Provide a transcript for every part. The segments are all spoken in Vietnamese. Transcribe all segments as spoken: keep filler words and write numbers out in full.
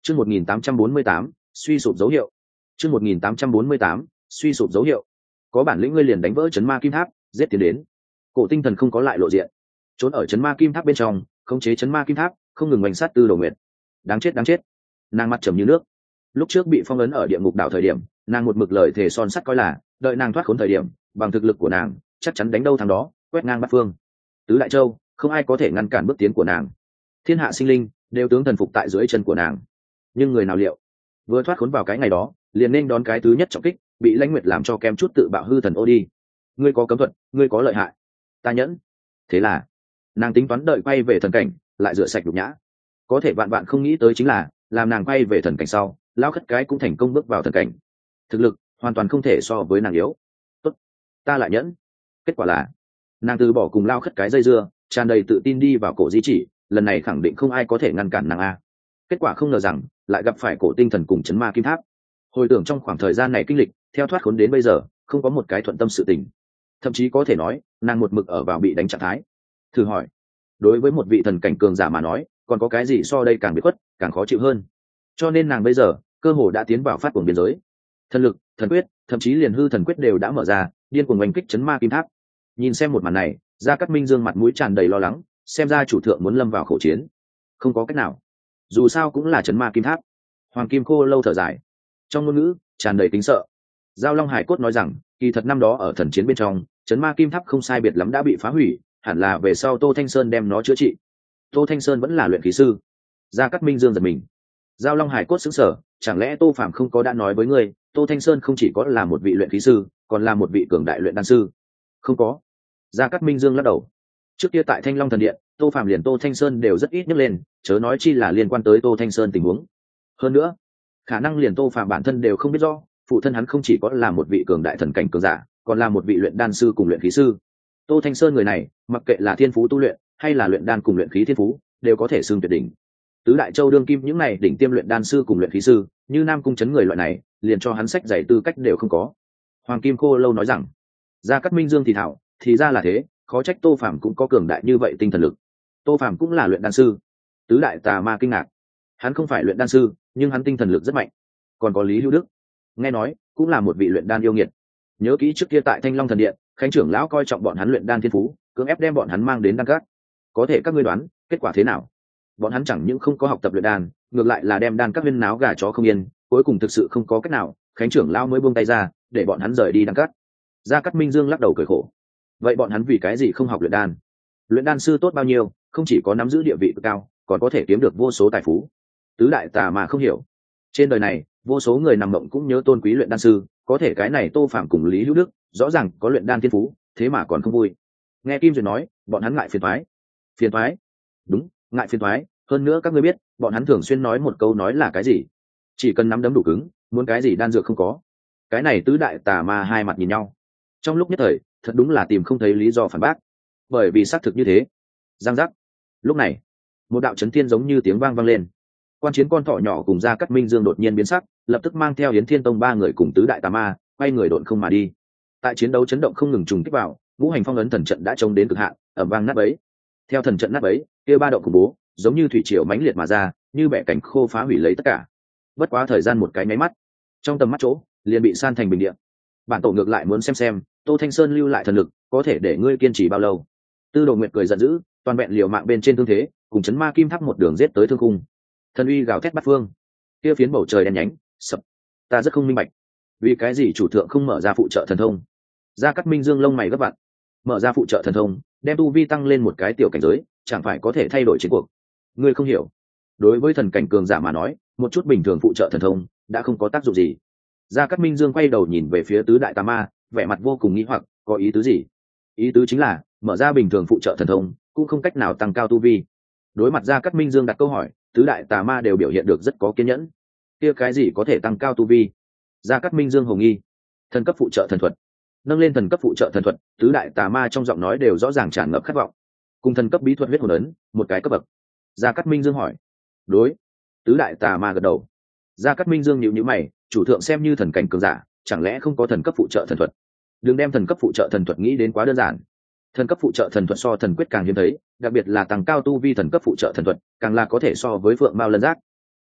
Chương một nghìn tám trăm bốn mươi tám, suy sụp dấu hiệu. Chương một nghìn tám trăm bốn mươi tám, suy sụp dấu hiệu. Có bản lĩnh ngươi liền đánh vỡ chấn ma kim tháp, giết tiến đến. Cổ Tinh Thần không có lại lộ diện, trốn ở chấn ma kim tháp bên trong, khống chế chấn ma kim tháp, không ngừng oanh sát Tư Đồ Nguyệt. Đáng chết đáng chết. Nàng mặt trầm như nước. Lúc trước bị phong ấn ở địa ngục đảo thời điểm, nàng một mực lời thề son sắt coi là, đợi nàng thoát khốn thời điểm, bằng thực lực của nàng, chắc chắn đánh đâu thằng đó, quét ngang bát phương. Tứ Đại Châu, không ai có thể ngăn cản bước tiến của nàng. Thiên hạ sinh linh đều tướng thần phục tại dưới chân của nàng. Nhưng người nào liệu, vừa thoát khốn vào cái ngày đó, liền nên đón cái thứ nhất trọng kích, bị Lãnh Nguyệt làm cho kém chút tự bạo hư thần ô đi. Ngươi có cấm thuật, ngươi có lợi hại, ta nhẫn. Thế là nàng tính toán đợi quay về thần cảnh, lại rửa sạch nhục nhã. Có thể vạn vạn không nghĩ tới chính là, làm nàng quay về thần cảnh sau, lao khất cái cũng thành công bước vào thần cảnh. Thực lực hoàn toàn không thể so với nàng yếu. Tốt, ta lại nhẫn. Kết quả là nàng từ bỏ cùng lao khất cái dây dưa, tràn đầy tự tin đi vào cổ di chỉ, lần này khẳng định không ai có thể ngăn cản nàng a. Kết quả không ngờ rằng lại gặp phải cổ tinh thần cùng chấn ma kim tháp. Hồi tưởng trong khoảng thời gian này kinh lịch, theo thoát khốn đến bây giờ, không có một cái thuận tâm sự tình. Thậm chí có thể nói, nàng một mực ở vào bị đánh trạng thái. Thử hỏi, đối với một vị thần cảnh cường giả mà nói, còn có cái gì so đây càng bị khuất, càng khó chịu hơn. Cho nên nàng bây giờ, cơ hồ đã tiến vào phát cuồng biên giới. Thần lực, thần quyết, thậm chí liền hư thần quyết đều đã mở ra, điên cuồng oanh kích chấn ma kim tháp. Nhìn xem một màn này, Gia Cát Minh Dương mặt mũi tràn đầy lo lắng, xem ra chủ thượng muốn lâm vào khổ chiến. Không có cách nào, dù sao cũng là chấn ma kim tháp. Hoàng Kim Khô lâu thở dài, trong ngôn ngữ tràn đầy tính sợ. Giao Long Hải Cốt nói rằng, kỳ thật năm đó ở thần chiến bên trong, chấn ma kim tháp không sai biệt lắm đã bị phá hủy, hẳn là về sau Tô Thanh Sơn đem nó chữa trị. Tô Thanh Sơn vẫn là luyện khí sư. Gia Cát Minh Dương giật mình. Giao Long Hải Cốt sững sờ, chẳng lẽ Tô Phàm không có đã nói với ngươi, Tô Thanh Sơn không chỉ có là một vị luyện khí sư, còn là một vị cường đại luyện đan sư? Không có. Gia Cát Minh Dương lắc đầu. Trước kia tại Thanh Long thần điện, Tô Phàm liền Tô Thanh Sơn đều rất ít nhắc lên, chớ nói chi là liên quan tới Tô Thanh Sơn tình huống. Hơn nữa, khả năng liền Tô Phàm bản thân đều không biết rõ, phụ thân hắn không chỉ có là một vị cường đại thần cảnh cường giả, còn là một vị luyện đan sư cùng luyện khí sư. Tô Thanh Sơn người này, mặc kệ là thiên phú tu luyện hay là luyện đan cùng luyện khí thiên phú, đều có thể xưng tuyệt đỉnh. Tứ Đại Châu đương kim những này đỉnh tiêm luyện đan sư cùng luyện khí sư, như Nam Cung chấn người loại này, liền cho hắn sách giải tư cách đều không có. Hoàng Kim Khô lâu nói rằng, Gia Cát Minh Dương thì thảo, thì ra là thế, khó trách Tô Phàm cũng có cường đại như vậy tinh thần lực. Tô Phàm cũng là luyện đan sư. Tứ Đại Tà Ma kinh ngạc, hắn không phải luyện đan sư, nhưng hắn tinh thần lực rất mạnh. Còn có Lý Hữu Đức, nghe nói cũng là một vị luyện đan yêu nghiệt. Nhớ kỹ trước kia tại Thanh Long thần điện, Khánh trưởng lão coi trọng bọn hắn luyện đan thiên phú, cưỡng ép đem bọn hắn mang đến đan các. Có thể các ngươi đoán kết quả thế nào? Bọn hắn chẳng những không có học tập luyện đan, ngược lại là đem đan các viên náo gà chó không yên, cuối cùng thực sự không có cách nào, Khánh trưởng lão mới buông tay ra, để bọn hắn rời đi đan các. Gia Cát Minh Dương lắc đầu cười khổ. Vậy bọn hắn vì cái gì không học luyện đan? Luyện đan sư tốt bao nhiêu, không chỉ có nắm giữ địa vị cực cao, còn có thể kiếm được vô số tài phú. Tứ Đại Tà mà không hiểu. Trên đời này, vô số người nằm mộng cũng nhớ tôn quý luyện đan sư, có thể cái này Tô Phàm cùng Lý Hữu Đức, rõ ràng có luyện đan thiên phú, thế mà còn không vui. Nghe Kim Duyệt nói, bọn hắn ngại phiền toái. Phiền toái? Đúng, ngại phiền toái, hơn nữa các ngươi biết, bọn hắn thường xuyên nói một câu nói là cái gì? Chỉ cần nắm đấm đủ cứng, muốn cái gì đan dược không có. Cái này Tứ Đại Tà ma hai mặt nhìn nhau. Trong lúc nhất thời, thật đúng là tìm không thấy lý do phản bác. Bởi vì xác thực như thế. Giang giác. Lúc này, một đạo chấn thiên giống như tiếng vang vang lên. Quan Chiến con thỏ nhỏ cùng Gia Cát Minh Dương đột nhiên biến sắc, lập tức mang theo Yến Thiên Tông ba người cùng Tứ Đại Tà ma, quay người độn không mà đi. Tại chiến đấu chấn động không ngừng trùng kích vào, ngũ hành phong ấn thần trận đã chống đến cực hạn, ầm vang nát bấy. Theo thần trận nát bấy, kia ba động khủng bố, giống như thủy triều mãnh liệt mà ra, như bẻ cánh khô phá hủy lấy tất cả. Bất quá thời gian một cái nháy mắt, trong tầm mắt chỗ, liền bị san thành bình địa. Bản tổ ngược lại muốn xem xem, Tô Thanh Sơn lưu lại thần lực, có thể để ngươi kiên trì bao lâu. Tư Đồ Nguyệt cười giận dữ, toàn vẹn liều mạng bên trên thương thế, cùng chấn ma kim tháp một đường giết tới thương cung. Thần uy gào thét bát phương, kia phiến bầu trời đen nhánh, sập. Ta rất không minh bạch, vì cái gì chủ thượng không mở ra phụ trợ thần thông? Gia Cát Minh Dương lông mày gấp vặn, mở ra phụ trợ thần thông, đem tu vi tăng lên một cái tiểu cảnh giới, chẳng phải có thể thay đổi chiến cuộc? Ngươi không hiểu, đối với thần cảnh cường giả mà nói, một chút bình thường phụ trợ thần thông đã không có tác dụng gì. Gia Cát Minh Dương quay đầu nhìn về phía Tứ Đại Tà ma, vẻ mặt vô cùng nghi hoặc, có ý tứ gì? Ý tứ chính là, mở ra bình thường phụ trợ thần thông, cũng không cách nào tăng cao tu vi. Đối mặt Gia Cát Minh Dương đặt câu hỏi, Tứ Đại Tà ma đều biểu hiện được rất có kiên nhẫn. Kia cái gì có thể tăng cao tu vi? Gia Cát Minh Dương hồng nghi. Thần cấp phụ trợ thần thuật. Nâng lên thần cấp phụ trợ thần thuật, Tứ Đại Tà ma trong giọng nói đều rõ ràng tràn ngập khát vọng. Cùng thần cấp bí thuật huyết hồn ấn, một cái cấp bậc. Gia Cát Minh Dương hỏi. Đối. Tứ Đại Tà ma gật đầu. Gia Cát Minh Dương nhíu nhíu mày, chủ thượng xem như thần cảnh cường giả, chẳng lẽ không có thần cấp phụ trợ thần thuật? Đừng đem thần cấp phụ trợ thần thuật nghĩ đến quá đơn giản. Thần cấp phụ trợ thần thuật so thần quyết càng hiếm thấy, đặc biệt là tăng cao tu vi thần cấp phụ trợ thần thuật, càng là có thể so với phượng mao lân giác.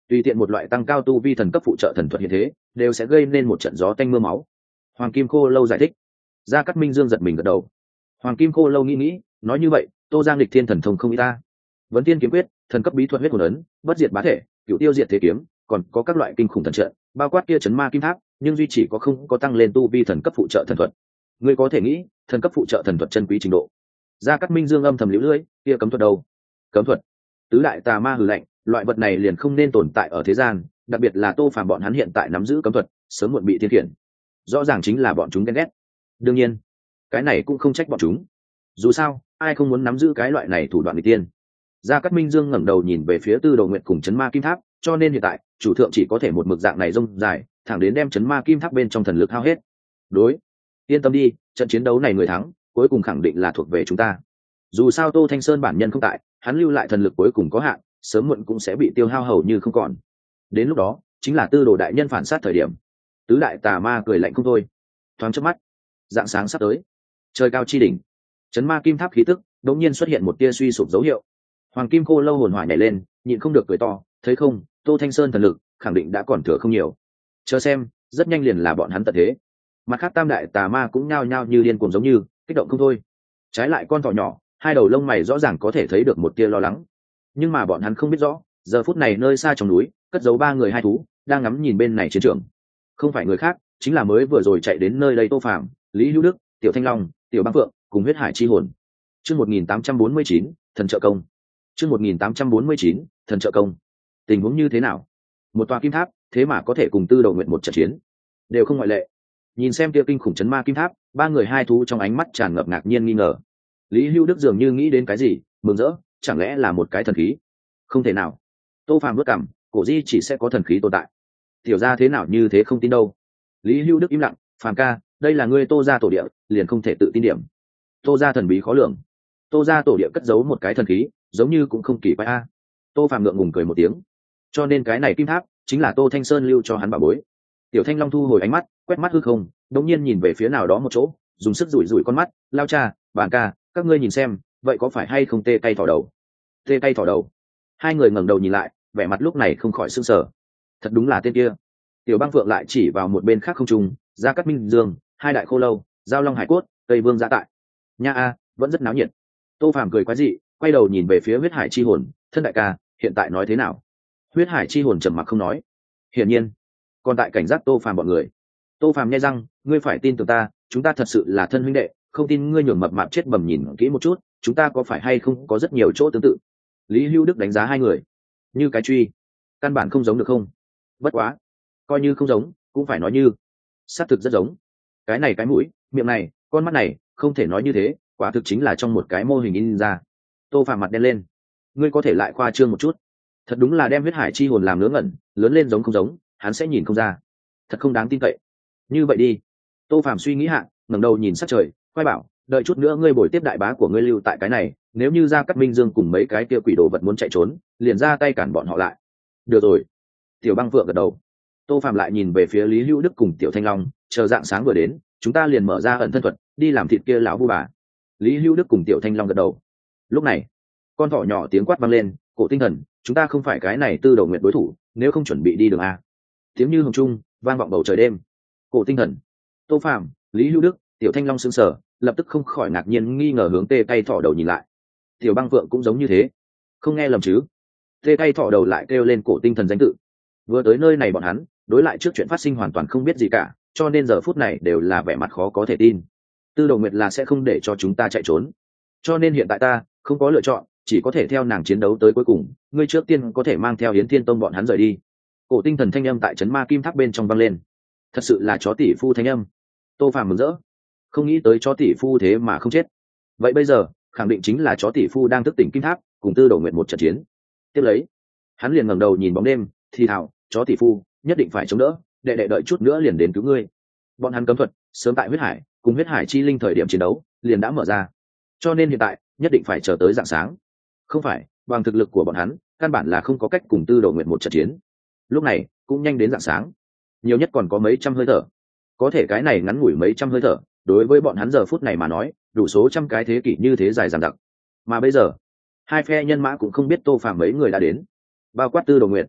tùy tiện một loại tăng cao tu vi thần cấp phụ trợ thần thuật hiện thế đều sẽ gây nên một trận gió tanh mưa máu. Hoàng Kim Khô Lâu giải thích. Gia Cát Minh Dương giật mình gật đầu. Hoàng Kim Khô Lâu nghĩ nghĩ, nói như vậy Tô Giang lịch thiên thần thông không ít ta. Vấn Tiên kiếm quyết, thần cấp bí thuật huyết hồn ấn, bất diệt bá thể, cựu tiêu diệt thế kiếm, còn có các loại kinh khủng thần trận, bao quát kia chấn ma kim tháp, nhưng duy chỉ có không có tăng lên tu vi thần cấp phụ trợ thần thuật. Ngươi có thể nghĩ thần cấp phụ trợ thần thuật chân quý trình độ. Gia Cát Minh Dương âm thầm liễu lưỡi, kia cấm thuật đâu? Cấm thuật? Tứ đại tà ma hừ lạnh, loại vật này liền không nên tồn tại ở thế gian, đặc biệt là Tô Phàm bọn hắn hiện tại nắm giữ cấm thuật, sớm muộn bị thiên khiển. Rõ ràng chính là bọn chúng ghen ghét. Đương nhiên, cái này cũng không trách bọn chúng. Dù sao, ai không muốn nắm giữ cái loại này thủ đoạn nghịch tiên. Gia Cát Minh Dương ngẩng đầu nhìn về phía Tư Đồ Nguyệt cùng chấn ma kim tháp, cho nên hiện tại, chủ thượng chỉ có thể một mực dạng này rông dài, thẳng đến đem chấn ma kim tháp bên trong thần lực hao hết. Đối, yên tâm đi, trận chiến đấu này người thắng, cuối cùng khẳng định là thuộc về chúng ta. Dù sao Tô Thanh Sơn bản nhân không tại, hắn lưu lại thần lực cuối cùng có hạn, sớm muộn cũng sẽ bị tiêu hao hầu như không còn. Đến lúc đó, chính là Tư Đồ đại nhân phản sát thời điểm. Tứ đại tà ma cười lạnh không thôi. Thoáng chớp mắt, dạng sáng sắp tới. Trời cao chi đỉnh, chấn ma kim tháp khí tức đột nhiên xuất hiện một tia suy sụp dấu hiệu. Hoàng Kim Khô Lâu hồn hỏa nhảy lên, nhịn không được cười to, thấy không, Tô Thanh Sơn thần lực khẳng định đã còn thừa không nhiều. Chờ xem, rất nhanh liền là bọn hắn tận thế. Mặt khác tam đại tà ma cũng nhao nhao như điên cuồng giống như kích động không thôi. Trái lại con thỏ nhỏ, hai đầu lông mày rõ ràng có thể thấy được một tia lo lắng. Nhưng mà bọn hắn không biết rõ, giờ phút này nơi xa trong núi, cất giấu ba người hai thú, đang ngắm nhìn bên này chiến trường. Không phải người khác, chính là mới vừa rồi chạy đến nơi đây Tô Phàm, Lý Hữu Đức, Tiểu Thanh Long, Tiểu Băng Phượng, cùng huyết hải chi hồn. Chương một nghìn tám trăm bốn mươi chín, thần trợ công. Chương một nghìn tám trăm bốn mươi chín, thần trợ công. Tình huống như thế nào? Một tòa kim tháp, thế mà có thể cùng Tư Đồ Nguyện một trận chiến, đều không ngoại lệ. Nhìn xem kia kinh khủng chấn ma kim tháp, ba người hai thú trong ánh mắt tràn ngập ngạc nhiên nghi ngờ. Lý Hữu Đức dường như nghĩ đến cái gì, mừng rỡ, chẳng lẽ là một cái thần khí? Không thể nào. Tô Phàm vất cảm, cổ di chỉ sẽ có thần khí tồn tại. Tiểu gia thế nào như thế không tin đâu. Lý Hữu Đức im lặng, Phàm ca, đây là ngươi Tô gia tổ địa, liền không thể tự tin điểm. Tô gia thần bí khó lường. Tô gia tổ địa cất giấu một cái thần khí, giống như cũng không kỳ quái a. Tô Phàm ngượng ngùng cười một tiếng. Cho nên cái này kim tháp chính là Tô Thanh Sơn lưu cho hắn bảo bối. Tiểu Thanh Long thu hồi ánh mắt, quét mắt hư không, đống nhiên nhìn về phía nào đó một chỗ, dùng sức rủi rủi con mắt, lao cha, bản ca, các ngươi nhìn xem, vậy có phải hay không tê tay thỏ đầu? Tê tay thỏ đầu. Hai người ngẩng đầu nhìn lại, vẻ mặt lúc này không khỏi sưng sờ. Thật đúng là tên kia. Tiểu Băng Phượng lại chỉ vào một bên khác không trung, Gia Cát Minh Dương, hai đại khô lâu, giao long hải cốt, Tây Vương gia tại. Nha a, vẫn rất náo nhiệt. Tô Phàm cười quái dị, quay đầu nhìn về phía huyết hải chi hồn, thân đại ca, hiện tại nói thế nào? Huyết hải chi hồn trầm mặc không nói. Hiển nhiên, còn tại cảnh giác Tô Phàm bọn người. Tô Phàm nghe răng, ngươi phải tin tưởng ta, chúng ta thật sự là thân huynh đệ, không tin ngươi nhường mập mạp chết bầm nhìn kỹ một chút, chúng ta có phải hay không có rất nhiều chỗ tương tự. Lý Hữu Đức đánh giá hai người, như cái truy, căn bản không giống được không? Bất quá, coi như không giống, cũng phải nói như, xác thực rất giống. Cái này cái mũi, miệng này, con mắt này, không thể nói như thế, quả thực chính là trong một cái mô hình in ra. Tô Phàm mặt đen lên, ngươi có thể lại khoa trương một chút. Thật đúng là đem huyết hải chi hồn làm ngớ ngẩn, lớn lên giống không giống, hắn sẽ nhìn không ra. Thật không đáng tin cậy. Như vậy đi. Tô Phàm suy nghĩ hạ, ngẩng đầu nhìn sát trời, quay bảo, đợi chút nữa ngươi bồi tiếp đại bá của ngươi lưu tại cái này, nếu như Gia Cát Minh Dương cùng mấy cái kia quỷ đồ vật muốn chạy trốn, liền ra tay cản bọn họ lại. Được rồi. Tiểu Băng Phượng gật đầu. Tô Phàm lại nhìn về phía Lý Hữu Đức cùng Tiểu Thanh Long, chờ dạng sáng vừa đến, chúng ta liền mở ra ẩn thân thuật, đi làm thịt kia lão vu bà. Lý Hữu Đức cùng Tiểu Thanh Long gật đầu. Lúc này, con thỏ nhỏ tiếng quát vang lên, cổ tinh thần, chúng ta không phải cái này Tư Đồ Nguyệt đối thủ, nếu không chuẩn bị đi đường a. Tiếng như hồng trung vang vọng bầu trời đêm. Cổ tinh thần. Tô Phàm, Lý Hữu Đức, Tiểu Thanh Long sững sờ, lập tức không khỏi ngạc nhiên nghi ngờ hướng tê cay thỏ đầu nhìn lại. Tiểu Băng Phượng cũng giống như thế, không nghe lầm chứ? Tê cay thỏ đầu lại kêu lên cổ tinh thần danh tự. Vừa tới nơi này bọn hắn, đối lại trước chuyện phát sinh hoàn toàn không biết gì cả, cho nên giờ phút này đều là vẻ mặt khó có thể tin. Tư Đồ Nguyệt là sẽ không để cho chúng ta chạy trốn, cho nên hiện tại ta không có lựa chọn, chỉ có thể theo nàng chiến đấu tới cuối cùng. Ngươi trước tiên có thể mang theo Yến Thiên Tông bọn hắn rời đi. Cổ tinh thần thanh âm tại trấn ma kim tháp bên trong vang lên. Thật sự là chó tỷ phu thanh âm. Tô Phàm mừng rỡ, không nghĩ tới chó tỷ phu thế mà không chết. Vậy bây giờ khẳng định chính là chó tỷ phu đang thức tỉnh kim tháp, cùng Tư Đồ Nguyệt một trận chiến. Tiếp lấy, hắn liền ngẩng đầu nhìn bóng đêm, thì thào, chó tỷ phu nhất định phải chống đỡ, đệ đệ đợi chút nữa liền đến cứu ngươi. Bọn hắn cấm thuật sớm tại huyết hải cùng huyết hải chi linh thời điểm chiến đấu liền đã mở ra, cho nên hiện tại nhất định phải chờ tới rạng sáng. Không phải, bằng thực lực của bọn hắn căn bản là không có cách cùng Tư Đồ Nguyệt một trận chiến. Lúc này cũng nhanh đến rạng sáng, nhiều nhất còn có mấy trăm hơi thở. Có thể cái này ngắn ngủi mấy trăm hơi thở, đối với bọn hắn giờ phút này mà nói đủ số trăm cái thế kỷ như thế dài dằng dặc. Mà bây giờ hai phe nhân mã cũng không biết Tô Phàm mấy người đã đến, bao quát Tư Đồ Nguyệt.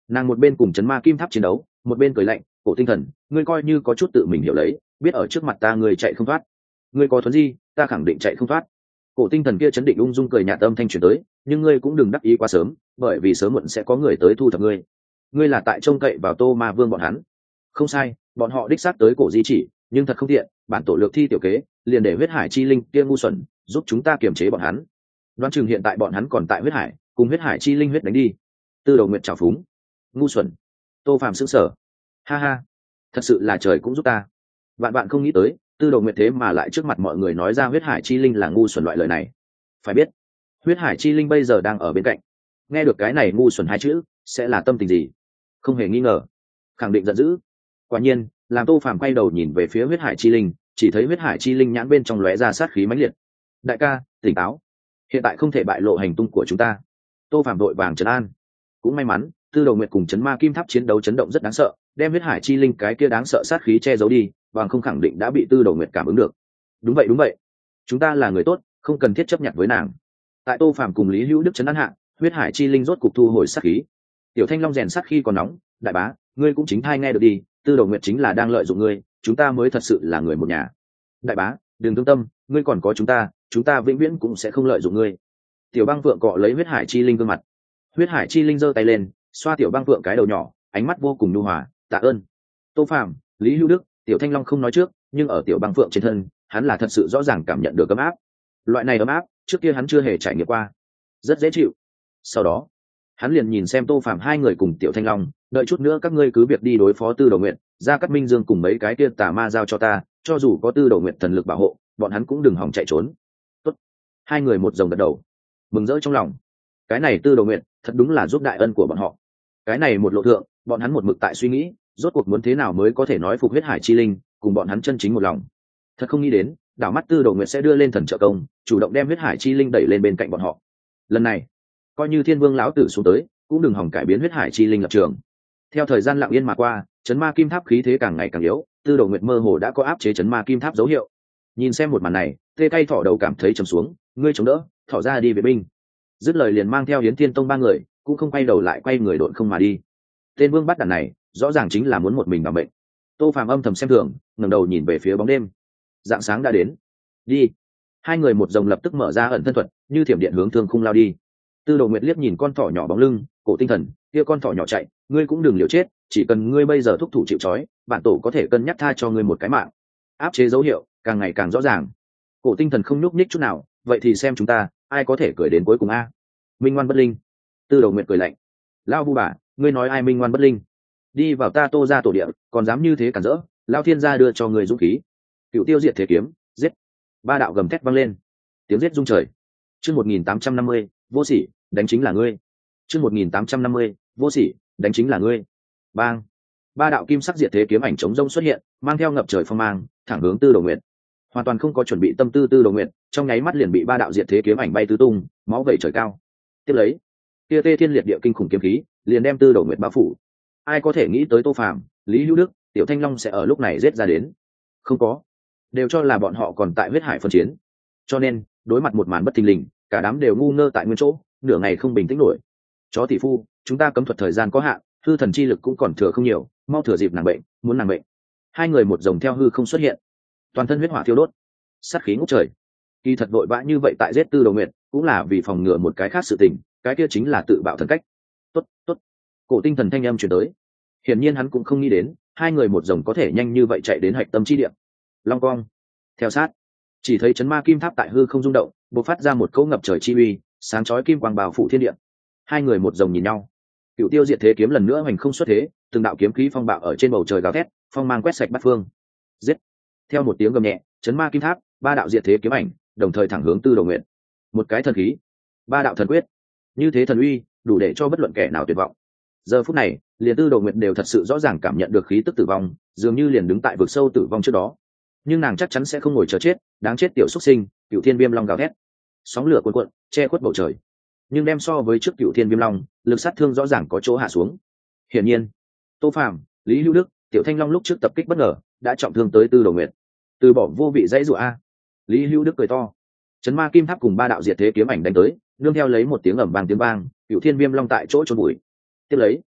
Nàng một bên cùng chấn ma kim tháp chiến đấu, một bên cười lạnh, Cổ Tinh Thần, ngươi coi như có chút tự mình hiểu lấy, biết ở trước mặt ta ngươi chạy không thoát. Ngươi có thuấn di, ta khẳng định chạy không thoát. Cổ Tinh Thần kia chấn định ung dung cười nhạt âm thanh truyền tới, nhưng ngươi cũng đừng đắc ý quá sớm, bởi vì sớm muộn sẽ có người tới thu thập ngươi. Ngươi là tại trông cậy vào Tô Ma Vương bọn hắn. Không sai, bọn họ đích xác tới cổ di chỉ, nhưng thật không tiện, bản tổ lược thi tiểu kế, liền để huyết hải chi linh kia ngu xuẩn giúp chúng ta kiềm chế bọn hắn. Đoán chừng hiện tại bọn hắn còn tại huyết hải, cùng huyết hải chi linh huyết đánh đi. Tư Đầu Nguyệt trào phúng, ngu xuẩn. Tô Phàm sững sờ, ha ha, thật sự là trời cũng giúp ta. Vạn bạn không nghĩ tới, Tư Đầu Nguyệt thế mà lại trước mặt mọi người nói ra huyết hải chi linh là ngu xuẩn loại lời này. Phải biết, huyết hải chi linh bây giờ đang ở bên cạnh, nghe được cái này ngu xuẩn hai chữ sẽ là tâm tình gì? Không hề nghi ngờ, khẳng định giận dữ. Quả nhiên, làm Tô Phàm quay đầu nhìn về phía huyết hải chi linh, chỉ thấy huyết hải chi linh nhãn bên trong lóe ra sát khí mãnh liệt. Đại ca, tỉnh táo, hiện tại không thể bại lộ hành tung của chúng ta. Tô Phàm đội vàng trấn an. Cũng may mắn, Tư Đầu Nguyệt cùng chấn ma kim tháp chiến đấu chấn động rất đáng sợ, đem huyết hải chi linh cái kia đáng sợ sát khí che giấu đi, bằng không khẳng định đã bị Tư Đầu Nguyệt cảm ứng được. Đúng vậy đúng vậy, chúng ta là người tốt, không cần thiết chấp nhận với nàng. Tại Tô Phàm cùng Lý Hữu Đức trấn an hạ, huyết hải chi linh rốt cục thu hồi sát khí. Tiểu Thanh Long rèn sát khi còn nóng, đại bá, ngươi cũng chính thai nghe được đi, Tư Đầu Nguyệt chính là đang lợi dụng ngươi, chúng ta mới thật sự là người một nhà. Đại bá, đừng thương tâm, ngươi còn có chúng ta, chúng ta vĩnh viễn cũng sẽ không lợi dụng ngươi. Tiểu Băng Phượng cọ lấy huyết hải chi linh gương mặt. Huyết hải chi linh giơ tay lên, xoa Tiểu Băng Phượng cái đầu nhỏ, ánh mắt vô cùng nhu hòa, tạ ơn. Tô Phàm, Lý Hữu Đức, Tiểu Thanh Long không nói trước, nhưng ở Tiểu Băng Phượng trên thân, hắn là thật sự rõ ràng cảm nhận được ấm áp. Loại này ấm áp, trước kia hắn chưa hề trải nghiệm qua, rất dễ chịu. Sau đó, hắn liền nhìn xem Tô Phàm hai người cùng Tiểu Thanh Long, đợi chút nữa các ngươi cứ việc đi đối phó Tư Đầu Nguyệt, ra Cát Minh Dương cùng mấy cái kia tà ma giao cho ta, cho dù có Tư Đầu Nguyệt thần lực bảo hộ, bọn hắn cũng đừng hòng chạy trốn. Tốt. Hai người một rồng gật đầu, mừng rỡ trong lòng. Cái này Tư Đầu Nguyệt, thật đúng là giúp đại ân của bọn họ. Cái này một lộ thượng, bọn hắn một mực tại suy nghĩ, rốt cuộc muốn thế nào mới có thể nói phục huyết hải chi linh, cùng bọn hắn chân chính một lòng. Thật không nghĩ đến, đảo mắt Tư Đầu Nguyệt sẽ đưa lên thần trợ công, chủ động đem huyết hải chi linh đẩy lên bên cạnh bọn họ. Lần này, coi như Thiên Vương lão tử xuống tới, cũng đừng hòng cải biến huyết hải chi linh lập trường. Theo thời gian lặng yên mà qua, chấn ma kim tháp khí thế càng ngày càng yếu, Tư Đầu Nguyệt mơ hồ đã có áp chế chấn ma kim tháp dấu hiệu. Nhìn xem một màn này, tê cay thỏ đầu cảm thấy trầm xuống, ngươi chống đỡ, thỏ ra đi vệ binh. Dứt lời liền mang theo Yến Thiên Tông ba người, cũng không quay đầu lại quay người độn không mà đi. Tên vương bắt đàn này, rõ ràng chính là muốn một mình bảo mệnh. Tô Phàm âm thầm xem thường, ngẩng đầu nhìn về phía bóng đêm. Dạng sáng đã đến, đi. Hai người một dòng lập tức mở ra ẩn thân thuật, như thiểm điện hướng thương khung lao đi. Tư Đầu Nguyệt liếc nhìn con thỏ nhỏ bóng lưng, Cổ Tinh Thần, kia con thỏ nhỏ chạy, ngươi cũng đừng liều chết, chỉ cần ngươi bây giờ thúc thủ chịu trói, bản tổ có thể cân nhắc tha cho ngươi một cái mạng. Áp chế dấu hiệu càng ngày càng rõ ràng. Cổ Tinh Thần không nhúc nhích chút nào, vậy thì xem chúng ta ai có thể cười đến cuối cùng a. Minh ngoan bất linh. Tư Đầu Nguyệt cười lạnh, lao vu bà, ngươi nói ai minh ngoan bất linh? Đi vào ta Tô ra tổ địa, còn dám như thế cản rỡ, lao thiên gia đưa cho người dũng khí. Cựu tiêu diệt thế kiếm, giết. Ba đạo gầm thét vang lên, tiếng giết rung trời. Chương một nghìn tám trăm năm mươi, vô sỉ, đánh chính là ngươi. Chương một nghìn tám trăm năm mươi, vô sỉ, đánh chính là ngươi. Bang. Ba đạo kim sắc diệt thế kiếm ảnh chống rông xuất hiện, mang theo ngập trời phong mang, thẳng hướng Tư Đầu Nguyệt. Hoàn toàn không có chuẩn bị tâm tư Tư Đầu Nguyệt, trong nháy mắt liền bị ba đạo diệt thế kiếm ảnh bay tứ tung, máu vẩy trời cao. Tiếp lấy, kia tê thiên liệt địa kinh khủng kiếm khí, liền đem Tư Đầu Nguyệt bao phủ. Ai có thể nghĩ tới Tô Phàm, Lý Hữu Đức, Tiểu Thanh Long sẽ ở lúc này giết ra đến? Không có, đều cho là bọn họ còn tại huyết hải phân chiến. Cho nên, đối mặt một màn bất thình lình, cả đám đều ngu ngơ tại nguyên chỗ, nửa ngày không bình tĩnh nổi. Chó tỷ phu, chúng ta cấm thuật thời gian có hạn, hư thần chi lực cũng còn thừa không nhiều, mau thừa dịp nàng bệnh, muốn nàng bệnh. Hai người một dòng theo hư không xuất hiện, toàn thân huyết hỏa thiêu đốt, sát khí ngút trời. Kỳ thật vội vã như vậy tại giết Tư Đầu Nguyệt, cũng là vì phòng ngừa một cái khác sự tình, cái kia chính là tự bạo thần cách. Tốt, tốt. Cổ Tinh Thần thanh âm truyền tới. Hiển nhiên hắn cũng không nghĩ đến, hai người một dòng có thể nhanh như vậy chạy đến hạch tâm chi địa. Long cong. Theo sát, chỉ thấy chấn ma kim tháp tại hư không rung động, bộc phát ra một cỗ ngập trời chi uy, sáng chói kim quang bào phủ thiên địa. Hai người một dòng nhìn nhau. Cựu tiêu diệt thế kiếm lần nữa hoành không xuất thế, từng đạo kiếm khí phong bạo ở trên bầu trời gào thét, phong mang quét sạch bát phương. Giết. Theo một tiếng gầm nhẹ, chấn ma kim tháp, ba đạo diệt thế kiếm ảnh, đồng thời thẳng hướng Tư Đầu Nguyệt. Một cái thần khí, ba đạo thần quyết, như thế thần uy, đủ để cho bất luận kẻ nào tuyệt vọng. Giờ phút này, liền Tư Đầu Nguyệt đều thật sự rõ ràng cảm nhận được khí tức tử vong, dường như liền đứng tại vực sâu tử vong trước đó. Nhưng nàng chắc chắn sẽ không ngồi chờ chết, đáng chết tiểu xuất sinh. Cựu thiên viêm long gào thét, sóng lửa cuồn cuộn, che khuất bầu trời. Nhưng đem so với trước Cựu thiên viêm long, lực sát thương rõ ràng có chỗ hạ xuống. Hiển nhiên, Tô Phàm, Lý Hữu Đức, Tiểu Thanh Long lúc trước tập kích bất ngờ, đã trọng thương tới Tư Đầu Nguyệt. Từ bỏ vô vị dãy rủa a. Lý Hữu Đức cười to. Chấn ma kim tháp cùng ba đạo diệt thế kiếm ảnh đánh tới, nương theo lấy một tiếng ầm vang tiếng vang, Cựu thiên viêm long tại chỗ trốn bụi. Tiếp lấy,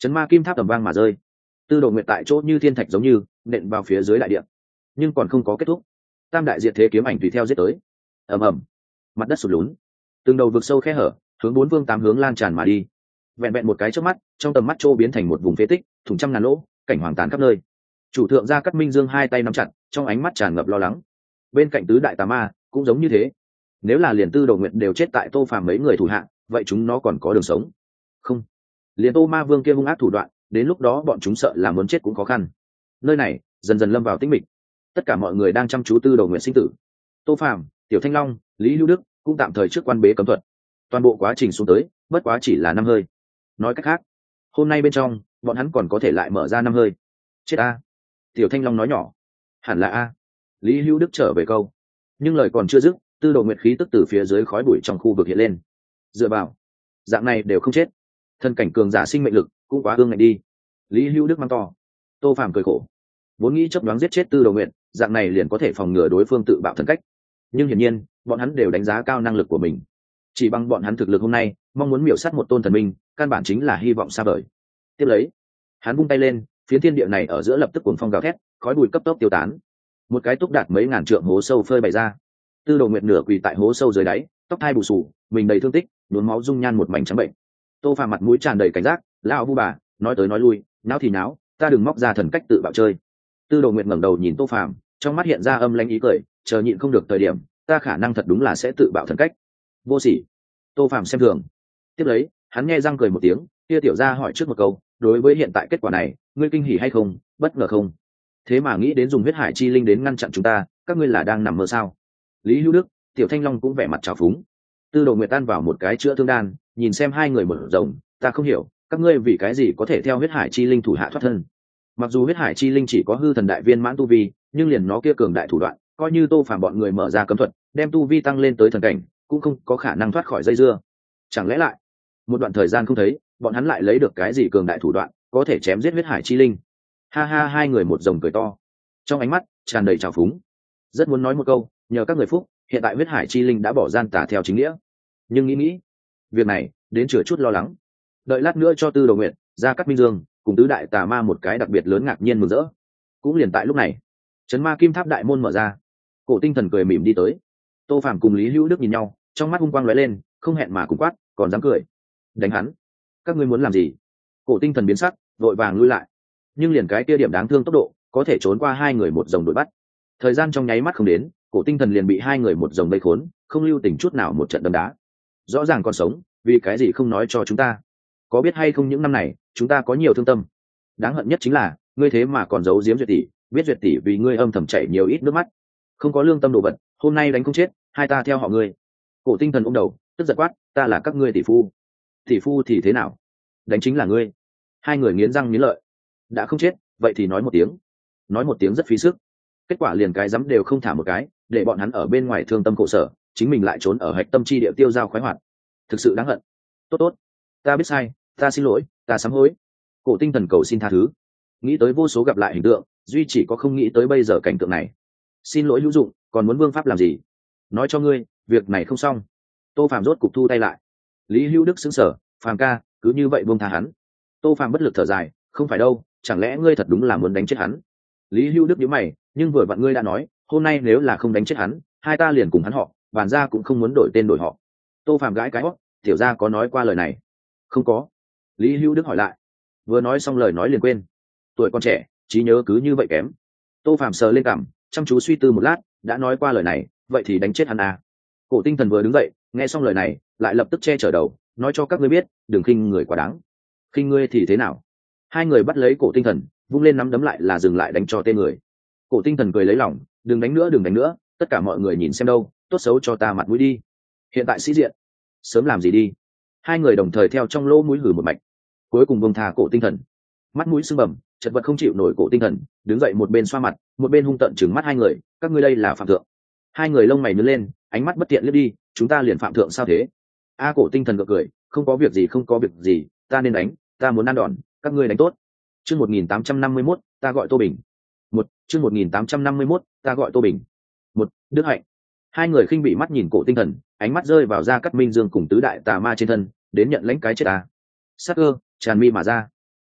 chấn ma kim tháp tầm vang mà rơi. Tư Đồ Nguyệt tại chỗ như thiên thạch giống như nện vào phía dưới đại địa, nhưng còn không có kết thúc. Tam đại diệt thế kiếm ảnh tùy theo giết tới. Ầm ầm, mặt đất sụt lún, từng đầu vực sâu khe hở hướng bốn phương tám hướng lan tràn mà đi. Vẹn vẹn một cái chớp mắt, trong tầm mắt Trô biến thành một vùng phế tích, thủng trăm ngàn lỗ, cảnh hoàng tàn khắp nơi. Chủ thượng Gia Cát Minh Dương hai tay nắm chặt, trong ánh mắt tràn ngập lo lắng. Bên cạnh tứ đại tà ma cũng giống như thế. Nếu là liền Tư Đồ Nguyệt đều chết tại Tô Phàm mấy người thủ hạ, vậy chúng nó còn có đường sống? Không, liền Tô Ma Vương kia hung ác thủ đoạn, đến lúc đó bọn chúng sợ là muốn chết cũng khó khăn. Nơi này dần dần lâm vào tĩnh mịch, tất cả mọi người đang chăm chú Tư Đồ Nguyệt sinh tử. Tô Phàm, Tiểu Thanh Long, Lý Hữu Đức cũng tạm thời trước quan bế cấm thuật. Toàn bộ quá trình xuống tới bất quá chỉ là năm hơi. Nói cách khác, hôm nay bên trong bọn hắn còn có thể lại mở ra năm hơi. Chết a! Tiểu Thanh Long nói nhỏ. Hẳn là a. Lý Hữu Đức trở về câu, nhưng lời còn chưa dứt, Tư Đồ Nguyệt khí tức từ phía dưới khói bụi trong khu vực hiện lên. Dựa vào, dạng này đều không chết, thân cảnh cường giả sinh mệnh lực cũng quá ương ngạnh đi. Lý Hữu Đức mang to. Tô Phàm cười khổ, vốn nghĩ chấp đoán giết chết Tư Đồ Nguyệt, dạng này liền có thể phòng ngừa đối phương tự bạo thần cách, nhưng hiển nhiên bọn hắn đều đánh giá cao năng lực của mình. Chỉ bằng bọn hắn thực lực hôm nay, mong muốn miểu sát một tôn thần minh, căn bản chính là hy vọng xa vời. Tiếp lấy, hắn vung tay lên, phiến thiên địa này ở giữa lập tức cuồng phong gào thét, khói bụi cấp tốc tiêu tán. Một cái túc đạt mấy ngàn trượng hố sâu phơi bày ra. Tư Đồ Nguyệt nửa quỳ tại hố sâu dưới đáy, tóc hai bù xù, mình đầy thương tích, nhuốm máu dung nhan một mảnh trắng bệnh. Tô Phàm mặt mũi tràn đầy cảnh giác, lão vu bà, nói tới nói lui, náo thì náo, ta đừng móc ra thần cách tự bạo chơi. Tư Đồ Nguyệt ngẩng đầu nhìn Tô Phàm, trong mắt hiện ra âm lãnh ý cười, chờ nhịn không được thời điểm, ta khả năng thật đúng là sẽ tự bạo thần cách. Vô sỉ. Tô Phàm xem thường. Tiếp lấy, hắn nghe răng cười một tiếng, kia tiểu gia hỏi trước một câu, đối với hiện tại kết quả này, ngươi kinh hỉ hay không, bất ngờ không? Thế mà nghĩ đến dùng huyết hải chi linh đến ngăn chặn chúng ta, các ngươi là đang nằm mơ sao? Lý Hữu Đức, Tiểu Thanh Long cũng vẻ mặt trào phúng. Tư Đồ Nguyệt tan vào một cái chữa thương đan, nhìn xem hai người mở rộng, ta không hiểu, các ngươi vì cái gì có thể theo huyết hải chi linh thủ hạ thoát thân? Mặc dù huyết hải chi linh chỉ có hư thần đại viên mãn tu vi, nhưng liền nó kia cường đại thủ đoạn, coi như Tô Phàm bọn người mở ra cấm thuật, đem tu vi tăng lên tới thần cảnh, cũng không có khả năng thoát khỏi dây dưa. Chẳng lẽ lại, một đoạn thời gian không thấy, bọn hắn lại lấy được cái gì cường đại thủ đoạn, có thể chém giết huyết hải chi linh? Ha ha, hai người một rồng cười to, trong ánh mắt tràn đầy trào phúng. Rất muốn nói một câu, nhờ các người phúc, hiện tại huyết hải chi linh đã bỏ gian tà theo chính nghĩa, nhưng nghĩ nghĩ, việc này đến chừa chút lo lắng. Đợi lát nữa cho Tư Đồ Nguyệt, Gia Cát Minh Dương cùng tứ đại tà ma một cái đặc biệt lớn ngạc nhiên mừng rỡ. Cũng liền tại lúc này, chấn ma kim tháp đại môn mở ra, Cổ Tinh Thần cười mỉm đi tới. Tô Phàm cùng Lý Hữu Đức nhìn nhau, trong mắt hung quang lóe lên, không hẹn mà cùng quát, còn dám cười? Đánh hắn! Các ngươi muốn làm gì? Cổ Tinh Thần biến sắc, vội vàng lui lại. Nhưng liền cái kia điểm đáng thương tốc độ, có thể trốn qua hai người một dòng đuổi bắt. Thời gian trong nháy mắt không đến, Cổ Tinh Thần liền bị hai người một dòng vây khốn, không lưu tình chút nào một trận đấm đá. Rõ ràng còn sống, vì cái gì không nói cho chúng ta? Có biết hay không những năm này chúng ta có nhiều thương tâm, đáng hận nhất chính là ngươi thế mà còn giấu giếm Duyệt tỷ, biết Duyệt tỷ vì ngươi âm thầm chảy nhiều ít nước mắt. Không có lương tâm đồ vật, hôm nay đánh không chết, hai ta theo họ ngươi. Cổ Tinh Thần ôm đầu, tức giận quát, ta là các ngươi tỷ phu. Tỷ phu thì thế nào? Đánh chính là ngươi. Hai người nghiến răng nghiến lợi. Đã không chết, vậy thì nói một tiếng. Nói một tiếng rất phí sức. Kết quả liền cái dám đều không thả một cái, để bọn hắn ở bên ngoài thương tâm khổ sở, chính mình lại trốn ở hạch tâm chi địa tiêu dao khoái hoạt. Thực sự đáng hận. Tốt tốt, ta biết sai, ta xin lỗi, ta sám hối. Cổ Tinh Thần cầu xin tha thứ. Nghĩ tới vô số gặp lại hình tượng, duy chỉ có không nghĩ tới bây giờ cảnh tượng này. Xin lỗi hữu dụng, còn muốn vương pháp làm gì? Nói cho ngươi, việc này không xong. Tô Phàm rốt cục thu tay lại. Lý Hữu Đức sững sờ, Phàm ca, cứ như vậy buông tha hắn. Tô Phàm bất lực thở dài, không phải đâu, chẳng lẽ ngươi thật đúng là muốn đánh chết hắn? Lý Hữu Đức nhíu mày, nhưng vừa vặn ngươi đã nói, hôm nay nếu là không đánh chết hắn, hai ta liền cùng hắn họ, bàn ra cũng không muốn đổi tên đổi họ. Tô Phàm gãi cái hót, tiểu gia có nói qua lời này? Không có. Lý Hữu Đức hỏi lại. Vừa nói xong lời nói liền quên. Tuổi còn trẻ, trí nhớ cứ như vậy kém. Tô Phàm sờ lên cằm, chăm chú suy tư một lát, đã nói qua lời này, vậy thì đánh chết hắn à? Cổ Tinh Thần vừa đứng dậy, nghe xong lời này, lại lập tức che chở đầu, nói cho các ngươi biết, đừng khinh người quá đáng. Khinh ngươi thì thế nào? Hai người bắt lấy Cổ Tinh Thần, vung lên nắm đấm lại là dừng lại đánh cho tên người. Cổ Tinh Thần cười lấy lòng, đừng đánh nữa, đừng đánh nữa, tất cả mọi người nhìn xem đâu, tốt xấu cho ta mặt mũi đi. Hiện tại sĩ diện, sớm làm gì đi. Hai người đồng thời theo trong lỗ mũi hử một mạch, cuối cùng buông tha Cổ Tinh Thần. Mắt mũi sưng bầm, chật vật không chịu nổi Cổ Tinh Thần, đứng dậy một bên xoa mặt, một bên hung tợn trừng mắt hai người, các ngươi đây là phạm thượng. Hai người lông mày nhướng lên, ánh mắt bất tiện liếc đi, chúng ta liền phạm thượng sao thế? A Cổ Tinh Thần gượng cười, không có việc gì, không có việc gì, ta nên đánh, ta muốn ăn đòn, các ngươi đánh tốt. Chương một nghìn tám trăm năm mươi mốt, ta gọi Tô Bình. Một, chương một nghìn tám trăm năm mươi mốt, ta gọi Tô Bình. Một, Đức Hạnh. Hai người khinh bị mắt nhìn Cổ Tinh Thần, ánh mắt rơi vào Gia Cát Minh Dương cùng tứ đại tà ma trên thân, đến nhận lãnh cái chết ta. Sắc cơ tràn mi mà ra.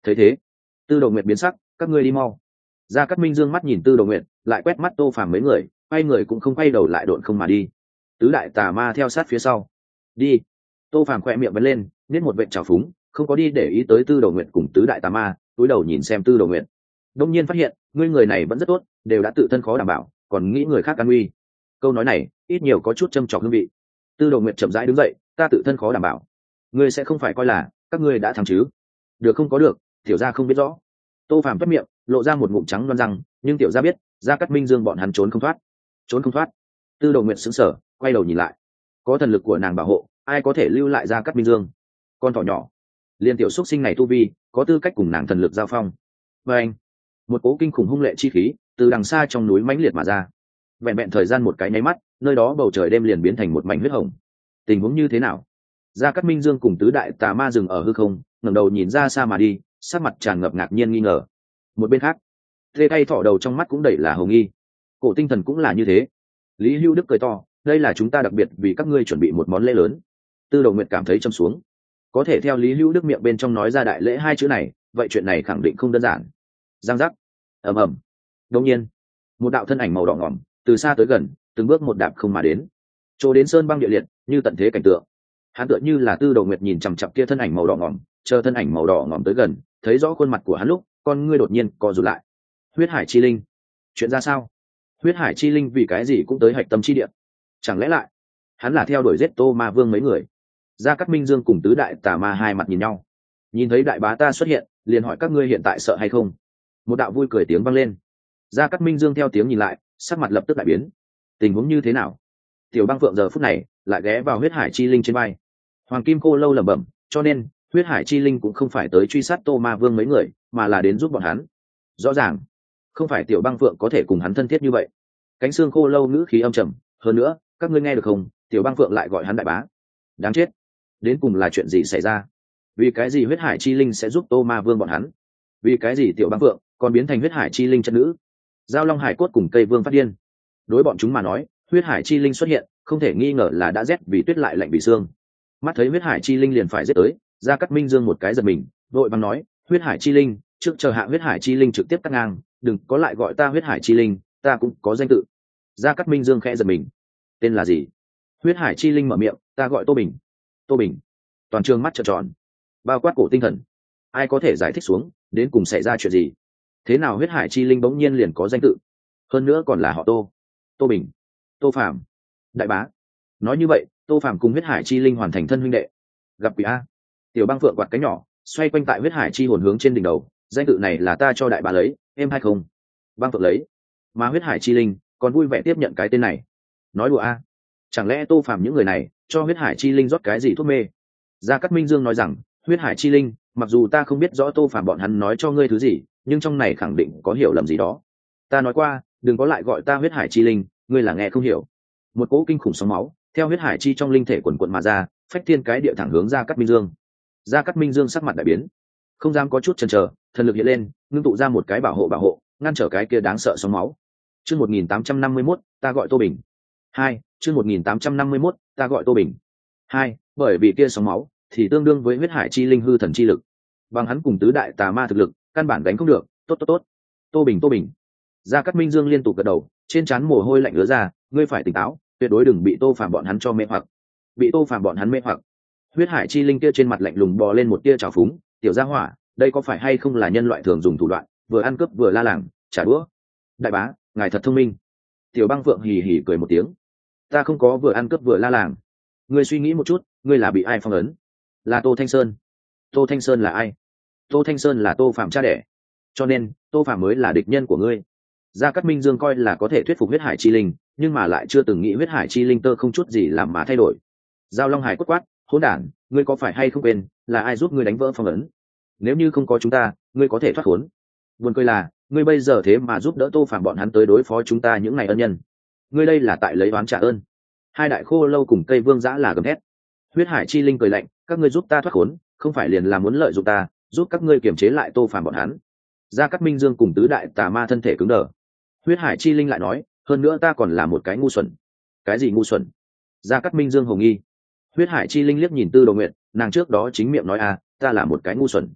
thấy thế, Tư Đồ Nguyệt biến sắc, các ngươi đi mau. Gia Cát Minh dương mắt nhìn Tư Đồ Nguyệt, lại quét mắt Tô Phàm mấy người, quay người cũng không quay đầu lại độn không mà đi. Tứ đại tà ma theo sát phía sau. Đi. Tô Phàm khẽ miệng vấn lên, nhếch một vệt trào phúng, không có đi để ý tới Tư Đồ Nguyệt cùng tứ đại tà ma, cúi đầu nhìn xem Tư Đồ Nguyệt. Đông nhiên phát hiện, ngươi người này vẫn rất tốt, đều đã tự thân khó đảm bảo, còn nghĩ người khác an nguy. Câu nói này, ít nhiều có chút châm chọc hương vị. Tư Đồ Nguyệt chậm rãi đứng dậy, ta tự thân khó đảm bảo, ngươi sẽ không phải coi là các ngươi đã thắng chứ? Được không có được, tiểu gia không biết rõ. Tô Phàm toét miệng, lộ ra một ngụm trắng loăn răng, nhưng tiểu gia biết, Gia Cát Minh Dương bọn hắn trốn không thoát. Trốn không thoát. Tư Đồ Nguyệt sững sờ, quay đầu nhìn lại. Có thần lực của nàng bảo hộ, ai có thể lưu lại Gia Cát Minh Dương? Con thỏ nhỏ, liên tiểu xuất sinh này tu vi, có tư cách cùng nàng thần lực giao phong. Và anh, một cố kinh khủng hung lệ chi khí từ đằng xa trong núi mãnh liệt mà ra. Vẹn vẹn thời gian một cái nháy mắt, nơi đó bầu trời đêm liền biến thành một mảnh huyết hồng. Tình huống như thế nào? Gia Cát Minh Dương cùng tứ đại tà ma dừng ở hư không, ngẩng đầu nhìn ra xa mà đi, sắc mặt tràn ngập ngạc nhiên nghi ngờ. Một bên khác, Tê Tay thỏ đầu trong mắt cũng đầy là hồng nghi. Cổ Tinh Thần cũng là như thế. Lý Hưu Đức cười to, đây là chúng ta đặc biệt vì các ngươi chuẩn bị một món lễ lớn. Tư Đồ Nguyệt cảm thấy châm xuống. Có thể theo Lý Hưu Đức miệng bên trong nói ra đại lễ hai chữ này, vậy chuyện này khẳng định không đơn giản. Giang giác, ầm ầm. Đột nhiên, một đạo thân ảnh màu đỏ ngòm từ xa tới gần, từng bước một đạp không mà đến. Chỗ đến sơn băng địa liệt, như tận thế cảnh tượng. Hắn tựa như là Tư Đồ Nguyệt nhìn chằm chằm kia thân ảnh màu đỏ ngòm, chờ thân ảnh màu đỏ ngòm tới gần, thấy rõ khuôn mặt của hắn lúc, con ngươi đột nhiên co rụt lại. Huyết Hải chi linh, chuyện ra sao? Huyết Hải chi linh vì cái gì cũng tới hạch tâm chi địa? Chẳng lẽ lại hắn là theo đuổi giết Tô Ma Vương mấy người? Gia Cát Minh Dương cùng tứ đại tà ma hai mặt nhìn nhau, nhìn thấy đại bá ta xuất hiện, liền hỏi các ngươi hiện tại sợ hay không? Một đạo vui cười tiếng vang lên. Gia Cát Minh Dương theo tiếng nhìn lại, sắc mặt lập tức đại biến. Tình huống như thế nào? Tiểu Băng Phượng giờ phút này lại ghé vào huyết hải chi linh trên vai. Hoàng Kim Khô Lâu lẩm bẩm, cho nên huyết hải chi linh cũng không phải tới truy sát Tô Ma Vương mấy người, mà là đến giúp bọn hắn. Rõ ràng, không phải Tiểu Băng Phượng có thể cùng hắn thân thiết như vậy. Cánh xương Khô Lâu ngữ khí âm trầm, hơn nữa, các ngươi nghe được không? Tiểu Băng Phượng lại gọi hắn đại bá. Đáng chết, đến cùng là chuyện gì xảy ra? Vì cái gì huyết hải chi linh sẽ giúp Tô Ma Vương bọn hắn? Vì cái gì Tiểu Băng Phượng còn biến thành huyết hải chi linh chân nữ? Giao Long Hải Cốt cùng Cây Vương phát điên. Đối bọn chúng mà nói, huyết hải chi linh xuất hiện, không thể nghi ngờ là đã rét vì tuyết lại lạnh vì xương. Mắt thấy huyết hải chi linh liền phải giết tới, Gia Cát Minh Dương một cái giật mình, vội vàng nói, huyết hải chi linh, trước chờ hạ huyết hải chi linh trực tiếp cắt ngang, đừng có lại gọi ta huyết hải chi linh, ta cũng có danh tự. Gia Cát Minh Dương khẽ giật mình, tên là gì? Huyết hải chi linh mở miệng, ta gọi Tô Bình. Tô Bình. Toàn trường mắt trợn tròn, bao quát Cổ Tinh Thần. Ai có thể giải thích xuống, đến cùng xảy ra chuyện gì? Thế nào huyết hải chi linh bỗng nhiên liền có danh tự, hơn nữa còn là họ Tô? Tô Bình, Tô Phàm, đại bá. Nói như vậy, Tô Phàm cùng huyết hải chi linh hoàn thành thân huynh đệ. Gặp quỷ a. Tiểu Băng Phượng quạt cánh nhỏ, xoay quanh tại huyết hải chi hồn hướng trên đỉnh đầu, danh tự này là ta cho đại bá lấy, em hay không? Băng Phượng lấy, mà huyết hải chi linh còn vui vẻ tiếp nhận cái tên này. Nói đùa a. Chẳng lẽ Tô Phàm những người này cho huyết hải chi linh rót cái gì thuốc mê? Gia Cát Minh Dương nói rằng, huyết hải chi linh, mặc dù ta không biết rõ Tô Phàm bọn hắn nói cho ngươi thứ gì, nhưng trong này khẳng định có hiểu lầm gì đó. Ta nói qua, đừng có lại gọi ta huyết hải chi linh, ngươi là nghe không hiểu. Một cỗ kinh khủng sóng máu theo huyết hải chi trong linh thể quần quận mà ra, phách thiên cái địa thẳng hướng Gia Cát Minh Dương. Gia Cát Minh Dương sắc mặt đại biến, không dám có chút chần chờ, thần lực hiện lên, ngưng tụ ra một cái bảo hộ bảo hộ, ngăn trở cái kia đáng sợ sóng máu. Chương một nghìn tám trăm năm mươi mốt, ta gọi Tô Bình. Hai, chương một nghìn tám trăm năm mươi mốt, ta gọi Tô Bình. Hai, bởi vì kia sóng máu thì tương đương với huyết hải chi linh hư thần chi lực. Bằng hắn cùng tứ đại tà ma thực lực, căn bản đánh không được, tốt tốt tốt. Tô Bình, Tô Bình. Gia Cát Minh Dương liên tục gật đầu, trên trán mồ hôi lạnh ứa ra, ngươi phải tỉnh táo, tuyệt đối đừng bị Tô Phàm bọn hắn cho mê hoặc. Bị Tô Phàm bọn hắn mê hoặc. Huyết hải chi linh kia trên mặt lạnh lùng bò lên một tia trào phúng, tiểu gia hỏa, đây có phải hay không là nhân loại thường dùng thủ đoạn, vừa ăn cướp vừa la làng, trả đũa. Đại bá, ngài thật thông minh. Tiểu Băng Phượng hì hì cười một tiếng. Ta không có vừa ăn cướp vừa la làng. Ngươi suy nghĩ một chút, ngươi là bị ai phong ấn? Là Tô Thanh Sơn. Tô Thanh Sơn là ai? Tô Thanh Sơn là Tô Phàm cha đẻ, cho nên Tô Phàm mới là địch nhân của ngươi. Gia Cát Minh Dương coi là có thể thuyết phục huyết hải chi linh, nhưng mà lại chưa từng nghĩ huyết hải chi linh tơ không chút gì làm mà thay đổi. Giao Long Hải quát quát, hỗn đản, ngươi có phải hay không quên, là ai giúp ngươi đánh vỡ phong ấn? Nếu như không có chúng ta, ngươi có thể thoát khốn. Buồn cười là, ngươi bây giờ thế mà giúp đỡ Tô Phàm bọn hắn tới đối phó chúng ta những ngày ân nhân. Ngươi đây là tại lấy oán trả ơn. Hai đại khô lâu cùng Cây Vương Dã là gầm thét. Huyết hải chi linh cười lạnh, các ngươi giúp ta thoát khốn, không phải liền là muốn lợi dụng ta, giúp các ngươi kiềm chế lại Tô Phàm bọn hắn. Gia Cát Minh Dương cùng tứ đại tà ma thân thể cứng đờ. Huyết hải chi linh lại nói, hơn nữa ta còn là một cái ngu xuẩn. Cái gì ngu xuẩn? Gia Cát Minh Dương hồng nghi. Huyết hải chi linh liếc nhìn Tư Đồ Nguyệt, nàng trước đó chính miệng nói à, ta là một cái ngu xuẩn.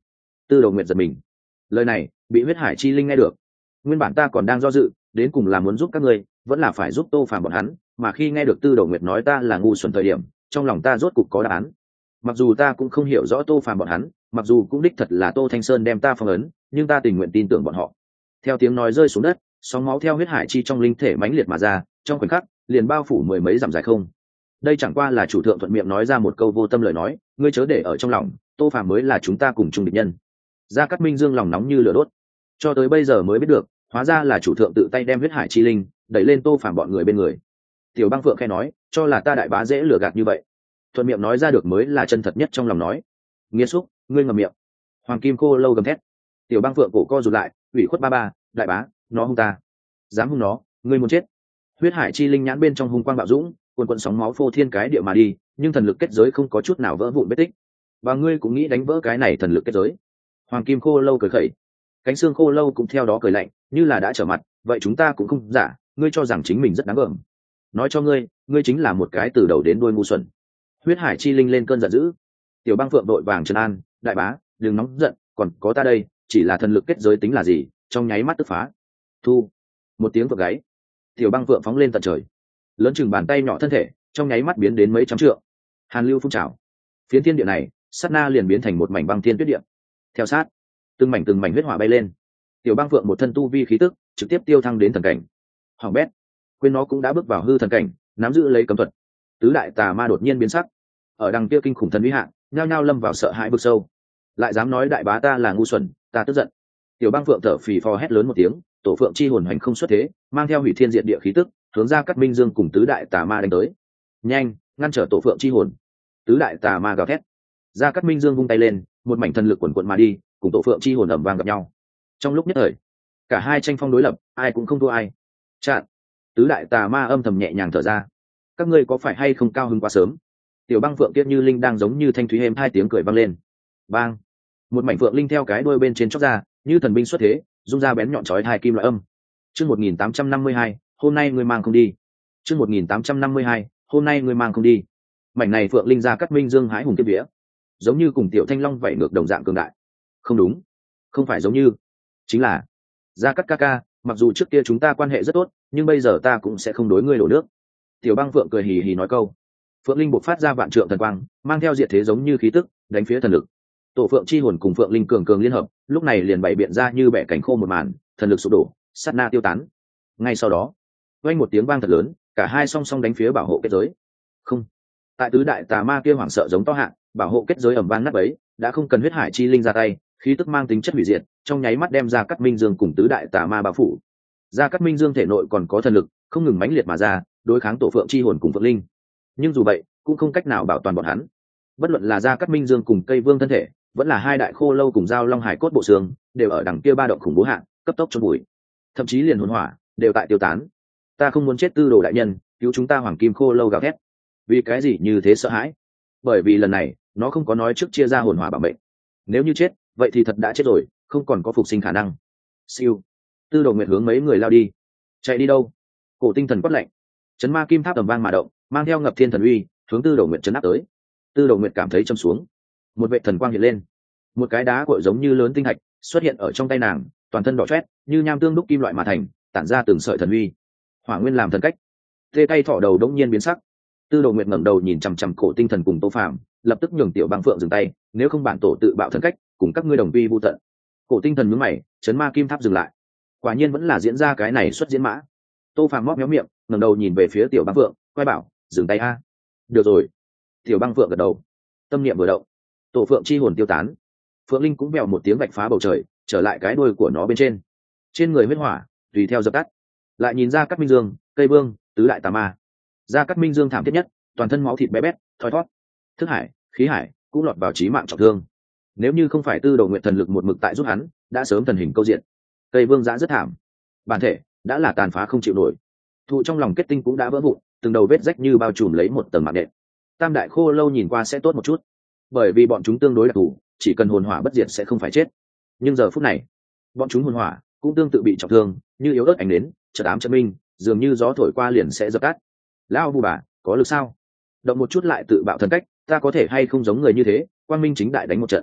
Tư Đồ Nguyệt giật mình, lời này bị huyết hải chi linh nghe được. Nguyên bản ta còn đang do dự, đến cùng là muốn giúp các ngươi vẫn là phải giúp Tô Phàm bọn hắn, mà khi nghe được Tư Đồ Nguyệt nói ta là ngu xuẩn thời điểm, trong lòng ta rốt cục có đáp án. Mặc dù ta cũng không hiểu rõ Tô Phàm bọn hắn, mặc dù cũng đích thật là Tô Thanh Sơn đem ta phong ấn, nhưng ta tình nguyện tin tưởng bọn họ. Theo tiếng nói rơi xuống đất, sóng máu theo huyết hải chi trong linh thể mãnh liệt mà ra, trong khoảnh khắc liền bao phủ mười mấy dặm dài không. Đây chẳng qua là chủ thượng thuận miệng nói ra một câu vô tâm lời nói, ngươi chớ để ở trong lòng, Tô Phàm mới là chúng ta cùng chung địch nhân. Gia Cát Minh Dương lòng nóng như lửa đốt, cho tới bây giờ mới biết được, hóa ra là chủ thượng tự tay đem huyết hải chi linh đẩy lên Tô Phàm bọn người bên người. Tiểu Băng Phượng khẽ nói, cho là ta đại bá dễ lừa gạt như vậy. Thuận miệng nói ra được mới là chân thật nhất trong lòng nói. Nghĩa xúc, ngươi ngậm miệng. Hoàng Kim Khô Lâu gầm thét. Tiểu Băng Phượng cổ co rụt lại, ủy khuất ba ba, đại bá, nó hung ta, dám hung nó, ngươi muốn chết. Huyết hải chi linh nhãn bên trong hung quang bạo dũng, cuồn cuộn sóng máu phô thiên cái địa mà đi, nhưng thần lực kết giới không có chút nào vỡ vụn vết tích. Và ngươi cũng nghĩ đánh vỡ cái này thần lực kết giới? Hoàng Kim Khô Lâu cười khẩy, cánh xương khô lâu cũng theo đó cười lạnh, như là đã trở mặt, vậy chúng ta cũng không giả, ngươi cho rằng chính mình rất đáng gờm. Nói cho ngươi, ngươi chính là một cái từ đầu đến đuôi ngu xuẩn. Huyết hải chi linh lên cơn giận dữ. Tiểu Băng Phượng đội vàng trấn an, đại bá, đừng nóng giận, còn có ta đây, chỉ là thần lực kết giới tính là gì, trong nháy mắt tức phá. Thu. Một tiếng vượt gáy, Tiểu Băng Phượng phóng lên tận trời, lớn chừng bàn tay nhỏ thân thể, trong nháy mắt biến đến mấy trăm trượng. Hàn lưu phun trào, phiến thiên địa này, sát na liền biến thành một mảnh băng thiên tuyết địa. Theo sát, từng mảnh từng mảnh huyết hỏa bay lên. Tiểu Băng Phượng một thân tu vi khí tức, trực tiếp tiêu thăng đến thần cảnh. Hoàng bét, quên nó cũng đã bước vào hư thần cảnh, nắm giữ lấy cấm thuật. Tứ đại tà ma đột nhiên biến sắc, ở đằng kia kinh khủng thần uy hạ, nhao nhao lâm vào sợ hãi vực sâu. Lại dám nói đại bá ta là ngu xuẩn, ta tức giận. Tiểu Băng Phượng thở phì phò hét lớn một tiếng, tổ phượng chi hồn hành không xuất thế, mang theo hủy thiên diệt địa khí tức, hướng ra Cát Minh Dương cùng tứ đại tà ma đánh tới. Nhanh, ngăn trở tổ phượng chi hồn! Tứ đại tà ma gào thét. Ra Cát Minh Dương vung tay lên, một mảnh thần lực quần quần mà đi, cùng tổ phượng chi hồn ầm vang gặp nhau. Trong lúc nhất thời, cả hai tranh phong đối lập, ai cũng không thua ai. Chặn! Tứ đại tà ma âm thầm nhẹ nhàng thở ra. Các ngươi có phải hay không cao hứng quá sớm? Tiểu Băng Phượng Tiết Như Linh đang giống như thanh thúy êm hai tiếng cười vang lên. Bang! Một mảnh phượng linh theo cái đuôi bên trên chóp ra, như thần binh xuất thế, dung ra bén nhọn chói hai kim loại âm. Chương một nghìn tám trăm năm mươi hai, hôm nay ngươi mang không đi. Chương một nghìn tám trăm năm mươi hai, hôm nay ngươi mang không đi. Mảnh này phượng linh ra Cát Minh Dương hái hùng kiếp vía, giống như cùng tiểu thanh long vảy ngược đồng dạng cường đại. Không đúng, không phải giống như, chính là Gia Cát ca ca, mặc dù trước kia chúng ta quan hệ rất tốt, nhưng bây giờ ta cũng sẽ không đối ngươi đổ nước. Tiểu Băng Phượng cười hì hì nói câu. Phượng linh bộc phát ra vạn trượng thần quang, mang theo diệt thế giống như khí tức, đánh phía thần lực. Tổ phượng chi hồn cùng phượng linh cường cường liên hợp, lúc này liền bày biện ra như bẻ cánh khô một màn, thần lực sụp đổ, sát na tiêu tán. Ngay sau đó, vang một tiếng vang thật lớn, cả hai song song đánh phía bảo hộ kết giới. Không, tại tứ đại tà ma kia hoảng sợ giống to hạ, bảo hộ kết giới ầm vang nát bấy, đã không cần huyết hải chi linh ra tay, khí tức mang tính chất hủy diệt, trong nháy mắt đem ra Cát Minh Dương cùng tứ đại tà ma bao phủ. Ra Cát Minh Dương thể nội còn có thần lực, không ngừng mãnh liệt mà ra, đối kháng tổ phượng chi hồn cùng phượng linh. Nhưng dù vậy, cũng không cách nào bảo toàn bọn hắn. Bất luận là ra Cát Minh Dương cùng cây vương thân thể, vẫn là hai đại khô lâu cùng giao long hải cốt bộ xương, đều ở đằng kia ba động khủng bố hạng, cấp tốc chôn bụi. Thậm chí liền hồn hỏa đều tại tiêu tán. Ta không muốn chết, Tư Đồ đại nhân, cứu chúng ta. Hoàng Kim Khô Lâu gào thét. Vì cái gì như thế sợ hãi? Bởi vì lần này nó không có nói trước chia ra hồn hỏa bảo mệnh. Nếu như chết, vậy thì thật đã chết rồi, không còn có phục sinh khả năng. Siêu. Tư Đồ Nguyệt hướng mấy người lao đi. Chạy đi đâu? Cổ Tinh Thần quát lạnh. Chấn ma kim tháp tầm vang mà động, mang theo ngập thiên thần uy, hướng Tư Đồ Nguyệt chấn áp tới. Tư Đồ Nguyệt cảm thấy châm xuống, một vệ thần quang hiện lên, một cái đá cội giống như lớn tinh thạch xuất hiện ở trong tay nàng, toàn thân đỏ chót, như nham tương đúc kim loại mà thành, tản ra từng sợi thần uy. Hỏa nguyên làm thần cách. Tê tay thỏ đầu đống nhiên biến sắc. Tư Đồ Nguyệt ngẩng đầu nhìn chằm chằm Cổ Tinh Thần cùng Tô Phàm, lập tức nhường Tiểu Băng Phượng dừng tay, nếu không bản tổ tự bạo thần cách, cùng các ngươi đồng vi vu tận. Cổ Tinh Thần nhướng mày, chấn ma kim tháp dừng lại. Quả nhiên vẫn là diễn ra cái này xuất diễn mã. Tô Phàm móc méo miệng, ngẩng đầu nhìn về phía Tiểu Băng Phượng, quay bảo, dừng tay a. Được rồi. Tiểu Băng Phượng gật đầu. Tâm niệm vừa động, tổ phượng chi hồn tiêu tán, phượng linh cũng vèo một tiếng vạch phá bầu trời, trở lại cái đuôi của nó bên trên. Trên người huyết hỏa tùy theo dập tắt. Lại nhìn ra Cát Minh Dương, cây vương, tứ đại tà ma. Ra Cát Minh Dương thảm thiết nhất, toàn thân máu thịt bé bét, thoi thót. Thức hải, khí hải cũng lọt vào chí mạng trọng thương. Nếu như không phải Tư Đồ Nguyệt thần lực một mực tại giúp hắn, đã sớm thần hình câu diện. Cây vương dã rất thảm, bản thể đã là tàn phá không chịu nổi. Thụ trong lòng kết tinh cũng đã vỡ vụn, từng đầu vết rách như bao trùm lấy một tầng mạng nện. Tam đại khô lâu nhìn qua sẽ tốt một chút, bởi vì bọn chúng tương đối đặc thù, chỉ cần hồn hỏa bất diệt sẽ không phải chết. Nhưng giờ phút này, bọn chúng hồn hỏa cũng tương tự bị trọng thương, như yếu ớt ánh nến, chợt ám chợt minh, dường như gió thổi qua liền sẽ dập tắt. Lão Vu bà, có lực sao? Động một chút lại tự bạo thần cách, ta có thể hay không giống người như thế, quang minh chính đại đánh một trận.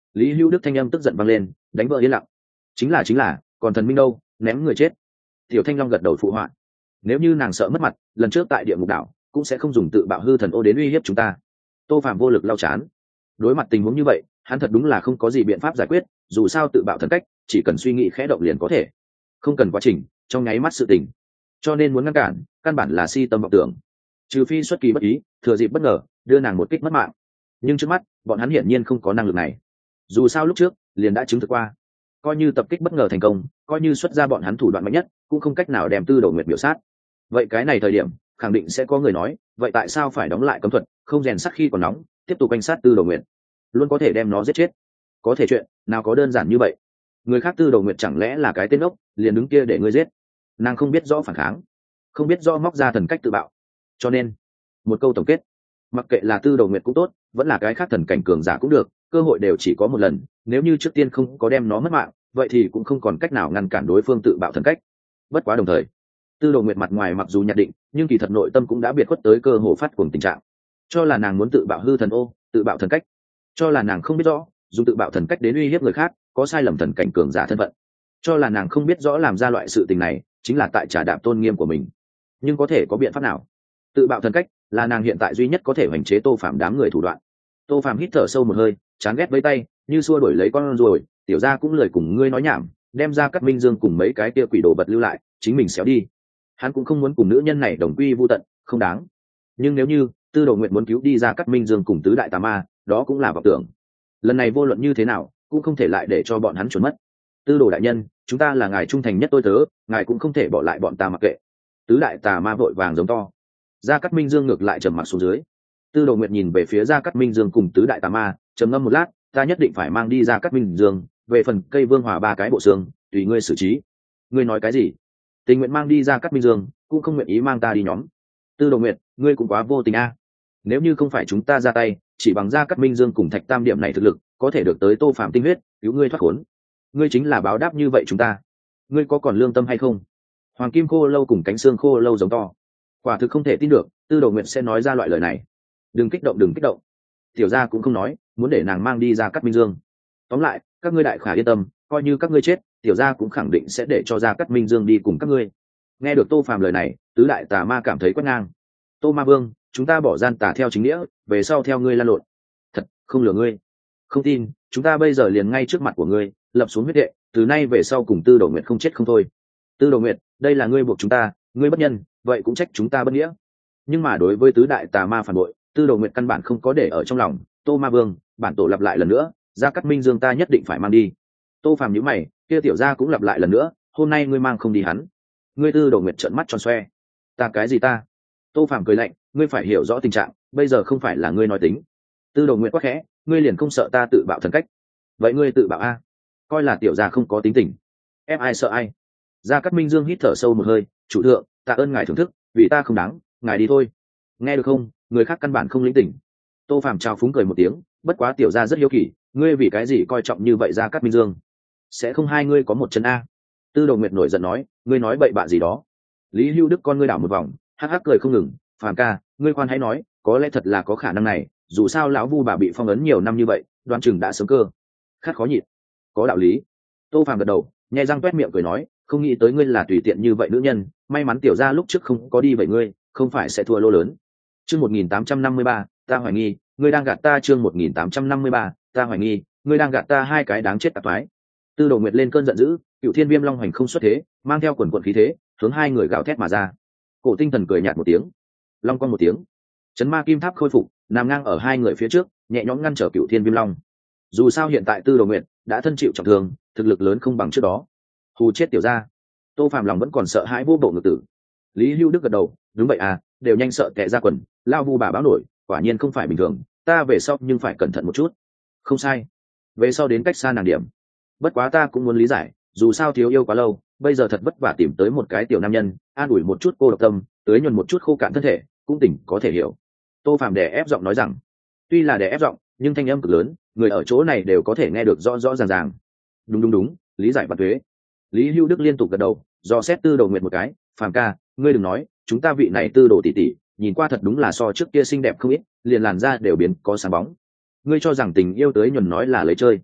Lý Hữu Đức thanh âm tức giận vang lên, đánh vỡ yên lặng. Chính là chính là, còn thần minh đâu, ném người chết. Tiểu Thanh Long gật đầu phụ họa. Nếu như nàng sợ mất mặt, lần trước tại địa ngục đảo cũng sẽ không dùng tự bạo hư thần ô đến uy hiếp chúng ta. Tô Phạm vô lực lau chán. Đối mặt tình huống như vậy, hắn thật đúng là không có gì biện pháp giải quyết, dù sao tự bạo thần cách, chỉ cần suy nghĩ khẽ động liền có thể, không cần quá trình, trong nháy mắt sự tình. Cho nên muốn ngăn cản, căn bản là si tâm vọng tưởng. Trừ phi xuất kỳ bất ý, thừa dịp bất ngờ, đưa nàng một kích mất mạng. Nhưng trước mắt, bọn hắn hiển nhiên không có năng lực này. Dù sao lúc trước, liền đã chứng thực qua, coi như tập kích bất ngờ thành công, coi như xuất ra bọn hắn thủ đoạn mạnh nhất, cũng không cách nào đem Tư Đồ Nguyệt biểu sát. Vậy cái này thời điểm, khẳng định sẽ có người nói, vậy tại sao phải đóng lại cấm thuật, không rèn sắt khi còn nóng, tiếp tục canh sát Tư Đồ Nguyệt, luôn có thể đem nó giết chết. Có thể chuyện, nào có đơn giản như vậy. Người khác Tư Đồ Nguyệt chẳng lẽ là cái tên ốc, liền đứng kia để ngươi giết? Nàng không biết rõ phản kháng, không biết rõ móc ra thần cách tự bạo. Cho nên, một câu tổng kết, mặc kệ là Tư Đồ Nguyệt cũng tốt, vẫn là cái khác thần cảnh cường giả cũng được, cơ hội đều chỉ có một lần, nếu như trước tiên không có đem nó mất mạng, vậy thì cũng không còn cách nào ngăn cản đối phương tự bạo thần cách. Bất quá đồng thời, Tư Đồ Nguyệt mặt ngoài mặc dù nhận định, nhưng kỳ thật nội tâm cũng đã biệt khuất tới cơ hồ phát cuồng tình trạng. Cho là nàng muốn tự bạo hư thần ô, tự bạo thần cách. Cho là nàng không biết rõ, dùng tự bạo thần cách đến uy hiếp người khác, có sai lầm thần cảnh cường giả thân phận. Cho là nàng không biết rõ làm ra loại sự tình này, chính là tại trả đạp tôn nghiêm của mình. Nhưng có thể có biện pháp nào? Tự bạo thần cách là nàng hiện tại duy nhất có thể hoành chế Tô Phạm đám người thủ đoạn. Tô Phạm hít thở sâu một hơi, chán ghét với tay, như xua đuổi lấy con rồi, tiểu gia cũng lời cùng ngươi nói nhảm, đem ra Cát Minh Dương cùng mấy cái kia quỷ đồ vật lưu lại, chính mình xéo đi. Hắn cũng không muốn cùng nữ nhân này đồng quy vu tận, không đáng. Nhưng nếu như Tư Đồ Nguyệt muốn cứu đi ra Cát Minh Dương cùng tứ đại tà ma, đó cũng là vọng tưởng. Lần này vô luận như thế nào, cũng không thể lại để cho bọn hắn trốn mất. Tư Đồ đại nhân, chúng ta là ngài trung thành nhất tôi tớ, ngài cũng không thể bỏ lại bọn ta mặc kệ. Tứ đại tà ma vội vàng giống to. Gia Cát Minh Dương ngược lại trầm mặc xuống dưới. Tư Đồ Nguyệt nhìn về phía Gia Cát Minh Dương cùng tứ đại tà ma, trầm ngâm một lát, ta nhất định phải mang đi Gia Cát Minh Dương, về phần cây vương hòa ba cái bộ xương, tùy ngươi xử trí. Ngươi nói cái gì? Tình nguyện mang đi Gia Cát Minh Dương, cũng không nguyện ý mang ta đi nhóm. Tư Đồ Nguyệt, ngươi cũng quá vô tình a. Nếu như không phải chúng ta ra tay, chỉ bằng Gia Cát Minh Dương cùng Thạch Tam điểm này thực lực, có thể được tới Tô Phạm tinh huyết, cứu ngươi thoát khốn. Ngươi chính là báo đáp như vậy chúng ta. Ngươi có còn lương tâm hay không? Hoàng Kim Khô Lâu cùng cánh xương khô lâu giống to. Quả thực không thể tin được, Tư Đồ Nguyệt sẽ nói ra loại lời này. Đừng kích động, đừng kích động. Tiểu gia cũng không nói, muốn để nàng mang đi Gia Cát Minh Dương. Tóm lại, các ngươi đại khả yên tâm, coi như các ngươi chết, tiểu gia cũng khẳng định sẽ để cho Gia Cát Minh Dương đi cùng các ngươi. Nghe được Tô Phạm lời này, tứ đại tà ma cảm thấy quét ngang. Tô Ma Vương, chúng ta bỏ gian tà theo chính nghĩa, về sau theo ngươi lan lộn. Thật, không lừa ngươi. Không tin, chúng ta bây giờ liền ngay trước mặt của ngươi, lập xuống huyết đệ, từ nay về sau cùng Tư Đồ Nguyệt không chết không thôi. Tư Đồ Nguyệt, đây là ngươi buộc chúng ta, ngươi bất nhân, vậy cũng trách chúng ta bất nghĩa. Nhưng mà đối với tứ đại tà ma phản bội, Tư Đồ Nguyệt căn bản không có để ở trong lòng. Tô Ma Vương, bản tổ lặp lại lần nữa, Gia Cát Minh Dương ta nhất định phải mang đi. Tô Phàm nhíu mày, kia tiểu gia cũng lặp lại lần nữa, hôm nay ngươi mang không đi hắn. Ngươi Tư Đồ Nguyệt trợn mắt tròn xoe. Ta cái gì ta? Tô Phàm cười lạnh, ngươi phải hiểu rõ tình trạng, bây giờ không phải là ngươi nói tính. Tư Đồ Nguyệt quát khẽ, ngươi liền không sợ ta tự bạo thần cách? Vậy ngươi tự bạo a? Coi là tiểu gia không có tính tình. Ép ai sợ ai? Gia Cát Minh Dương hít thở sâu một hơi, chủ thượng, tạ ơn ngài thưởng thức, vì ta không đáng, ngài đi thôi. Nghe được không, người khác căn bản không lĩnh tỉnh. Tô Phàm trao phúng cười một tiếng, bất quá tiểu gia rất hiếu kỳ, ngươi vì cái gì coi trọng như vậy Gia Cát Minh Dương? Sẽ không hai ngươi có một chân a? Tư Đồ Nguyệt nổi giận nói, ngươi nói bậy bạ gì đó? Lý Hưu Đức con ngươi đảo một vòng, hắc hắc cười không ngừng, Phàm ca, ngươi khoan hãy nói, có lẽ thật là có khả năng này, dù sao lão vu bà bị phong ấn nhiều năm như vậy, đoán chừng đã sớm cơ khát khó nhịn. Có đạo lý. Tô Phàm gật đầu, nhẹ răng toét miệng cười nói, không nghĩ tới ngươi là tùy tiện như vậy nữ nhân, may mắn tiểu gia lúc trước không có đi vậy ngươi, không phải sẽ thua lô lớn. Chương một nghìn tám trăm năm mươi ba, ta hoài nghi, ngươi đang gạt ta. Chương một nghìn tám trăm năm mươi ba, ta hoài nghi, ngươi đang gạt ta. Hai cái đáng chết tạp thoái. Tư Đồ Nguyệt lên cơn giận dữ, Cựu Thiên Viêm Long Hoành không xuất thế, mang theo quần quần khí thế, hướng hai người gào thét mà ra. Cổ Tinh Thần cười nhạt một tiếng, long quang một tiếng, chấn ma kim tháp khôi phục, nằm ngang ở hai người phía trước, nhẹ nhõm ngăn trở Cựu Thiên Viêm Long. Dù sao hiện tại Tư Đồ Nguyệt đã thân chịu trọng thương, thực lực lớn không bằng trước đó. Hù chết tiểu gia. Tô Phạm lòng vẫn còn sợ hãi vô bộ ngực tử. Lý Hưu Đức gật đầu, đúng vậy à, đều nhanh sợ tè ra quần, lao vu bà báo nổi, quả nhiên không phải bình thường, ta về sau nhưng phải cẩn thận một chút. Không sai, về sau đến cách xa nàng điểm. Bất quá ta cũng muốn lý giải, dù sao thiếu yêu quá lâu, bây giờ thật vất vả tìm tới một cái tiểu nam nhân, an ủi một chút cô độc tâm, tưới nhuần một chút khô cạn thân thể, cũng tỉnh có thể hiểu. Tô Phạm đè ép giọng nói rằng, tuy là đè ép giọng, nhưng thanh âm cực lớn, người ở chỗ này đều có thể nghe được rõ rõ ràng ràng. Đúng đúng đúng, lý giải và thuế. Lý Hưu Đức liên tục gật đầu, do xét Tư Đồ Nguyệt một cái, Phàm ca, ngươi đừng nói, chúng ta vị này Tư Đồ tỷ tỷ, nhìn qua thật đúng là so trước kia xinh đẹp không ít, liền làn da đều biến có sáng bóng. Ngươi cho rằng tình yêu tới nhuần nói là lấy chơi,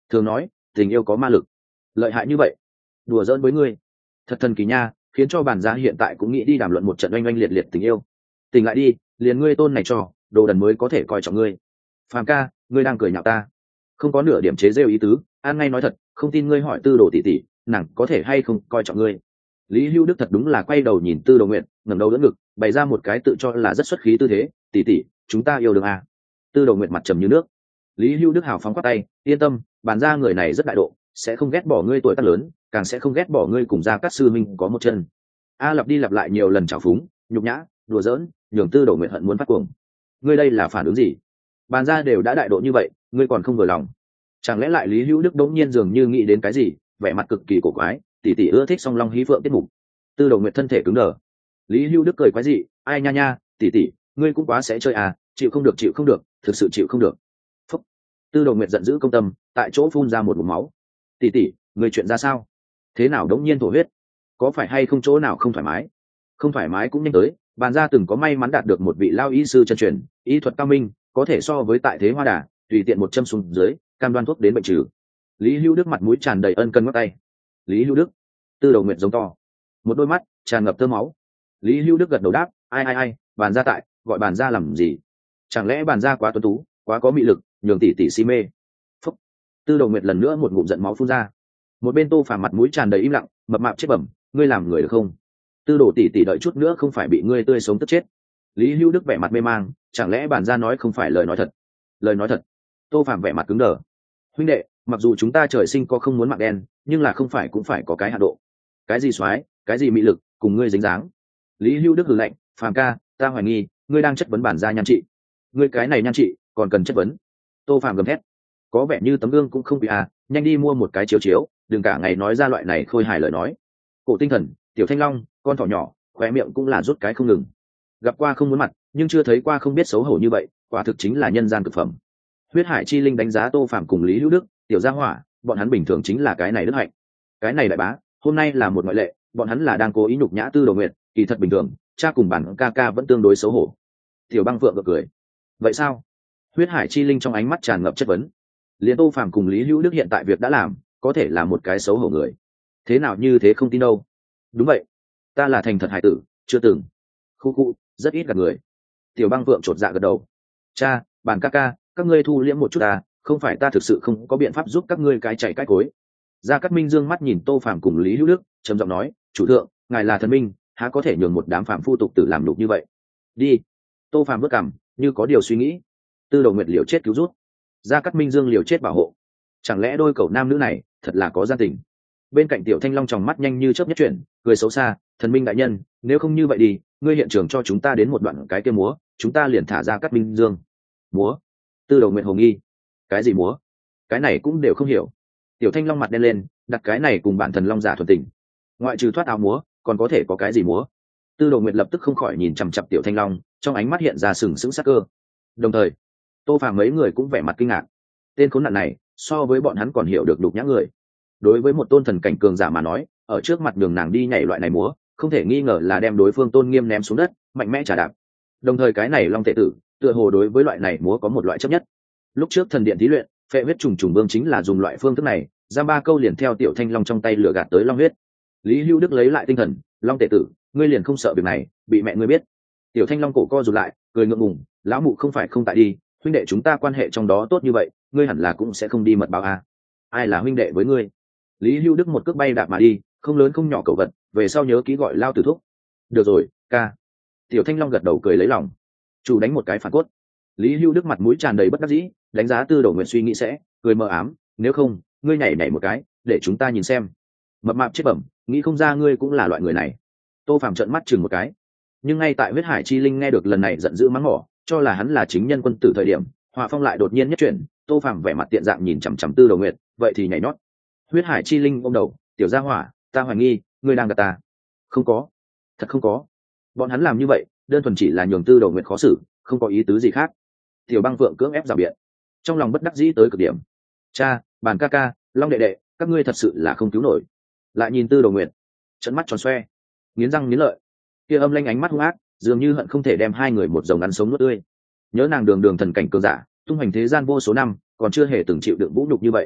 thường nói tình yêu có ma lực, lợi hại như vậy. Đùa giỡn với ngươi, thật thần kỳ nha, khiến cho bản gia hiện tại cũng nghĩ đi đàm luận một trận oanh oanh liệt liệt tình yêu. Tỉnh lại đi, liền ngươi tôn này cho đồ đần mới có thể coi trọng ngươi. Phàm ca, ngươi đang cười nhạo ta? Không có nửa điểm chế rêu ý tứ, an ngay nói thật, không tin ngươi hỏi tư đồ tỷ tỷ, nàng có thể hay không coi trọng ngươi. Lý Hưu Đức thật đúng là quay đầu nhìn Tư Đồ Nguyệt, ngẩng đầu đỡ ngực, bày ra một cái tự cho là rất xuất khí tư thế, tỷ tỷ, chúng ta yêu đương à? Tư Đồ Nguyệt mặt trầm như nước. Lý Hưu Đức hào phóng quát tay, yên tâm, bàn ra người này rất đại độ, sẽ không ghét bỏ ngươi tuổi tác lớn, càng sẽ không ghét bỏ ngươi cùng gia cát sư minh có một chân. A lặp đi lặp lại nhiều lần trào phúng, nhục nhã, đùa giỡn, nhường Tư Đồ Nguyệt hận muốn phát cuồng. Ngươi đây là phản ứng gì? Bàn ra đều đã đại độ như vậy, ngươi còn không vừa lòng? Chẳng lẽ lại Lý Hữu Đức đống nhiên dường như nghĩ đến cái gì, vẻ mặt cực kỳ cổ quái, tỷ tỷ ưa thích song long hí phượng tiết mục. Tư Đồ Nguyệt thân thể cứng đờ. Lý Hữu Đức cười quái dị, ai nha nha, tỷ tỷ, ngươi cũng quá sẽ chơi à, chịu không được chịu không được, thực sự chịu không được. Phúc. Tư Đồ Nguyệt giận dữ công tâm, tại chỗ phun ra một ngụm máu. Tỷ tỷ, ngươi chuyện ra sao? Thế nào đống nhiên thổ huyết? Có phải hay không chỗ nào không thoải mái? Không thoải mái cũng nhanh tới, bàn gia từng có may mắn đạt được một vị lao y sư chân truyền, y thuật cao minh, có thể so với tại thế hoa đà, tùy tiện một châm xuống dưới, cam đoan thuốc đến bệnh trừ. Lý Hữu Đức mặt mũi tràn đầy ân cần ngắt tay. Lý Hữu Đức. Tư Đồ Nguyệt giống to, một đôi mắt tràn ngập tơ máu. Lý Hữu Đức gật đầu đáp, ai ai ai, bàn gia tại, gọi bàn gia làm gì? Chẳng lẽ bàn gia quá tuấn tú, quá có mị lực, nhường tỷ tỷ si mê? Phúc. Tư Đồ Nguyệt lần nữa một ngụm giận máu phun ra. Một bên Tô Phàm mặt mũi tràn đầy im lặng, mập mạp chết bẩm, ngươi làm người được không? Tư Đồ tỷ tỷ đợi chút nữa không phải bị ngươi tươi sống tức chết. Lý Hữu Đức vẻ mặt mê mang, chẳng lẽ bàn gia nói không phải lời nói thật? Lời nói thật? Tô Phàm vẻ mặt cứng đờ. Huynh đệ, mặc dù chúng ta trời sinh có không muốn mạng đen, nhưng là không phải cũng phải có cái hạ độ. Cái gì soái, cái gì mị lực, cùng ngươi dính dáng. Lý Hữu Đức hừ lạnh, Phàm ca, ta hoài nghi ngươi đang chất vấn bản gia nhan trị. Ngươi cái này nhan trị còn cần chất vấn? Tô Phàm gầm thét, có vẻ như tấm gương cũng không bị à, nhanh đi mua một cái chiếu chiếu, đừng cả ngày nói ra loại này khôi hài lời nói. Cổ Tinh Thần, Tiểu Thanh Long, con thỏ nhỏ, khóe miệng cũng là rút cái không ngừng. Gặp qua không muốn mặt, nhưng chưa thấy qua không biết xấu hổ như vậy, quả thực chính là nhân gian cực phẩm. Huyết Hải Chi Linh đánh giá Tô Phàm cùng Lý Hữu Đức, Tiểu Gia Hỏa, bọn hắn bình thường chính là cái này đức hạnh. Cái này đại bá, hôm nay là một ngoại lệ, bọn hắn là đang cố ý nhục nhã Tư Đồ Nguyệt, kỳ thật bình thường, cha cùng bản ca ca vẫn tương đối xấu hổ. Tiểu Băng Phượng gật cười. Vậy sao? Huyết Hải Chi Linh trong ánh mắt tràn ngập chất vấn. Liên Tô Phàm cùng Lý Hữu Đức hiện tại việc đã làm, có thể là một cái xấu hổ người. Thế nào như thế không tin đâu? Đúng vậy, ta là thành thật hải tử, chưa từng. Khu khu, rất ít gặp người. Tiểu Băng Phượng chột dạ gật đầu. Cha, bản ca ca, các ngươi thu liễm một chút à, không phải ta thực sự không có biện pháp giúp các ngươi cái chạy cái cối. Gia Cát Minh dương mắt nhìn Tô Phàm cùng Lý Hữu Đức, trầm giọng nói, chủ thượng, ngài là thần minh, há có thể nhường một đám phạm phu tục tử làm nhục như vậy? Đi. Tô Phàm bước cằm, như có điều suy nghĩ. Tư Đồ Nguyệt liều chết cứu rút, Gia Cát Minh dương liều chết bảo hộ. Chẳng lẽ đôi cậu nam nữ này thật là có gia tình? Bên cạnh Tiểu Thanh Long tròng mắt nhanh như chớp nhất chuyển, cười xấu xa, thần minh đại nhân, nếu không như vậy đi, ngươi hiện trường cho chúng ta đến một đoạn cái kia múa, chúng ta liền thả Gia Cát Minh dương. Múa? Tư Đồ Nguyệt hồ nghi, cái gì múa? Cái này cũng đều không hiểu. Tiểu Thanh Long mặt đen lên, đặt cái này cùng bạn thần long giả thuần tình, ngoại trừ thoát áo múa còn có thể có cái gì múa? Tư Đồ Nguyệt lập tức không khỏi nhìn chằm chằm Tiểu Thanh Long, trong ánh mắt hiện ra sừng sững sắc cơ. Đồng thời Tô Phàm mấy người cũng vẻ mặt kinh ngạc, tên khốn nạn này so với bọn hắn còn hiểu được đục nhã người. Đối với một tôn thần cảnh cường giả mà nói, ở trước mặt đường nàng đi nhảy loại này múa, không thể nghi ngờ là đem đối phương tôn nghiêm ném xuống đất, mạnh mẽ trả đạp. Đồng thời cái này Long Tệ Tử tựa hồ đối với loại này múa có một loại chấp nhất. Lúc trước thần điện thí luyện, phệ huyết trùng trùng vương chính là dùng loại phương thức này, ra ba câu liền theo Tiểu Thanh Long trong tay lửa gạt tới long huyết. Lý Hữu Đức lấy lại tinh thần, Long Tệ Tử, ngươi liền không sợ việc này bị mẹ ngươi biết? Tiểu Thanh Long cổ co rụt lại, cười ngượng ngùng, lão mụ không phải không tại đi, huynh đệ chúng ta quan hệ trong đó tốt như vậy, ngươi hẳn là cũng sẽ không đi mật báo à? Ai là huynh đệ với ngươi? Lý Hữu Đức một cước bay đạp mà đi, không lớn không nhỏ cẩu vật, về sau nhớ ký gọi Lao Tử thúc. Được rồi, ca. Tiểu Thanh Long gật đầu cười lấy lòng, chủ đánh một cái phản cốt. Lý Hữu Đức mặt mũi tràn đầy bất đắc dĩ, đánh giá Tư Đồ Nguyệt suy nghĩ sẽ, cười mờ ám, nếu không, ngươi nhảy nhảy một cái, để chúng ta nhìn xem. Mập mạp chết bẩm, nghĩ không ra ngươi cũng là loại người này. Tô Phàm trợn mắt chừng một cái, nhưng ngay tại Huyết Hải Chi Linh nghe được lần này giận dữ mắng mỏ, cho là hắn là chính nhân quân tử thời điểm, Hỏa Phong lại đột nhiên nhất chuyển, Tô Phàm vẻ mặt tiện dạng nhìn chằm chằm Tư Đồ Nguyệt, vậy thì nhảy nhót. Huyết Hải Chi Linh ôm đầu, tiểu gia hỏa, ta hoài nghi, ngươi đang gạt ta. Không có, thật không có. Bọn hắn làm như vậy, đơn thuần chỉ là nhường Tư Đồ Nguyệt khó xử, không có ý tứ gì khác. Tiểu Băng Phượng cưỡng ép rào biện, trong lòng bất đắc dĩ tới cực điểm. Cha, bàn ca ca, Long đệ đệ, các ngươi thật sự là không cứu nổi. Lại nhìn Tư Đồ Nguyệt, trận mắt tròn xoe, nghiến răng nghiến lợi, kia âm lanh ánh mắt hung ác, dường như hận không thể đem hai người một dòng ăn sống nuốt tươi. Nhớ nàng đường đường thần cảnh cường giả, tung hoành thế gian vô số năm, còn chưa hề từng chịu đựng vũ nhục như vậy.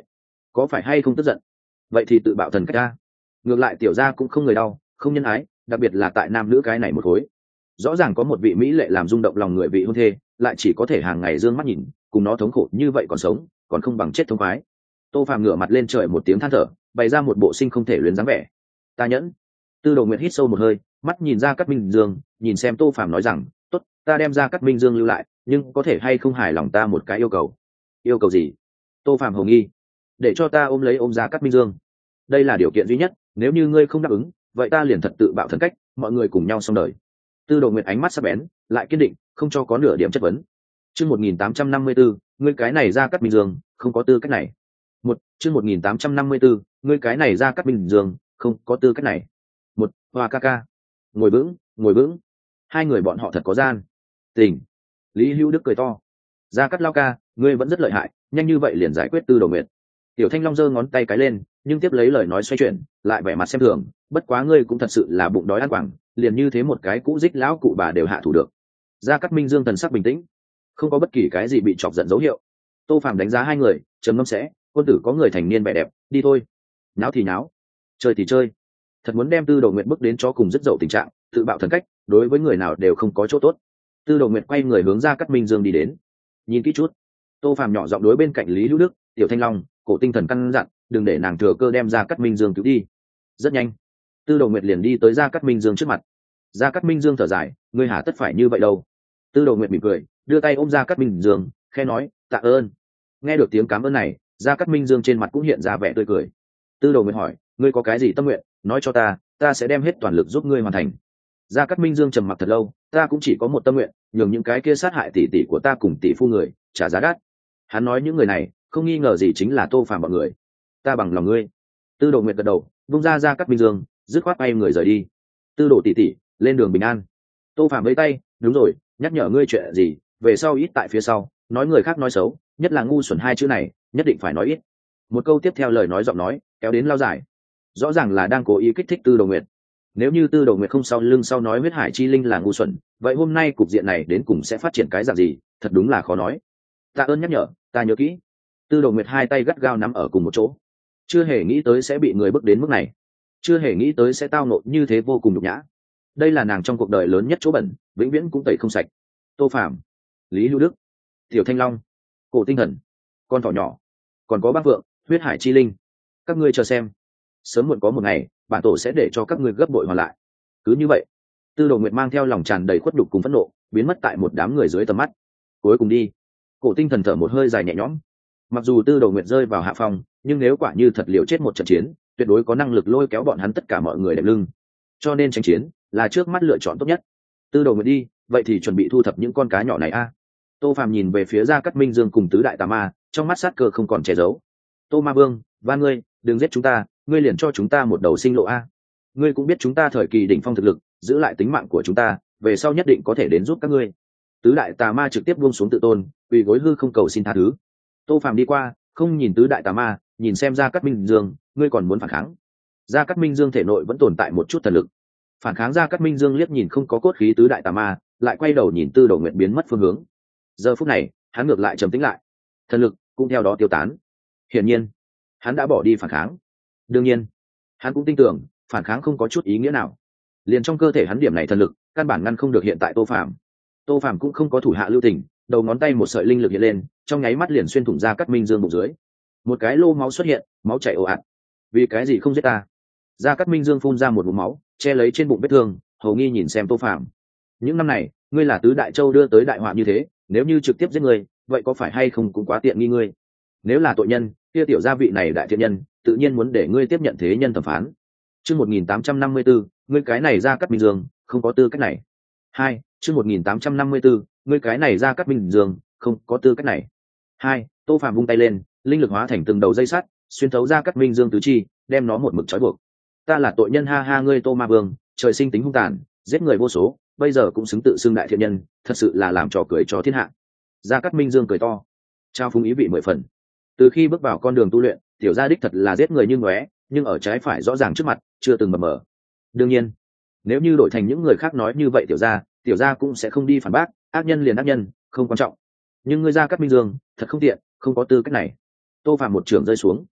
có phải hay không tức giận? Vậy thì tự bạo thần cách ta. Ngược lại tiểu gia cũng không người đau, không nhân ái, đặc biệt là tại nam nữ cái này một khối. Rõ ràng có một vị mỹ lệ làm rung động lòng người vị hôn thê, lại chỉ có thể hàng ngày dương mắt nhìn, cùng nó thống khổ như vậy còn sống, còn không bằng chết thống khoái. Tô Phàm ngửa mặt lên trời một tiếng than thở, bày ra một bộ sinh không thể luyến dáng vẻ. Ta nhẫn. Tư Đồ Nguyệt hít sâu một hơi, mắt nhìn ra Cát Minh Dương, nhìn xem Tô Phàm nói rằng, tốt, ta đem ra Cát Minh Dương lưu lại, nhưng có thể hay không hài lòng ta một cái yêu cầu. Yêu cầu gì? Tô Phàm hồ nghi. Để cho ta ôm lấy ôm ra Cát Minh Dương. Đây là điều kiện duy nhất, nếu như ngươi không đáp ứng, vậy ta liền thật tự bạo thần cách, mọi người cùng nhau xong đời. Tư Đồ Nguyệt ánh mắt sắc bén, lại kiên định, không cho có nửa điểm chất vấn. Chương một nghìn tám trăm năm mươi tư, ngươi cái này ra Cát Minh Dương, không có tư cách này. Một, chương một nghìn tám trăm năm mươi tư, ngươi cái này ra Cát Minh Dương, không có tư cách này. Một, Hoa ca ca. Ngồi vững, ngồi vững. Hai người bọn họ thật có gian. Tình. Lý Hữu Đức cười to. Gia Cát lao ca, ngươi vẫn rất lợi hại, nhanh như vậy liền giải quyết Tư Đồ Nguyệt. Tiểu Thanh Long giơ ngón tay cái lên, nhưng tiếp lấy lời nói xoay chuyển, lại vẻ mặt xem thường, bất quá ngươi cũng thật sự là bụng đói ăn quảng, liền như thế một cái cũ dích lão cụ bà đều hạ thủ được. Gia Cát Minh Dương thần sắc bình tĩnh, không có bất kỳ cái gì bị chọc giận dấu hiệu. Tô Phàm đánh giá hai người, trầm ngâm sẽ, quân tử có người thành niên vẻ đẹp, đi thôi. Náo thì náo, chơi thì chơi. Thật muốn đem Tư Đồ Nguyệt bước đến cho cùng rất dậu tình trạng, tự bạo thần cách, đối với người nào đều không có chỗ tốt. Tư Đồ Nguyệt quay người hướng Gia Cát Minh Dương đi đến. Nhìn kỹ chút. Tô Phàm nhỏ giọng đối bên cạnh Lý Hữu Đức, Tiểu Thanh Long, Cổ Tinh Thần căn dặn, đừng để nàng thừa cơ đem Gia Cát Minh Dương cứu đi. Rất nhanh, Tư Đồ Nguyệt liền đi tới Gia Cát Minh Dương trước mặt. Gia Cát Minh Dương thở dài, ngươi hả tất phải như vậy đâu. Tư Đồ Nguyệt mỉm cười, đưa tay ôm Gia Cát Minh Dương, khẽ nói, tạ ơn. Nghe được tiếng cảm ơn này, Gia Cát Minh Dương trên mặt cũng hiện ra vẻ tươi cười. Tư Đồ Nguyệt hỏi, ngươi có cái gì tâm nguyện, nói cho ta, ta sẽ đem hết toàn lực giúp ngươi hoàn thành. Gia Cát Minh Dương trầm mặc thật lâu, ta cũng chỉ có một tâm nguyện, nhường những cái kia sát hại tỷ tỷ của ta cùng tỷ phu người trả giá đắt. Hắn nói những người này, không nghi ngờ gì chính là Tô Phàm bọn người. Ta bằng lòng ngươi. Tư Đồ Nguyệt gật đầu, vung ra Gia Cát Minh Dương, dứt khoát bay người rời đi. Tư Đồ tỷ tỷ, lên đường bình an. Tô Phàm với tay, đúng rồi, nhắc nhở ngươi chuyện gì, về sau ít tại phía sau, nói người khác nói xấu, nhất là ngu xuẩn hai chữ này, nhất định phải nói ít. Một câu tiếp theo lời nói giọng nói, kéo đến lao dài. Rõ ràng là đang cố ý kích thích Tư Đồ Nguyệt. Nếu như Tư Đồ Nguyệt không sau lưng sau nói huyết hải chi linh là ngu xuẩn, vậy hôm nay cục diện này đến cùng sẽ phát triển cái dạng gì, thật đúng là khó nói. Tạ ơn nhắc nhở, ta nhớ kỹ. Tư Đồ Nguyệt hai tay gắt gao nắm ở cùng một chỗ, chưa hề nghĩ tới sẽ bị người bước đến mức này, chưa hề nghĩ tới sẽ tao nộ như thế vô cùng nhục nhã. Đây là nàng trong cuộc đời lớn nhất chỗ bẩn, vĩnh viễn cũng tẩy không sạch. Tô Phàm, Lý Hữu Đức, Tiểu Thanh Long, Cổ Tinh Thần, con thỏ nhỏ, còn có bác vượng, huyết hải chi linh, các ngươi chờ xem, sớm muộn có một ngày bản tổ sẽ để cho các ngươi gấp bội hoàn lại. Cứ như vậy, Tư Đồ Nguyệt mang theo lòng tràn đầy khuất nhục cùng phẫn nộ, biến mất tại một đám người dưới tầm mắt. Cuối cùng đi. Cổ Tinh Thần thở một hơi dài nhẹ nhõm. Mặc dù Tư Đồ Nguyệt rơi vào hạ phong, nhưng nếu quả như thật liều chết một trận chiến, tuyệt đối có năng lực lôi kéo bọn hắn tất cả mọi người đệm lưng. Cho nên tranh chiến là trước mắt lựa chọn tốt nhất. Tư Đồ Nguyệt đi, vậy thì chuẩn bị thu thập những con cá nhỏ này a. Tô Phàm nhìn về phía Gia Cát Minh Dương cùng tứ đại tà ma, trong mắt sát cơ không còn che giấu. Tô Ma Vương, van ngươi, đừng giết chúng ta, ngươi liền cho chúng ta một đầu sinh lộ a. Ngươi cũng biết chúng ta thời kỳ đỉnh phong thực lực, giữ lại tính mạng của chúng ta, về sau nhất định có thể đến giúp các ngươi. Tứ đại tà ma trực tiếp buông xuống tự tôn, quỳ gối hư không cầu xin tha thứ. Tô Phàm đi qua, không nhìn tứ đại tà ma, nhìn xem Gia Cát Minh Dương, ngươi còn muốn phản kháng? Gia Cát Minh Dương thể nội vẫn tồn tại một chút thần lực. Phản kháng. Gia Cát Minh Dương liếc nhìn không có cốt khí tứ đại tà ma, lại quay đầu nhìn Tư Đồ Nguyệt biến mất phương hướng. Giờ phút này, hắn ngược lại trầm tĩnh lại, thần lực cũng theo đó tiêu tán. Hiển nhiên, hắn đã bỏ đi phản kháng. Đương nhiên, hắn cũng tin tưởng, phản kháng không có chút ý nghĩa nào. Liền trong cơ thể hắn điểm này thần lực, căn bản ngăn không được hiện tại Tô Phàm. Tô Phàm cũng không có thủ hạ lưu tình, đầu ngón tay một sợi linh lực hiện lên, trong nháy mắt liền xuyên thủng Gia Cát Minh Dương bụng dưới. Một cái lô máu xuất hiện, máu chảy ồ ạt. Vì cái gì không giết ta? Gia Cát Minh Dương phun ra một ngụm máu, che lấy trên bụng vết thương, hầu nghi nhìn xem Tô Phàm. Những năm này, ngươi là tứ đại châu đưa tới đại họa như thế, nếu như trực tiếp giết ngươi, vậy có phải hay không cũng quá tiện nghi ngươi? Nếu là tội nhân, kia tiểu gia vị này đại thiện nhân, tự nhiên muốn để ngươi tiếp nhận thế nhân thẩm phán. Chương một nghìn tám trăm năm mươi tư, ngươi cái này Gia Cát Minh Dương, không có tư cách này. Hai, chương một nghìn tám trăm năm mươi tư, ngươi cái này Gia Cát Minh Dương, không có tư cách này. Hai, Tô Phàm vung tay lên, linh lực hóa thành từng đầu dây sắt, xuyên thấu Gia Cát Minh Dương tứ chi, đem nó một mực trói buộc. Ta là tội nhân, ha ha, ngươi Tô Ma Vương, trời sinh tính hung tàn, giết người vô số, bây giờ cũng xứng tự xưng đại thiện nhân, thật sự là làm trò cười cho thiên hạ. Gia Cát Minh Dương cười to, trao phúng ý vị mười phần. Từ khi bước vào con đường tu luyện, tiểu gia đích thật là giết người như ngóe, nhưng ở trái phải rõ ràng trước mặt, chưa từng mờ mờ. Đương nhiên, nếu như đổi thành những người khác nói như vậy tiểu gia, tiểu gia cũng sẽ không đi phản bác, ác nhân liền ác nhân, không quan trọng. Nhưng ngươi Gia Cát Minh Dương, thật không tiện, không có tư cách này. Tô Phàm một trường rơi xuống,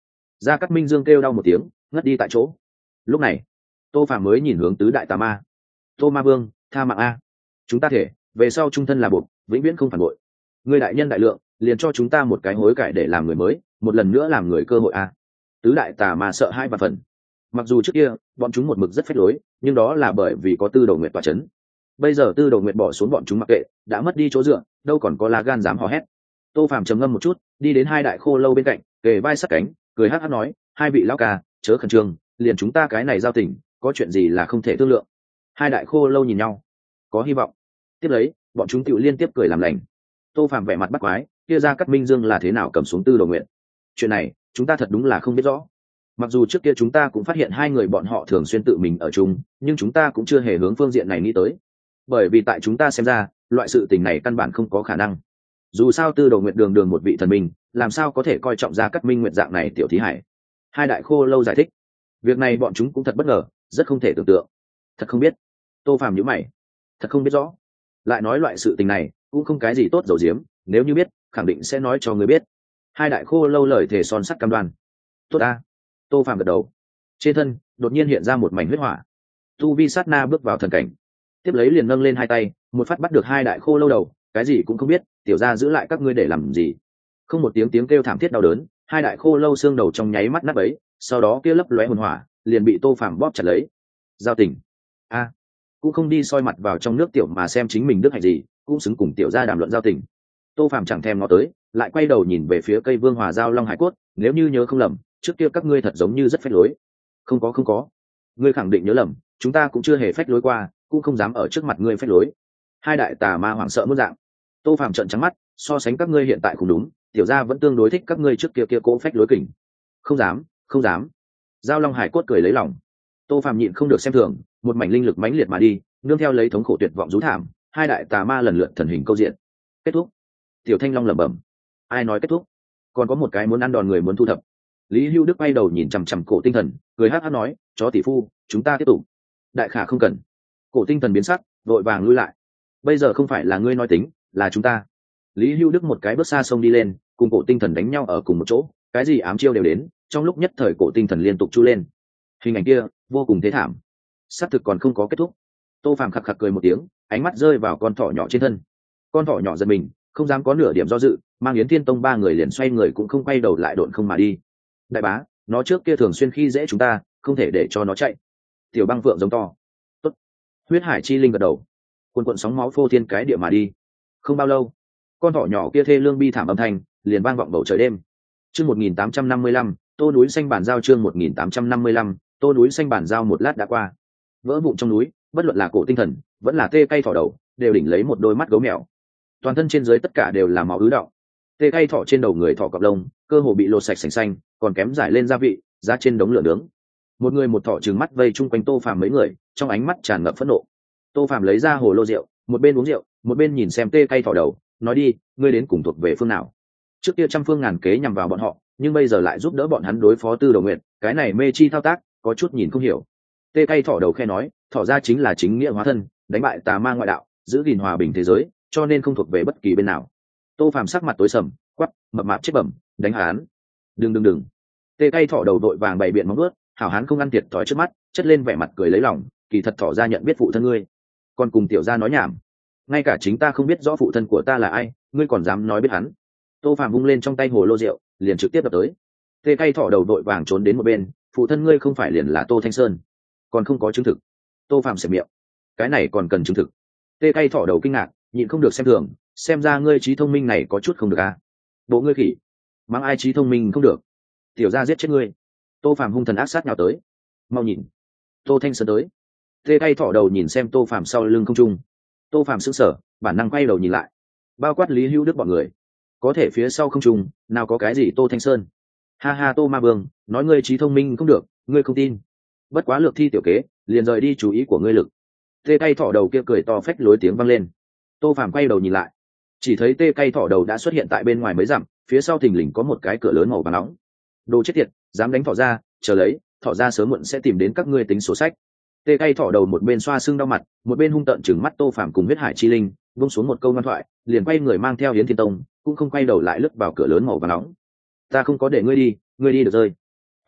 Gia Cát Minh Dương kêu đau một tiếng, ngất đi tại chỗ. Lúc này Tô Phàm mới nhìn hướng tứ đại tà ma. Tô Ma Vương, tha mạng a, chúng ta thể về sau trung thân là buộc, vĩnh viễn không phản bội. Ngươi đại nhân đại lượng, liền cho chúng ta một cái hối cải để làm người mới, một lần nữa làm người cơ hội a. Tứ đại tà ma sợ hai và phần. Mặc dù trước kia bọn chúng một mực rất phách lối, nhưng đó là bởi vì có Tư Đồ Nguyệt tọa chấn. Bây giờ Tư Đồ Nguyệt bỏ xuống bọn chúng mặc kệ, đã mất đi chỗ dựa, đâu còn có lá gan dám hò hét. Tô Phàm trầm ngâm một chút, đi đến hai đại khô lâu bên cạnh, kề vai sát cánh, cười hắc hắc nói, hai vị lão ca, chớ khẩn trương, liền chúng ta cái này giao tình, có chuyện gì là không thể thương lượng. Hai đại khô lâu nhìn nhau, có hy vọng. Tiếp lấy bọn chúng tự liên tiếp cười làm lành. Tô Phàm vẻ mặt bắt quái, kia Gia Cát Minh Dương là thế nào cầm xuống Tư Đồ Nguyệt? Chuyện này chúng ta thật đúng là không biết rõ. Mặc dù trước kia chúng ta cũng phát hiện hai người bọn họ thường xuyên tự mình ở chung, nhưng chúng ta cũng chưa hề hướng phương diện này nghĩ tới, bởi vì tại chúng ta xem ra loại sự tình này căn bản không có khả năng. Dù sao Tư Đồ Nguyệt đường đường một vị thần minh, làm sao có thể coi trọng Gia Cát Minh Nguyệt dạng này tiểu thí hải. Hai đại khô lâu giải thích, việc này bọn chúng cũng thật bất ngờ, rất không thể tưởng tượng. Thật không biết. Tô Phàm nhíu mày, thật không biết rõ. Lại nói loại sự tình này cũng không cái gì tốt dầu diếm, nếu như biết khẳng định sẽ nói cho người biết. Hai đại khô lâu lời thề son sắt cam đoan. Tốt a. Tô Phàm gật đầu. Trên thân đột nhiên hiện ra một mảnh huyết hỏa. Tu vi sát na bước vào thần cảnh, tiếp lấy liền nâng lên hai tay, một phát bắt được hai đại khô lâu đầu. Cái gì cũng không biết, tiểu gia giữ lại các ngươi để làm gì? Không một tiếng tiếng kêu thảm thiết đau đớn, hai đại khô lâu xương đầu trong nháy mắt nát bấy, sau đó kia lấp lóe hồn hỏa liền bị Tô Phàm bóp chặt lấy. Giao tình a, cũng không đi soi mặt vào trong nước tiểu mà xem chính mình đức hạnh gì, cũng xứng cùng tiểu gia đàm luận giao tình. Tô Phàm chẳng thèm ngó tới, lại quay đầu nhìn về phía cây Vương Hòa Giao Long Hải Cốt, nếu như nhớ không lầm, trước kia các ngươi thật giống như rất phách lối. Không có không có, ngươi khẳng định nhớ lầm, chúng ta cũng chưa hề phách lối qua, cũng không dám ở trước mặt ngươi phách lối. Hai đại tà ma hoảng sợ muôn dạng. Tô Phàm trợn trắng mắt, so sánh các ngươi hiện tại cũng đúng, tiểu gia vẫn tương đối thích các ngươi trước kia kia cố phách lối kỉnh. Không dám không dám. Giao Long Hải Cốt cười lấy lòng. Tô Phàm nhịn không được xem thường, một mảnh linh lực mãnh liệt mà đi, nương theo lấy thống khổ tuyệt vọng rú thảm, hai đại tà ma lần lượt thần hình câu diện. Kết thúc. Tiểu Thanh Long lẩm bẩm. Ai nói kết thúc? Còn có một cái muốn ăn đòn người muốn thu thập. Lý Hưu Đức quay đầu nhìn chằm chằm Cổ Tinh Thần, cười hắc hắc nói, chó tỷ phu, chúng ta tiếp tục. Đại khả không cần. Cổ Tinh Thần biến sắc, vội vàng lui lại. Bây giờ không phải là ngươi nói tính, là chúng ta. Lý Hưu Đức một cái bước xa sông đi lên, cùng Cổ Tinh Thần đánh nhau ở cùng một chỗ, cái gì ám chiêu đều đến, trong lúc nhất thời Cổ Tinh Thần liên tục chu lên. Hình ảnh kia vô cùng thế thảm. Xác thực còn không có kết thúc. Tô Phàm khặc khặc cười một tiếng, ánh mắt rơi vào con thỏ nhỏ trên thân. Con thỏ nhỏ giật mình, không dám có nửa điểm do dự, mang Yến Thiên Tông ba người liền xoay người cũng không quay đầu lại độn không mà đi. Đại bá, nó trước kia thường xuyên khi dễ chúng ta, không thể để cho nó chạy. Tiểu Băng Phượng giống to. Tốt. Huyết Hải Chi Linh gật đầu. Cuồn cuộn sóng máu phô thiên cái địa mà đi. Không bao lâu, con thỏ nhỏ kia thê lương bi thảm âm thanh liền vang vọng bầu trời đêm. Chương một nghìn tám trăm năm mươi lăm, Tô núi xanh bản giao chương một nghìn tám trăm năm mươi lăm, Tô núi xanh bản giao một lát đã qua. Vỡ vụn trong núi, bất luận là Cổ Tinh Thần, vẫn là tê cây thỏ đầu, đều đỉnh lấy một đôi mắt gấu mèo. Toàn thân trên dưới tất cả đều là máu ứ đọng. Tê cây thỏ trên đầu người thỏ cọp lông, cơ hồ bị lột sạch sành xanh, còn kém giải lên gia vị, ra trên đống lửa nướng. Một người một thỏ trừng mắt vây chung quanh Tô Phàm mấy người, trong ánh mắt tràn ngập phẫn nộ. Tô Phàm lấy ra hồ lô rượu, một bên uống rượu, một bên nhìn xem tê cây thỏ đầu, nói đi, ngươi đến cùng thuộc về phương nào? Trước kia trăm phương ngàn kế nhằm vào bọn họ, nhưng bây giờ lại giúp đỡ bọn hắn đối phó Tư Đồ Nguyệt, cái này mê chi thao tác, có chút nhìn không hiểu. Tê cây thỏ đầu khe nói, thỏ ra chính là chính nghĩa hóa thân, đánh bại tà ma ngoại đạo, giữ gìn hòa bình thế giới, cho nên không thuộc về bất kỳ bên nào. Tô Phàm sắc mặt tối sầm, quắc, mập mạp chết bẩm, đánh hắn. Đừng đừng đừng. Tê cây thỏ đầu đội vàng bày biện móng vuốt, hảo hán không ăn thiệt thòi trước mắt, chất lên vẻ mặt cười lấy lòng, kỳ thật thỏ ra nhận biết phụ thân ngươi, còn cùng tiểu gia nói nhảm. Ngay cả chính ta không biết rõ phụ thân của ta là ai, ngươi còn dám nói biết hắn? Tô Phàm vung lên trong tay hồ lô rượu, liền trực tiếp đập tới. Tê cây thỏ đầu đội vàng trốn đến một bên, phụ thân ngươi không phải liền là Tô Thanh Sơn, còn không có chứng thực. Tô Phàm xẹp miệng, cái này còn cần chứng thực? Tê cây thỏ đầu kinh ngạc, nhịn không được xem thường, xem ra ngươi trí thông minh này có chút không được à? Bộ ngươi khỉ, mắng ai trí thông minh không được? Tiểu gia giết chết ngươi. Tô Phàm hung thần ác sát nhào tới. Mau nhìn, Tô Thanh Sơn tới. Tê cây thỏ đầu nhìn xem Tô Phàm sau lưng không trung. Tô Phàm sững sờ, bản năng quay đầu nhìn lại, bao quát Lý Hữu Đức bọn người, có thể phía sau không trung nào có cái gì Tô Thanh Sơn. Ha ha, Tô Ma Vương, nói ngươi trí thông minh không được, ngươi không tin. Bất quá lược thi tiểu kế, liền rời đi chú ý của ngươi lực. Tê cây thỏ đầu kia cười to phách lối tiếng vang lên. Tô Phàm quay đầu nhìn lại, chỉ thấy tê cây thỏ đầu đã xuất hiện tại bên ngoài mấy dặm, phía sau thình lình có một cái cửa lớn màu vàng nóng. Đồ chết tiệt, dám đánh thỏ ra, chờ lấy, thỏ ra sớm muộn sẽ tìm đến các ngươi tính sổ sách. Tê cây thỏ đầu một bên xoa xương đau mặt, một bên hung tợn chừng mắt Tô Phàm cùng Huyết Hải Chi Linh, buông xuống một câu ngoan thoại, liền quay người mang theo Yến Thiên Tông, cũng không quay đầu lại lướt vào cửa lớn màu vàng nóng. Ta không có để ngươi đi, ngươi đi được rơi.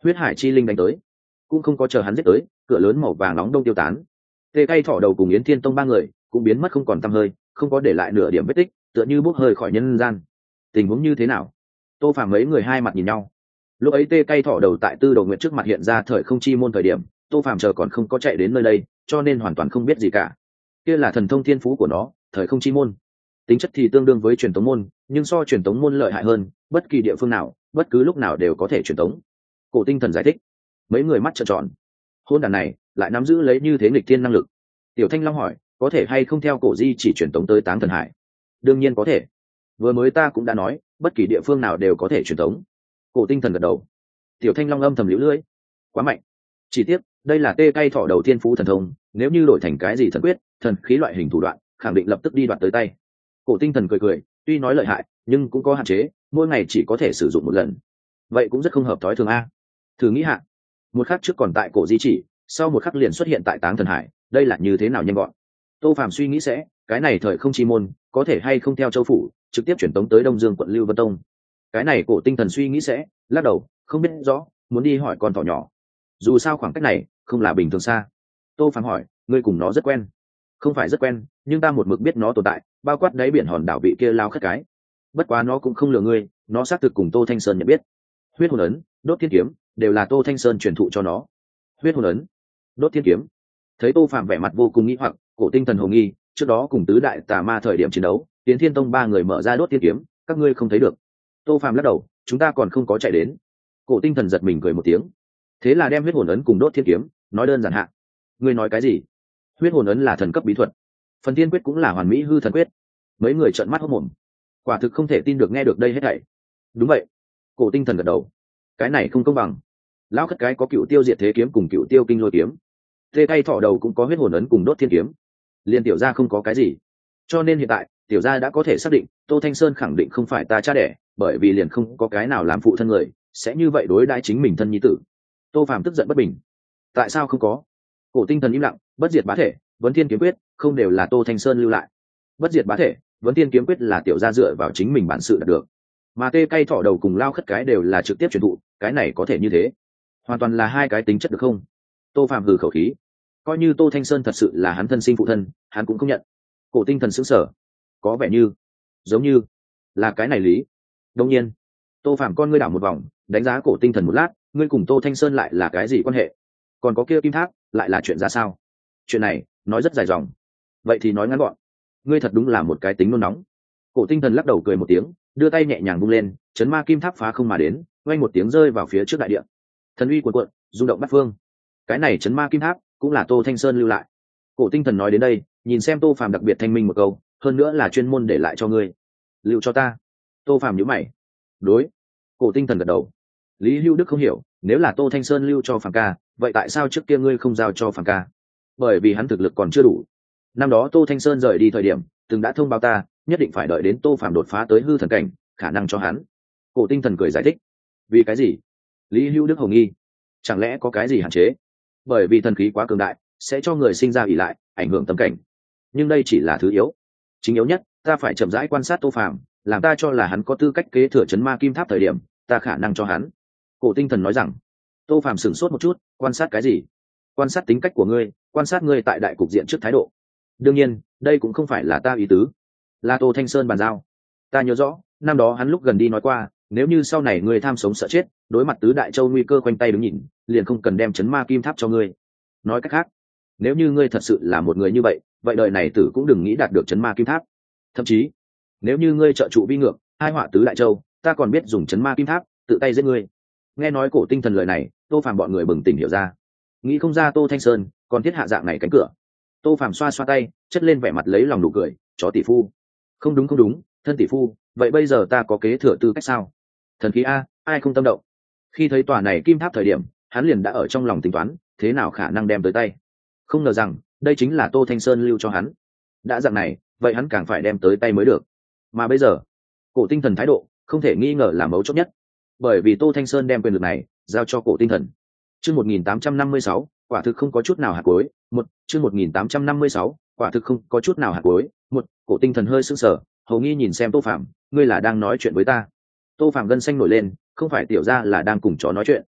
huyết hải chi linh đánh tới, cũng không có chờ hắn giết tới, cửa lớn màu vàng nóng đông tiêu tán. Tê Cay Thỏ Đầu cùng Yến Thiên Tông ba người cũng biến mất không còn tăm hơi, không có để lại nửa điểm vết tích, tựa như bốc hơi khỏi nhân gian. Tình huống như thế nào? Tô Phàm mấy người hai mặt nhìn nhau. Lúc ấy Tê Cay Thỏ Đầu tại Tư Đồ Nguyệt trước mặt hiện ra thời không chi môn thời điểm, Tô Phàm chờ còn không có chạy đến nơi đây, cho nên hoàn toàn không biết gì cả. Kia là thần thông thiên phú của nó, thời không chi môn. Tính chất thì tương đương với truyền tống môn, nhưng so truyền tống môn lợi hại hơn, bất kỳ địa phương nào, bất cứ lúc nào đều có thể truyền tống. Cổ Tinh Thần giải thích. Mấy người mắt trợn tròn. Hôn đàn này lại nắm giữ lấy như thế nghịch thiên năng lực. Tiểu Thanh Long hỏi, có thể hay không theo cổ di chỉ truyền tống tới Táng Thần Hải? Đương nhiên có thể. Vừa mới ta cũng đã nói, bất kỳ địa phương nào đều có thể truyền tống. Cổ Tinh Thần gật đầu. Tiểu Thanh Long âm thầm liễu lưỡi. Quá mạnh. Chỉ tiếc, đây là Tê Cay Thỏ Đầu thiên phú thần thông, nếu như đổi thành cái gì thần quyết, thần khí loại hình thủ đoạn, khẳng định lập tức đi đoạt tới tay. Cổ Tinh Thần cười cười, tuy nói lợi hại, nhưng cũng có hạn chế, mỗi ngày chỉ có thể sử dụng một lần. Vậy cũng rất không hợp thói thường a. Thử nghĩ hạ, một khắc trước còn tại cổ di chỉ, sau một khắc liền xuất hiện tại Táng Thần Hải, đây là như thế nào nhanh gọn. Tô Phàm suy nghĩ sẽ, cái này thời không chi môn, có thể hay không theo châu phủ, trực tiếp chuyển tống tới Đông Dương quận Lưu Vân Tông. Cái này Cổ Tinh Thần suy nghĩ sẽ, lắc đầu, không biết rõ, muốn đi hỏi con thỏ nhỏ. Dù sao khoảng cách này không là bình thường xa. Tô Phàm hỏi, ngươi cùng nó rất quen? Không phải rất quen, nhưng ta một mực biết nó tồn tại, bao quát đáy biển hòn đảo vị kia lao khất cái. Bất quá nó cũng không lừa ngươi, nó xác thực cùng Tô Thanh Sơn nhận biết. Huyết hồn ấn, đốt thiên kiếm, đều là Tô Thanh Sơn truyền thụ cho nó. Huyết hồn ấn, đốt thiên kiếm. Thấy Tô Phạm vẻ mặt vô cùng nghi hoặc, Cổ Tinh Thần hồ nghi, trước đó cùng tứ đại tà ma thời điểm chiến đấu, Tiến Thiên Tông ba người mở ra đốt thiên kiếm, các ngươi không thấy được. Tô Phạm lắc đầu, chúng ta còn không có chạy đến. Cổ Tinh Thần giật mình cười một tiếng. Thế là đem huyết hồn ấn cùng đốt thiên kiếm, nói đơn giản hạ. Ngươi nói cái gì? Huyết hồn ấn là thần cấp bí thuật, phần thiên quyết cũng là hoàn mỹ hư thần quyết. Mấy người trợn mắt hốt mồm, quả thực không thể tin được nghe được đây hết thảy. Đúng vậy. Cổ Tinh Thần gật đầu. Cái này không công bằng. Lão khất cái có cựu tiêu diệt thế kiếm cùng cựu tiêu kinh lôi kiếm, Tê Cay Thỏ Đầu cũng có huyết hồn ấn cùng đốt thiên kiếm, liền tiểu gia không có cái gì. Cho nên hiện tại tiểu gia đã có thể xác định Tô Thanh Sơn khẳng định không phải ta cha đẻ, bởi vì liền không có cái nào làm phụ thân người sẽ như vậy đối đãi chính mình thân nhi tử. Tô Phàm tức giận bất bình. Tại sao không có? Cổ Tinh Thần im lặng. Bất diệt bá thể, vấn thiên kiếm quyết không đều là Tô Thanh Sơn lưu lại? Bất diệt bá thể, vấn thiên kiếm quyết là tiểu gia dựa vào chính mình bản sự đạt được, mà Tê Cay Thỏ Đầu cùng lao khất cái đều là trực tiếp truyền thụ, cái này có thể như thế, hoàn toàn là hai cái tính chất được không? Tô Phàm hừ khẩu khí. Coi như Tô Thanh Sơn thật sự là hắn thân sinh phụ thân, hắn cũng không nhận. Cổ Tinh Thần sững sờ, có vẻ như giống như là cái này lý. Đương nhiên, Tô Phàm con ngươi đảo một vòng, đánh giá Cổ Tinh Thần một lát, ngươi cùng Tô Thanh Sơn lại là cái gì quan hệ? Còn có kia kim thác, lại là chuyện ra sao? Chuyện này nói rất dài dòng, vậy thì nói ngắn gọn. Ngươi thật đúng là một cái tính nôn nóng. Cổ Tinh Thần lắc đầu cười một tiếng, đưa tay nhẹ nhàng vung lên, chấn ma kim tháp phá không mà đến, vang một tiếng rơi vào phía trước đại địa. Thần uy cuồn cuộn, rung động bát phương. Cái này chấn ma kim tháp cũng là Tô Thanh Sơn lưu lại. Cổ Tinh Thần nói đến đây, nhìn xem Tô Phàm đặc biệt thanh minh một câu, hơn nữa là chuyên môn để lại cho ngươi. Lưu cho ta. Tô Phàm nhíu mày. Đối. Cổ Tinh Thần gật đầu. Lý Hưu Đức không hiểu, nếu là Tô Thanh Sơn lưu cho Phàm ca, vậy tại sao trước kia ngươi không giao cho Phàm ca? Bởi vì hắn thực lực còn chưa đủ. Năm đó Tô Thanh Sơn rời đi thời điểm, từng đã thông báo ta, nhất định phải đợi đến Tô Phàm đột phá tới hư thần cảnh, khả năng cho hắn. Cổ Tinh Thần cười giải thích. Vì cái gì? Lý Hưu Đức hồng nghi. Chẳng lẽ có cái gì hạn chế? Bởi vì thần khí quá cường đại, sẽ cho người sinh ra ỷ lại, ảnh hưởng tâm cảnh. Nhưng đây chỉ là thứ yếu. Chính yếu nhất, ta phải chậm rãi quan sát Tô Phàm, làm ta cho là hắn có tư cách kế thừa chấn ma kim tháp thời điểm, ta khả năng cho hắn. Cổ Tinh Thần nói rằng. Tô Phàm sửng sốt một chút, quan sát cái gì? Quan sát tính cách của ngươi, quan sát ngươi tại đại cục diện trước thái độ. Đương nhiên, đây cũng không phải là ta ý tứ, là Tô Thanh Sơn bàn giao. Ta nhớ rõ, năm đó hắn lúc gần đi nói qua, nếu như sau này ngươi tham sống sợ chết, đối mặt tứ đại châu nguy cơ quanh tay đứng nhìn, liền không cần đem chấn ma kim tháp cho ngươi. Nói cách khác, nếu như ngươi thật sự là một người như vậy, vậy đời này tử cũng đừng nghĩ đạt được chấn ma kim tháp. Thậm chí, nếu như ngươi trợ trụ vi ngược, hai họa tứ đại châu, ta còn biết dùng chấn ma kim tháp tự tay giết ngươi. Nghe nói Cổ Tinh Thần lời này, Tô Phàm bọn người bừng tỉnh hiểu ra, nghĩ không ra Tô Thanh Sơn còn thiết hạ dạng này cánh cửa. Tô Phàm xoa xoa tay, chất lên vẻ mặt lấy lòng nụ cười, chó tỷ phu. Không đúng không đúng, thân tỷ phu, vậy bây giờ ta có kế thừa tư cách sao? Thần khí a, ai không tâm động? Khi thấy tòa này kim tháp thời điểm, hắn liền đã ở trong lòng tính toán, thế nào khả năng đem tới tay. Không ngờ rằng, đây chính là Tô Thanh Sơn lưu cho hắn. Đã dạng này, vậy hắn càng phải đem tới tay mới được. Mà bây giờ, Cổ Tinh Thần thái độ, không thể nghi ngờ là mấu chốt nhất. Bởi vì Tô Thanh Sơn đem quyền lực này giao cho Cổ Tinh Thần. Chương một nghìn tám trăm năm mươi sáu, quả thực không có chút nào hạt cuối. Một, chương một nghìn tám trăm năm mươi sáu, quả thực không có chút nào hạt cuối. Một, Cổ Tinh Thần hơi sững sờ, hầu nghi nhìn xem Tô Phàm, ngươi là đang nói chuyện với ta? Tô Phàm gân xanh nổi lên, không phải tiểu gia là đang cùng chó nói chuyện.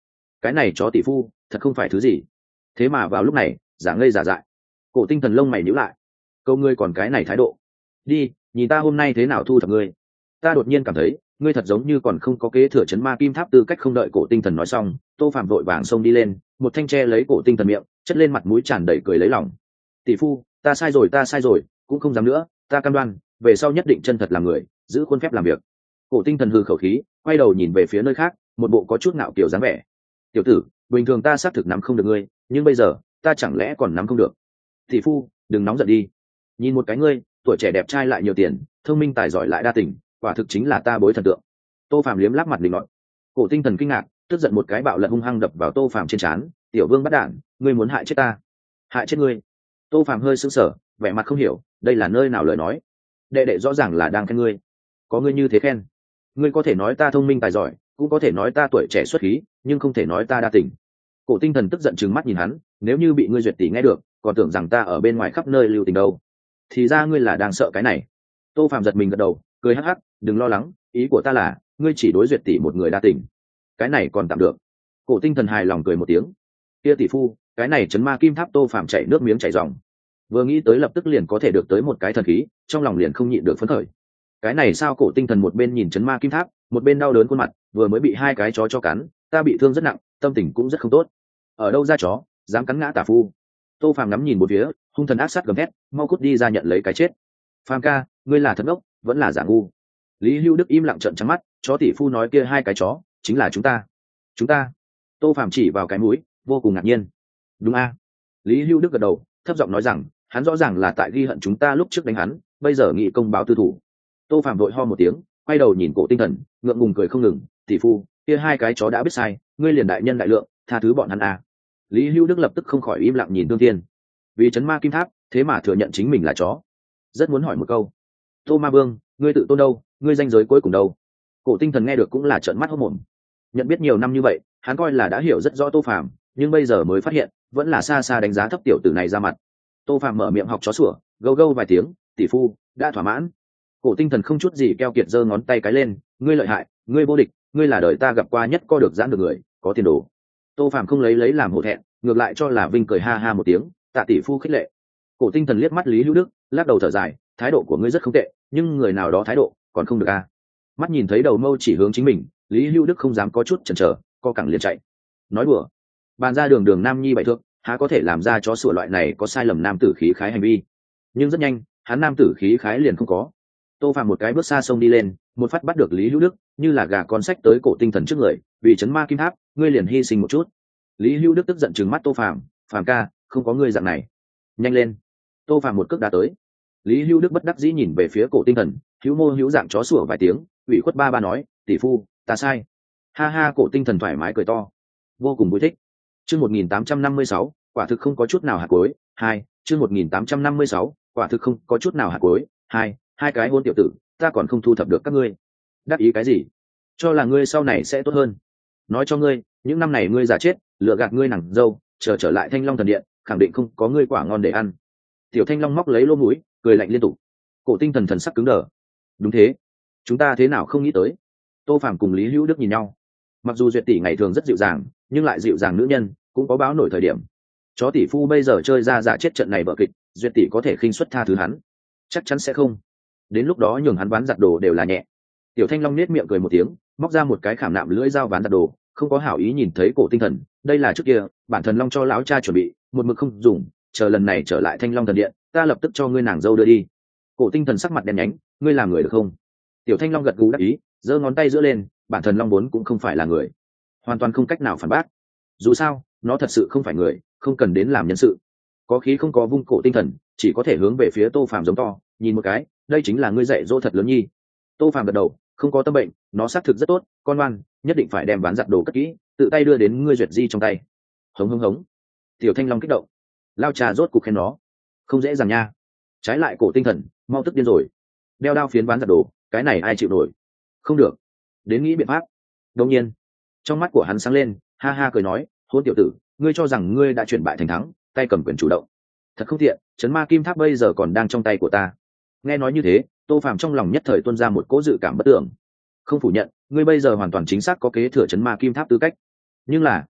cái này chó tỷ phu thật không phải thứ gì. Thế mà vào lúc này giả ngây giả dại. Cổ Tinh Thần lông mày nhíu lại. Câu ngươi còn cái này thái độ, đi nhìn ta hôm nay thế nào thu thập ngươi. Ta đột nhiên cảm thấy ngươi thật giống như còn không có kế thừa chấn ma kim tháp tư cách. Không đợi Cổ Tinh Thần nói xong, Tô Phạm vội vàng xông đi lên, một thanh tre lấy Cổ Tinh Thần miệng, chất lên mặt mũi tràn đầy cười lấy lòng. Tỷ phu, ta sai rồi, ta sai rồi, cũng không dám nữa, ta cam đoan về sau nhất định chân thật làm người, giữ khuôn phép làm việc. Cổ Tinh Thần hừ khẩu khí, quay đầu nhìn về phía nơi khác, một bộ có chút ngạo kiểu dáng vẻ. Tiểu tử, bình thường ta xác thực nắm không được ngươi, nhưng bây giờ ta chẳng lẽ còn nắm không được. Tỷ phu, đừng nóng giận đi, nhìn một cái ngươi, tuổi trẻ đẹp trai lại nhiều tiền, thông minh tài giỏi lại đa tình, quả thực chính là ta bối thần tượng. Tô Phạm liếm láp mặt định luận. Cổ Tinh Thần kinh ngạc, tức giận một cái bạo lật hung hăng đập vào Tô Phạm trên trán. Tiểu vương bắt đản, ngươi muốn hại chết ta? Hại chết ngươi? Tô Phạm hơi sững sờ, vẻ mặt không hiểu, đây là nơi nào lời nói. Đệ đệ rõ ràng là đang khen ngươi, có ngươi như thế khen. Ngươi có thể nói ta thông minh tài giỏi, cũng có thể nói ta tuổi trẻ xuất khí, nhưng không thể nói ta đa tình. Cổ Tinh Thần tức giận trừng mắt nhìn hắn, nếu như bị ngươi duyệt tỷ nghe được, còn tưởng rằng ta ở bên ngoài khắp nơi lưu tình đâu. Thì ra ngươi là đang sợ cái này. Tô Phạm giật mình gật đầu, cười hắc hắc, đừng lo lắng, ý của ta là ngươi chỉ đối duyệt tỷ một người đa tình, cái này còn tạm được. Cổ Tinh Thần hài lòng cười một tiếng. Kia tỷ phu, cái này chấn ma kim tháp. Tô Phạm chảy nước miếng chảy ròng, vừa nghĩ tới lập tức liền có thể được tới một cái thần khí, trong lòng liền không nhịn được phấn khởi. Cái này sao? Cổ Tinh Thần một bên nhìn chấn ma kim tháp, một bên đau đớn khuôn mặt, vừa mới bị hai cái chó cho cắn, ta bị thương rất nặng, tâm tình cũng rất không tốt. Ở đâu ra chó dám cắn ngã tả phu? Tô Phạm ngắm nhìn một phía, hung thần ác sát gầm thét, mau cút đi ra nhận lấy cái chết. Phạm ca, ngươi là thật ngốc vẫn là giả ngu? Lý Hưu Đức im lặng trợn trắng mắt, chó tỷ phu nói kia hai cái chó chính là chúng ta. Chúng ta? Tô Phạm chỉ vào cái mũi, vô cùng ngạc nhiên. Đúng a? Lý Hưu Đức gật đầu, thấp giọng nói rằng hắn rõ ràng là tại ghi hận chúng ta lúc trước đánh hắn, bây giờ nghị công báo tư thủ. Tô Phạm vội ho một tiếng, quay đầu nhìn Cổ Tinh Thần, ngượng ngùng cười không ngừng. Tỷ phu, kia hai cái chó đã biết sai, ngươi liền đại nhân đại lượng, tha thứ bọn hắn a. Lý Hưu Đức lập tức không khỏi im lặng nhìn Thương Thiên. Vì chấn ma kim tháp, thế mà thừa nhận chính mình là chó. Rất muốn hỏi một câu, Tô Ma Vương, ngươi tự tôn đâu, ngươi danh giới cuối cùng đâu? Cổ Tinh Thần nghe được cũng là trợn mắt hốt mồm. Nhận biết nhiều năm như vậy, hắn coi là đã hiểu rất rõ Tô Phạm, nhưng bây giờ mới phát hiện vẫn là xa xa đánh giá thấp tiểu tử này ra mặt. Tô Phạm mở miệng học chó sủa, gâu gâu vài tiếng. Tỷ phu đã thỏa mãn. Cổ Tinh Thần không chút gì keo kiệt giơ ngón tay cái lên, ngươi lợi hại, ngươi vô địch, ngươi là đời ta gặp qua nhất co được giãn được người, có tiền đồ. Tô Phạm không lấy lấy làm hổ thẹn, ngược lại cho là vinh, cười ha ha một tiếng, tạ tỷ phu khích lệ. Cổ Tinh Thần liếc mắt Lý Hữu Đức, lắc đầu thở dài, thái độ của ngươi rất không tệ, nhưng người nào đó thái độ còn không được a. Mắt nhìn thấy đầu mâu chỉ hướng chính mình, Lý Hữu Đức không dám có chút chần chờ, co cẳng liền chạy. Nói đùa, bàn ra đường đường nam nhi bảy thước, há có thể làm ra chó sủa loại này có sai lầm nam tử khí khái hành vi. Nhưng rất nhanh, hắn nam tử khí khái liền không có. Tô Phạm một cái bước xa sông đi lên, một phát bắt được Lý Hữu Đức, như là gà con sách tới Cổ Tinh Thần trước người, vì chấn ma kim tháp, ngươi liền hy sinh một chút. Lý Hữu Đức tức giận trừng mắt Tô Phạm, Phạm ca, không có ngươi dạng này, nhanh lên. Tô Phạm một cước đá tới. Lý Hữu Đức bất đắc dĩ nhìn về phía Cổ Tinh Thần, hữu mô hữu dạng chó sủa vài tiếng, ủy khuất ba ba nói, tỷ phu, ta sai. Ha ha. Cổ Tinh Thần thoải mái cười to, vô cùng vui thích. Chương một nghìn tám trăm năm mươi sáu, quả thực không có chút nào hạt cuối. Hai, chương một nghìn tám trăm năm mươi sáu, quả thực không có chút nào hạt cuối. Hai, hai cái hôn tiểu tử, ta còn không thu thập được các ngươi. Đắc ý cái gì? Cho là ngươi sau này sẽ tốt hơn. Nói cho ngươi, những năm này ngươi giả chết, lừa gạt ngươi nàng dâu, chờ trở lại Thanh Long thần điện, khẳng định không có ngươi quả ngon để ăn. Tiểu Thanh Long móc lấy lỗ mũi, cười lạnh liên tục. Cổ Tinh Thần thần sắc cứng đờ. Đúng thế, chúng ta thế nào không nghĩ tới? Tô Phạm cùng Lý Hữu Đức nhìn nhau. Mặc dù Duyệt tỷ ngày thường rất dịu dàng, nhưng lại dịu dàng nữ nhân cũng có báo nổi thời điểm. Chó tỷ phu bây giờ chơi ra giả chết trận này vợ kịch, Duyệt tỷ có thể khinh suất tha thứ hắn? Chắc chắn sẽ không. Đến lúc đó nhường hắn ván giặt đồ đều là nhẹ. Tiểu Thanh Long nết miệng cười một tiếng, móc ra một cái khảm nạm lưỡi dao ván giặt đồ, không có hảo ý nhìn thấy Cổ Tinh Thần, đây là trước kia bản thần long cho lão cha chuẩn bị, một mực không dùng, chờ lần này trở lại Thanh Long thần điện, ta lập tức cho ngươi nàng dâu đưa đi. Cổ Tinh Thần sắc mặt đen nhánh, ngươi làm người được không? Tiểu Thanh Long gật gù đáp ý, giơ ngón tay giữa lên, bản thần long vốn cũng không phải là người, hoàn toàn không cách nào phản bác. Dù sao nó thật sự không phải người, không cần đến làm nhân sự. Có khí không có vung. Cổ Tinh Thần chỉ có thể hướng về phía Tô Phạm giống to, nhìn một cái, đây chính là ngươi dạy dỗ thật lớn nhi. Tô Phạm gật đầu, không có tâm bệnh, nó xác thực rất tốt, con ngoan, nhất định phải đem ván giặt đồ cất kỹ, tự tay đưa đến ngươi Duyệt di trong tay. Hống hống hống. Tiểu Thanh Long kích động, lao trà rốt cục khen nó, không dễ dàng nha. Trái lại Cổ Tinh Thần mau tức điên rồi, đeo đao phiến ván giặt đồ, cái này ai chịu nổi? Không được, đến nghĩ biện pháp. Đột nhiên trong mắt của hắn sáng lên, ha ha cười nói, hôn tiểu tử, ngươi cho rằng ngươi đã chuyển bại thành thắng, tay cầm quyền chủ động, thật không tiện, chấn ma kim tháp bây giờ còn đang trong tay của ta. Nghe nói như thế, Tô Phạm trong lòng nhất thời tuôn ra một cỗ dự cảm bất tưởng. Không phủ nhận, ngươi bây giờ hoàn toàn chính xác có kế thừa chấn ma kim tháp tư cách, nhưng là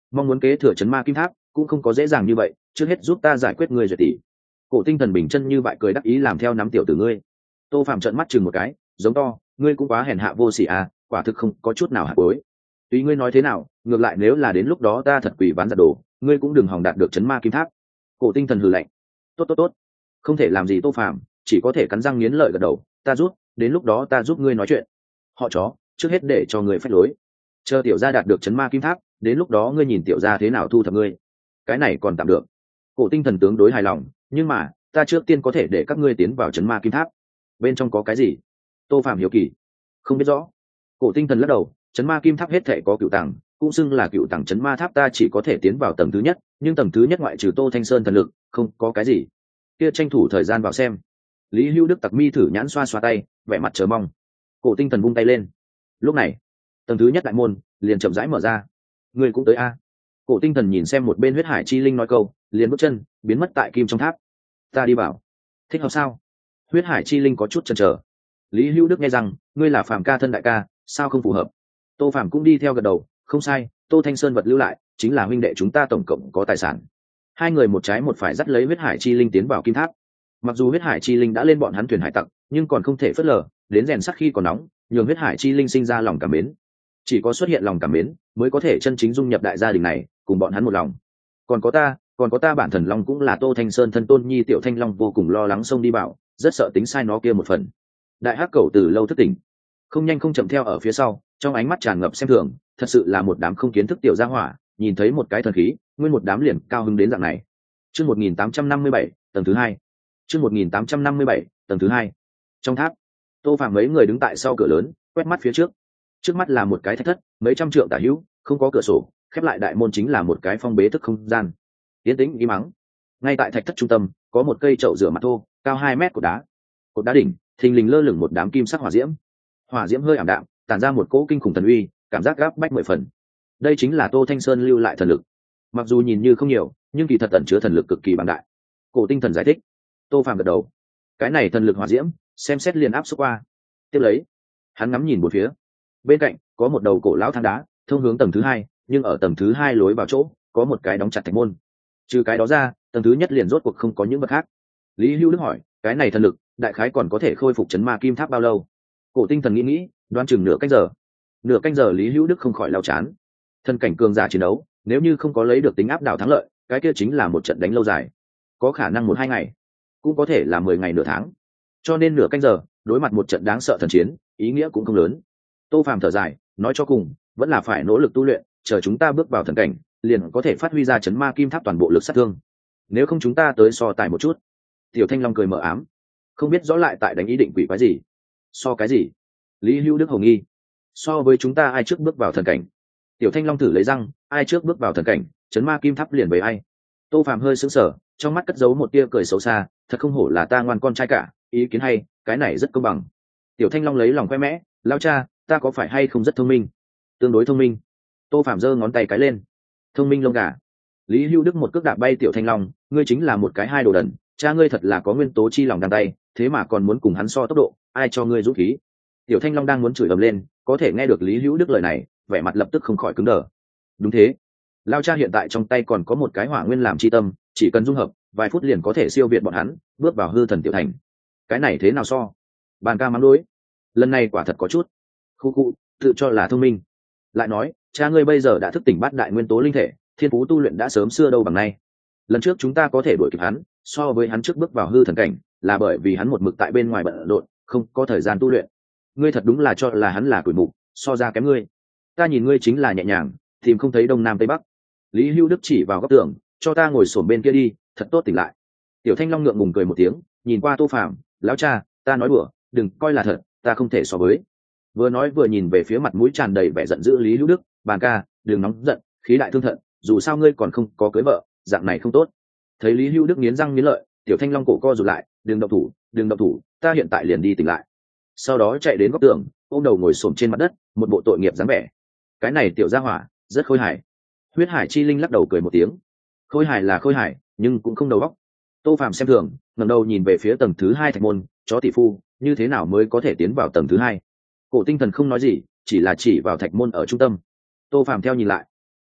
mong muốn kế thừa chấn ma kim tháp cũng không có dễ dàng như vậy, trước hết giúp ta giải quyết ngươi duyệt tỷ. Cổ Tinh Thần bình chân như vậy cười đắc ý làm theo nắm tiểu tử ngươi. Tô Phạm trợn mắt chừng một cái, giống to, ngươi cũng quá hèn hạ vô sỉ à, quả thực không có chút nào hạ bối. Tùy ngươi nói thế nào, ngược lại nếu là đến lúc đó ta thật quỷ bán giặt đồ, ngươi cũng đừng hòng đạt được chấn ma kim tháp. Cổ Tinh Thần hừ lạnh. Tốt tốt tốt, không thể làm gì Tô Phạm, chỉ có thể cắn răng nghiến lợi gật đầu, ta giúp, đến lúc đó ta giúp ngươi nói chuyện. Họ chó, trước hết để cho người phách lối, chờ tiểu gia đạt được chấn ma kim tháp, đến lúc đó ngươi nhìn tiểu gia thế nào thu thập ngươi. Cái này còn tạm được. Cổ Tinh Thần tướng đối hài lòng, nhưng mà ta trước tiên có thể để các ngươi tiến vào chấn ma kim tháp, bên trong có cái gì? Tô Phạm hiếu kỳ. Không biết rõ. Cổ Tinh Thần lắc đầu, chấn ma kim tháp hết thể có cựu tầng, cũng xưng là cựu tầng chấn ma tháp, ta chỉ có thể tiến vào tầng thứ nhất, nhưng tầng thứ nhất ngoại trừ Tô Thanh Sơn thần lực, không có cái gì. Kia tranh thủ thời gian vào xem. Lý Hữu Đức tặc mi thử nhãn xoa xoa tay, vẻ mặt chờ mong. Cổ Tinh Thần vung tay lên. Lúc này, tầng thứ nhất đại môn liền chậm rãi mở ra. Ngươi cũng tới a? Cổ Tinh Thần nhìn xem một bên huyết hải chi linh nói câu, liền bước chân biến mất tại kim trong tháp. Ta đi vào. Thích hợp sao? Huyết hải chi linh có chút chần chờ. Lý Hữu Đức nghe rằng, ngươi là Phạm ca thân đại ca, sao không phù hợp? Tô Phạm cũng đi theo gật đầu, không sai, Tô Thanh Sơn vật lưu lại chính là huynh đệ chúng ta tổng cộng có tài sản. Hai người một trái một phải dắt lấy huyết hải chi linh tiến vào kim tháp. Mặc dù huyết hải chi linh đã lên bọn hắn thuyền hải tặc, nhưng còn không thể phớt lờ, đến rèn sắt khi còn nóng, nhường huyết hải chi linh sinh ra lòng cảm mến. Chỉ có xuất hiện lòng cảm mến, mới có thể chân chính dung nhập đại gia đình này, cùng bọn hắn một lòng. Còn có ta, còn có ta bản thần long cũng là Tô Thanh Sơn thân tôn nhi tiểu thanh long vô cùng lo lắng xông đi bảo, rất sợ tính sai nó kia một phần. Đại hắc cầu từ lâu thức tỉnh, không nhanh không chậm theo ở phía sau, trong ánh mắt tràn ngập xem thường, thật sự là một đám không kiến thức tiểu gia hỏa, nhìn thấy một cái thần khí, nguyên một đám liền cao hứng đến dạng này. Chương một nghìn tám trăm năm mươi bảy, tầng thứ hai. Chương một nghìn tám trăm năm mươi bảy, tầng thứ hai. Trong tháp, Tô Phạm mấy người đứng tại sau cửa lớn, quét mắt phía trước. Trước mắt là một cái thạch thất, mấy trăm trượng tả hữu, không có cửa sổ, khép lại đại môn chính là một cái phong bế thức không gian. Yên tĩnh im mắng. Ngay tại thạch thất trung tâm, có một cây chậu rửa mặt thô, cao hai mét cột đá. Cột đá đỉnh, thình lình lơ lửng một đám kim sắc hỏa diễm. Hỏa diễm hơi ảm đạm, tản ra một cỗ kinh khủng thần uy, cảm giác gáp bách mười phần. Đây chính là Tô Thanh Sơn lưu lại thần lực. Mặc dù nhìn như không nhiều, nhưng kỳ thật ẩn chứa thần lực cực kỳ bằng đại. Cổ Tinh Thần giải thích. Tô Phạm gật đầu. Cái này thần lực hỏa diễm, xem xét liền áp xúc qua. Tiếp lấy, hắn ngắm nhìn một phía. Bên cạnh có một đầu cổ lão thang đá, thông hướng tầng thứ hai, nhưng ở tầng thứ hai lối vào chỗ, có một cái đóng chặt thạch môn. Trừ cái đó ra, tầng thứ nhất liền rốt cuộc không có những vật khác. Lý Hữu Đức hỏi, cái này thần lực, đại khái còn có thể khôi phục chấn ma kim tháp bao lâu? Cổ Tinh Thần nghĩ nghĩ, đoán chừng nửa canh giờ. Nửa canh giờ Lý Hữu Đức không khỏi lao chán. Thân cảnh cường giả chiến đấu, nếu như không có lấy được tính áp đảo thắng lợi, cái kia chính là một trận đánh lâu dài, có khả năng một hai ngày, cũng có thể là mười ngày nửa tháng. Cho nên nửa canh giờ đối mặt một trận đáng sợ thần chiến, ý nghĩa cũng không lớn. Tô Phạm thở dài, nói cho cùng vẫn là phải nỗ lực tu luyện, chờ chúng ta bước vào thần cảnh, liền có thể phát huy ra chấn ma kim tháp toàn bộ lực sát thương. Nếu không chúng ta tới so tài một chút. Tiểu Thanh Long cười mờ ám, không biết rõ lại tại đánh ý định quỷ quái gì. So cái gì? Lý Hữu Đức hồng nghi. So với chúng ta ai trước bước vào thần cảnh. Tiểu Thanh Long thử lấy răng, ai trước bước vào thần cảnh, chấn ma kim tháp liền với ai. Tô Phạm hơi sững sờ, trong mắt cất giấu một tia cười xấu xa, thật không hổ là ta ngoan con trai cả, ý kiến hay, cái này rất công bằng. Tiểu Thanh Long lấy lòng khoe mẽ, lao cha, ta có phải hay không rất thông minh? Tương đối thông minh. Tô Phạm giơ ngón tay cái lên. Thông minh lông gà. Lý Hữu Đức một cước đạp bay Tiểu Thanh Long, ngươi chính là một cái hai đồ đần, cha ngươi thật là có nguyên tố chi lòng đàn tay, thế mà còn muốn cùng hắn so tốc độ, ai cho ngươi dũng khí? Tiểu Thanh Long đang muốn chửi ầm lên, có thể nghe được Lý Hữu Đức lời này, vẻ mặt lập tức không khỏi cứng đờ. Đúng thế, lao cha hiện tại trong tay còn có một cái hỏa nguyên làm chi tâm, chỉ cần dung hợp, vài phút liền có thể siêu việt bọn hắn, bước vào hư thần tiểu thành. Cái này thế nào so? Bàn ca mắng đối, lần này quả thật có chút khu khu, tự cho là thông minh. Lại nói, cha ngươi bây giờ đã thức tỉnh bát đại nguyên tố linh thể, thiên phú tu luyện đã sớm xưa đâu bằng nay. Lần trước chúng ta có thể đuổi kịp hắn, so với hắn trước bước vào hư thần cảnh, là bởi vì hắn một mực tại bên ngoài bận rộn, không có thời gian tu luyện. Ngươi thật đúng là cho là hắn là tuổi mục, so ra kém ngươi. Ta nhìn ngươi chính là nhẹ nhàng, tìm không thấy đông nam tây bắc. Lý Hữu Đức chỉ vào góc tường, cho ta ngồi xổm bên kia đi, thật tốt tỉnh lại. Tiểu Thanh Long ngượng ngùng cười một tiếng, nhìn qua Tô Phạm, lão cha, ta nói đùa, đừng coi là thật, ta không thể so với. Vừa nói vừa nhìn về phía mặt mũi tràn đầy vẻ giận dữ Lý Hữu Đức, bàn ca, đừng nóng giận, khí đại thương thận, dù sao ngươi còn không có cưới vợ, dạng này không tốt. Thấy Lý Hữu Đức nghiến răng nghiến lợi, Tiểu Thanh Long cổ co rụt lại, đừng động thủ, đừng động thủ, ta hiện tại liền đi tỉnh lại. Sau đó chạy đến góc tường, ôm đầu ngồi xổm trên mặt đất, một bộ tội nghiệp dáng vẻ. Cái này tiểu gia hỏa rất khôi hài. Huyết hải chi linh lắc đầu cười một tiếng, khôi hài là khôi hài, nhưng cũng không đầu óc. Tô Phạm xem thường, ngẩng đầu nhìn về phía tầng thứ hai thạch môn, chó tỷ phu, như thế nào mới có thể tiến vào tầng thứ hai? Cổ Tinh Thần không nói gì, chỉ là chỉ vào thạch môn ở trung tâm. Tô Phạm theo nhìn lại,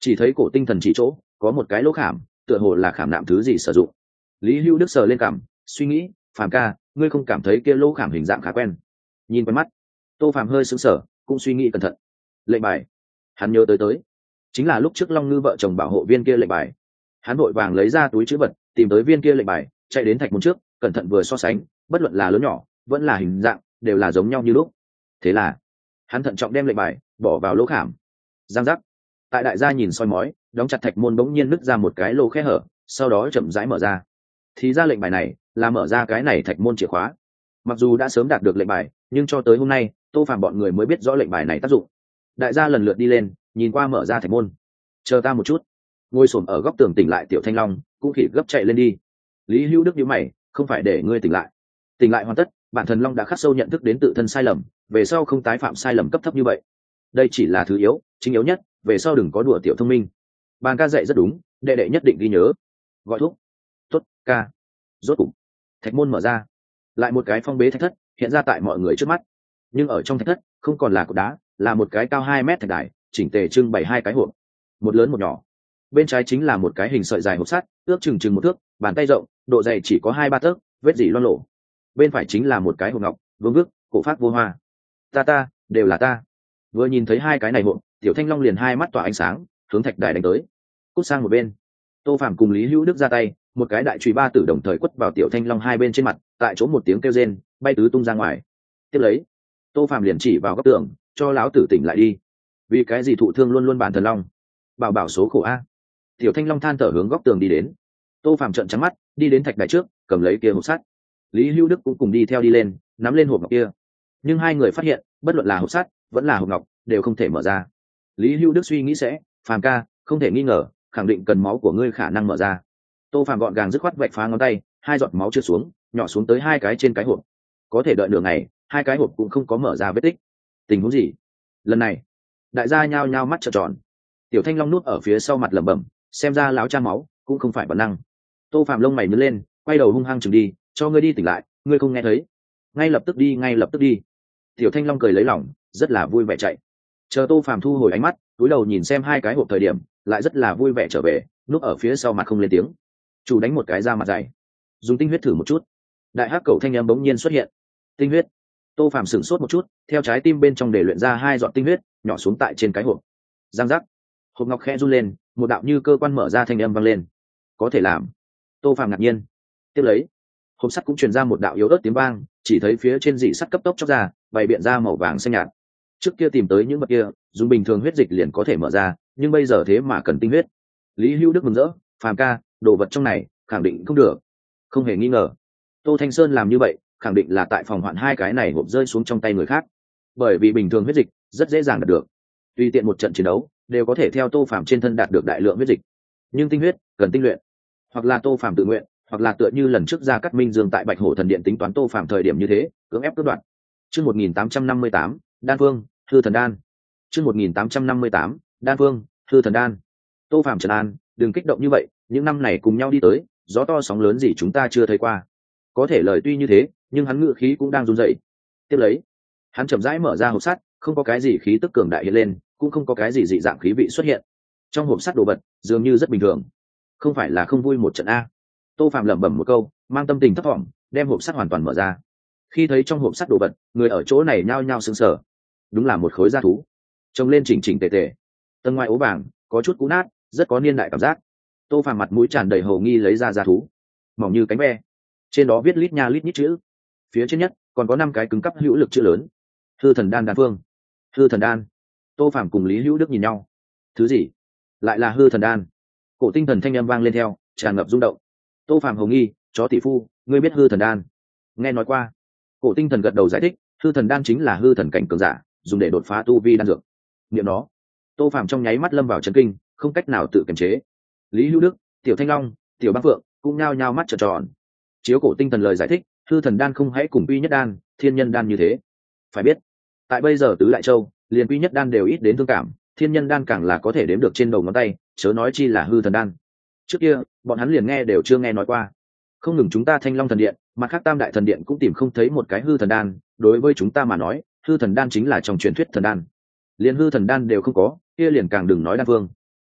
chỉ thấy cổ tinh thần chỉ chỗ có một cái lỗ khảm, tựa hồ là khảm nạm thứ gì sử dụng. Lý Hữu Đức sờ lên cảm, suy nghĩ, Phàm ca, ngươi không cảm thấy kia lỗ khảm hình dạng khá quen? Nhìn quen mắt. Tô Phàm hơi sững sờ, cũng suy nghĩ cẩn thận. Lệnh bài, hắn nhớ tới tới, chính là lúc trước Long Ngư vợ chồng bảo hộ viên kia lệnh bài. Hắn vội vàng lấy ra túi trữ vật, tìm tới viên kia lệnh bài, chạy đến thạch môn trước, cẩn thận vừa so sánh, bất luận là lớn nhỏ, vẫn là hình dạng, đều là giống nhau như lúc. Thế là, hắn thận trọng đem lệnh bài bỏ vào lỗ khảm. Giang giác. Tại đại gia nhìn soi mói, đóng chặt thạch môn bỗng nhiên nứt ra một cái lỗ khe hở, sau đó chậm rãi mở ra. Thì ra lệnh bài này là mở ra cái này thạch môn chìa khóa. Mặc dù đã sớm đạt được lệnh bài, nhưng cho tới hôm nay, Tô Phàm bọn người mới biết rõ lệnh bài này tác dụng. Đại gia lần lượt đi lên, nhìn qua mở ra thạch môn. Chờ ta một chút. Ngồi xổm ở góc tường tỉnh lại Tiểu Thanh Long cũng khỉ gấp chạy lên đi. Lý Hữu Đức nhíu mày, không phải để ngươi tỉnh lại. Tỉnh lại hoàn tất, bản thần Long đã khắc sâu nhận thức đến tự thân sai lầm, về sau không tái phạm sai lầm cấp thấp như vậy. Đây chỉ là thứ yếu, chính yếu nhất, về sau đừng có đùa tiểu thông minh. Bàn ca dạy rất đúng, đệ đệ nhất định ghi nhớ. Gọi thuốc. Tốt, ca. Rốt cục, thạch môn mở ra, lại một cái phong bế thạch thất hiện ra tại mọi người trước mắt. Nhưng ở trong thạch thất không còn là cột đá, là một cái cao hai mét thạch đài, chỉnh tề trưng bày hai cái hộp, một lớn một nhỏ. Bên trái chính là một cái hình sợi dài hộp sắt, ước chừng chừng một thước, bàn tay rộng, độ dày chỉ có hai ba tấc, vết dỉ loang lổ. Bên phải chính là một cái hộp ngọc, vương vức, cổ phát vô hoa. Ta ta, đều là ta. Vừa nhìn thấy hai cái này hộp, Tiểu Thanh Long liền hai mắt tỏa ánh sáng, hướng thạch đài đánh tới. Cút sang một bên. Tô Phàm cùng Lý Hữu Đức ra tay, một cái đại chùy ba tử đồng thời quất vào Tiểu Thanh Long hai bên trên mặt, tại chỗ một tiếng kêu rên, bay tứ tung ra ngoài. Tiếp lấy, Tô Phàm liền chỉ vào góc tường, cho lão tử tỉnh lại đi. Vì cái gì thụ thương luôn luôn bản thần long? Bảo bảo số khổ a. Tiểu Thanh Long than thở hướng góc tường đi đến. Tô Phàm trợn trắng mắt, đi đến thạch đài trước, cầm lấy kia hộp sắt. Lý Hữu Đức cũng cùng đi theo đi lên, nắm lên hộp ngọc kia. Nhưng hai người phát hiện, bất luận là hộp sắt, vẫn là hộp ngọc, đều không thể mở ra. Lý Hữu Đức suy nghĩ sẽ, Phàm ca, không thể nghi ngờ, khẳng định cần máu của ngươi khả năng mở ra. Tô Phàm gọn gàng dứt khoát vạch phá ngón tay, hai giọt máu trượt xuống, nhỏ xuống tới hai cái trên cái hộp. Có thể đợi nửa ngày, hai cái hộp cũng không có mở ra vết tích. Tình huống gì? Lần này, đại gia nhao nhao mắt trợn tròn. Tiểu Thanh Long nuốt ở phía sau mặt lẩm bẩm, xem ra láo cha máu cũng không phải bản năng. Tô Phàm lông mày nhướng lên, quay đầu hung hăng chừng đi, cho ngươi đi tỉnh lại, ngươi không nghe thấy? Ngay lập tức đi, ngay lập tức đi. Tiểu Thanh Long cười lấy lòng, rất là vui vẻ chạy. Chờ Tô Phàm thu hồi ánh mắt, cúi đầu nhìn xem hai cái hộp thời điểm, lại rất là vui vẻ trở về, núp ở phía sau mặt không lên tiếng. Chủ đánh một cái ra mặt dày, dùng tinh huyết thử một chút. Đại hắc cầu thanh em bỗng nhiên xuất hiện. Tinh huyết. Tô Phàm sửng sốt một chút, theo trái tim bên trong để luyện ra hai giọt tinh huyết, nhỏ xuống tại trên cái hộp. Giang giác. Hộp ngọc khẽ run lên, một đạo như cơ quan mở ra thanh âm vang lên. Có thể làm. Tô Phàm ngạc nhiên. Tiếp lấy, hộp sắt cũng truyền ra một đạo yếu ớt tiếng vang, chỉ thấy phía trên dị sắt cấp tốc chóc ra, bày biện ra màu vàng xanh nhạt. Trước kia tìm tới những vật kia, dùng bình thường huyết dịch liền có thể mở ra, nhưng bây giờ thế mà cần tinh huyết. Lý Hữu Đức mừng rỡ, Phàm ca, đồ vật trong này khẳng định không được. Không hề nghi ngờ, Tô Thanh Sơn làm như vậy khẳng định là tại phòng hoạn hai cái này hộp rơi xuống trong tay người khác, bởi vì bình thường huyết dịch rất dễ dàng đạt được, tùy tiện một trận chiến đấu đều có thể theo Tô Phàm trên thân đạt được đại lượng huyết dịch. Nhưng tinh huyết cần tinh luyện, hoặc là Tô Phàm tự nguyện, hoặc là tựa như lần trước ra Cát Minh Dương tại Bạch Hổ Thần Điện tính toán Tô Phàm thời điểm như thế, cưỡng ép cướp đoạt. Chương một nghìn tám trăm năm mươi tám, Đan Phương, Hư Thần Đan. Chương một nghìn tám trăm năm mươi tám, Đan Phương, Hư Thần Đan. Tô Phàm trấn an, đừng kích động như vậy, những năm này cùng nhau đi tới, gió to sóng lớn gì chúng ta chưa thấy qua. Có thể lời tuy như thế, nhưng hắn ngự khí cũng đang run rẩy. Tiếp lấy, hắn chậm rãi mở ra hộp sắt, không có cái gì khí tức cường đại hiện lên, cũng không có cái gì dị dạng khí vị xuất hiện. Trong hộp sắt đồ vật dường như rất bình thường, không phải là không vui một trận a. Tô Phàm lẩm bẩm một câu, mang tâm tình thấp thỏm, đem hộp sắt hoàn toàn mở ra. Khi thấy trong hộp sắt đồ vật, người ở chỗ này nhao nhao sững sờ. Đúng là một khối da thú, trông lên chỉnh chỉnh tề tề, tầng ngoài ố vàng, có chút cũ nát, rất có niên đại cảm giác. Tô Phàm mặt mũi tràn đầy hồ nghi lấy ra da thú, mỏng như cánh ve, trên đó viết lít nha lít nhít chữ, phía trên nhất còn có năm cái cứng cắp hữu lực chữ lớn: Hư Thần Đan. Đan Phương, Hư Thần Đan. Tô Phàm cùng Lý Hữu Đức nhìn nhau, thứ gì? Lại là Hư Thần Đan? Cổ tinh thần thanh âm vang lên theo, tràn ngập rung động. Tô Phàm hồ nghi, chó tỷ phu, ngươi biết Hư Thần Đan? Nghe nói qua. Cổ tinh thần gật đầu giải thích, Hư Thần Đan chính là hư thần cảnh cường giả dùng để đột phá tu vi đan dược. Niệm nó. Tô Phàm trong nháy mắt lâm vào chấn kinh, không cách nào tự kiềm chế. Lý Hữu Đức, Tiểu Thanh Long, Tiểu Băng Phượng cũng nhao nhao mắt trợn tròn. Chiếu cổ tinh thần lời giải thích, Hư Thần Đan không hãy cùng Quy Nhất Đan, Thiên Nhân Đan như thế. Phải biết, tại bây giờ tứ đại châu, liền Quy Nhất Đan đều ít đến thương cảm, Thiên Nhân Đan càng là có thể đếm được trên đầu ngón tay, chớ nói chi là Hư Thần Đan. Trước kia, bọn hắn liền nghe đều chưa nghe nói qua. Không ngừng chúng ta Thanh Long thần điện, mặt khác Tam đại thần điện cũng tìm không thấy một cái Hư Thần Đan, đối với chúng ta mà nói, Hư Thần Đan chính là trong truyền thuyết thần đan. Liền Hư Thần Đan đều không có, kia liền càng đừng nói đan phương.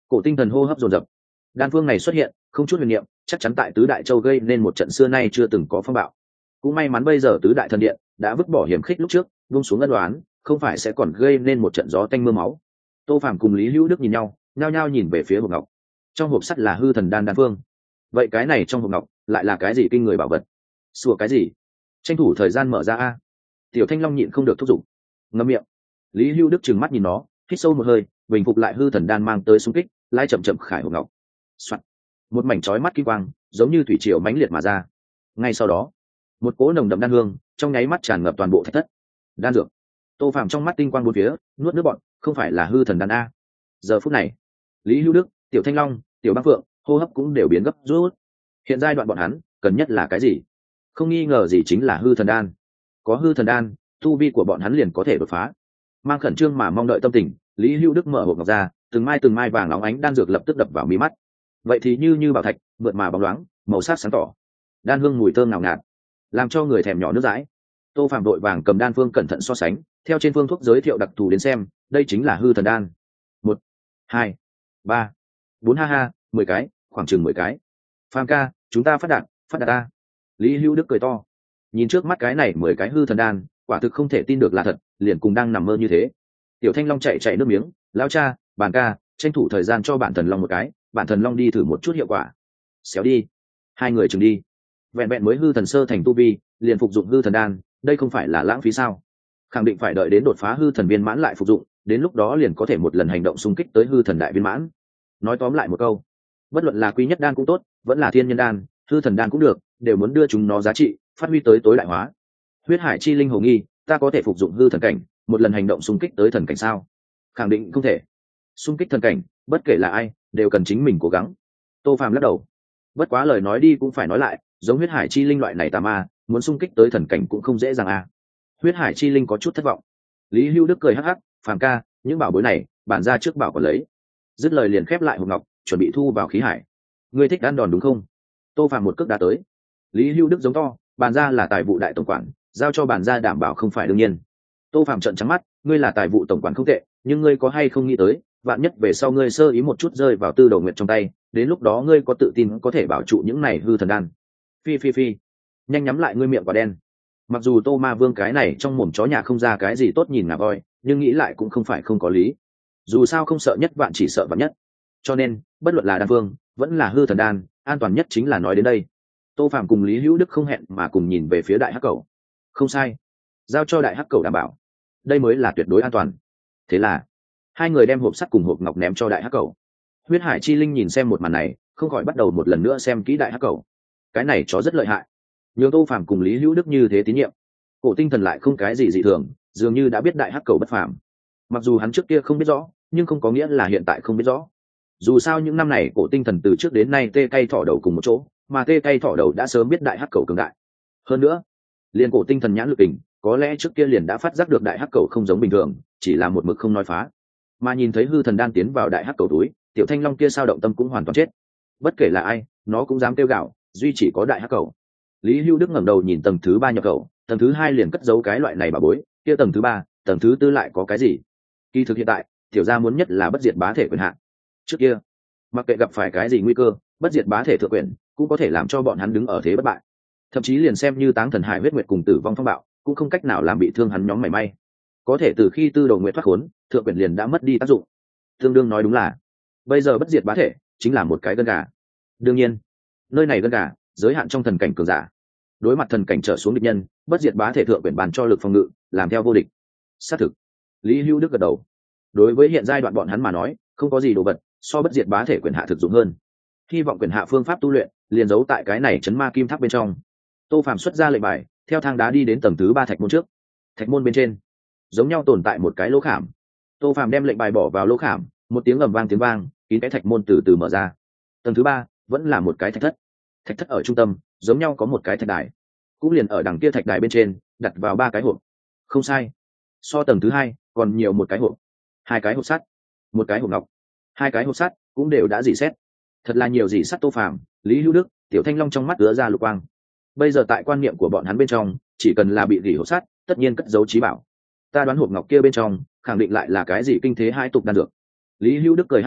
Cổ Tinh Thần hô hấp dồn dập. Đan phương này xuất hiện không chút huyền niệm, chắc chắn tại tứ đại châu gây nên một trận xưa nay chưa từng có phong bạo. Cũng may mắn bây giờ tứ đại thần điện đã vứt bỏ hiểm khích lúc trước, buông xuống ân đoán, không phải sẽ còn gây nên một trận gió tanh mưa máu. Tô Phàm cùng Lý Hữu Đức nhìn nhau, nhao nhao nhìn về phía hộp ngọc. Trong hộp sắt là hư thần đan đan phương. Vậy cái này trong hộp ngọc lại là cái gì kinh người bảo vật? Sủa cái gì? Tranh thủ thời gian mở ra a. Tiểu Thanh Long nhịn không được thúc giục. Ngậm miệng. Lý Hữu Đức trừng mắt nhìn nó, hít sâu một hơi, bình phục lại hư thần đan mang tới xung kích, lai chậm chậm khải hộp ngọc. Soạt. Một mảnh chói mắt kim quang, giống như thủy triều mãnh liệt mà ra. Ngay sau đó, một cỗ nồng đậm đan hương trong nháy mắt tràn ngập toàn bộ thạch thất. Đan dược. Tô Phàm trong mắt tinh quang bốn phía, nuốt nước bọn, không phải là hư thần đan a. Giờ phút này, Lý Hữu Đức, Tiểu Thanh Long, Tiểu Băng Phượng, hô hấp cũng đều biến gấp rút. Hiện giai đoạn bọn hắn cần nhất là cái gì? Không nghi ngờ gì chính là hư thần đan. Có hư thần đan, tu vi của bọn hắn liền có thể đột phá. Mang khẩn trương mà mong đợi tâm tình, Lý Hữu Đức mở hộp ngọc ra, từng mai từng mai vàng óng ánh đan dược lập tức đập vào mí mắt. Vậy thì như như bảo thạch, vượt mà bóng loáng, màu sắc sáng tỏ. Đan hương mùi thơm ngào ngạt, làm cho người thèm nhỏ nước dãi. Tô Phàm đội vàng cầm đan phương cẩn thận so sánh, theo trên phương thuốc giới thiệu đặc thù đến xem, đây chính là hư thần đan. Một, hai, ba, bốn ha ha, mười cái, khoảng chừng mười cái. Phàm ca, chúng ta phát đạt, phát đạt ta. Lý Hữu Đức cười to, nhìn trước mắt cái này mười cái hư thần đan, quả thực không thể tin được là thật, liền cùng đang nằm mơ như thế. Tiểu Thanh Long chạy chạy nước miếng, lão cha, bàn ca, tranh thủ thời gian cho bản thần long một cái, bản thần long đi thử một chút hiệu quả. Xéo đi. Hai người chừng đi. Vẹn vẹn mới hư thần sơ thành tu vi, liền phục dụng hư thần đan, đây không phải là lãng phí sao? Khẳng định phải đợi đến đột phá hư thần viên mãn lại phục dụng, đến lúc đó liền có thể một lần hành động xung kích tới hư thần đại viên mãn. Nói tóm lại một câu, bất luận là quý nhất đan cũng tốt, vẫn là thiên nhân đan, hư thần đan cũng được, đều muốn đưa chúng nó giá trị phát huy tới tối đại hóa. Huyết hải chi linh hồ nghi, ta có thể phục dụng hư thần cảnh, một lần hành động xung kích tới thần cảnh sao? Khẳng định không thể. Xung kích thần cảnh, bất kể là ai, đều cần chính mình cố gắng. Tô Phàm lắc đầu. Bất quá lời nói đi cũng phải nói lại, giống huyết hải chi linh loại này tà ma, muốn xung kích tới thần cảnh cũng không dễ dàng à. Huyết hải chi linh có chút thất vọng. Lý Hữu Đức cười hắc hắc, Phàm ca, những bảo bối này, bản ra trước bảo còn lấy. Dứt lời liền khép lại hộp ngọc, chuẩn bị thu vào khí hải. Ngươi thích ăn đòn đúng không? Tô Phàm một cước đá tới. Lý Hữu Đức giống to, bản ra là tài vụ đại tổng quản, giao cho bản ra đảm bảo không phải đương nhiên. Tô Phàm trợn trắng mắt, ngươi là tài vụ tổng quản không tệ, nhưng ngươi có hay không nghĩ tới, vạn nhất về sau ngươi sơ ý một chút rơi vào tư đầu nguyện trong tay, đến lúc đó ngươi có tự tin có thể bảo trụ những này hư thần đan. Phi phi phi, nhanh nhắm lại ngươi miệng quả đen. Mặc dù Tô Ma Vương cái này trong mồm chó nhà không ra cái gì tốt nhìn ngà voi, nhưng nghĩ lại cũng không phải không có lý. Dù sao không sợ nhất vạn chỉ sợ vạn nhất, cho nên bất luận là đan vương vẫn là hư thần đan, an toàn nhất chính là nói đến đây. Tô Phàm cùng Lý Hữu Đức không hẹn mà cùng nhìn về phía đại hắc cầu. Không sai, giao cho đại hắc cầu đảm bảo, đây mới là tuyệt đối an toàn. Thế là hai người đem hộp sắt cùng hộp ngọc ném cho đại hắc cầu. Huyết hải chi linh nhìn xem một màn này, không khỏi bắt đầu một lần nữa xem kỹ đại hắc cầu. Cái này chó rất lợi hại, nhường Tô Phàm cùng Lý Hữu Đức như thế tín nhiệm. Cổ Tinh Thần lại không cái gì dị thường, dường như đã biết đại hắc cầu bất phàm. Mặc dù hắn trước kia không biết rõ, nhưng không có nghĩa là hiện tại không biết rõ. Dù sao những năm này Cổ Tinh Thần từ trước đến nay tê cây thỏ đầu cùng một chỗ, mà tê cây thỏ đầu đã sớm biết đại hắc cầu cường đại. Hơn nữa, liền Cổ Tinh Thần nhãn lực tình, có lẽ trước kia liền đã phát giác được đại hắc cầu không giống bình thường, chỉ là một mực không nói phá. Mà nhìn thấy hư thần đan tiến vào đại hắc cầu túi, tiểu thanh long kia sao động tâm cũng hoàn toàn chết. Bất kể là ai, nó cũng dám kêu gào, duy chỉ có đại hắc cầu. Lý Hữu Đức ngẩng đầu nhìn tầng thứ ba nhập cầu, tầng thứ hai liền cất giấu cái loại này bà bối, kia tầng thứ ba, tầng thứ tư lại có cái gì? Kỳ thực hiện tại, tiểu gia muốn nhất là bất diệt bá thể quyền hạn. Trước kia, mặc kệ gặp phải cái gì nguy cơ, bất diệt bá thể thượng quyền cũng có thể làm cho bọn hắn đứng ở thế bất bại. Thậm chí liền xem như Táng Thần Hải huyết nguyệt cùng Tử Vong Phong Bạo, cũng không cách nào làm bị thương hắn nhóm mảy may. Có thể từ khi Tư Đầu Nguyệt thoát khốn, thượng quyền liền đã mất đi tác dụng. Tương đương nói đúng là, bây giờ bất diệt bá thể chính là một cái gân gà. Đương nhiên, nơi này gân gà giới hạn trong thần cảnh cường giả. Đối mặt thần cảnh trở xuống địch nhân, bất diệt bá thể thượng quyền bàn cho lực phòng ngự, làm theo vô địch. Xác thực. Lý Hữu Đức gật đầu. Đối với hiện giai đoạn bọn hắn mà nói, không có gì đồ vật so bất diệt bá thể quyền hạ thực dụng hơn. Hy vọng quyền hạ phương pháp tu luyện liền giấu tại cái này chấn ma kim tháp bên trong. Tô Phàm xuất ra lệnh bài, theo thang đá đi đến tầng thứ ba thạch môn trước. Thạch môn bên trên giống nhau tồn tại một cái lỗ khảm. Tô Phàm đem lệnh bài bỏ vào lỗ khảm, một tiếng ầm vang tiếng vang, kín cái thạch môn từ từ mở ra. Tầng thứ ba vẫn là một cái thạch thất. Thạch thất ở trung tâm, giống nhau có một cái thạch đài, cũng liền ở đằng kia thạch đài bên trên đặt vào ba cái hộp. Không sai, so tầng thứ hai còn nhiều một cái hộp, hai cái hộp sắt, một cái hộp ngọc. Hai cái hộp sắt cũng đều đã dỉ xét. Thật là nhiều dỉ sắt. Tô Phàm, Lý Hữu Đức, Tiểu Thanh Long trong mắt ứa ra lục quang. Bây giờ tại quan niệm của bọn hắn bên trong, chỉ cần là bị dỉ hộp sắt, tất nhiên cất giấu trí bảo. Ta đoán hộp ngọc kia bên trong khẳng định lại là cái gì kinh thế hai tục đan dược. Lý Hữu Đức cười hắc hắc,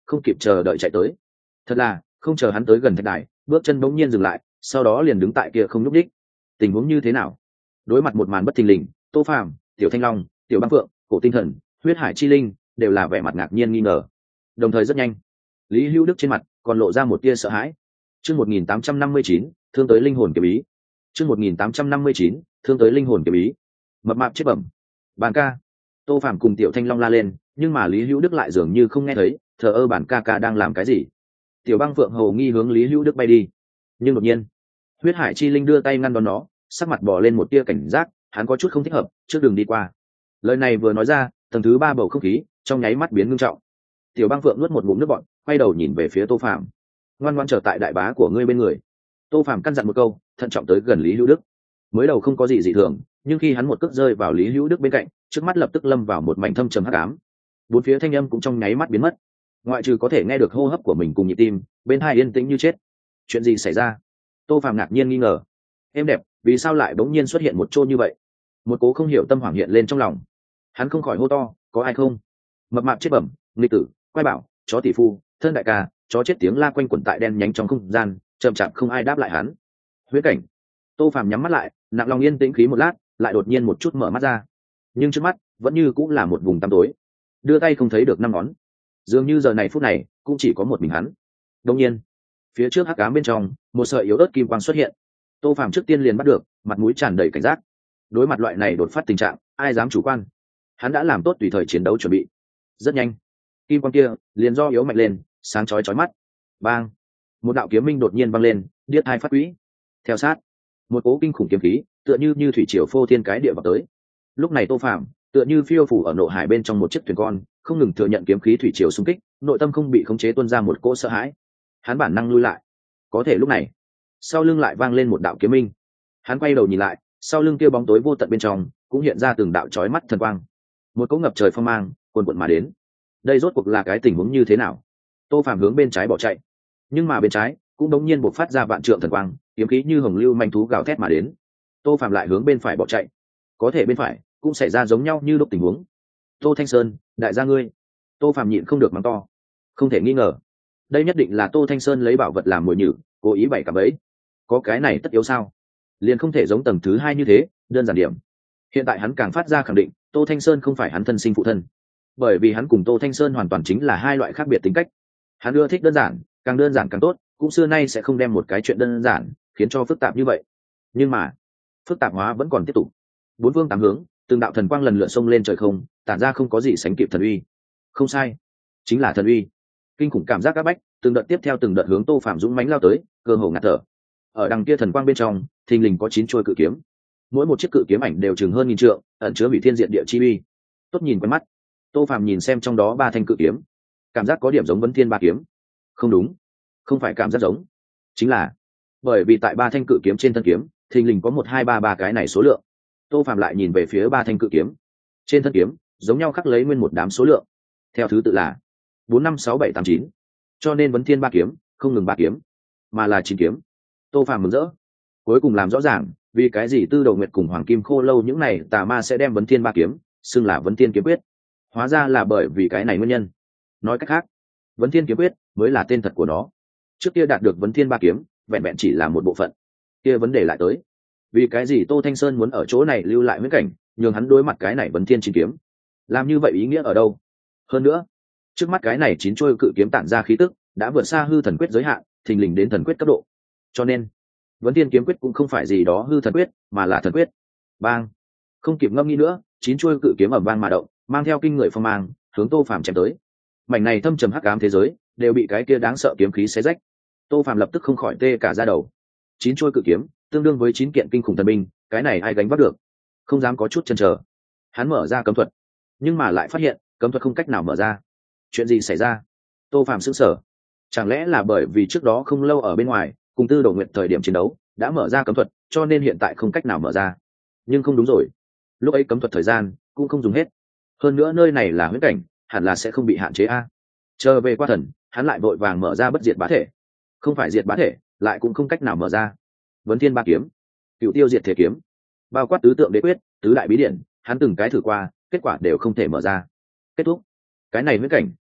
không kịp chờ đợi chạy tới. Thật là không chờ hắn tới gần thạch đài, bước chân bỗng nhiên dừng lại, sau đó liền đứng tại kia không nhúc đích. Tình huống như thế nào? Đối mặt một màn bất thình lình, Tô Phàm, Tiểu Thanh Long, Tiểu Băng Phượng, Cổ Tinh Thần, Huyết Hải Chi Linh đều là vẻ mặt ngạc nhiên nghi ngờ. Đồng thời rất nhanh, Lý Hữu Đức trên mặt còn lộ ra một tia sợ hãi. Chương một nghìn tám trăm năm mươi chín, thương tới linh hồn kiếm ý. Chương một nghìn tám trăm năm mươi chín, thương tới linh hồn kiếm ý. Mập mạp chết bẩm. Bàn ca. Tô Phàm cùng Tiểu Thanh Long la lên, nhưng mà Lý Hữu Đức lại dường như không nghe thấy, thờ ơ bản ca ca đang làm cái gì. Tiểu Băng Phượng hầu nghi hướng Lý Hữu Đức bay đi, nhưng đột nhiên, Huyết Hải Chi Linh đưa tay ngăn đón nó, sắc mặt bò lên một tia cảnh giác, hắn có chút không thích hợp, trước đường đi qua. Lời này vừa nói ra, tầng thứ ba bầu không khí trong nháy mắt biến ngưng trọng. Tiểu Băng Phượng nuốt một ngụm nước bọt, quay đầu nhìn về phía Tô Phàm. Ngoan ngoãn trở tại đại bá của ngươi bên người. Tô Phàm căn dặn một câu, thận trọng tới gần Lý Hữu Đức. Mới đầu không có gì dị thường, nhưng khi hắn một cước rơi vào Lý Hữu Đức bên cạnh, trước mắt lập tức lâm vào một mảnh thâm trầm hắc ám. Bốn phía thanh âm cũng trong nháy mắt biến mất, ngoại trừ có thể nghe được hô hấp của mình cùng nhịp tim, bên hai yên tĩnh như chết. Chuyện gì xảy ra? Tô Phàm ngạc nhiên nghi ngờ. Em đẹp, vì sao lại bỗng nhiên xuất hiện một chỗ như vậy? Một cố không hiểu tâm hoảng hiện lên trong lòng. Hắn không khỏi hô to, có ai không? Mập mạp chết bẩm, nghịch tử, quay bảo, chó tỷ phu, thân đại ca, chó chết tiếng la quanh quẩn tại đen nhánh trong không gian, chậm chạp không ai đáp lại hắn. Huyễn cảnh. Tô Phàm nhắm mắt lại, nặng lòng yên tĩnh khí một lát, lại đột nhiên một chút mở mắt ra. Nhưng trước mắt vẫn như cũng là một vùng tăm tối, đưa tay không thấy được năm ngón. Dường như giờ này phút này cũng chỉ có một mình hắn. Đương nhiên, phía trước hắc ám bên trong, một sợi yếu ớt kim quang xuất hiện. Tô Phàm trước tiên liền bắt được, mặt mũi tràn đầy cảnh giác. Đối mặt loại này đột phát tình trạng, ai dám chủ quan? Hắn đã làm tốt tùy thời chiến đấu chuẩn bị. Rất nhanh, kim quang kia liền do yếu mạnh lên, sáng chói chói mắt. Bang! Một đạo kiếm minh đột nhiên vang lên, điếc hai phát quỹ. Theo sát, một cỗ kinh khủng kiếm khí, tựa như như thủy triều phô thiên cái địa vào tới. Lúc này Tô Phàm tựa như phiêu phủ ở nộ hải bên trong một chiếc thuyền con, không ngừng thừa nhận kiếm khí thủy triều xung kích, nội tâm không bị khống chế tuôn ra một cỗ sợ hãi. Hắn bản năng lui lại. Có thể lúc này, sau lưng lại vang lên một đạo kiếm minh. Hắn quay đầu nhìn lại, sau lưng kia bóng tối vô tận bên trong cũng hiện ra từng đạo chói mắt thần quang. Một cỗ ngập trời phong mang cuồn cuộn mà đến. Đây rốt cuộc là cái tình huống như thế nào? Tô Phàm hướng bên trái bỏ chạy, nhưng mà bên trái cũng đống nhiên bộc phát ra vạn trượng thần quang, kiếm khí như hồng lưu manh thú gào thét mà đến. Tô Phàm lại hướng bên phải bỏ chạy, có thể bên phải cũng xảy ra giống nhau như lúc tình huống. Tô Thanh Sơn, đại gia ngươi! Tô Phàm nhịn không được mắng to. Không thể nghi ngờ, đây nhất định là Tô Thanh Sơn lấy bảo vật làm mồi nhử, cố ý bày cả bẫy. Có cái này tất yếu sao? Liền không thể giống tầng thứ hai như thế, đơn giản điểm. Hiện tại hắn càng phát ra khẳng định, Tô Thanh Sơn không phải hắn thân sinh phụ thân, bởi vì hắn cùng Tô Thanh Sơn hoàn toàn chính là hai loại khác biệt tính cách. Hắn ưa thích đơn giản, càng đơn giản càng tốt, cũng xưa nay sẽ không đem một cái chuyện đơn giản khiến cho phức tạp như vậy. Nhưng mà phức tạp hóa vẫn còn tiếp tục. Bốn phương tám hướng, từng đạo thần quang lần lượt xông lên trời không, tản ra không có gì sánh kịp thần uy. Không sai, chính là thần uy. Kinh khủng cảm giác áp bách, từng đợt tiếp theo từng đợt hướng Tô Phạm dũng mãnh lao tới, cơ hồ ngạt thở. Ở đằng kia thần quang bên trong, thình lình có chín chuôi cự kiếm. Mỗi một chiếc cự kiếm ảnh đều chừng hơn nghìn trượng, ẩn chứa hủy thiên diện địa chi uy. Tốt nhìn quen mắt. Tô Phạm nhìn xem trong đó ba thanh cự kiếm, cảm giác có điểm giống Vân Thiên ba kiếm. Không đúng, không phải cảm giác giống, chính là bởi vì tại ba thanh cự kiếm trên thân kiếm, thình lình có một hai ba ba cái này số lượng. Tô Phạm lại nhìn về phía ba thanh cự kiếm, trên thân kiếm giống nhau khắc lấy nguyên một đám số lượng, theo thứ tự là bốn năm sáu bảy tám chín. Cho nên Vân Thiên ba kiếm không ngừng ba kiếm, mà là chín kiếm. Tô Phạm mừng rỡ, cuối cùng làm rõ ràng vì cái gì Tư Đầu Nguyệt cùng Hoàng Kim Khô Lâu những này tà ma sẽ đem Vân Thiên ba kiếm xưng là Vân Thiên kiếm quyết. Hóa ra là bởi vì cái này nguyên nhân. Nói cách khác, Vân Thiên kiếm quyết mới là tên thật của nó. Trước kia đạt được Vân Thiên ba kiếm vẹn vẹn chỉ là một bộ phận. Kia vấn đề lại tới, vì cái gì Tô Thanh Sơn muốn ở chỗ này lưu lại huyễn cảnh, nhường hắn đối mặt cái này Vân Thiên chín kiếm? Làm như vậy ý nghĩa ở đâu? Hơn nữa, trước mắt cái này chín chuôi cự kiếm tản ra khí tức đã vượt xa hư thần quyết giới hạn, thình lình đến thần quyết cấp độ. Cho nên Vân Thiên kiếm quyết cũng không phải gì đó hư thần quyết, mà là thần quyết. Bang! Không kịp ngâm nghĩ nữa, chín chuôi cự kiếm ầm vang mà động, mang theo kinh người phong mang, hướng Tô Phàm chém tới. Mảnh này thâm trầm hắc ám thế giới đều bị cái kia đáng sợ kiếm khí xé rách. Tô Phàm lập tức không khỏi tê cả da đầu. Chín chuôi cự kiếm tương đương với chín kiện kinh khủng thần binh, cái này ai gánh vác được? Không dám có chút chần chờ. Hắn mở ra cấm thuật, nhưng mà lại phát hiện cấm thuật không cách nào mở ra. Chuyện gì xảy ra? Tô Phàm sững sờ. Chẳng lẽ là bởi vì trước đó không lâu ở bên ngoài cùng Tư Đồ Nguyệt thời điểm chiến đấu đã mở ra cấm thuật, cho nên hiện tại không cách nào mở ra? Nhưng không đúng rồi, lúc ấy cấm thuật thời gian cũng không dùng hết. Hơn nữa nơi này là huyễn cảnh, hẳn là sẽ không bị hạn chế a. Chờ về qua thần, hắn lại vội vàng mở ra bất diệt bá thể. Không phải diệt bá thể, lại cũng không cách nào mở ra. Vấn Thiên ba kiếm, Cựu Tiêu Diệt Thể kiếm, bao quát tứ tượng đế quyết, tứ đại bí điển, hắn từng cái thử qua, kết quả đều không thể mở ra. Kết thúc. Cái này huyễn cảnh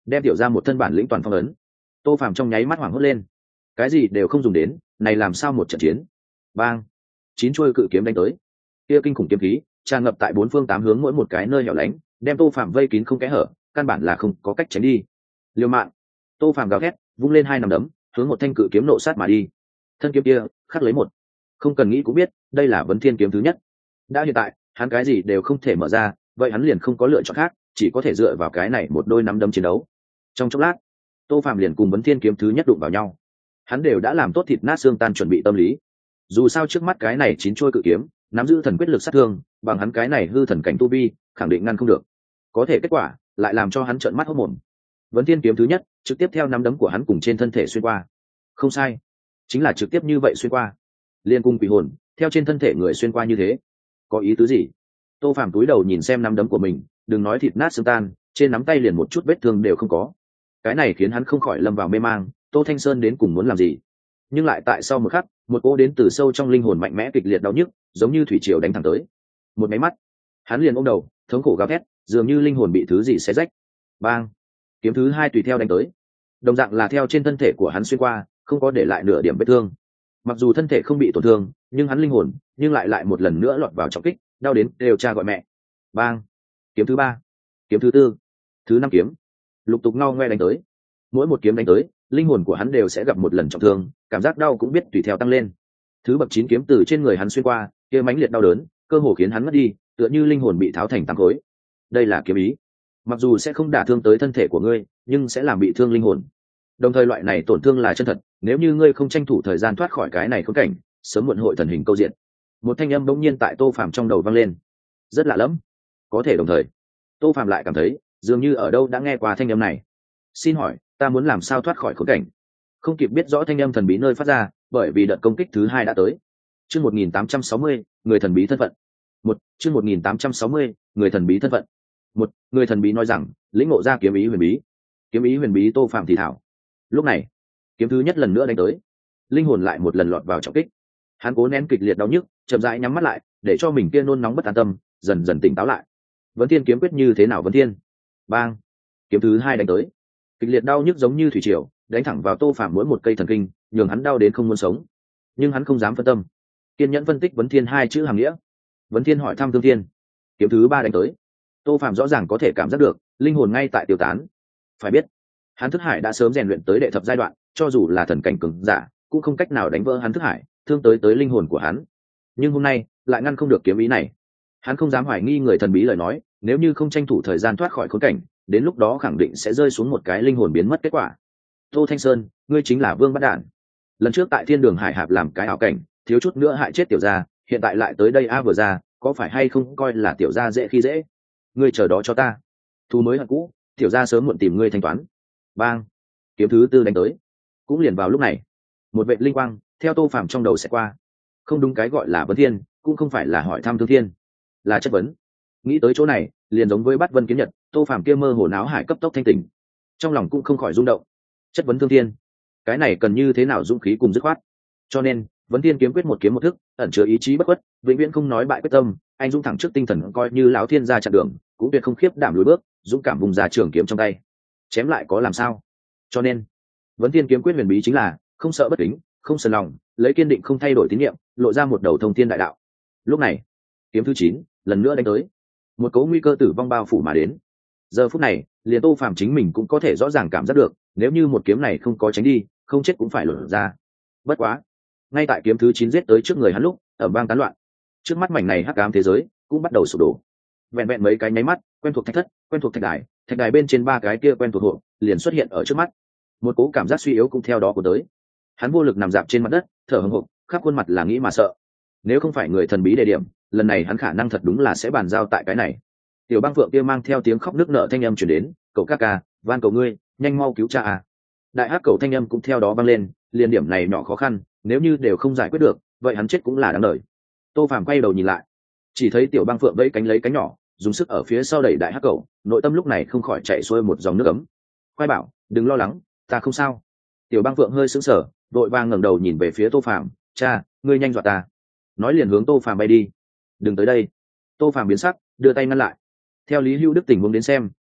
đem tiểu ra một thân bản lĩnh toàn phong ấn. Tô Phàm trong nháy mắt hoảng hốt lên, cái gì đều không dùng đến, này làm sao một trận chiến. Bang, chín chuôi cự kiếm đánh tới, kia kinh khủng kiếm khí tràn ngập tại bốn phương tám hướng, mỗi một cái nơi hẻo lánh đem Tô Phàm vây kín không kẽ hở, căn bản là không có cách tránh đi. Liều mạng, Tô Phàm gào thét, vung lên hai nắm đấm hướng một thanh cự kiếm nộ sát mà đi. Thân kiếm kia khắc lấy một, không cần nghĩ cũng biết đây là Vấn Thiên kiếm thứ nhất. Đã hiện tại hắn cái gì đều không thể mở ra, vậy hắn liền không có lựa chọn khác, chỉ có thể dựa vào cái này một đôi nắm đấm chiến đấu. Trong chốc lát, Tô Phàm liền cùng Vấn Thiên kiếm thứ nhất đụng vào nhau. Hắn đều đã làm tốt thịt nát xương tan chuẩn bị tâm lý. Dù sao trước mắt cái này chín chuôi cự kiếm nắm giữ thần quyết lực sát thương, bằng hắn cái này hư thần cảnh tu vi khẳng định ngăn không được. Có thể kết quả lại làm cho hắn trợn mắt hốt mồm. Vấn Thiên kiếm thứ nhất trực tiếp theo nắm đấm của hắn cùng trên thân thể xuyên qua. Không sai, chính là trực tiếp như vậy xuyên qua, liên cung quỷ hồn theo trên thân thể người xuyên qua như thế. Có ý tứ gì? Tô Phàm cúi đầu nhìn xem nắm đấm của mình, đừng nói thịt nát xương tan, trên nắm tay liền một chút vết thương đều không có. Cái này khiến hắn không khỏi lâm vào mê mang, Tô Thanh Sơn đến cùng muốn làm gì? Nhưng lại tại sau một khắc, một cỗ đến từ sâu trong linh hồn mạnh mẽ kịch liệt đau nhức, giống như thủy triều đánh thẳng tới. Một máy mắt, hắn liền ôm đầu, thống khổ gào thét, dường như linh hồn bị thứ gì xé rách. Bang! Kiếm thứ hai tùy theo đánh tới, đồng dạng là theo trên thân thể của hắn xuyên qua, không có để lại nửa điểm vết thương. Mặc dù thân thể không bị tổn thương, nhưng hắn linh hồn nhưng lại lại một lần nữa lọt vào trọng kích, đau đến đều cha gọi mẹ. Bang! Kiếm thứ ba, kiếm thứ tư, thứ năm kiếm, lục tục ngao ngoe đánh tới. Mỗi một kiếm đánh tới, linh hồn của hắn đều sẽ gặp một lần trọng thương, cảm giác đau cũng biết tùy theo tăng lên. Thứ bậc chín kiếm từ trên người hắn xuyên qua, kia mãnh liệt đau đớn, cơ hồ khiến hắn mất đi, tựa như linh hồn bị tháo thành tám khối. Đây là kiếm ý, mặc dù sẽ không đả thương tới thân thể của ngươi, nhưng sẽ làm bị thương linh hồn. Đồng thời loại này tổn thương là chân thật, nếu như ngươi không tranh thủ thời gian thoát khỏi cái này khốn cảnh, sớm muộn hội thần hình câu diện. Một thanh âm bỗng nhiên tại Tô Phàm trong đầu vang lên, rất lạ lẫm. Có thể đồng thời, Tô Phàm lại cảm thấy dường như ở đâu đã nghe qua thanh âm này. Xin hỏi, ta muốn làm sao thoát khỏi khốn cảnh? Không kịp biết rõ thanh âm thần bí nơi phát ra, bởi vì đợt công kích thứ hai đã tới. Chương một nghìn tám trăm sáu mươi, người thần bí thân phận. Một, chương một nghìn tám trăm sáu mươi, người thần bí thân phận. Một, người thần bí nói rằng, lĩnh ngộ ra kiếm ý huyền bí. Kiếm ý huyền bí Tô Phàm thì thảo. Lúc này, kiếm thứ nhất lần nữa đánh tới, linh hồn lại một lần lọt vào trọng kích. Hắn cố nén kịch liệt đau nhức, chậm rãi nhắm mắt lại, để cho mình kia nôn nóng bất an tâm dần dần tỉnh táo lại. Vấn Thiên kiếm quyết như thế nào? Vấn Thiên. Bang! Kiếm thứ hai đánh tới, kịch liệt đau nhức giống như thủy triều đánh thẳng vào Tô Phàm mỗi một cây thần kinh, nhường hắn đau đến không muốn sống. Nhưng hắn không dám phân tâm, kiên nhẫn phân tích Vấn Thiên hai chữ hàm nghĩa. Vấn Thiên hỏi thăm Thương Thiên. Kiếm thứ ba đánh tới, Tô Phàm rõ ràng có thể cảm giác được linh hồn ngay tại tiêu tán. Phải biết, hắn thức hải đã sớm rèn luyện tới đệ thập giai đoạn, cho dù là thần cảnh cường giả cũng không cách nào đánh vỡ hắn thức hải, thương tới tới linh hồn của hắn. Nhưng hôm nay lại ngăn không được kiếm ý này. Hắn không dám hoài nghi người thần bí lời nói, nếu như không tranh thủ thời gian thoát khỏi khốn cảnh, đến lúc đó khẳng định sẽ rơi xuống một cái linh hồn biến mất kết quả. Tô Thanh Sơn, ngươi chính là Vương Bắt Đản. Lần trước tại Thiên Đường Hải Hạp làm cái ảo cảnh, thiếu chút nữa hại chết tiểu gia, hiện tại lại tới đây a vừa ra, có phải hay không coi là tiểu gia dễ khi dễ? Ngươi chờ đó cho ta. Thù mới hận cũ, tiểu gia sớm muộn tìm ngươi thanh toán. Bang! Kiếm thứ tư đánh tới. Cũng liền vào lúc này, một vệt linh quang theo Tô Phàm trong đầu sẽ qua. Không đúng, cái gọi là vấn thiên, cũng không phải là hỏi thăm Thương Thiên, là chất vấn. Nghĩ tới chỗ này, liền giống với bắt Vân Kiếm Nhật, Tô Phàm kia mơ hồ náo hải cấp tốc thanh tỉnh, trong lòng cũng không khỏi rung động. Chất vấn Thương Thiên, cái này cần như thế nào dũng khí cùng dứt khoát. Cho nên, Vấn Thiên kiếm quyết một kiếm một thức, ẩn chứa ý chí bất khuất, vĩnh viễn không nói bại quyết tâm, anh dũng thẳng trước tinh thần, coi như lão thiên gia chặn đường, cũng tuyệt không khiếp đảm lùi bước, dũng cảm vùng ra trường kiếm trong tay, chém lại có làm sao. Cho nên, Vấn Thiên kiếm quyết huyền bí chính là không sợ bất kính, không sờn lòng, lấy kiên định không thay đổi tín nhiệm, lộ ra một đầu thông thiên đại đạo. Lúc này, kiếm thứ chín lần nữa đánh tới, một cấu nguy cơ tử vong bao phủ mà đến. Giờ phút này, liền Tô Phàm chính mình cũng có thể rõ ràng cảm giác được, nếu như một kiếm này không có tránh đi, không chết cũng phải lột ra. Bất quá, ngay tại kiếm thứ chín giết tới trước người hắn lúc, ầm vang tán loạn, trước mắt mảnh này hắc ám thế giới cũng bắt đầu sụp đổ. Vẹn vẹn mấy cái nháy mắt, quen thuộc thạch thất, quen thuộc thạch đài, thạch đài bên trên ba cái kia quen thuộc hộ liền xuất hiện ở trước mắt. Một cố cảm giác suy yếu cũng theo đó của tới. Hắn vô lực nằm dạp trên mặt đất, thở hổn hộc, khắp khuôn mặt là nghĩ mà sợ. Nếu không phải người thần bí đề điểm, lần này hắn khả năng thật đúng là sẽ bàn giao tại cái này. Tiểu Băng Phượng kia mang theo tiếng khóc nức nở thanh âm truyền đến, "Cậu ca ca, van cầu ngươi, nhanh mau cứu cha à." Đại hắc cầu thanh âm cũng theo đó vang lên, liên điểm này nhỏ khó khăn, nếu như đều không giải quyết được, vậy hắn chết cũng là đáng đời. Tô Phàm quay đầu nhìn lại, chỉ thấy Tiểu Băng Phượng vẫy cánh lấy cánh nhỏ, dùng sức ở phía sau đẩy đại hắc cầu, nội tâm lúc này không khỏi chạy xuôi một dòng nước ấm. Quay bảo, "Đừng lo lắng, ta không sao." Tiểu Băng Phượng hơi sững sờ, vội vàng ngẩng đầu nhìn về phía Tô Phàm, "Cha, ngươi nhanh dọa ta." Nói liền hướng Tô Phàm bay đi. "Đừng tới đây." Tô Phàm biến sắc, đưa tay ngăn lại. Theo Lý Hưu Đức tình huống đến xem,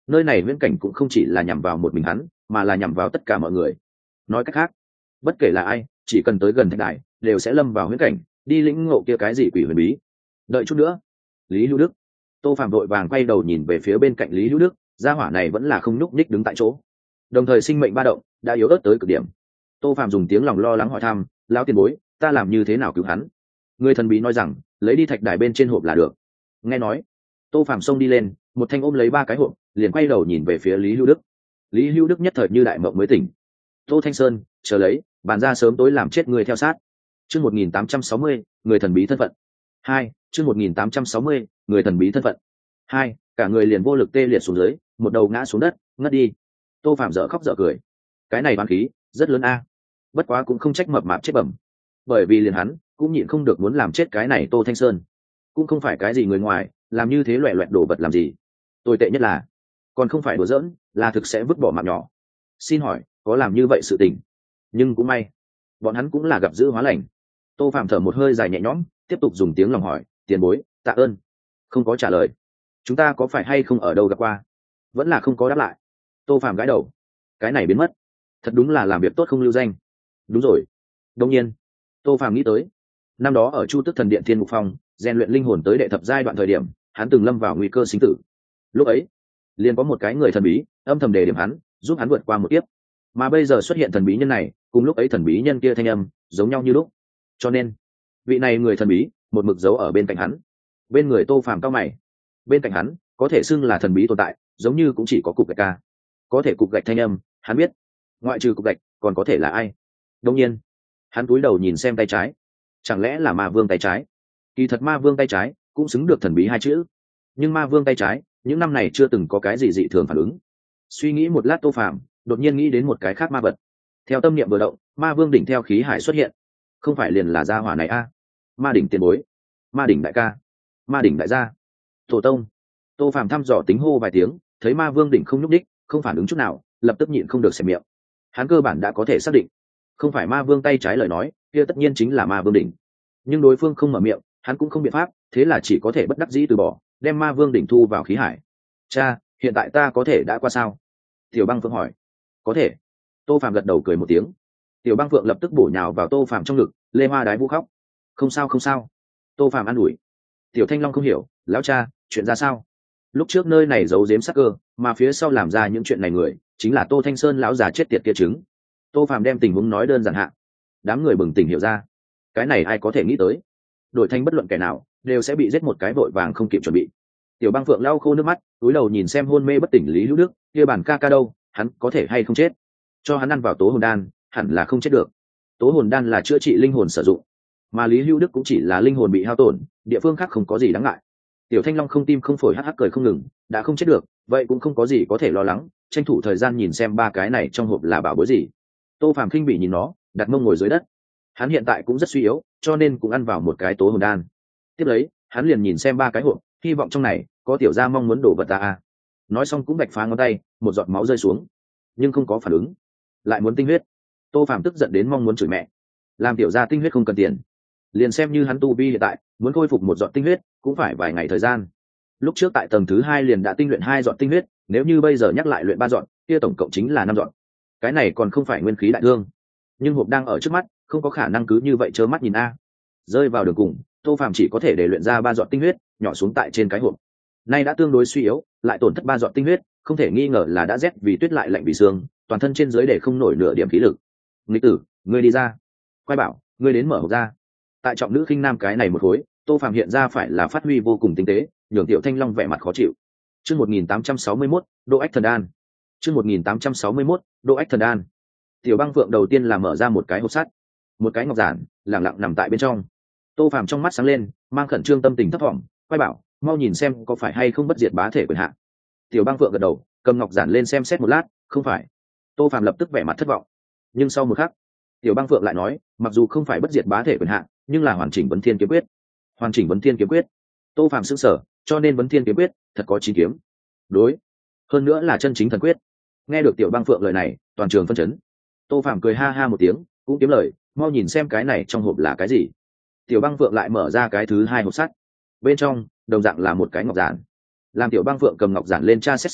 nơi này viễn cảnh cũng không chỉ là nhằm vào một mình hắn mà là nhằm vào tất cả mọi người. Nói cách khác, bất kể là ai chỉ cần tới gần thạch đài đều sẽ lâm vào viễn cảnh, đi lĩnh ngộ kia cái gì quỷ huyền bí. Đợi chút nữa. Lý Hữu Đức. Tô Phạm vội vàng quay đầu nhìn về phía bên cạnh Lý Hữu Đức, gia hỏa này vẫn là không nhúc nhích đứng tại chỗ, đồng thời sinh mệnh ba động đã yếu ớt tới cực điểm. Tô Phạm dùng tiếng lòng lo lắng hỏi thăm, lão tiền bối, ta làm như thế nào cứu hắn? Người thần bí nói rằng, lấy đi thạch đài bên trên hộp là được. Nghe nói, Tô Phạm xông đi lên, một thanh ôm lấy ba cái hộp, liền quay đầu nhìn về phía Lý Hữu Đức. Lý Hữu Đức nhất thời như đại mộng mới tỉnh. Tô Thanh Sơn, chờ lấy, bàn ra sớm tối làm chết người theo sát. Chương một nghìn tám trăm sáu mươi, người thần bí thân phận. Hai, chương một nghìn tám trăm sáu mươi, người thần bí thân phận. Hai, cả người liền vô lực tê liệt xuống dưới, một đầu ngã xuống đất, ngất đi. Tô Phạm dở khóc dở cười. Cái này oán khí rất lớn a. Bất quá cũng không trách mập mạp chết bẩm, bởi vì liền hắn cũng nhịn không được muốn làm chết cái này Tô Thanh Sơn. Cũng không phải cái gì người ngoài, làm như thế loẹt loẹt đổ vật làm gì. Tồi tệ nhất là, còn không phải đùa giỡn, là thực sẽ vứt bỏ mạng nhỏ. Xin hỏi, có làm như vậy sự tình? Nhưng cũng may, bọn hắn cũng là gặp dữ hóa lành. Tô Phạm thở một hơi dài nhẹ nhõm, tiếp tục dùng tiếng lòng hỏi, tiền bối, tạ ơn. Không có trả lời. Chúng ta có phải hay không ở đâu gặp qua? Vẫn là không có đáp lại. Tô Phạm gãi đầu. Cái này biến mất, thật đúng là làm việc tốt không lưu danh. Đúng rồi. Đông nhiên, Tô Phạm nghĩ tới, năm đó ở Chu Tức Thần Điện Thiên Mục Phong, rèn luyện linh hồn tới đệ thập giai đoạn thời điểm, hắn từng lâm vào nguy cơ sinh tử. Lúc ấy, liền có một cái người thần bí âm thầm đề điểm hắn, giúp hắn vượt qua một kiếp. Mà bây giờ xuất hiện thần bí nhân này, cùng lúc ấy thần bí nhân kia thanh âm giống nhau như lúc. Cho nên, vị này người thần bí một mực giấu ở bên cạnh hắn. Bên người Tô Phạm cao mày. Bên cạnh hắn, có thể xưng là thần bí tồn tại, giống như cũng chỉ có cục gạch ca. Có thể cục gạch thanh âm, hắn biết. Ngoại trừ cục gạch, còn có thể là ai? Đương nhiên, hắn cúi đầu nhìn xem tay trái. Chẳng lẽ là Ma Vương tay trái? Kỳ thật Ma Vương tay trái cũng xứng được thần bí hai chữ. Nhưng Ma Vương tay trái, những năm này chưa từng có cái gì dị thường phản ứng. Suy nghĩ một lát Tô Phạm đột nhiên nghĩ đến một cái khác ma vật. Theo tâm niệm vừa động, Ma Vương đỉnh theo khí hải xuất hiện. Không phải liền là gia hỏa này a? À? Ma đỉnh tiền bối, Ma đỉnh đại ca, Ma đỉnh đại gia, tổ tông. Tô Phạm thăm dò tính hô vài tiếng, thấy Ma Vương đỉnh không nhúc đích, không phản ứng chút nào, lập tức nhịn không được xẻ miệng. Hắn cơ bản đã có thể xác định, không phải Ma Vương tay trái lời nói, kia tất nhiên chính là Ma Vương đỉnh. Nhưng đối phương không mở miệng, hắn cũng không biện pháp, thế là chỉ có thể bất đắc dĩ từ bỏ, đem Ma Vương đỉnh thu vào khí hải. Cha, hiện tại ta có thể đã qua sao? Tiểu Băng Phượng hỏi. Có thể. Tô Phạm gật đầu cười một tiếng. Tiểu Băng Phượng lập tức bổ nhào vào Tô Phạm trong ngực, lê hoa đái vũ khóc. Không sao không sao. Tô Phạm an ủi. Tiểu Thanh Long không hiểu, lão cha, chuyện ra sao? Lúc trước nơi này giấu giếm sắc cơ, mà phía sau làm ra những chuyện này người, chính là Tô Thanh Sơn lão già chết tiệt kia chứng. Tô Phạm đem tình huống nói đơn giản hạ. Đám người bừng tỉnh hiểu ra. Cái này ai có thể nghĩ tới? Đổi thành bất luận kẻ nào, đều sẽ bị giết một cái vội vàng không kịp chuẩn bị. Tiểu Băng Phượng lau khô nước mắt, cúi đầu nhìn xem hôn mê bất tỉnh Lý Hữu Đức, kia bản ca ca đâu, hắn có thể hay không chết? Cho hắn ăn vào tố hồn đan, hẳn là không chết được. Tố hồn đan là chữa trị linh hồn sử dụng, mà Lý Hữu Đức cũng chỉ là linh hồn bị hao tổn, địa phương khác không có gì đáng ngại. Tiểu Thanh Long không tim không phổi hắc hắc cười không ngừng, đã không chết được, vậy cũng không có gì có thể lo lắng, tranh thủ thời gian nhìn xem ba cái này trong hộp là bảo bối gì. Tô Phạm khinh bỉ nhìn nó, đặt mông ngồi dưới đất. Hắn hiện tại cũng rất suy yếu, cho nên cũng ăn vào một cái tố hồn đan. Tiếp lấy, hắn liền nhìn xem ba cái hộp, hy vọng trong này có tiểu gia mong muốn đổ vật ta a. Nói xong cũng bạch phá ngón tay, một giọt máu rơi xuống, nhưng không có phản ứng. Lại muốn tinh huyết. Tô Phạm tức giận đến mong muốn chửi mẹ. Làm tiểu gia tinh huyết không cần tiền, liền xem như hắn tu vi hiện tại muốn khôi phục một giọt tinh huyết cũng phải vài ngày thời gian. Lúc trước tại tầng thứ hai liền đã tinh luyện hai giọt tinh huyết, nếu như bây giờ nhắc lại luyện ba giọt, kia tổng cộng chính là năm giọt. Cái này còn không phải nguyên khí đại thương, nhưng hộp đang ở trước mắt, không có khả năng cứ như vậy trơ mắt nhìn a. Rơi vào đường cùng, Tô Phạm chỉ có thể để luyện ra ba giọt tinh huyết, nhỏ xuống tại trên cái hộp. Nay đã tương đối suy yếu, lại tổn thất ba giọt tinh huyết, không thể nghi ngờ là đã rét vì tuyết lại lạnh vì xương, toàn thân trên dưới để không nổi nửa điểm khí lực. Nghịch tử, ngươi đi ra. Quay bảo, ngươi đến mở hộp ra. Tại trọng nữ khinh nam cái này một khối, Tô Phạm hiện ra phải là phát huy vô cùng tinh tế, nhường Tiểu Thanh Long vẻ mặt khó chịu. Chương một nghìn tám trăm sáu mươi mốt, Độ Ách Thần Đan. Chương một nghìn tám trăm sáu mươi mốt, Độ Ách Thần Đan. Tiểu Băng Phượng đầu tiên là mở ra một cái hộp sắt, một cái ngọc giản lặng lặng nằm tại bên trong. Tô Phạm trong mắt sáng lên, mang khẩn trương tâm tình thấp thỏm, quay bảo, mau nhìn xem có phải hay không bất diệt bá thể quyền hạn. Tiểu Băng Phượng gật đầu, cầm ngọc giản lên xem xét một lát, không phải. Tô Phạm lập tức vẻ mặt thất vọng. Nhưng sau một khắc, Tiểu Băng Phượng lại nói, mặc dù không phải bất diệt bá thể quyền hạn, nhưng là hoàn chỉnh vấn thiên kiếm quyết. Hoàn chỉnh vấn thiên kiếm quyết. Tô Phạm sững sờ, cho nên vấn thiên kiếm quyết thật có chín kiếm. Đối, hơn nữa là chân chính thần quyết. Nghe được Tiểu Băng Phượng lời này, toàn trường phân chấn. Tô Phạm cười ha ha một tiếng, cũng kiếm lời, mau nhìn xem cái này trong hộp là cái gì. Tiểu Băng Phượng lại mở ra cái thứ hai hộp sắt, bên trong đồng dạng là một cái ngọc giản. Làm Tiểu Băng Phượng cầm ngọc giản lên tra xét sẽ,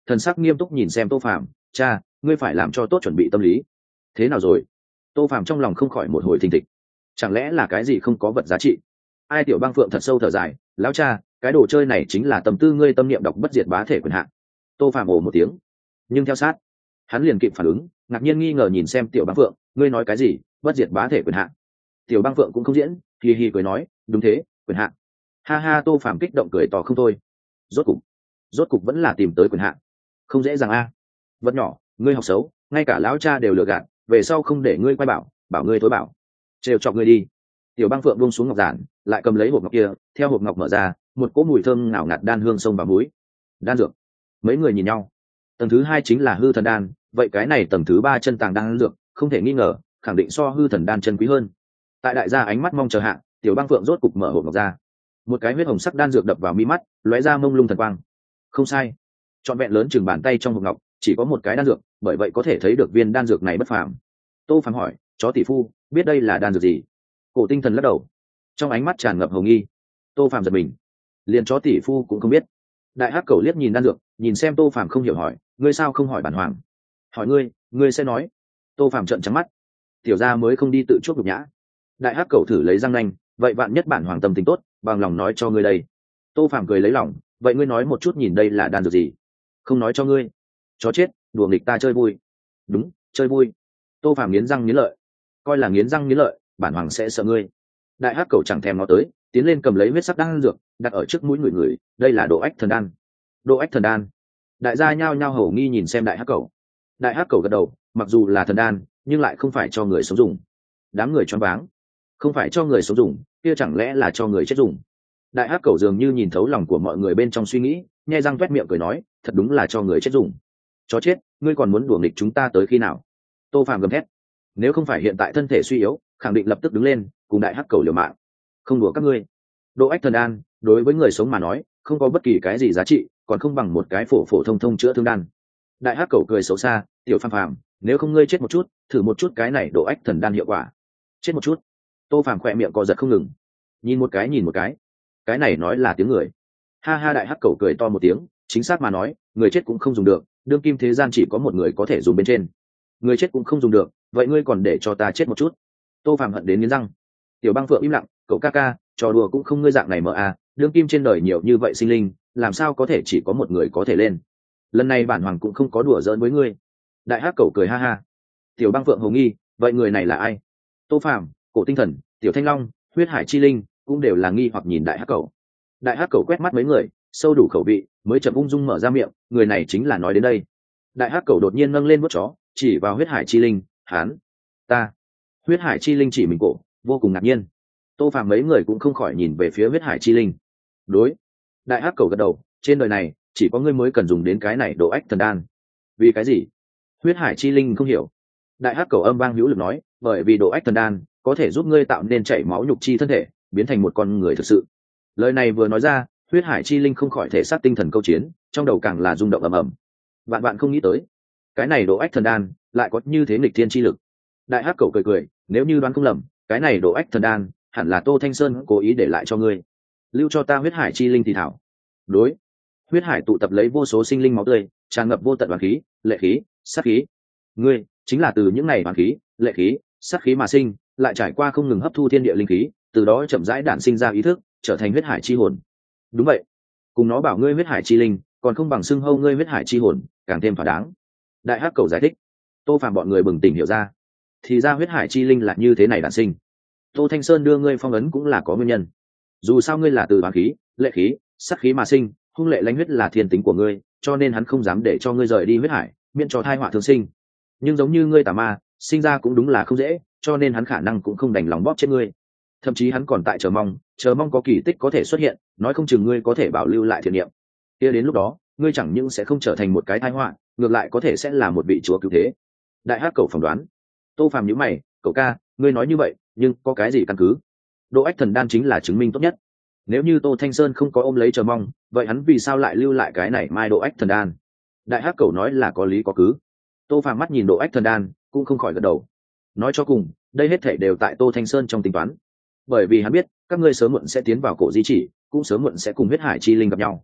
thần sắc nghiêm túc nhìn xem Tô Phàm. Cha, ngươi phải làm cho tốt chuẩn bị tâm lý. Thế nào rồi? Tô Phàm trong lòng không khỏi một hồi thình thịch. Chẳng lẽ là cái gì không có vật giá trị? Ai Tiểu Băng Phượng thật sâu thở dài, lão cha, cái đồ chơi này chính là tâm tư ngươi tâm niệm đọc bất diệt bá thể quyền hạn. Tô Phàm ồ một tiếng, nhưng theo sát hắn liền kịp phản ứng, ngạc nhiên nghi ngờ nhìn xem Tiểu Băng Phượng, ngươi nói cái gì? Bất diệt bá thể quyền hạn? Tiểu Băng Phượng cũng không diễn, hì hì cười nói, đúng thế, quyền hạn. Ha ha, Tô Phàm kích động cười to không thôi. Rốt cục, rốt cục vẫn là tìm tới quyền hạn. Không dễ dàng a. Vật nhỏ, ngươi học xấu, ngay cả lão cha đều lừa gạt, về sau không để ngươi quay bảo, bảo ngươi thối bảo. Trêu chọc ngươi đi. Tiểu Băng Phượng buông xuống ngọc giản, lại cầm lấy hộp ngọc kia, theo hộp ngọc mở ra, một cỗ mùi thơm ngào ngạt đan hương sông vào mũi. Đan dược. Mấy người nhìn nhau. Tầng thứ hai chính là hư thần đan, vậy cái này tầng thứ ba chân tàng đan dược, không thể nghi ngờ, khẳng định so hư thần đan chân quý hơn. Tại đại gia ánh mắt mong chờ hạ, Tiểu Băng Phượng rốt cục mở hộp ngọc ra. Một cái huyết hồng sắc đan dược đập vào mi mắt, lóe ra mông lung thần quang. Không sai, trọn vẹn lớn chừng bàn tay trong hộp ngọc, chỉ có một cái đan dược, bởi vậy có thể thấy được viên đan dược này bất phàm. Tô Phàm hỏi, chó tỷ phu, biết đây là đan dược gì? Cổ Tinh Thần lắc đầu, trong ánh mắt tràn ngập hồng nghi. Tô Phàm giật mình, liền chó tỷ phu cũng không biết. Đại Hắc Cẩu liếc nhìn đan dược, nhìn xem Tô Phàm không hiểu hỏi, ngươi sao không hỏi bản hoàng? Hỏi ngươi, ngươi sẽ nói. Tô Phàm trợn trắng mắt, tiểu gia mới không đi tự chuốc nhục nhã. Đại Hắc Cẩu thử lấy răng nanh, vậy vạn nhất bản hoàng tâm tình tốt, bằng lòng nói cho ngươi đây. Tô Phàm cười lấy lòng, vậy ngươi nói một chút nhìn đây là đan dược gì? Không nói cho ngươi. Chó chết, đùa nghịch ta chơi vui. Đúng, chơi vui. Tô Phàm nghiến răng nghiến lợi, coi là nghiến răng nghiến lợi, bản hoàng sẽ sợ ngươi. Đại Hắc Cẩu chẳng thèm nó tới, tiến lên cầm lấy huyết sắc đan dược, đặt ở trước mũi người người, đây là độ ách thần đan. Độ ách thần đan. Đại gia nhao nhao hầu nghi nhìn xem Đại Hắc Cẩu. Đại Hắc Cẩu gật đầu, mặc dù là thần đan, nhưng lại không phải cho người sống dùng. Đám người choáng váng, không phải cho người sống dùng, kia chẳng lẽ là cho người chết dùng? Đại Hắc Cẩu dường như nhìn thấu lòng của mọi người bên trong suy nghĩ, nhe răng toét miệng cười nói, thật đúng là cho người chết dùng. Chó chết, ngươi còn muốn đùa nghịch chúng ta tới khi nào? Tô Phàm gầm thét, nếu không phải hiện tại thân thể suy yếu, khẳng định lập tức đứng lên cùng Đại Hắc Cẩu liều mạng. Không đùa các ngươi. Độ ách thần đan đối với người sống mà nói không có bất kỳ cái gì giá trị, còn không bằng một cái phổ phổ thông thông chữa thương đan. Đại Hắc Cẩu cười xấu xa, tiểu Phàm Phàm, nếu không ngươi chết một chút, thử một chút cái này độ ách thần đan hiệu quả. Chết một chút. Tô Phàm khỏe miệng co giật không ngừng, nhìn một cái nhìn một cái, cái này nói là tiếng người. Ha ha, Đại Hắc Cẩu cười to một tiếng, chính xác mà nói, người chết cũng không dùng được, đương kim thế gian chỉ có một người có thể dùng bên trên. Người chết cũng không dùng được, vậy ngươi còn để cho ta chết một chút? Tô Phàm hận đến nghiến răng. Tiểu Băng Phượng im lặng, cậu ca ca, trò đùa cũng không ngươi dạng này mở à, đương kim trên đời nhiều như vậy sinh linh, làm sao có thể chỉ có một người có thể lên? Lần này bản hoàng cũng không có đùa giỡn với ngươi. Đại Hắc Cẩu cười ha ha. Tiểu Băng Phượng hồ nghi, vậy người này là ai? Tô Phàm, Cổ Tinh Thần, Tiểu Thanh Long, Huyết Hải Chi Linh cũng đều là nghi hoặc nhìn Đại Hắc Cẩu. Đại Hắc Cẩu quét mắt mấy người, sâu đủ khẩu vị, mới chậm ung dung mở ra miệng, người này chính là nói đến đây. Đại Hắc Cẩu đột nhiên nâng lên vuốt chó, chỉ vào Huyết Hải Chi Linh, hán, ta. Huyết Hải Chi Linh chỉ mình cổ, vô cùng ngạc nhiên. Tô Phàm mấy người cũng không khỏi nhìn về phía Huyết Hải Chi Linh. Đối. Đại Hắc Cẩu gật đầu, trên đời này chỉ có ngươi mới cần dùng đến cái này độ ách thần đan. Vì cái gì? Huyết Hải Chi Linh không hiểu. Đại Hắc Cẩu âm vang hữu lực nói, bởi vì độ ách thần đan có thể giúp ngươi tạo nên chảy máu nhục chi thân thể, biến thành một con người thực sự. Lời này vừa nói ra, Huyết Hải Chi Linh không khỏi thể xác tinh thần câu chiến, trong đầu càng là rung động ầm ầm. Vạn vạn không nghĩ tới, cái này độ ách thần đan lại có như thế nghịch thiên chi lực. Đại Hắc Cẩu cười cười, nếu như đoán không lầm, cái này độ ách thần đan hẳn là Tô Thanh Sơn cố ý để lại cho ngươi, lưu cho ta Huyết Hải Chi Linh thì thảo. Đối. Huyết hải tụ tập lấy vô số sinh linh máu tươi, tràn ngập vô tận oán khí, lệ khí, sát khí. Ngươi chính là từ những này oán khí, lệ khí, sát khí mà sinh, lại trải qua không ngừng hấp thu thiên địa linh khí, từ đó chậm rãi đản sinh ra ý thức, trở thành huyết hải chi hồn. Đúng vậy, cùng nó bảo ngươi huyết hải chi linh, còn không bằng xưng hâu ngươi huyết hải chi hồn, càng thêm thỏa đáng. Đại Hắc Cẩu giải thích. Tô Phàm bọn người bừng tỉnh hiểu ra, thì ra huyết hải chi linh là như thế này đản sinh. Tô Thanh Sơn đưa ngươi phong ấn cũng là có nguyên nhân. Dù sao ngươi là từ oán khí, lệ khí, sát khí mà sinh, hung lệ lãnh huyết là thiên tính của ngươi, cho nên hắn không dám để cho ngươi rời đi huyết hải, miễn cho thai họa thương sinh. Nhưng giống như ngươi tà ma, sinh ra cũng đúng là không dễ, cho nên hắn khả năng cũng không đành lòng bóp chết ngươi. Thậm chí hắn còn tại chờ mong, chờ mong có kỳ tích có thể xuất hiện, nói không chừng ngươi có thể bảo lưu lại thiện niệm. Kia đến lúc đó, ngươi chẳng những sẽ không trở thành một cái tai họa, ngược lại có thể sẽ là một vị chúa cứu thế. Đại Hắc Cẩu phỏng đoán. Tô Phàm nhíu mày, cậu ca, ngươi nói như vậy, nhưng có cái gì căn cứ? Độ ách thần đan chính là chứng minh tốt nhất. Nếu như Tô Thanh Sơn không có ôm lấy chờ mong, vậy hắn vì sao lại lưu lại cái này mai độ ách thần đan? Đại Hắc Cẩu nói là có lý có cứ. Tô Phàm mắt nhìn độ ách thần đan, cũng không khỏi gật đầu. Nói cho cùng, đây hết thảy đều tại Tô Thanh Sơn trong tính toán. Bởi vì hắn biết, các ngươi sớm muộn sẽ tiến vào cổ di chỉ, cũng sớm muộn sẽ cùng huyết hải chi linh gặp nhau.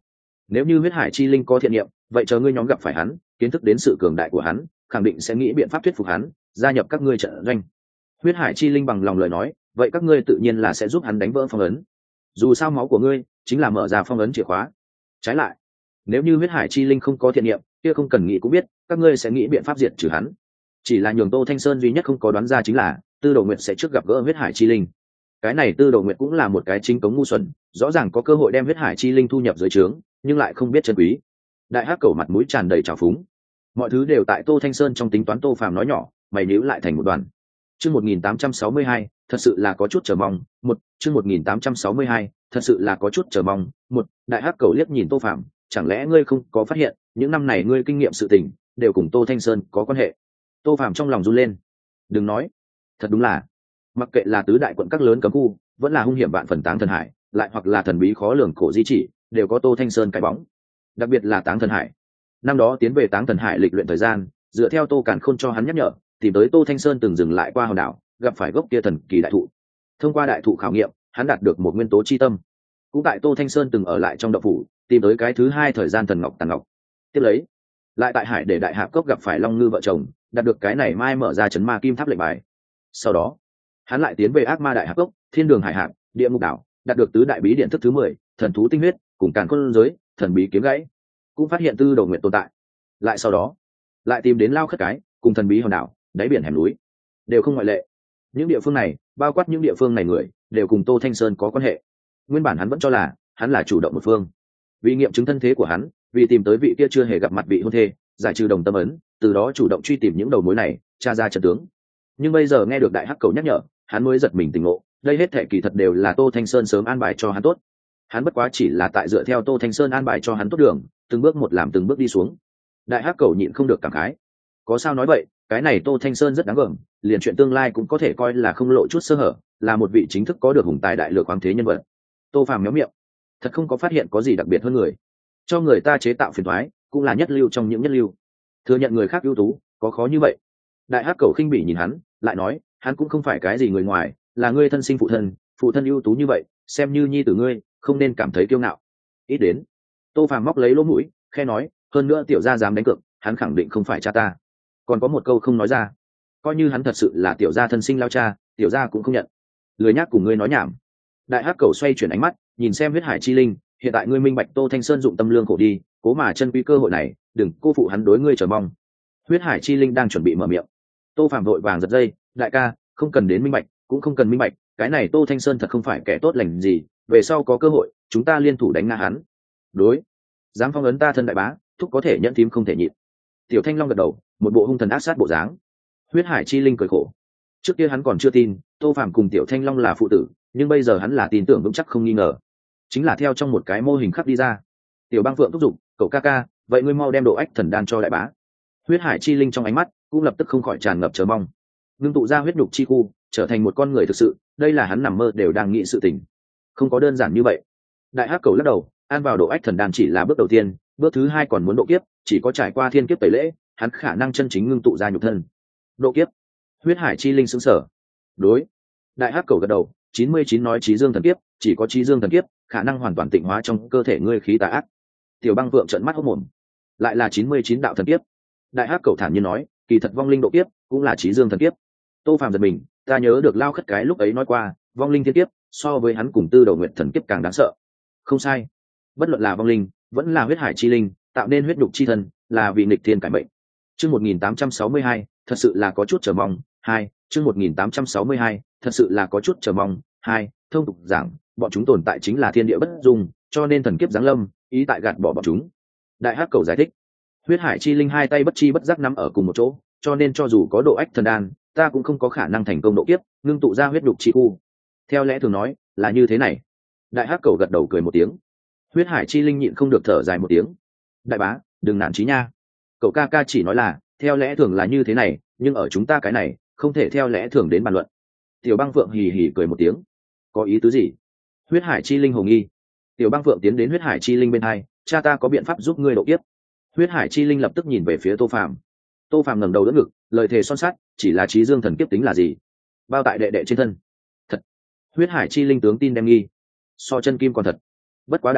nếu như huyết hải chi linh có thiện niệm, vậy chờ ngươi nhóm gặp phải hắn, kiến thức đến sự cường đại của hắn, khẳng định sẽ nghĩ biện pháp thuyết phục hắn gia nhập các ngươi trận doanh. Huyết hải chi linh bằng lòng lời nói, vậy các ngươi tự nhiên là sẽ giúp hắn đánh vỡ phong ấn. Dù sao máu của ngươi chính là mở ra phong ấn chìa khóa. Trái lại, nếu như huyết hải chi linh không có thiện niệm, kia không cần nghĩ cũng biết các ngươi sẽ nghĩ biện pháp diệt trừ hắn. Chỉ là nhường Tô Thanh Sơn duy nhất không có đoán ra chính là Tư Đồ Nguyệt sẽ trước gặp gỡ huyết hải chi linh. Cái này Tư Đồ Nguyệt cũng là một cái chính cống ngu xuẩn, rõ ràng có cơ hội đem huyết hải chi linh thu nhập dưới trướng, nhưng lại không biết trân quý. Đại Hắc Cẩu mặt mũi tràn đầy trào phúng. Mọi thứ đều tại Tô Thanh Sơn trong tính toán. Tô Phàm nói nhỏ, mày níu lại thành một đoàn. Chương một nghìn tám trăm sáu mươi hai, thật sự là có chút chờ mong. Một, chương một nghìn tám trăm sáu mươi hai, thật sự là có chút chờ mong. Một, Đại Hắc Cẩu liếc nhìn Tô Phàm, chẳng lẽ ngươi không có phát hiện, những năm này ngươi kinh nghiệm sự tình đều cùng Tô Thanh Sơn có quan hệ? Tô Phàm trong lòng run lên. Đừng nói, thật đúng là, mặc kệ là tứ đại quận các lớn cấm khu, vẫn là hung hiểm vạn phần Táng Thần Hải, lại hoặc là thần bí khó lường cổ di chỉ, đều có Tô Thanh Sơn cái bóng. Đặc biệt là Táng Thần Hải. Năm đó tiến về Táng Thần Hải lịch luyện thời gian, dựa theo Tô Càn Khôn cho hắn nhắc nhở, tìm tới Tô Thanh Sơn từng dừng lại qua hòn đảo, gặp phải gốc kia thần kỳ đại thụ. Thông qua đại thụ khảo nghiệm, hắn đạt được một nguyên tố chi tâm. Cũng tại Tô Thanh Sơn từng ở lại trong động phủ, tìm tới cái thứ hai thời gian thần ngọc tàn ngọc. Tiếp lấy, lại tại Hải để đại hạp cốc gặp phải Long Ngư vợ chồng, đạt được cái này mai mở ra chấn ma kim tháp lệnh bài. Sau đó, hắn lại tiến về ác ma đại hạp cốc, thiên đường hải hạp, địa ngục đảo, đạt được tứ đại bí điện thức thứ mười, thần thú tinh huyết, cùng càn khôn giới, thần bí kiếm gãy, cũng phát hiện Tư Đồ Nguyệt tồn tại. Lại sau đó, lại tìm đến Lao Khất Cái, cùng thần bí hòn đảo, đáy biển hẻm núi, đều không ngoại lệ. Những địa phương này, bao quát những địa phương này người, đều cùng Tô Thanh Sơn có quan hệ. Nguyên bản hắn vẫn cho là hắn là chủ động một phương, vì nghiệm chứng thân thế của hắn, vì tìm tới vị kia chưa hề gặp mặt vị hôn thê, giải trừ đồng tâm ấn, từ đó chủ động truy tìm những đầu mối này, tra ra trận tướng. Nhưng bây giờ nghe được Đại Hắc Cẩu nhắc nhở, hắn mới giật mình tỉnh ngộ, đây hết thảy kỳ thật đều là Tô Thanh Sơn sớm an bài cho hắn tốt. Hắn bất quá chỉ là tại dựa theo Tô Thanh Sơn an bài cho hắn tốt đường, từng bước một làm từng bước đi xuống. Đại Hắc Cẩu nhịn không được cảm khái, có sao nói vậy, cái này Tô Thanh Sơn rất đáng gờm, liền chuyện tương lai cũng có thể coi là không lộ chút sơ hở, là một vị chính thức có được hùng tài đại lược hoàng thế nhân vật. Tô Phàm méo miệng, thật không có phát hiện có gì đặc biệt hơn người, cho người ta chế tạo phiền toái, cũng là nhất lưu trong những nhất lưu. Thừa nhận người khác ưu tú, có khó như vậy? Đại Hắc Cẩu khinh bỉ nhìn hắn, lại nói, hắn cũng không phải cái gì người ngoài, là ngươi thân sinh phụ thân, phụ thân ưu tú như vậy, xem như nhi tử ngươi, không nên cảm thấy kiêu ngạo. Ít đến. Tô Phàm móc lấy lỗ mũi, khe nói, hơn nữa tiểu gia dám đánh cược, hắn khẳng định không phải cha ta. Còn có một câu không nói ra, coi như hắn thật sự là tiểu gia thân sinh lao cha, tiểu gia cũng không nhận. Lười nhác cùng ngươi nói nhảm. Đại Hắc Cẩu xoay chuyển ánh mắt, nhìn xem huyết hải chi linh, hiện tại ngươi minh bạch Tô Thanh Sơn dụng tâm lương khổ đi, cố mà chân quý cơ hội này, đừng cô phụ hắn đối ngươi chờ mong. Huyết hải chi linh đang chuẩn bị mở miệng. Tô Phàm vội vàng giật dây, đại ca, không cần đến minh bạch, cũng không cần minh bạch, cái này Tô Thanh Sơn thật không phải kẻ tốt lành gì, về sau có cơ hội, chúng ta liên thủ đánh ngã hắn. Đối, dám phong ấn ta thân đại bá, thúc có thể nhận thím không thể nhịn. Tiểu Thanh Long gật đầu, một bộ hung thần ác sát bộ dáng. Huyết hải chi linh cười khổ. Trước kia hắn còn chưa tin Tô Phàm cùng Tiểu Thanh Long là phụ tử, nhưng bây giờ hắn là tin tưởng vững chắc không nghi ngờ, chính là theo trong một cái mô hình khắc đi ra. Tiểu Bang Phượng thúc giục, cậu ca ca, vậy ngươi mau đem độ ách thần đan cho đại bá. Huyết hải chi linh trong ánh mắt cũng lập tức không khỏi tràn ngập chờ mong, ngưng tụ ra huyết nhục chi khu, trở thành một con người thực sự. Đây là hắn nằm mơ đều đang nghĩ sự tình, không có đơn giản như vậy. Đại Hắc Cẩu lắc đầu, an vào độ ách thần đan chỉ là bước đầu tiên, bước thứ hai còn muốn độ kiếp, chỉ có trải qua thiên kiếp tẩy lễ, hắn khả năng chân chính ngưng tụ ra nhục thân. Độ kiếp. Huyết hải chi linh sững sờ. Đối. Đại Hắc Cẩu gật đầu, chín mươi chín nói chí dương thần kiếp, chỉ có chí dương thần kiếp khả năng hoàn toàn tịnh hóa trong cơ thể ngươi khí tà ác. Tiểu Bang Vượng trợn mắt hốt mồm, lại là chín mươi chín đạo thần kiếp. Đại Hắc Cẩu thản nhiên nói, kỳ thật vong linh độ kiếp cũng là chí dương thần kiếp. Tô Phàm giật mình, ta nhớ được Lao Khất Cái lúc ấy nói qua, vong linh thiên kiếp so với hắn cùng Tư Đầu Nguyệt thần kiếp càng đáng sợ. Không sai, bất luận là vong linh vẫn là huyết hải chi linh, tạo nên huyết nhục chi thân, là vì nghịch thiên cải mệnh. Chương một nghìn tám trăm sáu mươi hai, thật sự là có chút chờ mong. Hai, chương một nghìn tám trăm sáu mươi hai, thật sự là có chút chờ mong. Hai, thông tục giảng, bọn chúng tồn tại chính là thiên địa bất dung, cho nên thần kiếp giáng lâm, ý tại gạt bỏ bọn chúng. Đại Hắc Cẩu giải thích, huyết hải chi linh hai tay bất chi bất giác nắm ở cùng một chỗ, cho nên cho dù có độ ách thần đan, ta cũng không có khả năng thành công độ kiếp, ngưng tụ ra huyết nhục chi khu. Theo lẽ thường nói là như thế này. Đại Hắc Cẩu gật đầu cười một tiếng. Huyết hải chi linh nhịn không được thở dài một tiếng. Đại bá, đừng nản chí nha. Cậu ca ca chỉ nói là theo lẽ thường là như thế này, nhưng ở chúng ta cái này không thể theo lẽ thường đến bàn luận. Tiểu Bang Phượng hì hì cười một tiếng. Có ý tứ gì? Huyết hải chi linh hồ nghi. Tiểu Bang Phượng tiến đến huyết hải chi linh bên hai, cha ta có biện pháp giúp ngươi độ kiếp. Huyết hải chi linh lập tức nhìn về phía Tô Phàm. Tô Phàm ngẩng đầu đỡ ngực, lời thề son sắt, chỉ là chí dương thần kiếp tính là gì? Bao tại đệ đệ trên thân. Thật. Huyết hải chi linh tướng tin đem nghi. So chân kim còn thật. Bất quá đại ca,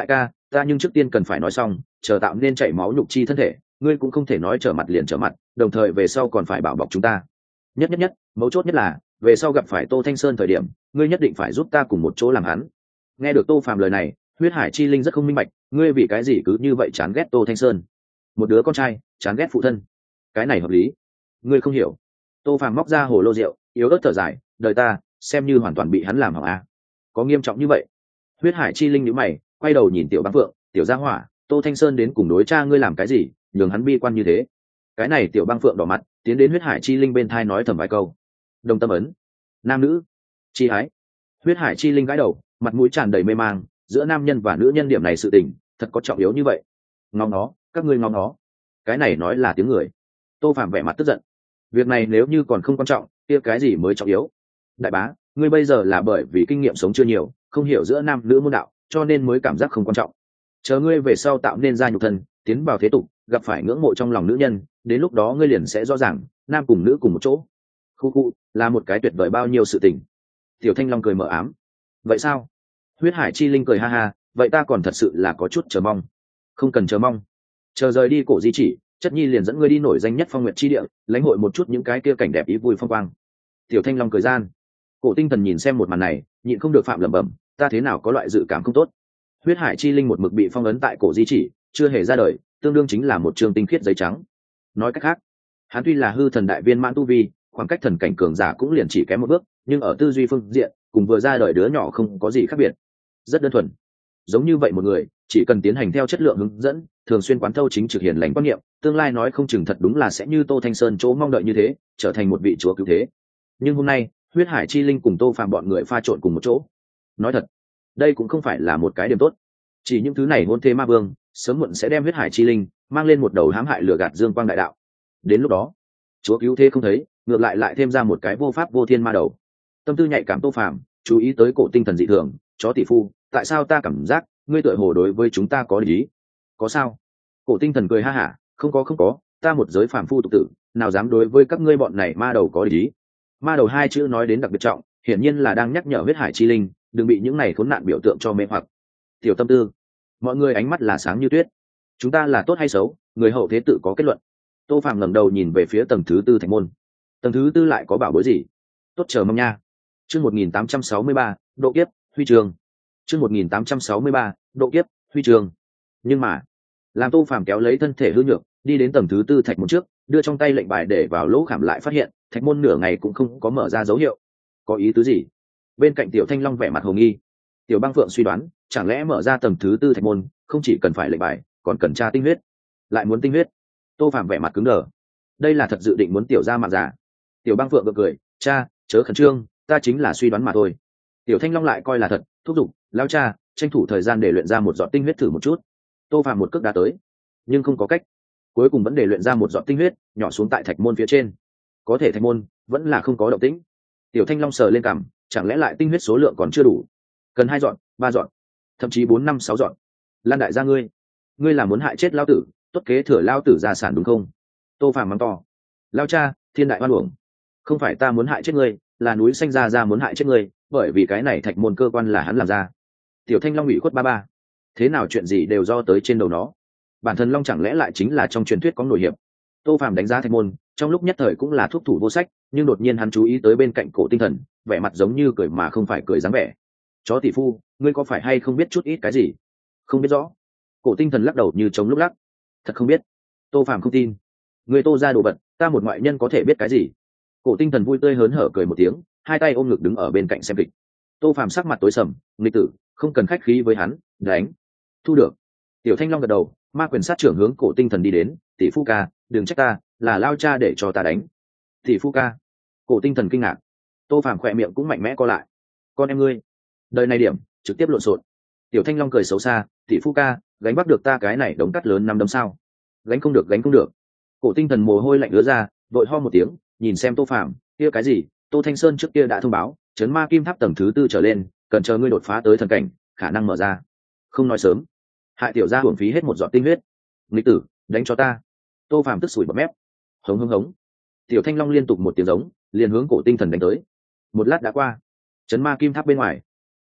ta nhưng trước tiên cần phải nói xong, chờ tạo nên chảy máu nhục chi thân thể, ngươi cũng không thể nói trở mặt liền trở mặt, đồng thời về sau còn phải bảo bọc chúng ta. Nhất nhất nhất, mấu chốt nhất là, về sau gặp phải Tô Thanh Sơn thời điểm, ngươi nhất định phải giúp ta cùng một chỗ làm hắn. Nghe được Tô Phàm lời này, huyết hải chi linh rất không minh bạch, ngươi vì cái gì cứ như vậy chán ghét Tô Thanh Sơn? Một đứa con trai, chán ghét phụ thân, cái này hợp lý? Ngươi không hiểu. Tô Phàm móc ra hồ lô rượu, yếu ớt thở dài, đời ta xem như hoàn toàn bị hắn làm hỏng a. Có nghiêm trọng như vậy? Huyết hải chi linh nhíu mày, quay đầu nhìn Tiểu Băng Phượng, Tiểu Gia Hỏa, Tô Thanh Sơn đến cùng đối cha ngươi làm cái gì, nhường hắn bi quan như thế? Cái này Tiểu Băng Phượng đỏ mặt, tiến đến huyết hải chi linh bên thai nói thầm vài câu. Đồng tâm ấn, nam nữ, chi ái. Huyết hải chi linh gãi đầu, mặt mũi tràn đầy mê mang, giữa nam nhân và nữ nhân điểm này sự tình thật có trọng yếu như vậy? Ngóng nó, các ngươi ngóng nó. Cái này nói là tiếng người. Tô Phàm vẻ mặt tức giận. Việc này nếu như còn không quan trọng, kia cái gì mới trọng yếu? Đại bá, ngươi bây giờ là bởi vì kinh nghiệm sống chưa nhiều, không hiểu giữa nam nữ môn đạo, cho nên mới cảm giác không quan trọng. Chờ ngươi về sau tạo nên ra nhục thân, tiến vào thế tục, gặp phải ngưỡng mộ trong lòng nữ nhân, đến lúc đó ngươi liền sẽ rõ ràng, nam cùng nữ cùng một chỗ. Khu khu, là một cái tuyệt vời bao nhiêu sự tình. Tiểu Thanh Long cười mờ ám. Vậy sao? Huyết hải chi linh cười ha ha, vậy ta còn thật sự là có chút chờ mong. Không cần chờ mong, chờ rời đi cổ di chỉ, chất nhi liền dẫn ngươi đi nổi danh nhất phong nguyệt chi địa, lãnh hội một chút những cái kia cảnh đẹp ý vui phong quang. Tiểu Thanh Long cười gian. Cổ tinh thần nhìn xem một màn này, nhịn không được phạm lẩm bẩm, ta thế nào có loại dự cảm không tốt. Huyết hải chi linh một mực bị phong ấn tại cổ di chỉ, chưa hề ra đời, tương đương chính là một trường tinh khiết giấy trắng. Nói cách khác, hắn tuy là hư thần đại viên mãn tu vi, khoảng cách thần cảnh cường giả cũng liền chỉ kém một bước, nhưng ở tư duy phương diện, cùng vừa ra đời đứa nhỏ không có gì khác biệt. Rất đơn thuần. Giống như vậy một người, chỉ cần tiến hành theo chất lượng hướng dẫn, thường xuyên quán thâu chính trực hiền lành quan niệm, tương lai nói không chừng thật đúng là sẽ như Tô Thanh Sơn chỗ mong đợi như thế, trở thành một vị chúa cứu thế. Nhưng hôm nay, huyết hải chi linh cùng Tô Phàm bọn người pha trộn cùng một chỗ. Nói thật, đây cũng không phải là một cái điểm tốt. Chỉ những thứ này hôn thế ma vương, sớm muộn sẽ đem huyết hải chi linh mang lên một đầu hãm hại lừa gạt dương quang đại đạo. Đến lúc đó, chúa cứu thế không thấy, ngược lại lại thêm ra một cái vô pháp vô thiên ma đầu. Tâm tư nhạy cảm Tô Phàm chú ý tới cổ tinh thần dị thường, chó tỷ phu, tại sao ta cảm giác ngươi tựa hồ đối với chúng ta có lý? Có sao? Cổ tinh thần cười ha hả, không có không có, ta một giới phàm phu tục tử, nào dám đối với các ngươi bọn này ma đầu có lý? Ma đầu hai chữ nói đến đặc biệt trọng, hiển nhiên là đang nhắc nhở huyết hải chi linh đừng bị những này khốn nạn biểu tượng cho mê hoặc. Tiểu tâm tư, mọi người ánh mắt là sáng như tuyết. Chúng ta là tốt hay xấu, người hậu thế tự có kết luận. Tô Phàm ngẩng đầu nhìn về phía tầng thứ tư thạch môn. Tầng thứ tư lại có bảo bối gì? Tốt chờ mong nha. Chương một nghìn tám trăm sáu mươi ba, độ kiếp, huy trường. Chương một nghìn tám trăm sáu mươi ba, độ kiếp, huy trường. Nhưng mà, làm Tô Phàm kéo lấy thân thể hư nhược, đi đến tầng thứ tư thạch môn trước, đưa trong tay lệnh bài để vào lỗ khảm lại phát hiện, thạch môn nửa ngày cũng không có mở ra dấu hiệu. Có ý tứ gì? Bên cạnh Tiểu Thanh Long vẻ mặt hồ nghi. Tiểu Băng Phượng suy đoán, chẳng lẽ mở ra tầng thứ tư thạch môn, không chỉ cần phải lệnh bài, còn cần tra tinh huyết. Lại muốn tinh huyết. Tô Phàm vẻ mặt cứng đờ. Đây là thật dự định muốn tiểu ra mạng giả. Tiểu Băng Phượng gật cười, cha, chớ khẩn trương, ta chính là suy đoán mà thôi. Tiểu Thanh Long lại coi là thật, thúc giục, lao cha, tranh thủ thời gian để luyện ra một giọt tinh huyết thử một chút. Tô Phàm một cước đá tới, nhưng không có cách, cuối cùng vẫn để luyện ra một giọt tinh huyết nhỏ xuống tại thạch môn phía trên. Có thể thạch môn vẫn là không có động tĩnh. Tiểu Thanh Long sờ lên cằm, chẳng lẽ lại tinh huyết số lượng còn chưa đủ, cần hai dọn, ba dọn, thậm chí bốn năm sáu dọn. Lan đại gia ngươi, ngươi là muốn hại chết lao tử, tốt kế thừa lao tử gia sản đúng không? Tô Phàm mắng to. Lao cha, thiên đại oan uổng, không phải ta muốn hại chết ngươi, là núi xanh ra ra muốn hại chết ngươi, bởi vì cái này thạch môn cơ quan là hắn làm ra. Tiểu Thanh Long ủy khuất ba ba, thế nào chuyện gì đều do tới trên đầu nó. Bản thân Long chẳng lẽ lại chính là trong truyền thuyết có nổi hiệp? Tô Phàm đánh giá thạch môn, trong lúc nhất thời cũng là thuốc thủ vô sách, nhưng đột nhiên hắn chú ý tới bên cạnh cổ tinh thần, vẻ mặt giống như cười mà không phải cười dáng vẻ. Chó tỷ phu, ngươi có phải hay không biết chút ít cái gì? Không biết rõ. Cổ tinh thần lắc đầu như chống lúc lắc. Thật không biết. Tô Phàm không tin. Ngươi Tô ra đồ vật, ta một ngoại nhân có thể biết cái gì? Cổ tinh thần vui tươi hớn hở cười một tiếng, hai tay ôm ngực đứng ở bên cạnh xem kịch. Tô Phàm sắc mặt tối sầm, nghịch tử, không cần khách khí với hắn, đánh. Thu được. Tiểu Thanh Long gật đầu, ma quyền sát trưởng hướng cổ tinh thần đi đến, tỷ phu ca, đừng trách ta, là lao cha để cho ta đánh. Tỷ phu ca. Cổ tinh thần kinh ngạc. Tô Phàm khỏe miệng cũng mạnh mẽ co lại. Con em ngươi, đời này điểm trực tiếp lộn xộn. Tiểu Thanh Long cười xấu xa, tỷ phu ca, gánh bắt được ta cái này đống cắt lớn năm đấm sao? Gánh không được, gánh không được. Cổ tinh thần mồ hôi lạnh ứa ra, vội ho một tiếng, nhìn xem Tô Phàm, kia cái gì? Tô Thanh Sơn trước kia đã thông báo, chấn ma kim tháp tầng thứ tư trở lên, cần chờ ngươi đột phá tới thần cảnh, khả năng mở ra. Không nói sớm, hại tiểu gia hưởng phí hết một giọt tinh huyết. Nghịch tử, đánh cho ta. Tô Phàm tức sủi bọt mép. Hống hống hống. Tiểu Thanh Long liên tục một tiếng giống, liền hướng cổ tinh thần đánh tới. Một lát đã qua, chấn ma kim tháp bên ngoài,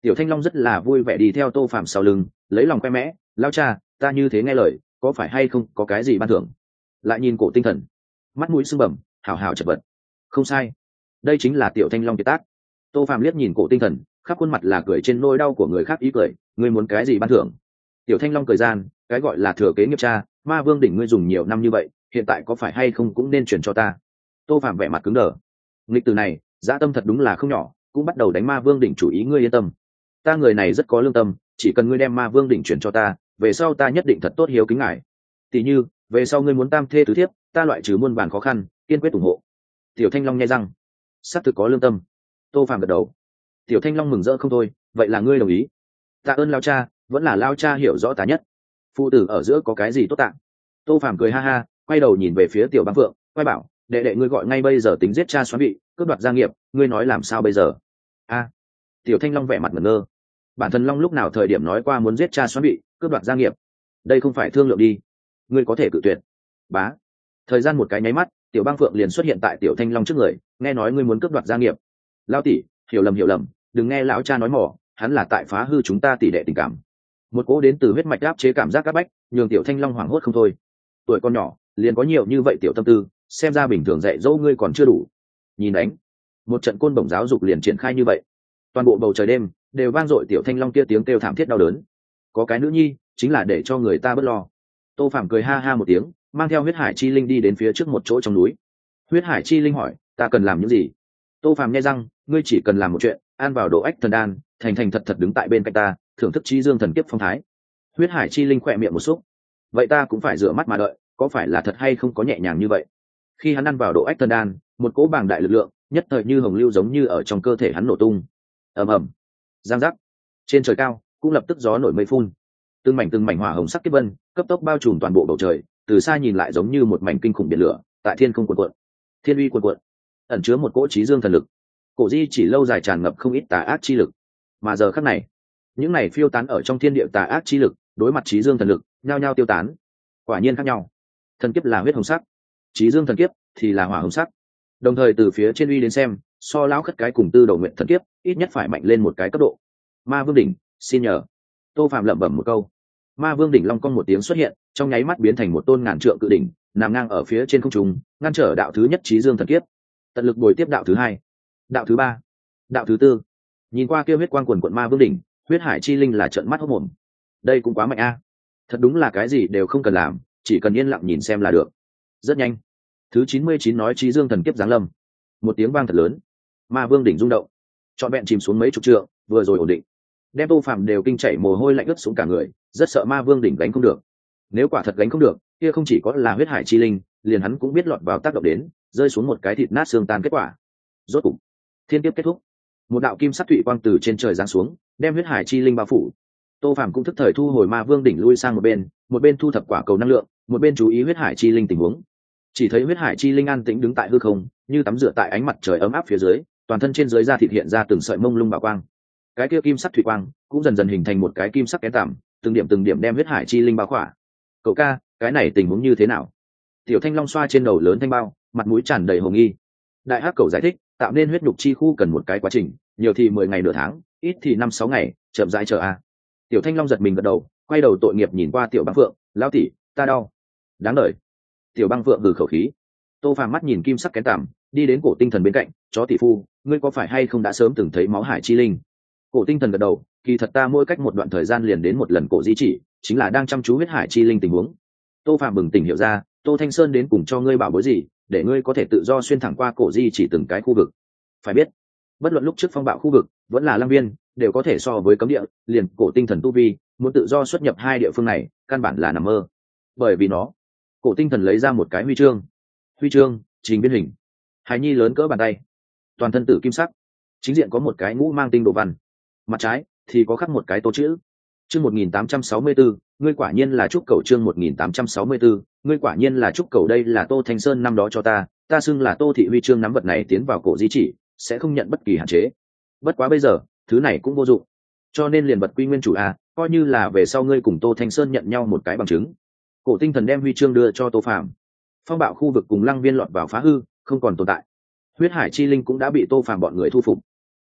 Tiểu Thanh Long rất là vui vẻ đi theo Tô Phàm sau lưng, lấy lòng khoe mẽ, lao cha, ta như thế nghe lời, có phải hay không có cái gì ban thưởng? Lại nhìn Cổ Tinh Thần, mắt mũi sưng bầm, hào hào chật vật. Không sai, đây chính là Tiểu Thanh Long kiệt tác. Tô Phàm liếc nhìn Cổ Tinh Thần, khắp khuôn mặt là cười trên nỗi đau của người khác ý cười, ngươi muốn cái gì ban thưởng? Tiểu Thanh Long cười gian, cái gọi là thừa kế nghiệp cha, Ma Vương đỉnh ngươi dùng nhiều năm như vậy, hiện tại có phải hay không cũng nên chuyển cho ta. Tô Phàm vẻ mặt cứng đờ. Nghịch từ này, dã tâm thật đúng là không nhỏ, cũng bắt đầu đánh Ma Vương đỉnh chủ ý, ngươi yên tâm. Ta người này rất có lương tâm, chỉ cần ngươi đem Ma Vương đỉnh chuyển cho ta, về sau ta nhất định thật tốt hiếu kính ngài. Tỷ như, về sau ngươi muốn tam thê tứ thiếp, ta loại trừ muôn vàn khó khăn, kiên quyết ủng hộ. Tiểu Thanh Long nhai răng, xác thực có lương tâm. Tô Phàm gật đầu. Tiểu Thanh Long mừng rỡ không thôi, vậy là ngươi đồng ý? Tạ ơn lao cha, vẫn là lao cha hiểu rõ ta nhất. Phụ tử ở giữa có cái gì tốt tạng? Tô Phàm cười ha ha, quay đầu nhìn về phía Tiểu Băng Phượng, quay bảo, đệ đệ ngươi gọi ngay bây giờ tính giết cha xoán vị, cướp đoạt gia nghiệp, ngươi nói làm sao bây giờ? A. Tiểu Thanh Long vẻ mặt ngẩn ngơ. Bản thân Long lúc nào thời điểm nói qua muốn giết cha xoán vị, cướp đoạt gia nghiệp? Đây không phải thương lượng đi, ngươi có thể cự tuyệt. Bá. Thời gian một cái nháy mắt, Tiểu Băng Phượng liền xuất hiện tại Tiểu Thanh Long trước người, nghe nói ngươi muốn cướp đoạt gia nghiệp. Lao tỷ, hiểu lầm hiểu lầm, đừng nghe lão cha nói mỏ, hắn là tại phá hư chúng ta tỷ đệ tình cảm. Một cỗ đến từ huyết mạch áp chế cảm giác áp bách, nhường Tiểu Thanh Long hoảng hốt không thôi. Tuổi con nhỏ, liền có nhiều như vậy tiểu tâm tư, xem ra bình thường dạy dỗ ngươi còn chưa đủ. Nhìn đánh, một trận côn bổng giáo dục liền triển khai như vậy. Toàn bộ bầu trời đêm đều vang dội Tiểu Thanh Long kia tiếng kêu thảm thiết đau đớn. Có cái nữ nhi, chính là để cho người ta bớt lo. Tô Phàm cười ha ha một tiếng, mang theo huyết hải chi linh đi đến phía trước một chỗ trong núi. Huyết hải chi linh hỏi, ta cần làm những gì? Tô Phàm nghe răng, ngươi chỉ cần làm một chuyện, an vào độ ách thần đan, thành thành thật thật đứng tại bên cạnh ta, thưởng thức chi dương thần kiếp phong thái. Huyết hải chi linh khỏe miệng một xúc, vậy ta cũng phải rửa mắt mà đợi, có phải là thật hay không có nhẹ nhàng như vậy? Khi hắn ăn vào độ ách thần đan, một cỗ bàng đại lực lượng nhất thời như hồng lưu giống như ở trong cơ thể hắn nổ tung. Ầm ầm, giang giác, trên trời cao cũng lập tức gió nổi mây phun, từng mảnh từng mảnh hỏa hồng sắc kiếp vân cấp tốc bao trùm toàn bộ bầu trời, từ xa nhìn lại giống như một mảnh kinh khủng biển lửa tại thiên không cuộn cuộn, thiên uy cuộn cuộn, ẩn chứa một cỗ trí dương thần lực. Cổ di chỉ lâu dài tràn ngập không ít tà ác chi lực, mà giờ khắc này, những này phiêu tán ở trong thiên địa tà ác chi lực đối mặt trí dương thần lực nhao nhao tiêu tán. Quả nhiên khác nhau, thần kiếp là huyết hồng sắc, trí dương thần kiếp thì là hỏa hồng sắc. Đồng thời từ phía trên uy đến xem, so lão khất cái cùng tư đầu nguyện thần kiếp ít nhất phải mạnh lên một cái cấp độ. Ma vương đỉnh, xin nhờ. Tô Phạm lẩm bẩm một câu. Ma vương đỉnh long cong một tiếng xuất hiện, trong nháy mắt biến thành một tôn ngàn trượng cự đỉnh, nằm ngang ở phía trên không trung, ngăn trở đạo thứ nhất trí dương thần kiếp. Tận lực bồi tiếp đạo thứ hai, đạo thứ ba, đạo thứ tư. Nhìn qua kia huyết quang quần quận ma vương đỉnh, huyết hải chi linh là trợn mắt hốt mồm. Đây cũng quá mạnh a. Thật đúng là cái gì đều không cần làm, chỉ cần yên lặng nhìn xem là được. Rất nhanh, thứ chín mươi chín nói trí dương thần kiếp giáng lâm. Một tiếng vang thật lớn, ma vương đỉnh rung động, trọn vẹn chìm xuống mấy chục trượng, vừa rồi ổn định, đem Tô Phạm đều kinh chảy mồ hôi lạnh ướt xuống cả người, rất sợ ma vương đỉnh gánh không được. Nếu quả thật gánh không được, kia không chỉ có là huyết hải chi linh, liền hắn cũng biết lọt vào tác động đến, rơi xuống một cái thịt nát xương tan kết quả. Rốt cục, thiên kiếp kết thúc, một đạo kim sắc thủy quang từ trên trời giáng xuống, đem huyết hải chi linh bao phủ. Tô Phạm cũng thức thời thu hồi ma vương đỉnh lui sang một bên, một bên thu thập quả cầu năng lượng, một bên chú ý huyết hải chi linh tình huống. Chỉ thấy huyết hải chi linh an tĩnh đứng tại hư không, như tắm rửa tại ánh mặt trời ấm áp phía dưới, toàn thân trên dưới da thịt hiện ra từng sợi mông lung bảo quang. Cái kia kim sắc thủy quang cũng dần dần hình thành một cái kim sắc kén tằm, từng điểm từng điểm đem huyết hải chi linh bao khỏa. Cậu ca, cái này tình huống như thế nào? Tiểu Thanh Long xoa trên đầu lớn thanh bao, mặt mũi tràn đầy hồ nghi. Đại hắc cầu giải thích, tạo nên huyết nhục chi khu cần một cái quá trình, nhiều thì mười ngày nửa tháng, ít thì năm sáu ngày, chậm rãi chờ a. Tiểu Thanh Long giật mình gật đầu, quay đầu tội nghiệp nhìn qua Tiểu Băng Phượng, lão tỷ, ta đau. Đáng đời. Tiểu Băng Phượng hừ khẩu khí. Tô Phàm mắt nhìn kim sắc kén tằm, đi đến cổ tinh thần bên cạnh, chó tỷ phu, ngươi có phải hay không đã sớm từng thấy máu hải chi linh? Cổ tinh thần gật đầu, kỳ thật ta mỗi cách một đoạn thời gian liền đến một lần cổ di chỉ, chính là đang chăm chú huyết hải chi linh tình huống. Tô Phạm bừng tỉnh hiểu ra, Tô Thanh Sơn đến cùng cho ngươi bảo bối gì, để ngươi có thể tự do xuyên thẳng qua cổ di chỉ từng cái khu vực. Phải biết, bất luận lúc trước phong bạo khu vực, vẫn là Lăng Viên, đều có thể so với cấm địa, liền cổ tinh thần tu vi, muốn tự do xuất nhập hai địa phương này, căn bản là nằm mơ. Bởi vì nó, cổ tinh thần lấy ra một cái huy chương. Huy chương, trình biên hình. Hải nhi lớn cỡ bàn tay, toàn thân tử kim sắc, chính diện có một cái ngũ mang tinh đồ văn, mặt trái thì có khắc một cái tô chữ. Chương một nghìn tám trăm sáu mươi tư, ngươi quả nhiên là trúc cầu. Chương một nghìn tám trăm sáu mươi tư, ngươi quả nhiên là trúc cầu. Đây là Tô Thanh Sơn năm đó cho ta, ta xưng là Tô thị huy chương, nắm vật này tiến vào cổ di chỉ sẽ không nhận bất kỳ hạn chế. Bất quá bây giờ, thứ này cũng vô dụng, cho nên liền vật quy nguyên chủ à, coi như là về sau ngươi cùng Tô Thanh Sơn nhận nhau một cái bằng chứng. Cổ tinh thần đem huy chương đưa cho Tô Phạm. Phong bạo khu vực cùng Lăng Viên lọt vào phá hư, không còn tồn tại. Huyết hải chi linh cũng đã bị Tô Phạm bọn người thu phục.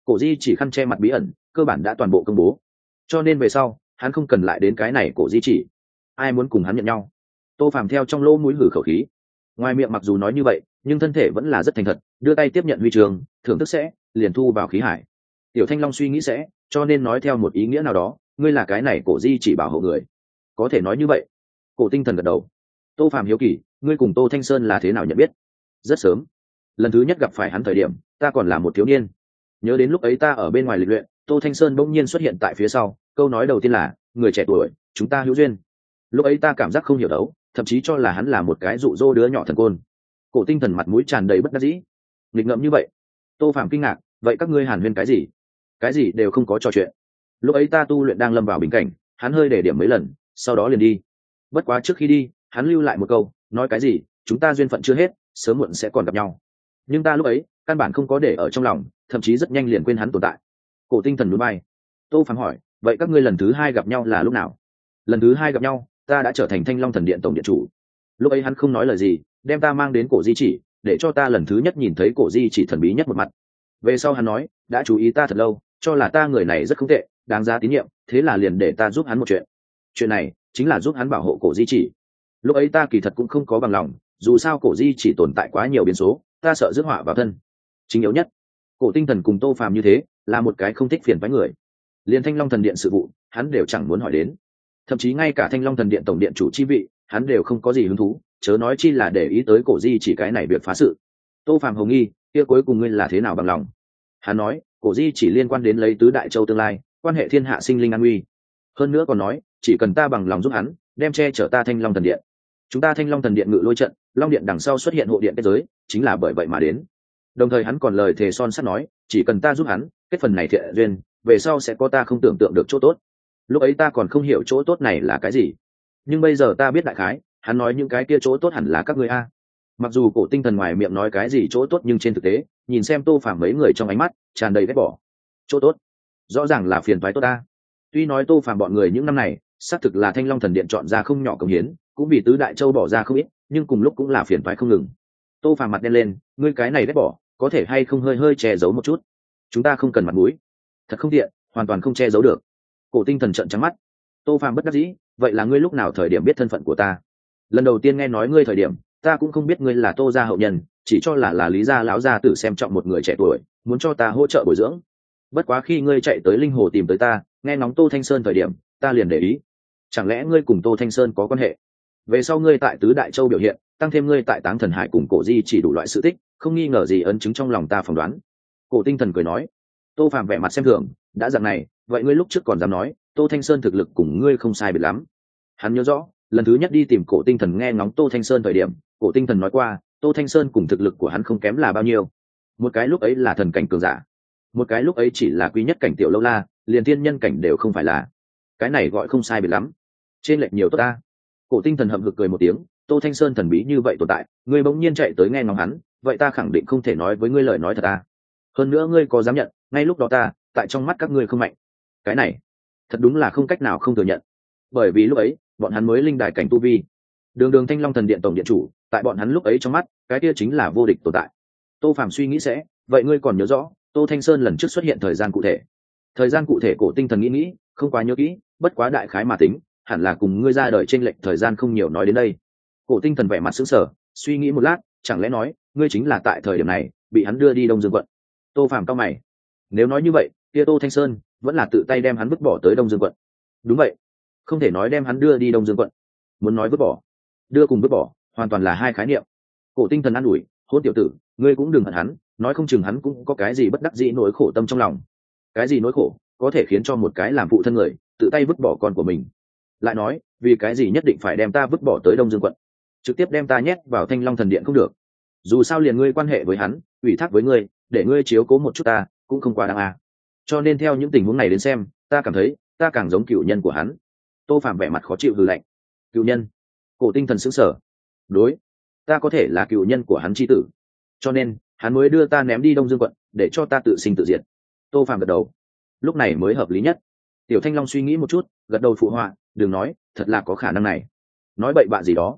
cổ di chỉ khăn che mặt bí ẩn cơ bản đã toàn bộ công bố, cho nên về sau hắn không cần lại đến cái này cổ di chỉ. Ai muốn cùng hắn nhận nhau? Tô Phàm theo trong lỗ mũi hử khẩu khí, ngoài miệng mặc dù nói như vậy nhưng thân thể vẫn là rất thành thật, đưa tay tiếp nhận huy trường thưởng thức sẽ liền thu vào khí hải. Tiểu Thanh Long suy nghĩ sẽ, cho nên nói theo một ý nghĩa nào đó, ngươi là cái này cổ di chỉ bảo hộ người, có thể nói như vậy. Cổ Tinh Thần gật đầu. Tô Phàm hiếu kỳ, ngươi cùng Tô Thanh Sơn là thế nào nhận biết? Rất sớm, lần thứ nhất gặp phải hắn thời điểm ta còn là một thiếu niên. Nhớ đến lúc ấy ta ở bên ngoài lịch luyện, Tô Thanh Sơn bỗng nhiên xuất hiện tại phía sau, câu nói đầu tiên là người trẻ tuổi chúng ta hữu duyên. Lúc ấy ta cảm giác không hiểu đấu, thậm chí cho là hắn là một cái dụ dỗ đứa nhỏ thần côn. Cổ Tinh Thần mặt mũi tràn đầy bất đắc dĩ, nghịch ngợm như vậy. Tô Phàm kinh ngạc, vậy các ngươi hàn huyên cái gì? Cái gì đều không có trò chuyện. Lúc ấy ta tu luyện đang lâm vào bình cảnh, hắn hơi để điểm mấy lần sau đó liền đi. Bất quá trước khi đi hắn lưu lại một câu, nói cái gì chúng ta duyên phận chưa hết, sớm muộn sẽ còn gặp nhau. Nhưng ta lúc ấy căn bản không có để ở trong lòng, thậm chí rất nhanh liền quên hắn tồn tại. Cổ Tinh Thần núi bay. Tô Phàm hỏi, vậy các ngươi lần thứ hai gặp nhau là lúc nào? Lần thứ hai gặp nhau ta đã trở thành Thanh Long Thần Điện tổng điện chủ. Lúc ấy hắn không nói lời gì, đem ta mang đến cổ di chỉ để cho ta lần thứ nhất nhìn thấy cổ di chỉ thần bí nhất một mặt. Về sau hắn nói đã chú ý ta thật lâu, cho là ta người này rất không tệ, đáng giá tín nhiệm, thế là liền để ta giúp hắn một chuyện. Chuyện này chính là giúp hắn bảo hộ cổ di chỉ. Lúc ấy ta kỳ thật cũng không có bằng lòng, dù sao cổ di chỉ tồn tại quá nhiều biến số, ta sợ rước họa vào thân. Chính yếu nhất, Cổ Tinh Thần cùng Tô Phàm như thế, là một cái không thích phiền phái người. Liên Thanh Long Thần Điện sự vụ hắn đều chẳng muốn hỏi đến, thậm chí ngay cả Thanh Long Thần Điện tổng điện chủ chi vị hắn đều không có gì hứng thú, chớ nói chi là để ý tới cổ di chỉ cái này việc phá sự. Tô Phàm hồng nghi, kia cuối cùng ngươi là thế nào bằng lòng? Hắn nói cổ di chỉ liên quan đến lấy tứ đại châu tương lai, quan hệ thiên hạ sinh linh an nguy. Hơn nữa còn nói chỉ cần ta bằng lòng giúp hắn, đem che chở ta Thanh Long Thần Điện. Chúng ta Thanh Long Thần Điện ngự lôi trận, Long Điện đằng sau xuất hiện hộ điện kết giới, chính là bởi vậy mà đến. Đồng thời hắn còn lời thề son sắt nói, chỉ cần ta giúp hắn kết phần này thiện duyên, về sau sẽ có ta không tưởng tượng được chỗ tốt. Lúc ấy ta còn không hiểu chỗ tốt này là cái gì, nhưng bây giờ ta biết đại khái, hắn nói những cái kia chỗ tốt hẳn là các ngươi a. Mặc dù Cổ Tinh Thần ngoài miệng nói cái gì chỗ tốt, nhưng trên thực tế nhìn xem Tô Phàm mấy người trong ánh mắt tràn đầy ghét bỏ. Chỗ tốt rõ ràng là phiền toái tốt ta. Tuy nói Tô Phàm bọn người những năm này xác thực là Thanh Long Thần Điện chọn ra không nhỏ công hiến, cũng vì tứ đại châu bỏ ra không ít, nhưng cùng lúc cũng là phiền toái không ngừng. Tô Phàm mặt đen lên, ngươi cái này ghét bỏ có thể hay không hơi hơi che giấu một chút? Chúng ta không cần mặt mũi. Thật không tiện, hoàn toàn không che giấu được. Cổ Tinh Thần trợn trắng mắt. Tô Phàm bất đắc dĩ, vậy là ngươi lúc nào thời điểm biết thân phận của ta? Lần đầu tiên nghe nói ngươi thời điểm, ta cũng không biết ngươi là Tô gia hậu nhân, chỉ cho là là Lý gia lão gia tử xem trọng một người trẻ tuổi, muốn cho ta hỗ trợ bồi dưỡng. Bất quá khi ngươi chạy tới linh hồ tìm tới ta, nghe ngóng Tô Thanh Sơn thời điểm, ta liền để ý. Chẳng lẽ ngươi cùng Tô Thanh Sơn có quan hệ? Về sau ngươi tại tứ đại châu biểu hiện, tăng thêm ngươi tại Táng Thần Hải cùng cổ di chỉ đủ loại sự tích, không nghi ngờ gì ấn chứng trong lòng ta phỏng đoán. Cổ Tinh Thần cười nói. Tô Phàm vẻ mặt xem thường, đã dạng này, vậy ngươi lúc trước còn dám nói Tô Thanh Sơn thực lực cùng ngươi không sai biệt lắm. Hắn nhớ rõ lần thứ nhất đi tìm Cổ Tinh Thần nghe ngóng Tô Thanh Sơn thời điểm, Cổ Tinh Thần nói qua Tô Thanh Sơn cùng thực lực của hắn không kém là bao nhiêu. Một cái lúc ấy là thần cảnh cường giả, một cái lúc ấy chỉ là quý nhất cảnh tiểu lâu la, liền thiên nhân cảnh đều không phải là. Cái này gọi không sai biệt lắm, trên lệch nhiều tốt ta. Cổ Tinh Thần hậm hực cười một tiếng, Tô Thanh Sơn thần bí như vậy tồn tại, ngươi bỗng nhiên chạy tới nghe ngóng hắn, vậy ta khẳng định không thể nói với ngươi lời nói thật ta. Hơn nữa ngươi có dám nhận ngay lúc đó ta tại trong mắt các ngươi không mạnh? Cái này thật đúng là không cách nào không thừa nhận, bởi vì lúc ấy bọn hắn mới linh đài cảnh tu vi, đường đường Thanh Long Thần Điện tổng điện chủ, tại bọn hắn lúc ấy trong mắt cái kia chính là vô địch tồn tại. Tô Phàm suy nghĩ sẽ, vậy ngươi còn nhớ rõ Tô Thanh Sơn lần trước xuất hiện thời gian cụ thể? Thời gian cụ thể Cổ Tinh Thần nghĩ nghĩ, không quá nhớ kỹ, bất quá đại khái mà tính hẳn là cùng ngươi ra đời trên lệch thời gian không nhiều nói đến đây. Cổ Tinh Thần vẻ mặt sững sờ, suy nghĩ một lát, chẳng lẽ nói ngươi chính là tại thời điểm này bị hắn đưa đi Đông Dương quận? Tô Phàm cau mày, nếu nói như vậy kia Tô Thanh Sơn vẫn là tự tay đem hắn vứt bỏ tới Đông Dương quận. Đúng vậy, không thể nói đem hắn đưa đi Đông Dương quận, muốn nói vứt bỏ đưa cùng vứt bỏ hoàn toàn là hai khái niệm. Cổ Tinh Thần an ủi, hôn tiểu tử, ngươi cũng đừng hận hắn, nói không chừng hắn cũng có cái gì bất đắc dĩ nỗi khổ tâm trong lòng. Cái gì nỗi khổ có thể khiến cho một cái làm phụ thân người tự tay vứt bỏ con của mình? Lại nói vì cái gì nhất định phải đem ta vứt bỏ tới Đông Dương quận, trực tiếp đem ta nhét vào Thanh Long Thần Điện không được? Dù sao liền ngươi quan hệ với hắn, ủy thác với ngươi để ngươi chiếu cố một chút ta cũng không quá đáng à. Cho nên theo những tình huống này đến xem, ta cảm thấy ta càng giống cựu nhân của hắn. Tô Phàm vẻ mặt khó chịu hừ lạnh. Cựu nhân? Cổ Tinh Thần sững sờ. Đối, ta có thể là cựu nhân của hắn chi tử, cho nên hắn mới đưa ta ném đi Đông Dương quận để cho ta tự sinh tự diệt. Tô Phàm gật đầu, lúc này mới hợp lý nhất. Tiểu Thanh Long suy nghĩ một chút, gật đầu phụ họa, đừng nói, thật là có khả năng này. Nói bậy bạ gì đó.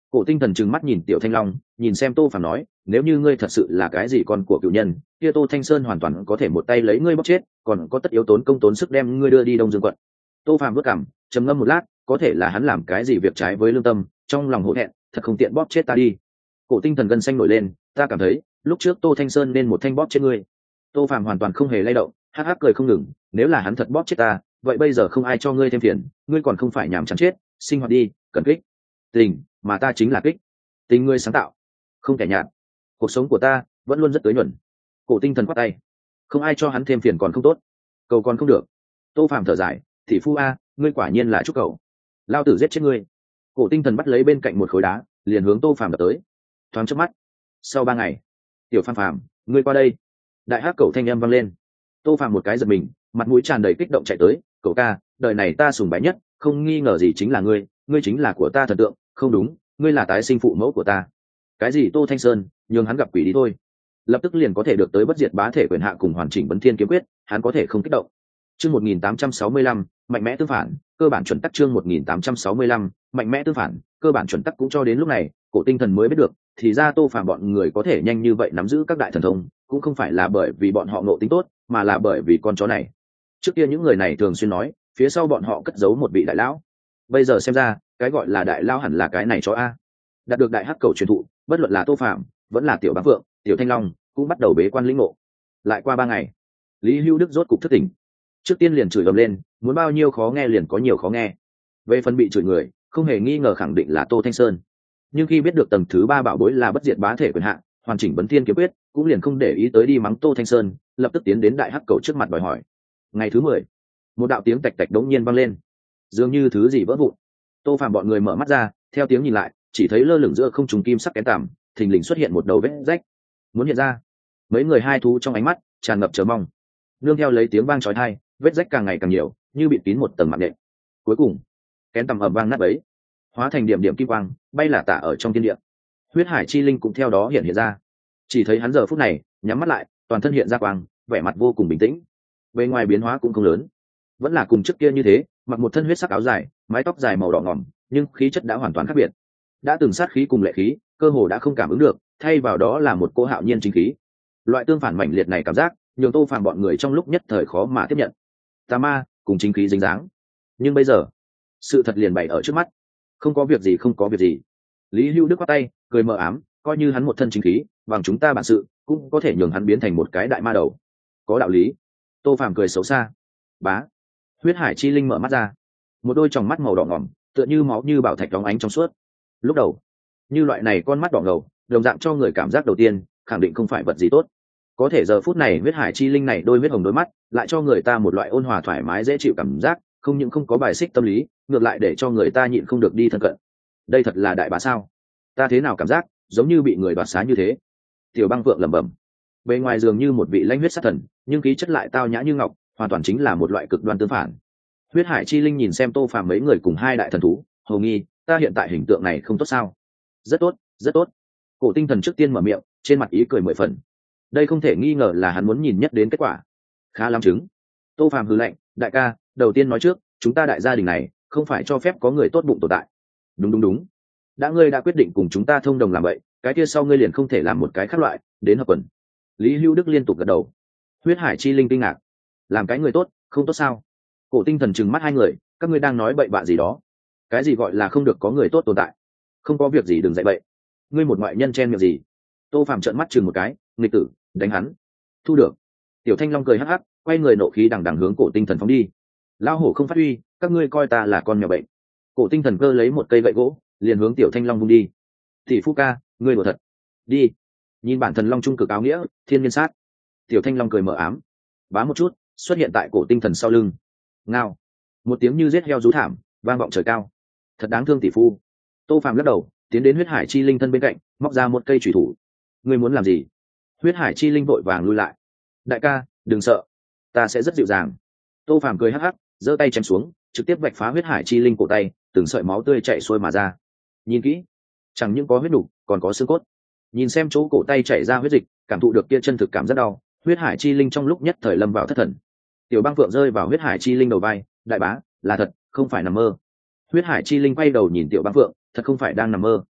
Cổ Tinh Thần trừng mắt nhìn Tiểu Thanh Long, nhìn xem Tô Phàm nói, nếu như ngươi thật sự là cái gì con của cựu nhân, kia Tô Thanh Sơn hoàn toàn có thể một tay lấy ngươi bóc chết, còn có tất yếu tốn công tốn sức đem ngươi đưa đi Đông Dương quận. Tô Phàm vất cảm, trầm ngâm một lát, có thể là hắn làm cái gì việc trái với lương tâm, trong lòng hổ thẹn, thật không tiện bóp chết ta đi. Cổ Tinh Thần gân xanh nổi lên, ta cảm thấy, lúc trước Tô Thanh Sơn nên một thanh bóp chết ngươi. Tô Phàm hoàn toàn không hề lay động, hắc hắc cười không ngừng, nếu là hắn thật bóp chết ta, vậy bây giờ không ai cho ngươi thêm phiền, ngươi còn không phải nhàm chán chết, sinh hoạt đi, cần kích tình, mà ta chính là kích tình, ngươi sáng tạo, không kẻ nhạt. Cuộc sống của ta vẫn luôn rất tới nhuần. Cổ Tinh Thần quát tay, không ai cho hắn thêm phiền còn không tốt, cầu còn không được. Tô Phàm thở dài, thị phu a, ngươi quả nhiên là chúc cầu, lao tử giết chết ngươi. Cổ Tinh Thần bắt lấy bên cạnh một khối đá, liền hướng Tô Phàm đập tới. Thoáng chớp mắt, sau ba ngày, tiểu Phàm Phàm, ngươi qua đây. Đại hắc cẩu thanh âm vang lên. Tô Phàm một cái giật mình, mặt mũi tràn đầy kích động chạy tới, cậu ca, đời này ta sùng bái nhất, không nghi ngờ gì chính là ngươi, ngươi chính là của ta thần tượng, không đúng, ngươi là tái sinh phụ mẫu của ta. Cái gì Tô Thanh Sơn, nhường hắn gặp quỷ đi thôi, lập tức liền có thể được tới bất diệt bá thể quyền hạ cùng hoàn chỉnh Vấn Thiên kiếm quyết, hắn có thể không kích động. Chương một nghìn tám trăm sáu mươi lăm, mạnh mẽ tương phản, cơ bản chuẩn tắc. Chương một nghìn tám trăm sáu mươi lăm, mạnh mẽ tương phản, cơ bản chuẩn tắc. Cũng cho đến lúc này, Cổ Tinh Thần mới biết được, thì ra Tô Phàm bọn người có thể nhanh như vậy nắm giữ các đại thần thông, cũng không phải là bởi vì bọn họ ngộ tính tốt, mà là bởi vì con chó này. Trước kia những người này thường xuyên nói, phía sau bọn họ cất giấu một vị đại lão. Bây giờ xem ra, cái gọi là đại lão hẳn là cái này chó a. Đạt được đại hắc cầu truyền thụ, bất luận là Tô Phàm, vẫn là Tiểu Bá Phượng, Tiểu Thanh Long, cũng bắt đầu bế quan lĩnh ngộ. Lại qua ba ngày, Lý Hưu Đức rốt cục thức tỉnh. Trước tiên liền chửi ầm lên, muốn bao nhiêu khó nghe liền có nhiều khó nghe. Về phần bị chửi người, không hề nghi ngờ khẳng định là Tô Thanh Sơn. Nhưng khi biết được tầng thứ ba bảo bối là bất diệt bá thể quyền hạn, hoàn chỉnh Vấn Thiên kiếm quyết, cũng liền không để ý tới đi mắng Tô Thanh Sơn, lập tức tiến đến đại hắc cầu trước mặt đòi hỏi. Ngày thứ mười, một đạo tiếng tạch tạch đống nhiên vang lên, dường như thứ gì vỡ vụn. Tô Phàm bọn người mở mắt ra, theo tiếng nhìn lại, chỉ thấy lơ lửng giữa không trung kim sắc kén tằm, thình lình xuất hiện một đầu vết rách. Muốn hiện ra, mấy người hai thú trong ánh mắt tràn ngập chờ mong. Nương theo lấy tiếng vang chói tai, vết rách càng ngày càng nhiều, như bị kín một tầng mạng nhện. Cuối cùng, kén tằm ầm vang nát bấy, hóa thành điểm điểm kim quang, bay là tả ở trong thiên địa. Huyết hải chi linh cũng theo đó hiện hiện ra. Chỉ thấy hắn giờ phút này nhắm mắt lại, toàn thân hiện ra quang, vẻ mặt vô cùng bình tĩnh. Bên ngoài biến hóa cũng không lớn, vẫn là cùng trước kia như thế, mặc một thân huyết sắc áo dài, mái tóc dài màu đỏ ngỏm, nhưng khí chất đã hoàn toàn khác biệt. Đã từng sát khí cùng lệ khí, cơ hồ đã không cảm ứng được, thay vào đó là một cô hạo nhiên chính khí. Loại tương phản mãnh liệt này cảm giác, nhường Tô Phàm bọn người trong lúc nhất thời khó mà tiếp nhận. Tà ma cùng chính khí dính dáng, nhưng bây giờ, sự thật liền bày ở trước mắt. Không có việc gì, không có việc gì. Lý Hưu Đức quát tay, cười mờ ám, coi như hắn một thân chính khí, bằng chúng ta bản sự, cũng có thể nhường hắn biến thành một cái đại ma đầu. Có đạo lý. Tô Phàm cười xấu xa. Bá. Huyết hải chi linh mở mắt ra, một đôi tròng mắt màu đỏ ngỏm, tựa như máu như bảo thạch đóng ánh trong suốt. Lúc đầu, như loại này con mắt đỏ ngầu, đồng dạng cho người cảm giác đầu tiên, khẳng định không phải vật gì tốt. Có thể giờ phút này huyết hải chi linh này đôi huyết hồng đôi mắt, lại cho người ta một loại ôn hòa thoải mái dễ chịu cảm giác, không những không có bài xích tâm lý, ngược lại để cho người ta nhịn không được đi thân cận. Đây thật là đại bá sao? Ta thế nào cảm giác giống như bị người đoạt xá như thế? Tiểu Băng Phượng lẩm bẩm. Bề ngoài dường như một vị lãnh huyết sát thần, nhưng khí chất lại tao nhã như ngọc, hoàn toàn chính là một loại cực đoan tương phản. Huyết hải chi linh nhìn xem Tô Phàm mấy người cùng hai đại thần thú, hồ nghi, ta hiện tại hình tượng này không tốt sao? Rất tốt, rất tốt. Cổ Tinh Thần trước tiên mở miệng, trên mặt ý cười mười phần. Đây không thể nghi ngờ là hắn muốn nhìn nhất đến kết quả. Khá lắm chứng. Tô Phàm hừ lạnh, đại ca, đầu tiên nói trước, chúng ta đại gia đình này không phải cho phép có người tốt bụng tồn tại. Đúng đúng đúng. Đã ngươi đã quyết định cùng chúng ta thông đồng làm vậy, cái kia sau ngươi liền không thể làm một cái khác loại, đến hợp quần. Lý Hưu Đức liên tục gật đầu. Huyết hải chi linh kinh ngạc, làm cái người tốt, không tốt sao? Cổ Tinh Thần trừng mắt hai người, các ngươi đang nói bậy bạ gì đó? Cái gì gọi là không được có người tốt tồn tại? Không có việc gì đừng dạy bậy. Ngươi một ngoại nhân chen miệng gì? Tô Phàm trợn mắt chừng một cái, nghịch tử, đánh hắn. Thu được. Tiểu Thanh Long cười hắc hắc, quay người nộ khí đằng đằng hướng Cổ Tinh Thần phóng đi. Lão hổ không phát huy, các ngươi coi ta là con mèo bệnh. Cổ Tinh Thần cơ lấy một cây gậy gỗ, liền hướng Tiểu Thanh Long vung đi. Tỷ phu ca, ngươi đùa thật. Đi. Nhìn bản thần long trung cực áo nghĩa, thiên nhiên sát. Tiểu Thanh Long cười mờ ám, bá một chút, xuất hiện tại Cổ Tinh Thần sau lưng. Ngao. Một tiếng như giết heo rú thảm, vang vọng trời cao. Thật đáng thương tỷ phu. Tô Phàm lắc đầu, tiến đến huyết hải chi linh thân bên cạnh, móc ra một cây chủy thủ. Ngươi muốn làm gì? Huyết hải chi linh vội vàng lui lại. Đại ca, đừng sợ, ta sẽ rất dịu dàng. Tô Phàm cười hắc hắc, giơ tay chém xuống, trực tiếp vạch phá huyết hải chi linh cổ tay, từng sợi máu tươi chảy xuôi mà ra. Nhìn kỹ, chẳng những có huyết đủ, còn có xương cốt. Nhìn xem chỗ cổ tay chảy ra huyết dịch, cảm thụ được kia chân thực cảm rất đau, huyết hải chi linh trong lúc nhất thời lâm vào thất thần. Tiểu Băng Phượng rơi vào huyết hải chi linh đầu vai, đại bá, là thật, không phải nằm mơ. Huyết hải chi linh quay đầu nhìn Tiểu Băng Phượng, thật không phải đang nằm mơ.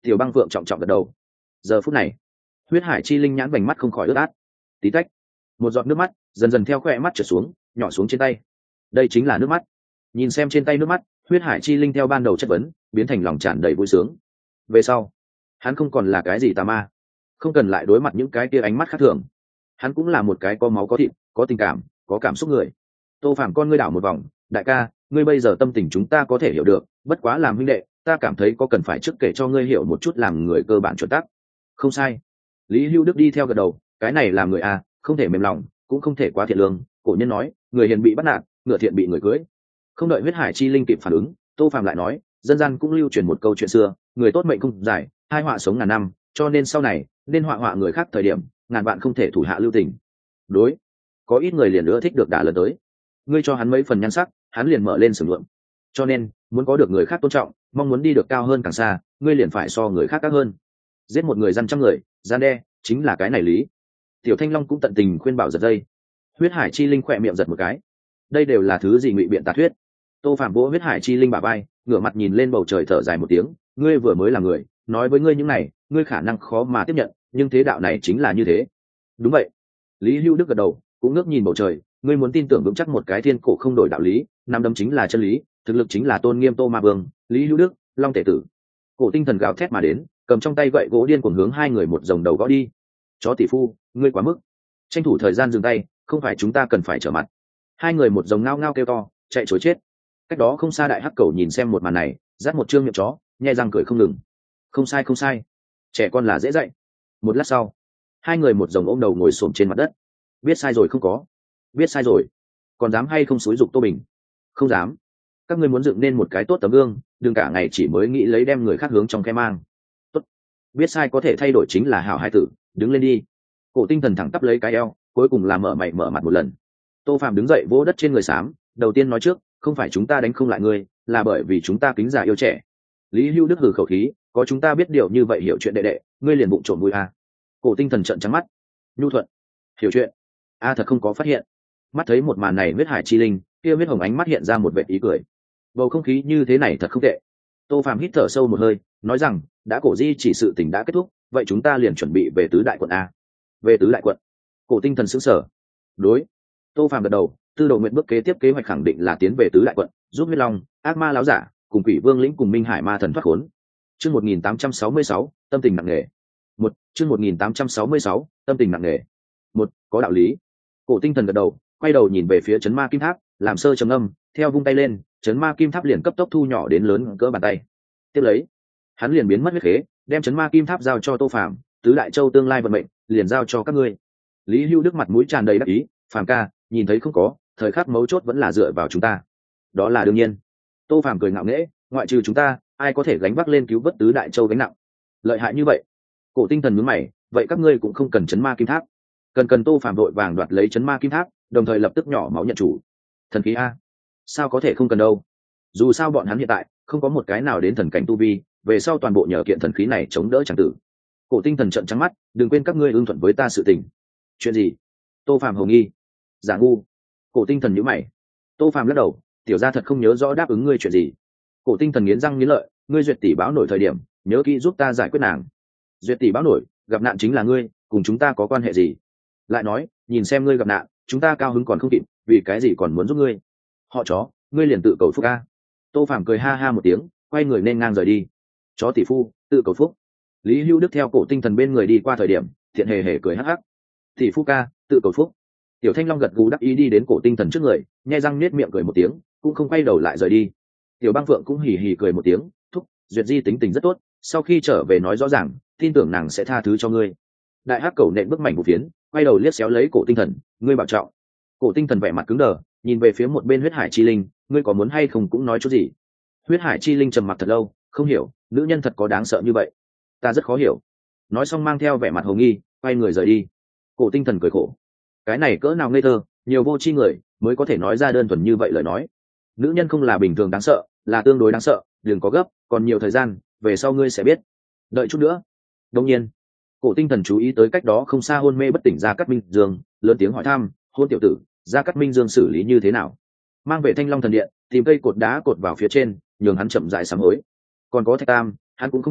Tiểu Băng Phượng trọng trọng gật đầu. Giờ phút này, huyết hải chi linh nhãn vành mắt không khỏi ướt át. Tí tách, một giọt nước mắt dần dần theo khóe mắt trượt xuống, nhỏ xuống trên tay. Đây chính là nước mắt. Nhìn xem trên tay nước mắt, huyết hải chi linh theo ban đầu chất vấn biến thành lòng tràn đầy vui sướng. Về sau, hắn không còn là cái gì tà ma, không cần lại đối mặt những cái kia ánh mắt khác thường. Hắn cũng là một cái có máu có thịt, có tình cảm, có cảm xúc người. Tô Phàm con ngươi đảo một vòng, đại ca, ngươi bây giờ tâm tình chúng ta có thể hiểu được, bất quá làm huynh đệ, ta cảm thấy có cần phải trước kể cho ngươi hiểu một chút làm người cơ bản chuẩn tắc. Không sai. Lý Hưu Đức đi theo gật đầu, cái này làm người a, không thể mềm lòng, cũng không thể quá thiện lương. Cổ nhân nói, người hiền bị bắt nạt, ngựa thiện bị người cưới. Không đợi huyết hải chi linh kịp phản ứng, Tô Phàm lại nói, dân gian cũng lưu truyền một câu chuyện xưa, người tốt mệnh không dài, hai họa sống ngàn năm, cho nên sau này nên họa họa người khác thời điểm, ngàn vạn không thể thủ hạ lưu tình. Đối, có ít người liền nữa thích được đả lần tới, ngươi cho hắn mấy phần nhan sắc, hắn liền mở lên sừng lượng. Cho nên muốn có được người khác tôn trọng, mong muốn đi được cao hơn càng xa, ngươi liền phải so người khác các hơn. Giết một người dân trăm người, gian đe, chính là cái này lý. Tiểu Thanh Long cũng tận tình khuyên bảo giật dây. Huyết hải chi linh khỏe miệng giật một cái. Đây đều là thứ gì ngụy biện tà thuyết. Tô Phạm vỗ huyết hải chi linh bả vai, ngửa mặt nhìn lên bầu trời thở dài một tiếng, ngươi vừa mới là người, nói với ngươi những này, ngươi khả năng khó mà tiếp nhận, nhưng thế đạo này chính là như thế. Đúng vậy. Lý Hưu Đức gật đầu, cũng ngước nhìn bầu trời, ngươi muốn tin tưởng vững chắc một cái thiên cổ không đổi đạo lý, nắm đấm chính là chân lý, thực lực chính là tôn nghiêm Tô Ma Vương, Lý Hưu Đức, Long Tể Tử. Cổ tinh thần gào thét mà đến, cầm trong tay gậy gỗ điên cuồng hướng hai người một dòng đầu gõ đi. Chó tỷ phu, ngươi quá mức. Tranh thủ thời gian dừng tay, không phải chúng ta cần phải trở mặt. Hai người một dòng ngao ngao kêu to, chạy trối chết. Cách đó không xa đại hắc cầu nhìn xem một màn này, dắt một trương miệng chó, nhẹ răng cười không ngừng. Không sai không sai, trẻ con là dễ dạy. Một lát sau, hai người một dòng ôm đầu ngồi xổm trên mặt đất. Biết sai rồi không có? Biết sai rồi, còn dám hay không xúi giục Tô Bình? Không dám. Các ngươi muốn dựng nên một cái tốt tấm gương, đừng cả ngày chỉ mới nghĩ lấy đem người khác hướng trong khe mang. Tốt. Biết sai có thể thay đổi chính là hảo hai tử, đứng lên đi. Cổ tinh thần thẳng tắp lấy cái eo, cuối cùng là mở mày mở mặt một lần. Tô Phạm đứng dậy vỗ đất trên người xám, đầu tiên nói trước, không phải chúng ta đánh không lại ngươi, là bởi vì chúng ta kính già yêu trẻ. Lý Hưu Đức hừ khẩu khí, có chúng ta biết điều như vậy hiểu chuyện đệ đệ, ngươi liền bụng trộm vui à. Cổ tinh thần trợn trắng mắt. Nhu thuận. Hiểu chuyện. A thật không có phát hiện. Mắt thấy một màn này huyết hải chi linh, kia huyết hồng ánh mắt hiện ra một vệt ý cười. Bầu không khí như thế này thật không tệ. Tô Phạm hít thở sâu một hơi, nói rằng, đã cổ di chỉ sự tình đã kết thúc, vậy chúng ta liền chuẩn bị về tứ đại quận a. Về tứ đại quận. Cổ tinh thần sững sờ. Đối. Tô Phạm gật đầu, Tư Đồ Nguyện bước kế tiếp kế hoạch khẳng định là tiến về tứ đại quận, giúp huyết long, ác ma láo giả, cùng quỷ vương lĩnh cùng minh hải ma thần thoát khốn. Chương một nghìn tám trăm sáu mươi sáu, tâm tình nặng nề. Một, chương một nghìn tám trăm sáu mươi sáu, tâm tình nặng nề. Một, có đạo lý. Cổ tinh thần gật đầu, quay đầu nhìn về phía chấn ma kim tháp, làm sơ trầm âm, theo vung tay lên, chấn ma kim tháp liền cấp tốc thu nhỏ đến lớn cỡ bàn tay. Tiếp lấy, hắn liền biến mất huyết khế, đem chấn ma kim tháp giao cho Tô Phàm, tứ đại châu tương lai vận mệnh, liền giao cho các ngươi. Lý Hưu Đức mặt mũi tràn đầy đắc ý, Phàm ca, nhìn thấy không có, thời khắc mấu chốt vẫn là dựa vào chúng ta. Đó là đương nhiên. Tô Phàm cười ngạo nghễ, ngoại trừ chúng ta, ai có thể gánh vác lên cứu vớt tứ đại châu gánh nặng? Lợi hại như vậy. Cổ tinh thần nhướng mày, vậy các ngươi cũng không cần chấn ma kim tháp. Cần cần Tô Phàm vội vàng đoạt lấy chấn ma kim tháp, đồng thời lập tức nhỏ máu nhận chủ. Thần khí a? Sao có thể không cần đâu? Dù sao bọn hắn hiện tại không có một cái nào đến thần cảnh tu vi, về sau toàn bộ nhờ kiện thần khí này chống đỡ chẳng tử. Cổ tinh thần trợn trắng mắt, đừng quên các ngươi ưng thuận với ta sự tình. Chuyện gì? Tô Phàm hồ nghi. Giả ngu. Cổ tinh thần nhíu mày. Tô Phàm lắc đầu, tiểu gia thật không nhớ rõ đáp ứng ngươi chuyện gì. Cổ tinh thần nghiến răng nghiến lợi, ngươi duyệt tỷ báo nổi thời điểm, nhớ kỹ giúp ta giải quyết nàng. Duyệt tỷ báo nổi, gặp nạn chính là ngươi, cùng chúng ta có quan hệ gì? Lại nói, nhìn xem ngươi gặp nạn, chúng ta cao hứng còn không kịp, vì cái gì còn muốn giúp ngươi? Họ chó, ngươi liền tự cầu phúc a. Tô Phàm cười ha ha một tiếng, quay người nên ngang rời đi. Chó tỷ phu, tự cầu phúc. Lý Hưu Đức theo cổ tinh thần bên người đi qua thời điểm, thiện hề hề cười hắc hắc. Tỷ phu ca, tự cầu phúc. Tiểu Thanh Long gật gù đắc ý đi đến cổ tinh thần trước người, nhai răng nết miệng cười một tiếng, cũng không quay đầu lại rời đi. Tiểu Băng Phượng cũng hì hì cười một tiếng, thúc, duyệt di tính tình rất tốt, sau khi trở về nói rõ ràng, tin tưởng nàng sẽ tha thứ cho ngươi. Đại hắc cầu nện bước mảnh một phiến, quay đầu liếc xéo lấy cổ tinh thần, ngươi bảo trọng. Cổ tinh thần vẻ mặt cứng đờ, nhìn về phía một bên huyết hải chi linh, ngươi có muốn hay không cũng nói chút gì. Huyết hải chi linh trầm mặc thật lâu, không hiểu, nữ nhân thật có đáng sợ như vậy? Ta rất khó hiểu. Nói xong mang theo vẻ mặt hồ nghi, quay người rời đi. Cổ tinh thần cười khổ, cái này cỡ nào ngây thơ, nhiều vô tri người mới có thể nói ra đơn thuần như vậy lời nói. Nữ nhân không là bình thường đáng sợ, là tương đối đáng sợ, đừng có gấp, còn nhiều thời gian, về sau ngươi sẽ biết. Đợi chút nữa. Đông nhiên, cổ tinh thần chú ý tới cách đó không xa hôn mê bất tỉnh Gia Cát Minh Dương, lớn tiếng hỏi thăm, hôn tiểu tử, Gia Cát Minh Dương xử lý như thế nào? Mang về Thanh Long thần điện, tìm cây cột đá cột vào phía trên, nhường hắn chậm rãi sám hối. Còn có Thạch Tam, hắn cũng không chết,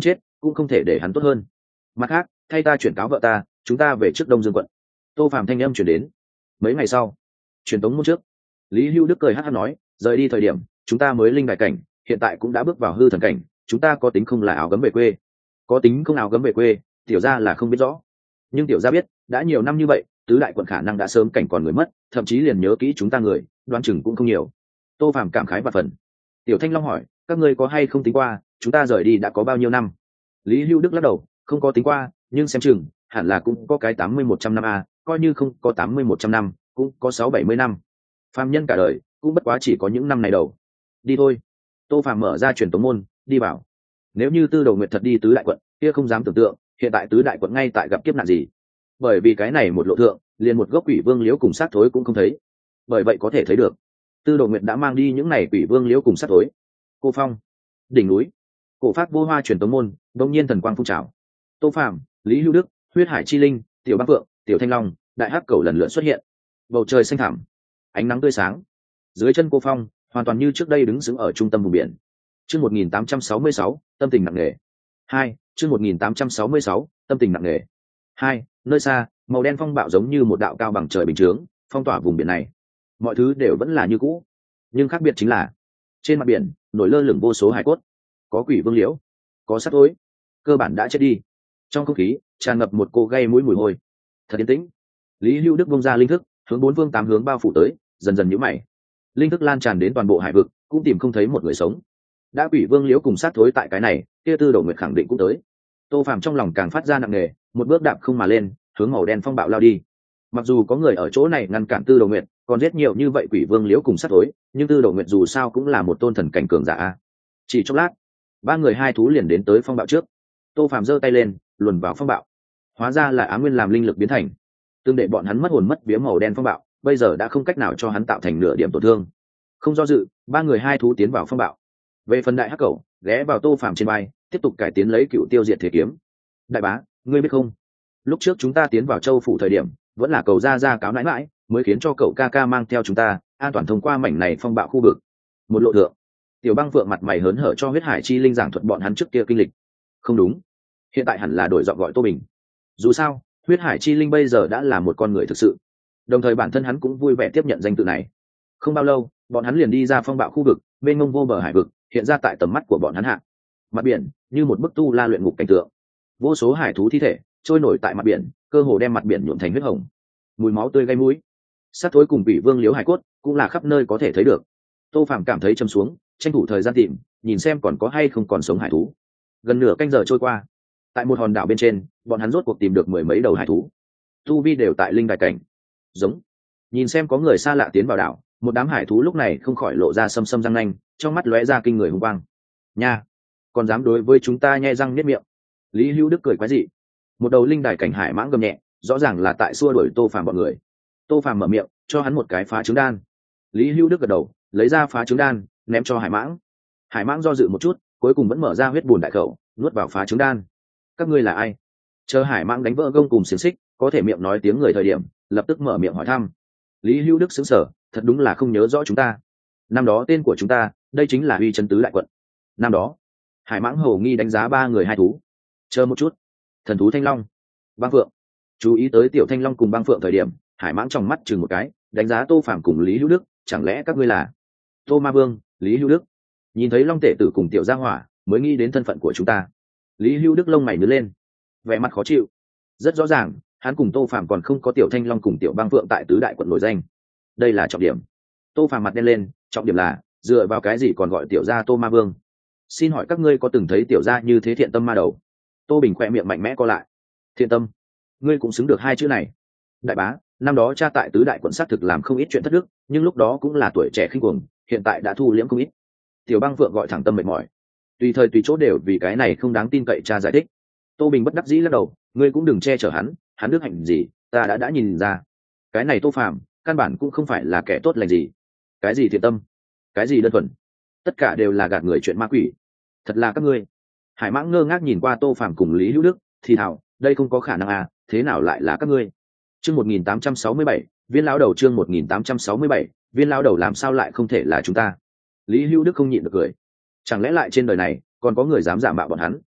cũng không thể để hắn tốt hơn. Mặt khác, thay ta chuyển cáo vợ ta, chúng ta về trước Đông Dương quận. Tô Phàm thanh âm chuyển đến. Mấy ngày sau, truyền tống môn trước, Lý Hưu Đức cười hát hát nói, rời đi thời điểm chúng ta mới linh đại cảnh, hiện tại cũng đã bước vào hư thần cảnh, chúng ta có tính không là áo gấm về quê? Có tính không áo gấm về quê, tiểu gia là không biết rõ, nhưng tiểu gia biết đã nhiều năm như vậy, tứ đại quận khả năng đã sớm cảnh còn người mất, thậm chí liền nhớ kỹ chúng ta người đoán chừng cũng không nhiều. Tô Phàm cảm khái và phần. Tiểu Thanh Long hỏi, các ngươi có hay không tính qua chúng ta rời đi đã có bao nhiêu năm? Lý Hưu Đức lắc đầu, không có tính qua, nhưng xem chừng hẳn là cũng có cái tám mươi một trăm năm a, coi như không có tám mươi một trăm năm cũng có sáu bảy mươi năm. Phàm nhân cả đời cũng bất quá chỉ có những năm này đầu. Đi thôi. Tô Phàm mở ra truyền tống môn đi vào. Nếu như Tư Đồ Nguyệt thật đi tứ đại quận, kia không dám tưởng tượng hiện tại tứ đại quận ngay tại gặp kiếp nạn gì. Bởi vì cái này một lộ thượng liền một gốc quỷ vương liễu cùng sát thối cũng không thấy, bởi vậy có thể thấy được Tư Đồ Nguyệt đã mang đi những này quỷ vương liễu cùng sát thối. Cô Phong, đỉnh núi, cổ pháp vô hoa truyền tống môn đông nhiên thần quang phun trào. Tô Phàm, Lý Hưu Đức, Huyết Hải Chi Linh, Tiểu Băng Phượng, Tiểu Thanh Long, Đại Hắc Cẩu lần lượt xuất hiện. Bầu trời xanh thẳm, ánh nắng tươi sáng. Dưới chân Cô Phong hoàn toàn như trước đây đứng sững ở trung tâm vùng biển. Chương một nghìn tám trăm sáu mươi sáu, tâm tình nặng nề. Hai, chương một nghìn tám trăm sáu mươi sáu, tâm tình nặng nề. Hai, nơi xa, màu đen phong bạo giống như một đạo cao bằng trời bình chướng, phong tỏa vùng biển này. Mọi thứ đều vẫn là như cũ, nhưng khác biệt chính là trên mặt biển nổi lơ lửng vô số hải cốt, có quỷ vương liễu, có sắt thối, cơ bản đã chết đi. Trong không khí tràn ngập một cô gây mũi mùi hôi. Thật yên tĩnh. Lý Hưu Đức bung ra linh thức, hướng bốn phương tám hướng bao phủ tới, dần dần nhíu mày. Linh thức lan tràn đến toàn bộ hải vực, cũng tìm không thấy một người sống. Đã quỷ vương liễu cùng sát thối tại cái này, kia Tư Đồ Nguyệt khẳng định cũng tới. Tô Phàm trong lòng càng phát ra nặng nề, một bước đạp không mà lên, hướng màu đen phong bạo lao đi. Mặc dù có người ở chỗ này ngăn cản Tư Đồ Nguyệt, còn giết nhiều như vậy quỷ vương liễu cùng sát thối, nhưng Tư Đồ Nguyệt dù sao cũng là một tôn thần cảnh cường giả. Chỉ chốc lát, ba người hai thú liền đến tới phong bạo trước. Tô Phàm giơ tay lên, luồn vào phong bạo. Hóa ra là Á Nguyên làm linh lực biến thành, tương để bọn hắn mất hồn mất vía màu đen phong bạo, bây giờ đã không cách nào cho hắn tạo thành nửa điểm tổn thương. Không do dự, ba người hai thú tiến vào phong bạo. Về phần Đại Hắc Cẩu, ghé vào Tô Phàm trên vai, tiếp tục cải tiến lấy cựu tiêu diệt thể kiếm. Đại bá, ngươi biết không, lúc trước chúng ta tiến vào châu phủ thời điểm, vẫn là cầu ra ra cáo nãi mãi mới khiến cho cậu ca ca mang theo chúng ta an toàn thông qua mảnh này phong bạo khu vực. Một lộ thượng, Tiểu Băng Phượng mặt mày hớn hở cho Huyết Hải Chi Linh giảng thuật bọn hắn trước kia kinh lịch. Không đúng, hiện tại hẳn là đổi giọng gọi Tô Bình. Dù sao, Huyết Hải Chi Linh bây giờ đã là một con người thực sự, đồng thời bản thân hắn cũng vui vẻ tiếp nhận danh tự này. Không bao lâu, bọn hắn liền đi ra phong bạo khu vực, bên ngông vô bờ hải vực hiện ra tại tầm mắt của bọn hắn hạ. Mặt biển như một bức tu la luyện ngục cảnh tượng, vô số hải thú thi thể trôi nổi tại mặt biển, cơ hồ đem mặt biển nhuộm thành huyết hồng. Mùi máu tươi gây mũi, sát thối cùng quỷ vương liếu hải cốt cũng là khắp nơi có thể thấy được. Tô Phàm cảm thấy châm xuống, tranh thủ thời gian tìm, nhìn xem còn có hay không còn sống hải thú. Gần nửa canh giờ trôi qua, tại một hòn đảo bên trên, bọn hắn rốt cuộc tìm được mười mấy đầu hải thú, tu vi đều tại linh đại cảnh. Giống, nhìn xem có người xa lạ tiến vào đảo, một đám hải thú lúc này không khỏi lộ ra sâm sâm răng nanh, trong mắt lóe ra kinh người hung quang. Nha, còn dám đối với chúng ta nhe răng niết miệng. Lý Hữu Đức cười quái dị. Một đầu linh đài cảnh hải mãng gầm nhẹ, rõ ràng là tại xua đuổi Tô Phàm bọn người. Tô Phàm mở miệng, cho hắn một cái phá trứng đan. Lý Hữu Đức gật đầu, lấy ra phá trứng đan, ném cho hải mãng. Hải mãng do dự một chút, cuối cùng vẫn mở ra huyết bùn đại khẩu, nuốt vào phá trứng đan. Các ngươi là ai? Chờ hải mãng đánh vỡ gông cùng xiềng xích, có thể miệng nói tiếng người thời điểm, lập tức mở miệng hỏi thăm. Lý Hữu Đức sững sờ, thật đúng là không nhớ rõ chúng ta. Năm đó tên của chúng ta, đây chính là Uy Chân Tứ đại quận. Năm đó, hải mãng hầu nghi đánh giá ba người hai thú. Chờ một chút, thần thú Thanh Long, Băng Phượng. Chú ý tới tiểu Thanh Long cùng Băng Phượng thời điểm, hải mãng trong mắt chừng một cái, đánh giá Tô Phàm cùng Lý Hữu Đức, chẳng lẽ các ngươi là Tô Ma Vương, Lý Hữu Đức? Nhìn thấy Long Tể Tử cùng tiểu Gia Hỏa, mới nghĩ đến thân phận của chúng ta. Lý Hữu Đức lông mày nhướng lên, vẻ mặt khó chịu. Rất rõ ràng, hắn cùng Tô Phàm còn không có tiểu Thanh Long cùng tiểu Băng Phượng tại tứ đại quận nổi danh. Đây là trọng điểm. Tô Phàm mặt đen lên, trọng điểm là dựa vào cái gì còn gọi tiểu gia Tô Ma Vương? Xin hỏi các ngươi có từng thấy tiểu gia như thế thiện tâm ma đầu? Tô Bình khỏe miệng mạnh mẽ co lại. Thiện tâm? Ngươi cũng xứng được hai chữ này. Đại bá, năm đó cha tại tứ đại quận xác thực làm không ít chuyện thất đức, nhưng lúc đó cũng là tuổi trẻ khinh cuồng, hiện tại đã thu liễm không ít. Tiểu Băng Phượng gọi thẳng tâm mệt mỏi, tùy thời tùy chỗ đều vì cái này không đáng tin cậy cha giải thích. Tô Bình bất đắc dĩ lắc đầu, ngươi cũng đừng che chở hắn, hắn đức hạnh gì ta đã đã nhìn ra. Cái này Tô Phàm căn bản cũng không phải là kẻ tốt lành gì. Cái gì thiện tâm, cái gì đơn thuần, tất cả đều là gạt người chuyện ma quỷ. Thật là các ngươi. Hải mãng ngơ ngác nhìn qua Tô Phàm cùng Lý Hữu Đức, thì thào, đây không có khả năng à, thế nào lại là các ngươi? Chương một nghìn tám trăm sáu mươi bảy, viên lão đầu. Chương một nghìn tám trăm sáu mươi bảy, viên lão đầu. Làm sao lại không thể là chúng ta? Lý Hữu Đức không nhịn được cười. Chẳng lẽ lại trên đời này còn có người dám giả mạo bọn hắn?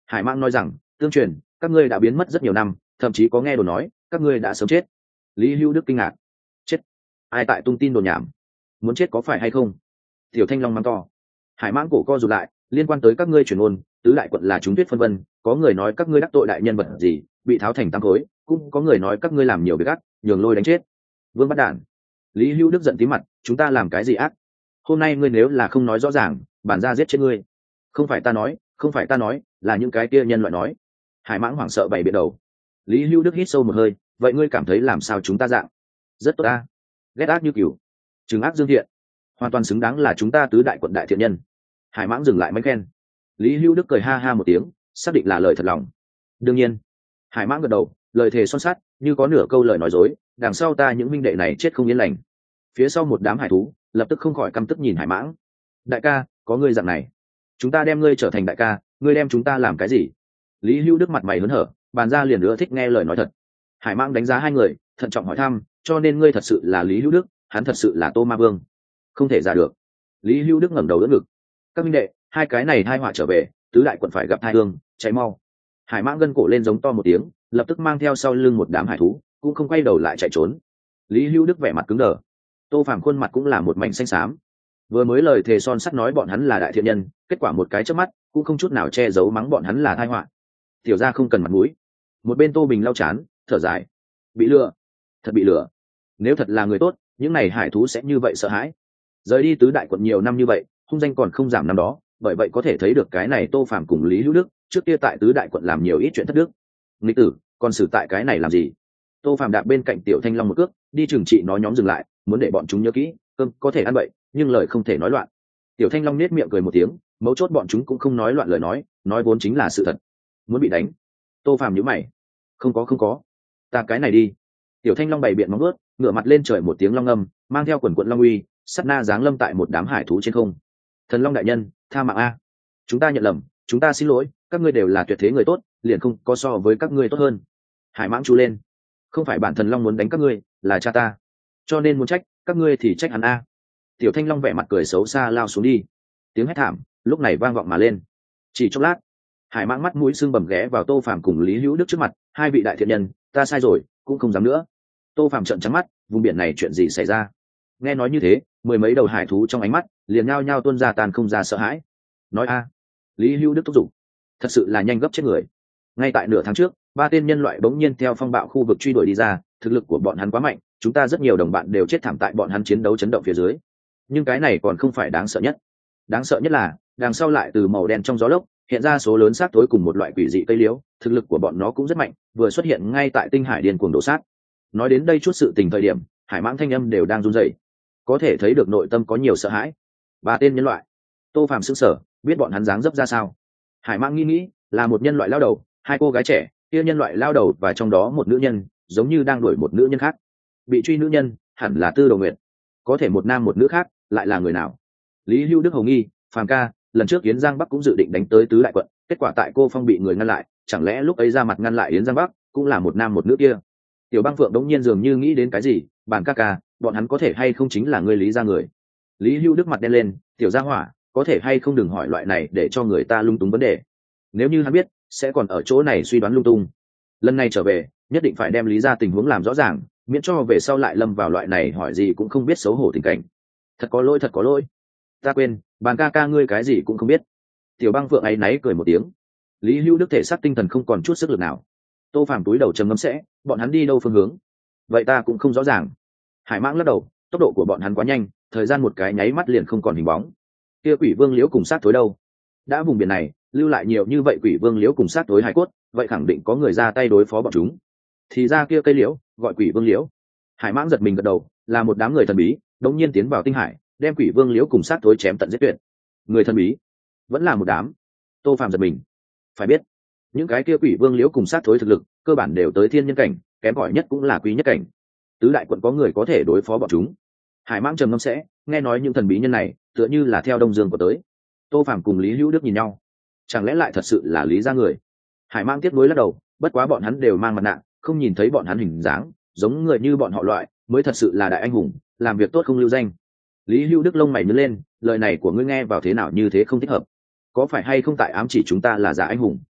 Hải Mãng nói rằng tương truyền các ngươi đã biến mất rất nhiều năm, thậm chí có nghe đồn nói các ngươi đã sớm chết. Lý Hữu Đức kinh ngạc. Chết? Ai tại tung tin đồn nhảm? Muốn chết có phải hay không? Tiểu Thanh Long mắng to. Hải Mãng cổ co rụt lại, liên quan tới các ngươi truyền ngôn, tứ đại quận là chúng tuyết phân vân, có người nói các ngươi đắc tội đại nhân vật gì, bị tháo thành tam khối, cũng có người nói các ngươi làm nhiều việc ác, nhường lôi đánh chết. Vương bắt đản. Lý Hữu Đức giận tím mặt, chúng ta làm cái gì ác? Hôm nay ngươi nếu là không nói rõ ràng, bản ra giết chết ngươi. Không phải ta nói, không phải ta nói, là những cái kia nhân loại nói. Hải Mãng hoảng sợ bày biện đầu. Lý Hữu Đức hít sâu một hơi, vậy ngươi cảm thấy làm sao chúng ta dạng? Rất tốt ta. Ghét ác như cừu, trừng ác dương thiện, hoàn toàn xứng đáng là chúng ta tứ đại quận đại thiện nhân. Hải Mãng dừng lại mấy khen. Lý Hữu Đức cười ha ha một tiếng, xác định là lời thật lòng. Đương nhiên. Hải Mãng gật đầu, lời thề son sắt, như có nửa câu lời nói dối, đằng sau ta những minh đệ này chết không yên lành. Phía sau một đám hải thú lập tức không khỏi căm tức nhìn Hải Mãng. Đại ca, có ngươi dạng này, chúng ta đem ngươi trở thành đại ca, ngươi đem chúng ta làm cái gì? Lý Hữu Đức mặt mày hớn hở, bàn ra liền nữa thích nghe lời nói thật. Hải Mãng đánh giá hai người, thận trọng hỏi thăm, cho nên ngươi thật sự là Lý Hữu Đức, hắn thật sự là Tô Ma Vương? Không thể giả được. Lý Hữu Đức ngẩng đầu đỡ ngực. Các minh đệ, hai cái này hai họa trở về, tứ đại quận phải gặp hai hương, cháy mau. Hải Mãng gân cổ lên giống to một tiếng, lập tức mang theo sau lưng một đám hải thú, cũng không quay đầu lại chạy trốn. Lý Hữu Đức vẻ mặt cứng đờ. Tô Phàm khuôn mặt cũng là một mảnh xanh xám. Vừa mới lời thề son sắt nói bọn hắn là đại thiện nhân, kết quả một cái chớp mắt cũng không chút nào che giấu mắng bọn hắn là tai họa. Tiểu gia không cần mặt mũi. Một bên Tô Bình lau chán, thở dài. Bị lừa, thật bị lừa. Nếu thật là người tốt, những này hải thú sẽ như vậy sợ hãi. Rời đi tứ đại quận nhiều năm như vậy, hung danh còn không giảm năm đó, bởi vậy có thể thấy được cái này Tô Phàm cùng Lý Hữu Đức trước kia tại tứ đại quận làm nhiều ít chuyện thất đức. Nghịch tử, còn xử tại cái này làm gì? Tô Phàm đạp bên cạnh Tiểu Thanh Long một cước, đi trừng trị nó nhóm dừng lại, muốn để bọn chúng nhớ kỹ, cơm có thể ăn bậy, nhưng lời không thể nói loạn. Tiểu Thanh Long nết miệng cười một tiếng, mấu chốt bọn chúng cũng không nói loạn lời nói, nói vốn chính là sự thật. Muốn bị đánh? Tô Phàm nhíu mày. Không có không có, ta cái này đi. Tiểu Thanh Long bày biện móng vuốt, ngửa mặt lên trời một tiếng long ngâm, mang theo quần quận long uy, sát na giáng lâm tại một đám hải thú trên không. Thần Long đại nhân, tha mạng a, chúng ta nhận lầm, chúng ta xin lỗi, các ngươi đều là tuyệt thế người tốt, liền không có so với các ngươi tốt hơn. Hải Mãng chú lên. Không phải bản Thần Long muốn đánh các ngươi, là cha ta, cho nên muốn trách các ngươi thì trách hắn a. Tiểu Thanh Long vẻ mặt cười xấu xa lao xuống đi. Tiếng hét thảm lúc này vang vọng mà lên. Chỉ chốc lát, Hải Mãng mắt mũi sưng bầm ghé vào Tô Phàm cùng Lý Hữu Đức trước mặt, hai vị đại thiện nhân, ta sai rồi, cũng không dám nữa. Tô Phàm trợn trắng mắt, vùng biển này chuyện gì xảy ra? Nghe nói như thế, mười mấy đầu hải thú trong ánh mắt liền nhao nhao tuôn ra tàn không ra sợ hãi. Nói a. Lý Hữu Đức thúc giục. Thật sự là nhanh gấp chết người. Ngay tại nửa tháng trước, ba tên nhân loại bỗng nhiên theo phong bạo khu vực truy đuổi đi ra, thực lực của bọn hắn quá mạnh, chúng ta rất nhiều đồng bạn đều chết thảm tại bọn hắn chiến đấu chấn động phía dưới. Nhưng cái này còn không phải đáng sợ nhất. Đáng sợ nhất là đằng sau lại từ màu đen trong gió lốc hiện ra số lớn xác tối cùng một loại quỷ dị cây liễu, thực lực của bọn nó cũng rất mạnh, vừa xuất hiện ngay tại tinh hải điên cuồng đổ sát. Nói đến đây chút sự tình thời điểm, Hải Mãng thanh âm đều đang run rẩy, có thể thấy được nội tâm có nhiều sợ hãi. Ba tên nhân loại. Tô Phàm sững sờ, biết bọn hắn dáng dấp ra sao. Hải Mãng nghĩ nghĩ, là một nhân loại lao đầu, hai cô gái trẻ, kia nhân loại lao đầu và trong đó một nữ nhân, giống như đang đuổi một nữ nhân khác. Bị truy nữ nhân hẳn là Tư Đồ Nguyệt, có thể một nam một nữ khác lại là người nào? Lý Hữu Đức hầu nghi, Phàm ca, lần trước Yến Giang Bắc cũng dự định đánh tới tứ đại quận, kết quả tại cô Phong bị người ngăn lại, chẳng lẽ lúc ấy ra mặt ngăn lại Yến Giang Bắc cũng là một nam một nữ kia? Tiểu Băng Phượng đống nhiên dường như nghĩ đến cái gì, Bàn ca ca, bọn hắn có thể hay không chính là ngươi Lý gia người? Lý Hữu Đức mặt đen lên, tiểu gia hỏa, có thể hay không đừng hỏi loại này để cho người ta lung túng vấn đề. Nếu như hắn biết, sẽ còn ở chỗ này suy đoán lung tung. Lần này trở về, nhất định phải đem Lý gia tình huống làm rõ ràng, miễn cho về sau lại lâm vào loại này hỏi gì cũng không biết xấu hổ tình cảnh. Thật có lỗi, thật có lỗi. Ta quên, Bàn ca ca ngươi cái gì cũng không biết. Tiểu Băng Phượng áy náy cười một tiếng. Lý Hữu Đức thể xác tinh thần không còn chút sức lực nào. Tô Phàm túi đầu trầm ngâm sẽ, bọn hắn đi đâu phương hướng? Vậy ta cũng không rõ ràng. Hải Mãng lắc đầu, tốc độ của bọn hắn quá nhanh, thời gian một cái nháy mắt liền không còn hình bóng. Kia Quỷ Vương Liễu cùng sát tối đâu? Đã vùng biển này lưu lại nhiều như vậy Quỷ Vương Liễu cùng sát tối hải cốt, vậy khẳng định có người ra tay đối phó bọn chúng. Thì ra kia cây liễu gọi Quỷ Vương Liễu. Hải Mãng giật mình gật đầu, là một đám người thần bí đống nhiên tiến vào tinh hải, đem Quỷ Vương Liễu cùng sát tối chém tận giết tuyệt. Người thần bí vẫn là một đám. Tô Phàm giật mình. Phải biết, những cái kia Quỷ Vương Liễu cùng sát tối thực lực cơ bản đều tới thiên nhân cảnh, kém cỏi nhất cũng là quý nhất cảnh. Tứ đại quận có người có thể đối phó bọn chúng. Hải Mãng trầm ngâm sẽ, nghe nói những thần bí nhân này tựa như là theo Đông Dương của tới. Tô Phàm cùng Lý Hữu Đức nhìn nhau, chẳng lẽ lại thật sự là Lý gia người? Hải Mãng tiếp nối lắc đầu, bất quá bọn hắn đều mang mặt nạ, không nhìn thấy bọn hắn hình dáng, giống người như bọn họ loại mới thật sự là đại anh hùng, làm việc tốt không lưu danh. Lý Hữu Đức lông mày nhướng lên, lời này của ngươi nghe vào thế nào như thế không thích hợp, có phải hay không tại ám chỉ chúng ta là giả anh hùng?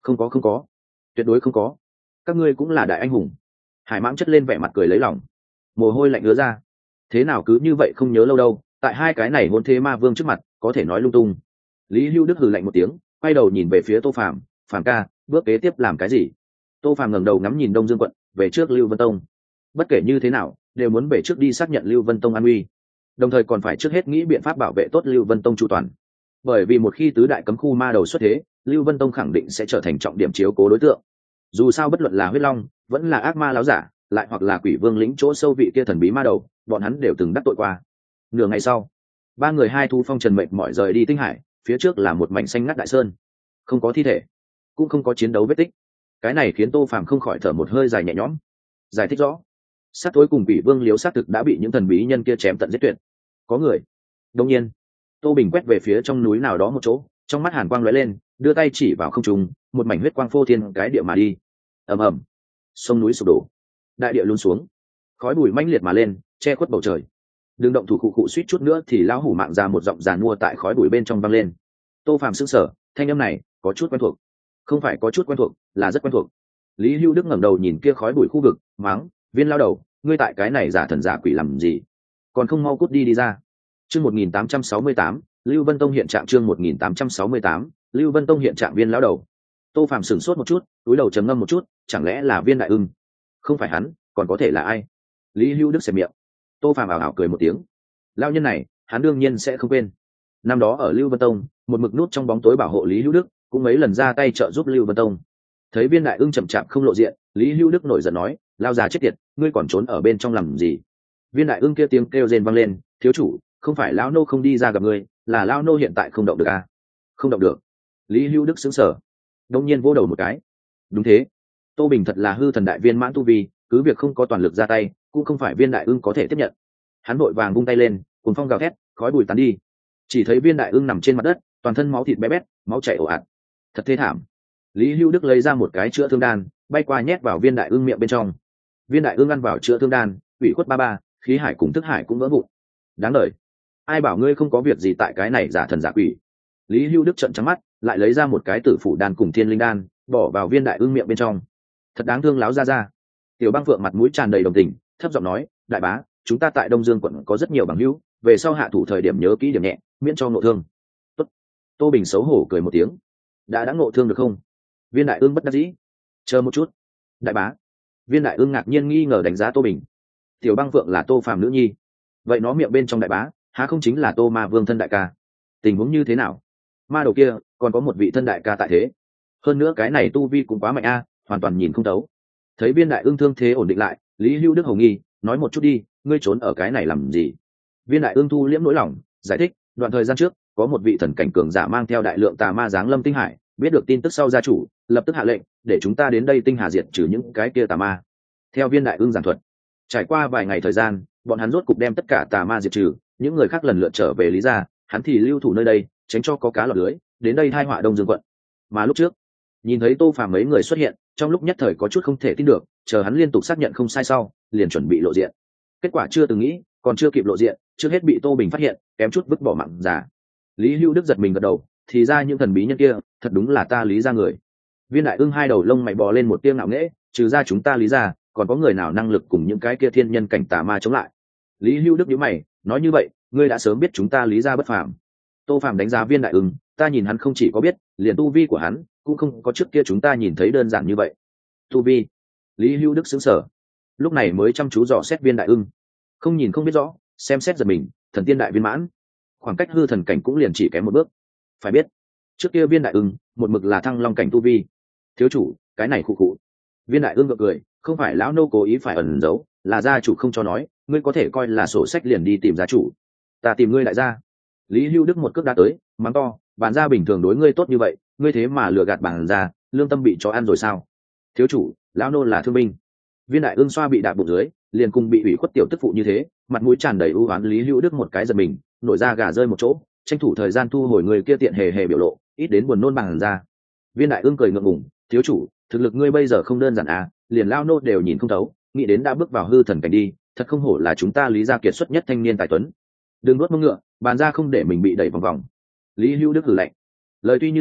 Không có không có, tuyệt đối không có, các ngươi cũng là đại anh hùng. Hải mãng chất lên vẻ mặt cười lấy lòng, mồ hôi lạnh ứa ra. Thế nào cứ như vậy không nhớ lâu đâu, tại hai cái này hôn thế ma vương trước mặt có thể nói lung tung. Lý Hưu Đức hừ lạnh một tiếng, quay đầu nhìn về phía Tô Phàm, "Phàm ca, bước kế tiếp làm cái gì?" Tô Phàm ngẩng đầu ngắm nhìn Đông Dương quận, về trước Lưu Vân Tông. Bất kể như thế nào, đều muốn về trước đi xác nhận Lưu Vân Tông an uy, đồng thời còn phải trước hết nghĩ biện pháp bảo vệ tốt Lưu Vân Tông chu toàn. Bởi vì một khi tứ đại cấm khu ma đầu xuất thế, Lưu Vân Tông khẳng định sẽ trở thành trọng điểm chiếu cố đối tượng. Dù sao bất luận là huyết long, vẫn là ác ma láo giả, lại hoặc là quỷ vương lĩnh chỗ sâu vị kia thần bí ma đầu, bọn hắn đều từng đắc tội qua. Nửa ngày sau, ba người hai thu phong trần mệt mỏi rời đi Tinh Hải, phía trước là một mảnh xanh ngắt đại sơn, không có thi thể, cũng không có chiến đấu vết tích. Cái này khiến Tô Phàm không khỏi thở một hơi dài nhẹ nhõm. Giải thích rõ, sát tối cùng quỷ vương liếu sát thực đã bị những thần bí nhân kia chém tận giết tuyệt. Có người. Đương nhiên, Tô Bình quét về phía trong núi nào đó một chỗ, trong mắt hàn quang lóe lên, đưa tay chỉ vào không trung, một mảnh huyết quang phô thiên cái địa mà đi. Ầm ầm, sông núi sụp đổ, đại địa lún xuống, khói bụi mãnh liệt mà lên, che khuất bầu trời. Đường động thủ cụ cụ suýt chút nữa thì lão hủ mạng ra một giọng giàn mua tại khói bụi bên trong vang lên. Tô Phàm sững sờ, thanh âm này có chút quen thuộc. Không phải có chút quen thuộc, là rất quen thuộc. Lý Hưu Đức ngẩng đầu nhìn kia khói bụi khu vực, mắng, "Viên lao đầu, ngươi tại cái này giả thần giả quỷ làm gì? Còn không mau cút đi đi ra." Chương một nghìn tám trăm sáu mươi tám, Lưu Vân Tông hiện trạng chương một nghìn tám trăm sáu mươi tám, Lưu Vân Tông hiện trạng Viên lão đầu. Tô Phàm sửng sốt một chút, cúi đầu trầm ngâm một chút, chẳng lẽ là Viên Đại Ưng? Không phải hắn, còn có thể là ai? Lý Hưu Đức xẹp miệng. Tô Phàm ảo ảo cười một tiếng. Lão nhân này, hắn đương nhiên sẽ không quên. Năm đó ở Lưu Vân Tông, một mực nút trong bóng tối bảo hộ Lý Hưu Đức, cũng mấy lần ra tay trợ giúp Lưu Vân Tông. Thấy Viên Đại Ưng chậm chạp không lộ diện, Lý Hưu Đức nổi giận nói, "Lao già chết tiệt, ngươi còn trốn ở bên trong làm gì?" Viên Đại Ưng kia tiếng kêu rên vang lên, "Thiếu chủ, không phải lão nô không đi ra gặp ngươi, là lão nô hiện tại không động được à?" "Không động được?" Lý Hưu Đức sững sờ, đông nhiên vỗ đầu một cái. Đúng thế, Tô Bình thật là hư thần đại viên mãn tu vi, cứ việc không có toàn lực ra tay, cũng không phải Viên Đại Ưng có thể tiếp nhận. Hắn vội vàng vung tay lên, cuồng phong gào thét, khói bụi tán đi. Chỉ thấy Viên Đại Ưng nằm trên mặt đất, toàn thân máu thịt bé bét, máu chảy ồ ạt. Thật thê thảm. Lý Hưu Đức lấy ra một cái chữa thương đan, bay qua nhét vào Viên Đại Ưng miệng bên trong. Viên Đại Ưng ăn vào chữa thương đan, ủy khuất ba ba, khí hải cùng thức hải cũng vỡ vụn. Đáng đời, ai bảo ngươi không có việc gì tại cái này giả thần giả quỷ. Lý Hưu Đức trợn trắng mắt, lại lấy ra một cái tử phủ đan cùng thiên linh đan, bỏ vào Viên Đại Ưng miệng bên trong. Thật đáng thương láo ra ra. Tiểu Băng Phượng mặt mũi tràn đầy đồng tình, thấp giọng nói, "Đại bá, chúng ta tại Đông Dương quận có rất nhiều bằng hữu, về sau hạ thủ thời điểm nhớ kỹ điểm nhẹ, miễn cho ngộ thương." Tốt. Tô Bình xấu hổ cười một tiếng. "Đã đã ngộ thương được không?" Viên Đại Ưng bất đắc dĩ. "Chờ một chút." "Đại bá." Viên Đại Ưng ngạc nhiên nghi ngờ đánh giá Tô Bình. Tiểu Băng Phượng là Tô Phàm nữ nhi, vậy nó miệng bên trong đại bá há không chính là Tô Ma Vương thân đại ca? Tình huống như thế nào? Ma đầu kia còn có một vị thân đại ca tại thế, hơn nữa cái này tu vi cũng quá mạnh a, hoàn toàn nhìn không thấu. Thấy Viên Đại Ưng thương thế ổn định lại, Lý Hưu Đức hồng nghi, nói một chút đi, ngươi trốn ở cái này làm gì? Viên Đại Ưng thu liễm nỗi lòng, giải thích, đoạn thời gian trước có một vị thần cảnh cường giả mang theo đại lượng tà ma giáng lâm Tinh Hải, biết được tin tức sau gia chủ lập tức hạ lệnh để chúng ta đến đây Tinh Hà diệt trừ những cái kia tà ma. Theo Viên Đại Ưng giảng thuật, trải qua vài ngày thời gian, bọn hắn rốt cục đem tất cả tà ma diệt trừ, những người khác lần lượt trở về Lý gia, hắn thì lưu thủ nơi đây, tránh cho có cá lọt lưới, đến đây tai họa Đông Dương quận. Mà lúc trước, nhìn thấy Tô Phàm mấy người xuất hiện, trong lúc nhất thời có chút không thể tin được, chờ hắn liên tục xác nhận không sai sau, liền chuẩn bị lộ diện. Kết quả chưa từng nghĩ, còn chưa kịp lộ diện, trước hết bị Tô Bình phát hiện, kém chút vứt bỏ mạng giả. Lý Hưu Đức giật mình gật đầu, thì ra những thần bí nhân kia, thật đúng là ta Lý gia người. Viên Đại Ưng hai đầu lông mày bò lên một tia ngạo nghễ, trừ ra chúng ta Lý gia, còn có người nào năng lực cùng những cái kia thiên nhân cảnh tà ma chống lại? Lý Hưu Đức nhíu mày, nói như vậy, ngươi đã sớm biết chúng ta Lý gia bất phàm. Tô Phàm đánh giá Viên Đại Ưng, ta nhìn hắn không chỉ có biết, liền tu vi của hắn cũng không có trước kia chúng ta nhìn thấy đơn giản như vậy. Tu vi? Lý Hưu Đức sững sờ, lúc này mới chăm chú dò xét Viên Đại Ưng. Không nhìn không biết rõ, xem xét giật mình, thần tiên đại viên mãn, khoảng cách hư thần cảnh cũng liền chỉ kém một bước. Phải biết, trước kia Viên Đại Ưng một mực là thăng long cảnh tu vi. Thiếu chủ, cái này khụ khụ. Viên Đại Ưng gượng cười, không phải lão nô cố ý phải ẩn giấu, là gia chủ không cho nói, ngươi có thể coi là sổ sách liền đi tìm gia chủ. Ta tìm ngươi đại gia. Lý Hưu Đức một cước đá tới, mắng to, bản gia bình thường đối ngươi tốt như vậy, ngươi thế mà lừa gạt bản gia, lương tâm bị chó ăn rồi sao? Thiếu chủ, lão nô là thương binh. Viên Đại Ưng xoa bị đạp bụng dưới, liền cùng bị ủy khuất tiểu tức phụ như thế, mặt mũi tràn đầy ưu oán. Lý Hưu Đức một cái giật mình, nổi da gà rơi một chỗ, tranh thủ thời gian thu hồi người kia tiện hề hề biểu lộ, ít đến buồn nôn bản gia. Viên Đại Ưng cười ngượng ngùng, thiếu chủ, thực lực ngươi bây giờ không đơn giản à, liền lao nô đều nhìn không thấu, nghĩ đến đã bước vào hư thần cảnh đi, thật không hổ là chúng ta Lý gia kiệt xuất nhất thanh niên tài tuấn. Đừng nuốt mông ngựa, bàn ra không để mình bị đẩy vòng vòng. Lý Hưu Đức hừ lạnh, lời tuy như thế,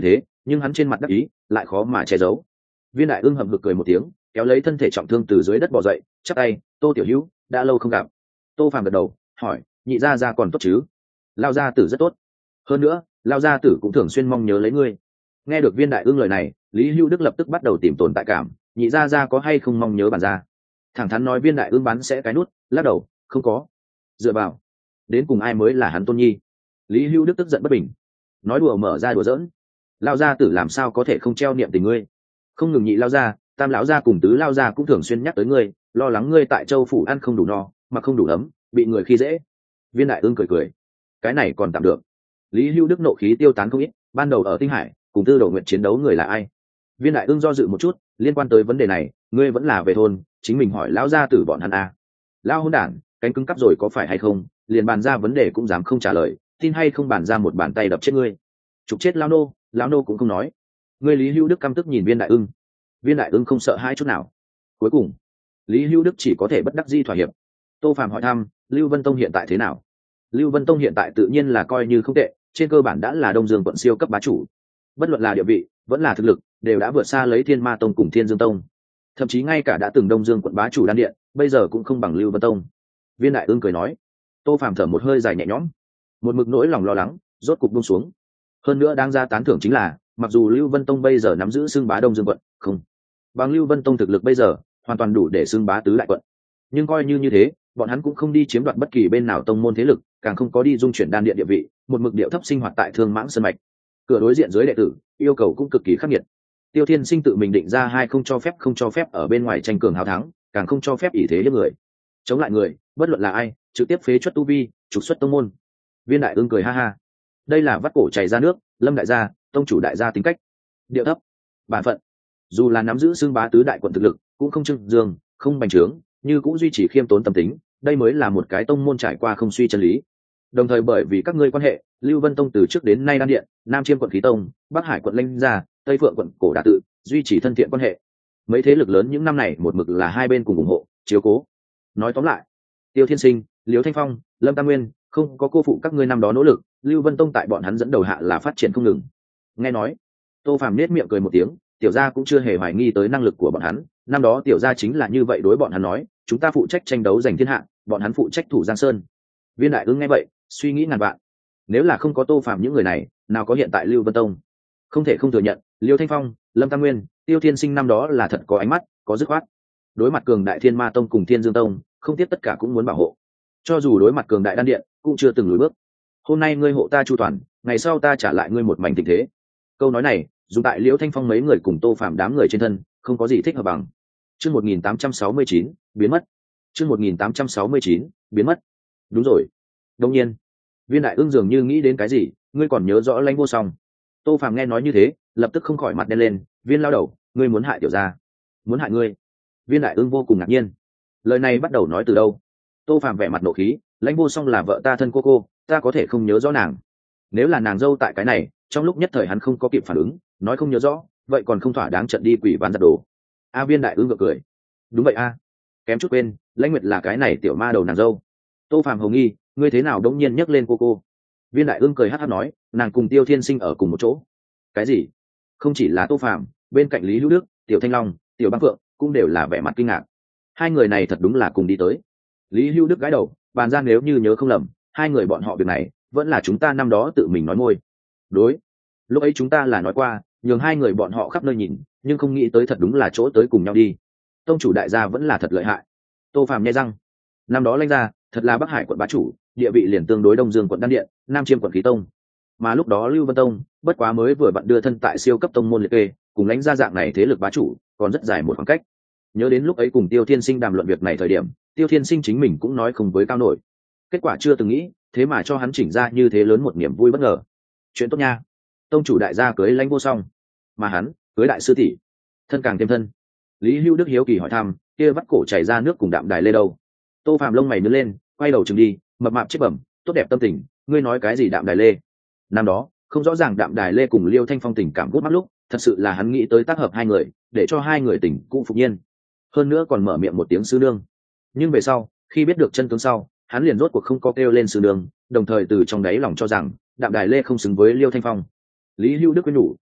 nhưng hắn trên mặt đắc ý lại khó mà che giấu. Viên đại ưng hậm hực cười một tiếng, kéo lấy thân thể trọng thương từ dưới đất bò dậy, chắp tay: Tô tiểu hữu, đã lâu không gặp. Tô Phàm gật đầu hỏi: nhị gia gia còn tốt chứ? Lao gia tử rất tốt, hơn nữa Lao gia tử cũng thường xuyên mong nhớ lấy ngươi. Nghe được Viên đại ưng lời này, Lý Hữu Đức lập tức bắt đầu tìm tồn tại cảm: nhị gia gia có hay không mong nhớ bản gia? Thẳng thắn nói Viên đại ưng bán sẽ cái nút, lắc đầu: không có. Dựa vào, đến cùng ai mới là hắn tôn nhi? Lý Hữu Đức tức giận bất bình, nói đùa mở ra đùa giỡn: Lao gia tử làm sao có thể không treo niệm tình ngươi? Không ngừng nhị lao gia, tam lão gia cùng tứ lao gia cũng thường xuyên nhắc tới ngươi, lo lắng ngươi tại châu phủ ăn không đủ no, mà không đủ ấm, bị người khi dễ. Viên đại ương cười cười: cái này còn tạm được. Lý Hữu Đức nộ khí tiêu tán không ít, ban đầu ở Tinh Hải cùng Tư Đồ Nguyện chiến đấu người là ai? Viên đại ương do dự một chút, liên quan tới vấn đề này, ngươi vẫn là về thôn, chính mình hỏi lão gia tử bọn hắn a. Lao hôn đản, cánh cứng cắp rồi có phải hay không? Liền bàn ra vấn đề cũng dám không trả lời, tin hay không bàn ra một bàn tay đập chết ngươi. Trục chết lão nô, lão nô cũng không nói. Ngươi Lý Hữu Đức căm tức nhìn Viên đại ưng. Viên đại ưng không sợ hai chút nào. Cuối cùng Lý Hữu Đức chỉ có thể bất đắc dĩ thỏa hiệp. Tô Phàm hỏi thăm: Lưu Vân Tông hiện tại thế nào? Lưu Vân Tông hiện tại tự nhiên là coi như không tệ, trên cơ bản đã là Đông Dương quận siêu cấp bá chủ. Bất luận là địa vị, vẫn là thực lực, đều đã vượt xa lấy Thiên Ma Tông cùng Thiên Dương Tông. Thậm chí ngay cả đã từng Đông Dương quận bá chủ đan điện, bây giờ cũng không bằng Lưu Vân Tông. Viên đại ưng cười nói. Tô Phàm thở một hơi dài nhẹ nhõm, một mực nỗi lòng lo lắng rốt cục buông xuống. Hơn nữa đáng ra tán thưởng chính là, mặc dù Lưu Vân Tông bây giờ nắm giữ xưng bá Đông Dương quận, không bằng Lưu Vân Tông thực lực bây giờ hoàn toàn đủ để xưng bá tứ đại quận, nhưng coi như như thế, bọn hắn cũng không đi chiếm đoạt bất kỳ bên nào tông môn thế lực, càng không có đi dung chuyển đan điện địa vị, một mực điệu thấp sinh hoạt tại Thương Mãng Sơn mạch. Cửa đối diện dưới đệ tử yêu cầu cũng cực kỳ khắc nghiệt. Tiêu Thiên Sinh tự mình định ra hai không cho phép không cho phép ở bên ngoài tranh cường hào thắng, càng không cho phép ỷ thế hiếp người, chống lại người, bất luận là ai, trực tiếp phế truất tu vi, trục xuất tông môn. Viên đại ương cười ha ha, đây là vắt cổ chảy ra nước, Lâm đại gia, tông chủ đại gia tính cách, điệu thấp, bản phận. Dù là nắm giữ xương bá tứ đại quận thực lực, cũng không trưng dương, không bành trướng, như cũng duy trì khiêm tốn tâm tính, đây mới là một cái tông môn trải qua không suy chân lý. Đồng thời bởi vì các ngươi quan hệ, Lưu Vân Tông từ trước đến nay đan điện, Nam Chiêm quận khí tông, Bắc Hải quận Lanh gia, Tây Phượng quận cổ đà tự, duy trì thân thiện quan hệ. Mấy thế lực lớn những năm này một mực là hai bên cùng ủng hộ, chiếu cố. Nói tóm lại, Tiêu Thiên Sinh, Liễu Thanh Phong, Lâm Tam Nguyên, không có cô phụ các ngươi năm đó nỗ lực, Lưu Vân Tông tại bọn hắn dẫn đầu hạ là phát triển không ngừng. Nghe nói, Tô Phàm nết miệng cười một tiếng, tiểu gia cũng chưa hề hoài nghi tới năng lực của bọn hắn, năm đó tiểu gia chính là như vậy đối bọn hắn nói, chúng ta phụ trách tranh đấu giành thiên hạ, bọn hắn phụ trách thủ Giang Sơn. Viên đại ưng nghe vậy, suy nghĩ ngàn vạn. Nếu là không có Tô Phàm những người này, nào có hiện tại Lưu Vân Tông. Không thể không thừa nhận, Liêu Thanh Phong, Lâm Tam Nguyên, Tiêu Thiên Sinh năm đó là thật có ánh mắt, có dứt khoát. Đối mặt cường đại Thiên Ma Tông cùng Thiên Dương Tông, không tiếc tất cả cũng muốn bảo hộ. Cho dù đối mặt cường đại đan điện, cũng chưa từng lùi bước. Hôm nay ngươi hộ ta chu toàn, ngày sau ta trả lại ngươi một mảnh tình thế. Câu nói này, dùng tại Liễu Thanh Phong mấy người cùng Tô Phàm đám người trên thân, không có gì thích hợp bằng. Chương một nghìn tám trăm sáu mươi chín, biến mất. Chương một nghìn tám trăm sáu mươi chín, biến mất. Đúng rồi. Đương nhiên, Viên đại ương dường như nghĩ đến cái gì, ngươi còn nhớ rõ Lãnh Vô Song? Tô Phàm nghe nói như thế, lập tức không khỏi mặt đen lên, Viên lao đầu, ngươi muốn hại tiểu gia? Muốn hại ngươi? Viên đại ương vô cùng ngạc nhiên. Lời này bắt đầu nói từ đâu? Tô Phàm vẻ mặt nộ khí, Lãnh Vô Song là vợ ta thân cô cô, ta có thể không nhớ rõ nàng? Nếu là nàng dâu tại cái này, trong lúc nhất thời hắn không có kịp phản ứng, nói không nhớ rõ, vậy còn không thỏa đáng trận đi quỷ ván giặt đồ. A Viên đại ương ngược cười, đúng vậy a, kém chút quên, Lãnh Nguyệt là cái này tiểu ma đầu nàng dâu. Tô Phàm hồng nghi, ngươi thế nào đống nhiên nhắc lên cô cô? Viên đại ương cười hắt hắt nói, nàng cùng Tiêu Thiên Sinh ở cùng một chỗ. Cái gì? Không chỉ là Tô Phàm, bên cạnh Lý Hữu Đức, Tiểu Thanh Long, Tiểu Băng Phượng cũng đều là vẻ mặt kinh ngạc. Hai người này thật đúng là cùng đi tới. Lý Hữu Đức gãi đầu, bàn ra nếu như nhớ không lầm, hai người bọn họ việc này vẫn là chúng ta năm đó tự mình nói môi. Đối, lúc ấy chúng ta là nói qua, nhường hai người bọn họ khắp nơi nhìn, nhưng không nghĩ tới thật đúng là chỗ tới cùng nhau đi. Tông chủ đại gia vẫn là thật lợi hại. Tô Phàm nhếch răng, năm đó Lãnh gia thật là Bắc Hải quận bá chủ, địa vị liền tương đối Đông Dương quận đan điện, Nam Chiêm quận khí tông. Mà lúc đó Lưu Vân Tông bất quá mới vừa vặn đưa thân tại siêu cấp tông môn liệt kê, cùng Lãnh gia dạng này thế lực bá chủ còn rất dài một khoảng cách. Nhớ đến lúc ấy cùng Tiêu Thiên Sinh đàm luận việc này thời điểm, Tiêu Thiên Sinh chính mình cũng nói không với cao nổi. Kết quả chưa từng nghĩ, thế mà cho hắn chỉnh ra như thế lớn một niềm vui bất ngờ. Chuyện tốt nha, tông chủ đại gia cưới Lãnh Vô Song, mà hắn cưới đại sư tỷ, thân càng thêm thân. Lý Hữu Đức hiếu kỳ hỏi thăm, kia vắt cổ chảy ra nước cùng Đạm Đài Lê đâu? Tô Phàm lông mày nhướng lên, quay đầu chừng đi, mập mạp chết bẩm, tốt đẹp tâm tình, ngươi nói cái gì Đạm Đài Lê? Năm đó không rõ ràng Đạm Đài Lê cùng Liêu Thanh Phong tình cảm gút mắt lúc, thật sự là hắn nghĩ tới tác hợp hai người, để cho hai người tình cũ phục nhiên. Hơn nữa còn mở miệng một tiếng sư nương. Nhưng về sau, khi biết được chân tướng sau, hắn liền rốt cuộc không có kêu lên sư nương, đồng thời từ trong đáy lòng cho rằng Đạm Đài Lê không xứng với Liêu Thanh Phong. Lý Hữu Đức quyến nhủ,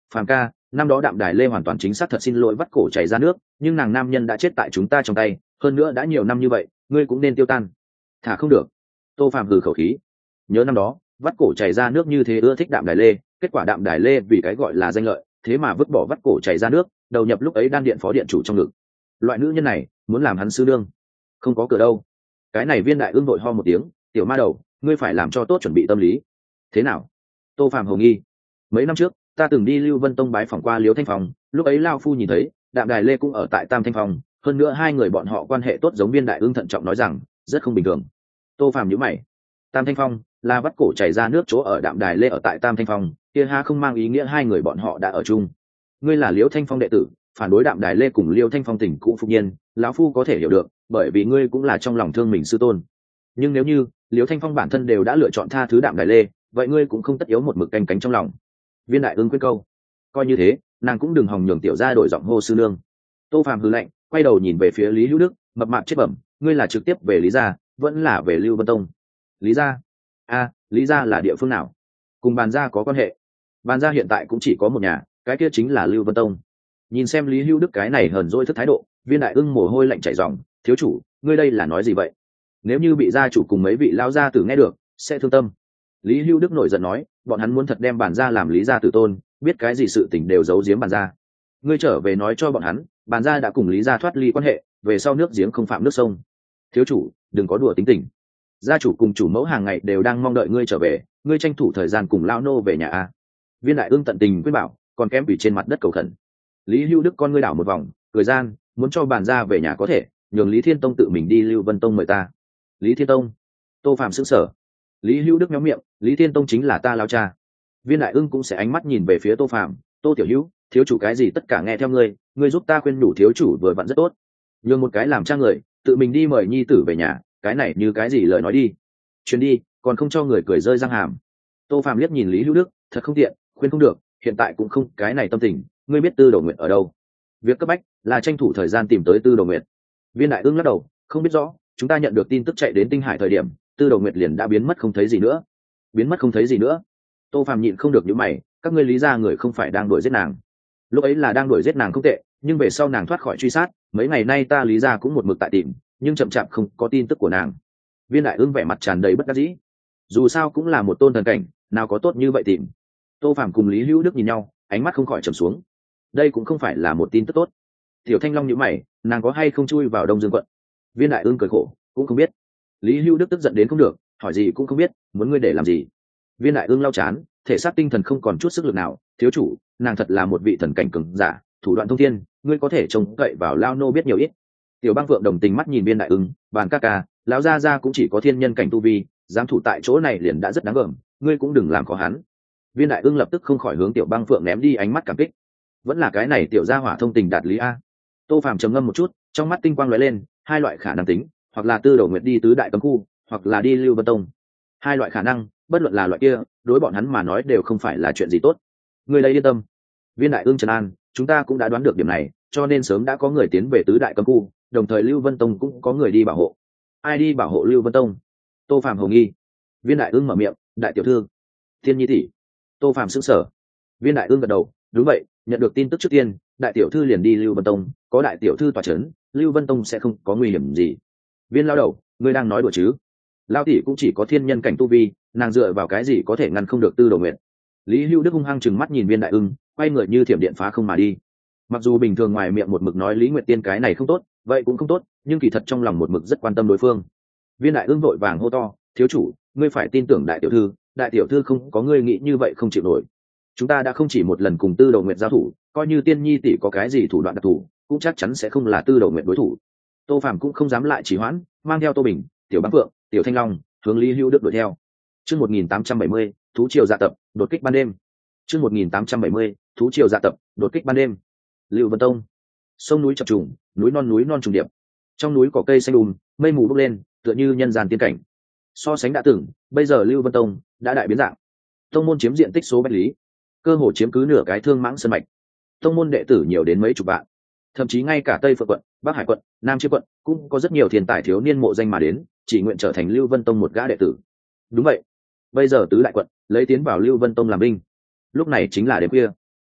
Phàm ca, năm đó đạm đài lê hoàn toàn chính xác thật xin lỗi vắt cổ chảy ra nước, nhưng nàng nam nhân đã chết tại chúng ta trong tay, hơn nữa đã nhiều năm như vậy, ngươi cũng nên tiêu tan. Thả không được. Tô Phàm hừ khẩu khí. Nhớ năm đó, vắt cổ chảy ra nước như thế ưa thích đạm đài lê, kết quả đạm đài lê vì cái gọi là danh lợi, thế mà vứt bỏ vắt cổ chảy ra nước, đầu nhập lúc ấy đan điện phó điện chủ trong ngực. Loại nữ nhân này, muốn làm hắn sư nương, không có cửa đâu. Cái này Viên Đại Ưng vội ho một tiếng, tiểu ma đầu, ngươi phải làm cho tốt chuẩn bị tâm lý. Thế nào? Tô Phàm hồ nghi. Mấy năm trước, ta từng đi Lưu Vân Tông bái phỏng qua Liễu Thanh Phong, lúc ấy lao phu nhìn thấy đạm đài lê cũng ở tại Tam Thanh Phong, hơn nữa hai người bọn họ quan hệ tốt giống Viên Đại Ưng thận trọng nói rằng rất không bình thường. Tô Phàm nhíu mày. Tam Thanh Phong là vắt cổ chảy ra nước chỗ ở đạm đài lê ở tại Tam Thanh Phong, kia ha không mang ý nghĩa hai người bọn họ đã ở chung. Ngươi là Liễu Thanh Phong đệ tử, phản đối đạm đài lê cùng Liễu Thanh Phong tình cũ phục nhiên, lão phu có thể hiểu được, bởi vì ngươi cũng là trong lòng thương mình sư tôn. Nhưng nếu như Liễu Thanh Phong bản thân đều đã lựa chọn tha thứ đạm đài lê, vậy ngươi cũng không tất yếu một mực canh cánh trong lòng. Viên Đại Ưng quyết câu. Coi như thế, nàng cũng đừng hòng nhường tiểu gia đổi giọng hô sư nương. Tô Phàm hừ lạnh, quay đầu nhìn về phía Lý Hữu Đức, mập mạp chết bẩm, ngươi là trực tiếp về Lý gia, vẫn là về Lưu Vân Tông? Lý gia? A, Lý gia là địa phương nào? Cùng Bàn gia có quan hệ? Bàn gia hiện tại cũng chỉ có một nhà, cái kia chính là Lưu Vân Tông. Nhìn xem Lý Hữu Đức cái này hờn dỗi thức thái độ, Viên Đại Ưng mồ hôi lạnh chảy ròng, thiếu chủ, ngươi đây là nói gì vậy? Nếu như bị gia chủ cùng mấy vị lão gia tử nghe được, sẽ thương tâm. Lý Hữu Đức nổi giận nói, bọn hắn muốn thật đem Bàn gia làm Lý gia tử tôn, biết cái gì sự tình đều giấu giếm Bàn gia. Ngươi trở về nói cho bọn hắn, Bàn gia đã cùng Lý gia thoát ly quan hệ, về sau nước giếng không phạm nước sông. Thiếu chủ, đừng có đùa tính tình. Gia chủ cùng chủ mẫu hàng ngày đều đang mong đợi ngươi trở về, ngươi tranh thủ thời gian cùng lão nô về nhà a. Viên Đại Ưng tận tình khuyên bảo, còn kém bị trên mặt đất cầu khẩn. Lý Hữu Đức con ngươi đảo một vòng, cười gian, muốn cho Bàn gia về nhà có thể, nhường Lý Thiên Tông tự mình đi Lưu Vân Tông mời ta. Lý Thiên Tông? Tô Phạm sững sờ. Lý Hữu Đức méo miệng, Lý Thiên Tông chính là ta lão cha. Viên Đại Ưng cũng sẽ ánh mắt nhìn về phía Tô Phạm, Tô tiểu hữu, thiếu chủ cái gì tất cả nghe theo ngươi, ngươi giúp ta khuyên nhủ thiếu chủ vừa vặn rất tốt. Nhường một cái làm cha người, tự mình đi mời nhi tử về nhà, cái này như cái gì lời nói đi. Chuyến đi, còn không cho người cười rơi răng hàm. Tô Phạm liếc nhìn Lý Hữu Đức, thật không tiện, khuyên không được, hiện tại cũng không cái này tâm tình, ngươi biết Tư Đồ Nguyệt ở đâu? Việc cấp bách là tranh thủ thời gian tìm tới Tư Đồ Nguyệt. Viên Đại Ưng lắc đầu, không biết rõ, chúng ta nhận được tin tức chạy đến Tinh Hải thời điểm, Tư Đồ Nguyệt liền đã biến mất không thấy gì nữa. Biến mất không thấy gì nữa? Tô Phạm nhịn không được nhíu mày, các ngươi Lý gia người không phải đang đuổi giết nàng? Lúc ấy là đang đuổi giết nàng không tệ, nhưng về sau nàng thoát khỏi truy sát, mấy ngày nay ta Lý gia cũng một mực tại tìm, nhưng chậm chạp không có tin tức của nàng. Viên Đại Ưng vẻ mặt tràn đầy bất đắc dĩ. Dù sao cũng là một tôn thần cảnh, nào có tốt như vậy tìm. Tô Phạm cùng Lý Hữu Đức nhìn nhau, ánh mắt không khỏi trầm xuống. Đây cũng không phải là một tin tức tốt. Tiểu Thanh Long nhíu mày, nàng có hay không chui vào Đông Dương quận? Viên Đại Ưng cười khổ, cũng không biết. Lý Hữu Đức tức giận đến không được, hỏi gì cũng không biết, muốn ngươi để làm gì? Viên Đại Ưng lau chán, thể xác tinh thần không còn chút sức lực nào, thiếu chủ, nàng thật là một vị thần cảnh cường giả, thủ đoạn thông thiên, ngươi có thể trông cậy vào lao nô biết nhiều ít. Tiểu Bang Phượng đồng tình mắt nhìn Viên Đại Ưng, Bàn ca ca, lão gia gia cũng chỉ có thiên nhân cảnh tu vi, dám thủ tại chỗ này liền đã rất đáng gờm, ngươi cũng đừng làm khó hắn. Viên Đại Ưng lập tức không khỏi hướng Tiểu Bang Phượng ném đi ánh mắt cảm kích. Vẫn là cái này tiểu gia hỏa thông tình đạt lý a. Tô Phàm trầm ngâm một chút, trong mắt tinh quang lóe lên, hai loại khả năng tính, hoặc là Tư Đồ Nguyệt đi tứ đại cấm khu, hoặc là đi Lưu Vân Tông. Hai loại khả năng, bất luận là loại kia, đối bọn hắn mà nói đều không phải là chuyện gì tốt. Ngươi đây yên tâm. Viên Đại Ưng trấn an, chúng ta cũng đã đoán được điểm này, cho nên sớm đã có người tiến về tứ đại cấm khu, đồng thời Lưu Vân Tông cũng có người đi bảo hộ. Ai đi bảo hộ Lưu Vân Tông? Tô Phàm hồ nghi. Viên Đại Ưng mở miệng, đại tiểu thư, Thiên Nhi tỷ. Tô Phàm sững sờ. Viên Đại Ưng gật đầu, đúng vậy, nhận được tin tức trước tiên, đại tiểu thư liền đi Lưu Vân Tông, có đại tiểu thư tọa chấn, Lưu Vân Tông sẽ không có nguy hiểm gì. Viên lão đầu, ngươi đang nói đùa chứ? Lão tỷ cũng chỉ có thiên nhân cảnh tu vi, nàng dựa vào cái gì có thể ngăn không được Tư Đồ Nguyệt? Lý Hữu Đức hung hăng trừng mắt nhìn Viên Đại Ưng, quay người như thiểm điện phá không mà đi. Mặc dù bình thường ngoài miệng một mực nói Lý Nguyệt Tiên cái này không tốt, vậy cũng không tốt, nhưng kỳ thật trong lòng một mực rất quan tâm đối phương. Viên Đại Ưng vội vàng hô to, thiếu chủ, ngươi phải tin tưởng đại tiểu thư, đại tiểu thư không có ngươi nghĩ như vậy không chịu nổi. Chúng ta đã không chỉ một lần cùng Tư Đồ Nguyệt giao thủ, coi như Tiên Nhi tỷ có cái gì thủ đoạn đặc thù, cũng chắc chắn sẽ không là Tư Đồ Nguyệt đối thủ. Tô Phàm cũng không dám lại trì hoãn, mang theo Tô Bình, Tiểu Bang Phượng, Tiểu Thanh Long, hướng Lý Hữu Đức đuổi theo. Chương một nghìn tám trăm bảy mươi, thú triều dạ tập, đột kích ban đêm. Chương một nghìn tám trăm bảy mươi, thú triều dạ tập, đột kích ban đêm. Lưu Vân Tông. Sông núi chập trùng, núi non núi non trùng điệp. Trong núi có cây xanh um, mây mù bốc lên, tựa như nhân gian tiên cảnh. So sánh đã từng, bây giờ Lưu Vân Tông đã đại biến dạng. Tông môn chiếm diện tích số bách lý, cơ hồ chiếm cứ nửa cái Thương Mãng sơn mạch. Tông môn đệ tử nhiều đến mấy chục vạn, thậm chí ngay cả Tây Phượng quận, Bắc Hải quận, Nam Chiêm quận cũng có rất nhiều thiên tài thiếu niên mộ danh mà đến, chỉ nguyện trở thành Lưu Vân Tông một gã đệ tử. Đúng vậy, bây giờ tứ đại quận lấy tiến vào Lưu Vân Tông làm binh. Lúc này chính là đêm khuya,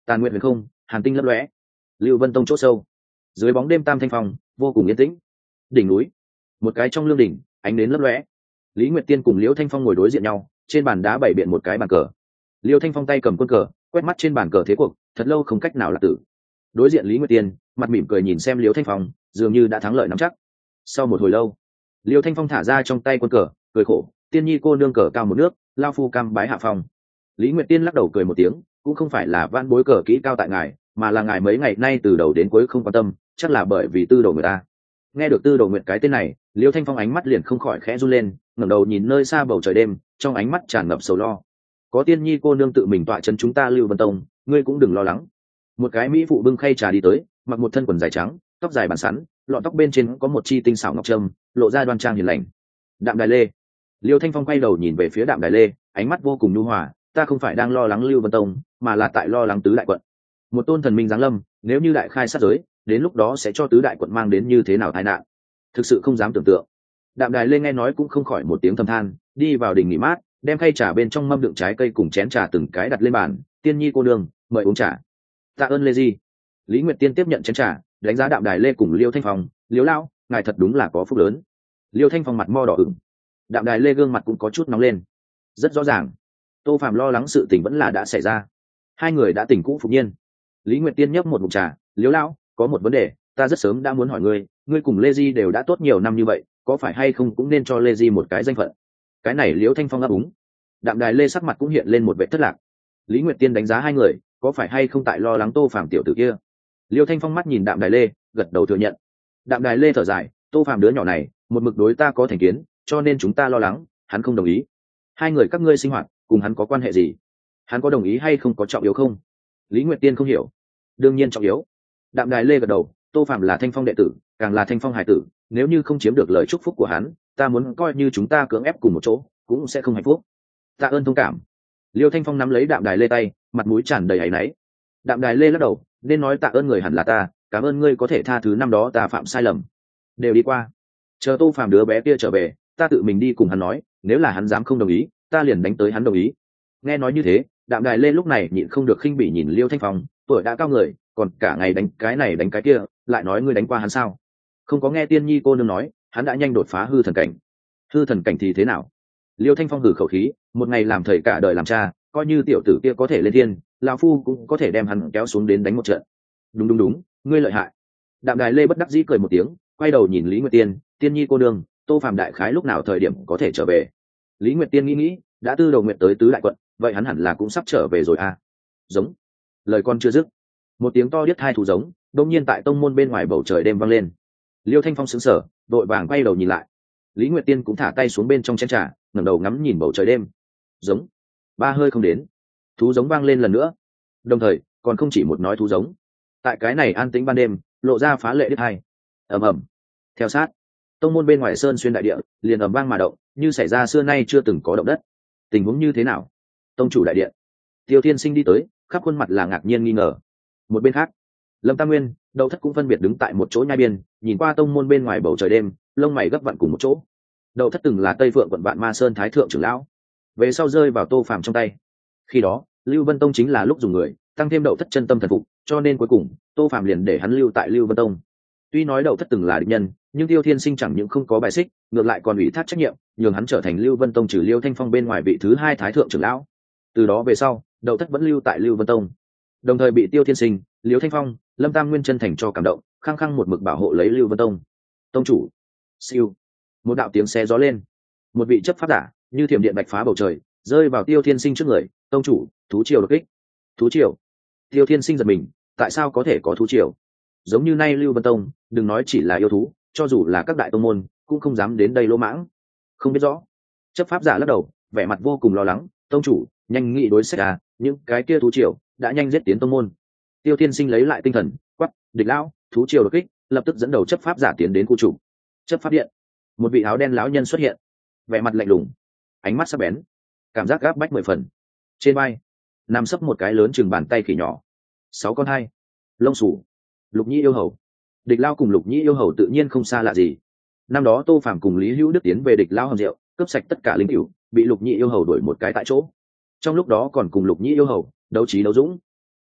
Tàn nguyện huyền không, hàn tinh lấp lóe. Lưu Vân Tông chỗ sâu, dưới bóng đêm tam thanh phong vô cùng yên tĩnh. Đỉnh núi, một cái trong lương đỉnh, ánh đến lấp lóe. Lý Nguyệt Tiên cùng Liễu Thanh Phong ngồi đối diện nhau, trên bàn đá bày biện một cái bàn cờ. Liễu Thanh Phong tay cầm quân cờ, quét mắt trên bàn cờ thế cuộc, thật lâu không cách nào là tử. Đối diện Lý Nguyệt Tiên, mặt mỉm cười nhìn xem Liễu Thanh Phong, dường như đã thắng lợi nắm chắc. Sau một hồi lâu, Liễu Thanh Phong thả ra trong tay quân cờ, cười khổ, tiên nhi cô nương cờ cao một nước, lao phu cam bái hạ phong. Lý Nguyệt Tiên lắc đầu cười một tiếng, cũng không phải là van bối cờ kỹ cao tại ngài, mà là ngài mấy ngày nay từ đầu đến cuối không quan tâm, chắc là bởi vì tư đồ người ta. Nghe được tư đồ nguyệt cái tên này, Liễu Thanh Phong ánh mắt liền không khỏi khẽ run lên, ngẩng đầu nhìn nơi xa bầu trời đêm, trong ánh mắt tràn ngập sầu lo. Có tiên nhi cô nương tự mình tọa chân chúng ta Lưu Vân Tông, ngươi cũng đừng lo lắng. Một cái mỹ phụ bưng khay trà đi tới, mặc một thân quần dài trắng, tóc dài bàn sắn, lọn tóc bên trên có một chi tinh xảo ngọc trâm, lộ ra đoan trang hiền lành. Đạm Đài Lê. Liêu Thanh Phong quay đầu nhìn về phía Đạm Đài Lê, ánh mắt vô cùng nhu hòa, ta không phải đang lo lắng Lưu Vân Tông, mà là tại lo lắng tứ đại quận. Một tôn thần minh giáng lâm, nếu như đại khai sát giới, đến lúc đó sẽ cho tứ đại quận mang đến như thế nào tai nạn, thực sự không dám tưởng tượng. Đạm Đài Lê nghe nói cũng không khỏi một tiếng thầm than, đi vào đình nghỉ mát, đem khay trà bên trong mâm đựng trái cây cùng chén trà từng cái đặt lên bàn, tiên nhi cô nương, mời uống trà. Tạ ơn Lê Di. Lý Nguyệt Tiên tiếp nhận chén trà, đánh giá Đạm Đài Lê cùng Liêu Thanh Phong, Liêu lão, ngài thật đúng là có phúc lớn. Liêu Thanh Phong mặt mo đỏ ửng, Đạm Đài Lê gương mặt cũng có chút nóng lên. Rất rõ ràng, Tô Phạm lo lắng sự tình vẫn là đã xảy ra. Hai người đã tình cũ phục nhiên. Lý Nguyệt Tiên nhấp một ngụm trà, Liêu lão, có một vấn đề, ta rất sớm đã muốn hỏi ngươi, ngươi cùng Lê Di đều đã tốt nhiều năm như vậy, có phải hay không cũng nên cho Lê Di một cái danh phận? Cái này Liễu Thanh Phong ấp úng. Đạm Đài Lê sắc mặt cũng hiện lên một vẻ thất lạc. Lý Nguyệt Tiên đánh giá hai người, có phải hay không tại lo lắng Tô Phạm tiểu tử kia? Liễu Thanh Phong mắt nhìn Đạm Đài Lê, gật đầu thừa nhận. Đạm Đài Lê thở dài, Tô Phạm đứa nhỏ này, một mực đối ta có thành kiến, cho nên chúng ta lo lắng, hắn không đồng ý. Hai người các ngươi sinh hoạt, cùng hắn có quan hệ gì? Hắn có đồng ý hay không có trọng yếu không? Lý Nguyệt Tiên không hiểu. Đương nhiên trọng yếu. Đạm Đài Lê gật đầu, Tô Phạm là Thanh Phong đệ tử, càng là Thanh Phong hải tử, nếu như không chiếm được lời chúc phúc của hắn, ta muốn coi như chúng ta cưỡng ép cùng một chỗ, cũng sẽ không hạnh phúc. Tạ ơn thông cảm. Liêu Thanh Phong nắm lấy Đạm Đài Lê tay, mặt mũi tràn đầy áy náy. Đạm Đài Lê lắc đầu, nên nói tạ ơn người hẳn là ta, cảm ơn ngươi có thể tha thứ năm đó ta phạm sai lầm. Đều đi qua. Chờ Tô Phạm đứa bé kia trở về, ta tự mình đi cùng hắn nói, nếu là hắn dám không đồng ý, ta liền đánh tới hắn đồng ý. Nghe nói như thế, Đạm Đài Lê lúc này nhịn không được khinh bỉ nhìn Liêu Thanh Phong, tuổi đã cao người, còn cả ngày đánh cái này đánh cái kia, lại nói ngươi đánh qua hắn sao? Không có nghe tiên nhi cô nương nói, hắn đã nhanh đột phá hư thần cảnh. Hư thần cảnh thì thế nào? Liêu Thanh Phong hử khẩu khí, một ngày làm thầy cả đời làm cha, coi như tiểu tử kia có thể lên thiên, lão phu cũng có thể đem hắn kéo xuống đến đánh một trận. Đúng đúng đúng, ngươi lợi hại. Đạm Đài Lê bất đắc dĩ cười một tiếng, quay đầu nhìn Lý Nguyệt Tiên, tiên nhi cô nương, Tô Phạm đại khái lúc nào thời điểm có thể trở về? Lý Nguyệt Tiên nghĩ nghĩ, đã tư đầu nguyện tới tứ đại quận, vậy hắn hẳn là cũng sắp trở về rồi à? Giống. Lời con chưa dứt, một tiếng to điếc hai thú giống đột nhiên tại tông môn bên ngoài bầu trời đêm vang lên. Liêu Thanh Phong sững sờ, đội vàng quay đầu nhìn lại. Lý Nguyệt Tiên cũng thả tay xuống bên trong chén trà, ngẩng đầu ngắm nhìn bầu trời đêm. Giống. Ba hơi không đến, thú giống vang lên lần nữa. Đồng thời, còn không chỉ một nói thú giống. Tại cái này an tĩnh ban đêm, lộ ra phá lệ điếc hai. Ầm ầm. Theo sát, tông môn bên ngoài sơn xuyên đại địa, liền ầm vang mà động, như xảy ra xưa nay chưa từng có động đất. Tình huống như thế nào? Tông chủ đại điện. Tiêu Thiên Sinh đi tới, khắp khuôn mặt là ngạc nhiên nghi ngờ. Một bên khác, Lâm Tam Nguyên, Đậu Thất cũng phân biệt đứng tại một chỗ nhai biên, nhìn qua tông môn bên ngoài bầu trời đêm, lông mày gấp vặn cùng một chỗ. Đậu Thất từng là Tây Phượng quận Vạn Ma Sơn thái thượng trưởng lão, về sau rơi vào Tô Phàm trong tay. Khi đó, Lưu Vân Tông chính là lúc dùng người, tăng thêm Đậu Thất chân tâm thần phục, cho nên cuối cùng, Tô Phàm liền để hắn lưu tại Lưu Vân Tông. Tuy nói Đậu Thất từng là địch nhân, nhưng Tiêu Thiên Sinh chẳng những không có bài xích, ngược lại còn ủy thác trách nhiệm, nhường hắn trở thành Lưu Vân Tông trừ Liêu Thanh Phong bên ngoài vị thứ hai thái thượng trưởng lão. Từ đó về sau, Đậu Thất vẫn lưu tại Lưu Vân Tông, đồng thời bị Tiêu Thiên Sinh, Liêu Thanh Phong, Lâm Tam Nguyên chân thành cho cảm động, khăng khăng một mực bảo hộ lấy Lưu Vân Tông. Tông chủ. Siêu. Một đạo tiếng xé gió lên, một vị chấp pháp giả như thiểm điện bạch phá bầu trời, rơi vào Tiêu Thiên Sinh trước người. Tông chủ, thú triều đột kích. Thú triều? Tiêu Thiên Sinh giật mình, tại sao có thể có thú triều? Giống như nay Lưu Vân Tông, đừng nói chỉ là yêu thú, cho dù là các đại tông môn cũng không dám đến đây lỗ mãng. Không biết rõ. Chấp pháp giả lắc đầu, vẻ mặt vô cùng lo lắng. Tông chủ, nhanh nghĩ đối sách à, những cái kia thú triều đã nhanh giết tiến tông môn. Tiêu Thiên Sinh lấy lại tinh thần, quát, địch lão, thú triều đột kích, lập tức dẫn đầu chấp pháp giả tiến đến khu chủ. Chấp pháp điện, một vị áo đen lão nhân xuất hiện, vẻ mặt lạnh lùng, ánh mắt sắc bén, cảm giác gáp bách mười phần. Trên vai nằm sấp một cái lớn chừng bàn tay khỉ nhỏ, sáu con hai, lông sủ. Lục Nhĩ yêu hầu. Địch Lao cùng Lục Nhĩ yêu hầu tự nhiên không xa lạ gì. Năm đó Tô Phàm cùng Lý Hữu Đức tiến về Địch Lao hầm rượu, cướp sạch tất cả linh cửu, bị Lục Nhĩ yêu hầu đuổi một cái tại chỗ. Trong lúc đó còn cùng Lục Nhĩ yêu hầu đấu trí đấu dũng.